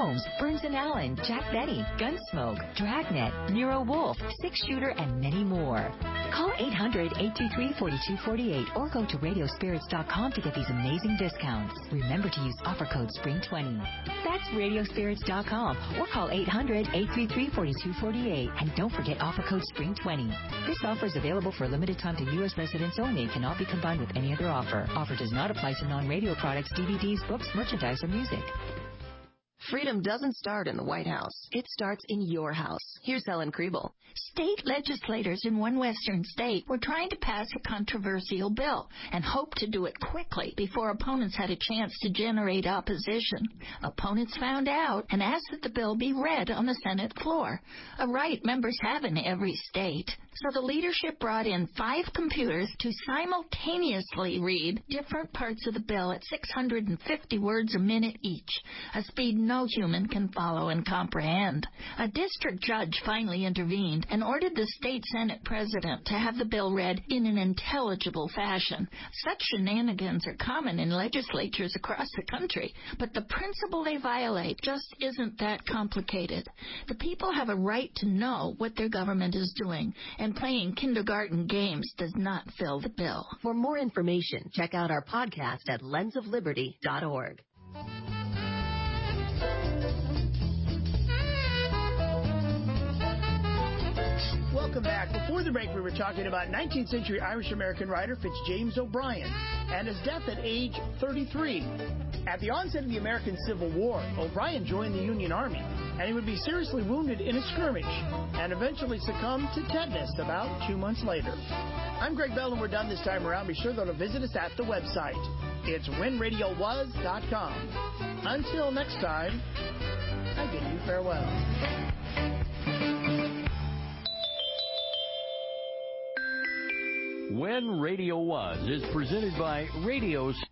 Burns and Allen, Jack Benny, Gunsmoke, Dragnet, Nero Wolf, Six Shooter, and many more. Call eight hundred, eight two three, four two four eight or go to radio spirits dot com to get these amazing discounts. Remember to use offer code spring twenty. That's radio spirits dot com or call eight hundred, eight three three, four two four eight. And don't forget offer code spring twenty. This offer is available for a limited time to U S residents only and cannot be combined with any other offer. Offer does not apply to non-radio products, D V Ds, books, merchandise, or music. Freedom doesn't start in the White House. It starts in your house. Here's Helen Kriebel. State legislators in one western state were trying to pass a controversial bill and hoped to do it quickly before opponents had a chance to generate opposition. Opponents found out and asked that the bill be read on the Senate floor, a right members have in every state. So the leadership brought in five computers to simultaneously read different parts of the bill at six hundred fifty words a minute each, a speed no human can follow and comprehend. A district judge finally intervened and ordered the state Senate president to have the bill read in an intelligible fashion. Such shenanigans are common in legislatures across the country, but the principle they violate just isn't that complicated. The people have a right to know what their government is doing, and playing kindergarten games does not fill the bill. For more information, check out our podcast at lens of liberty dot org. Welcome back. Before the break, we were talking about nineteenth century Irish-American writer Fitzjames O'Brien and his death at age thirty-three. At the onset of the American Civil War, O'Brien joined the Union Army, and he would be seriously wounded in a skirmish and eventually succumb to tetanus about two months later. I'm Greg Bell, and we're done this time around. Be sure, though, to visit us at the website. It's when radio was dot com. Until next time, I bid you farewell. When Radio Was is presented by Radio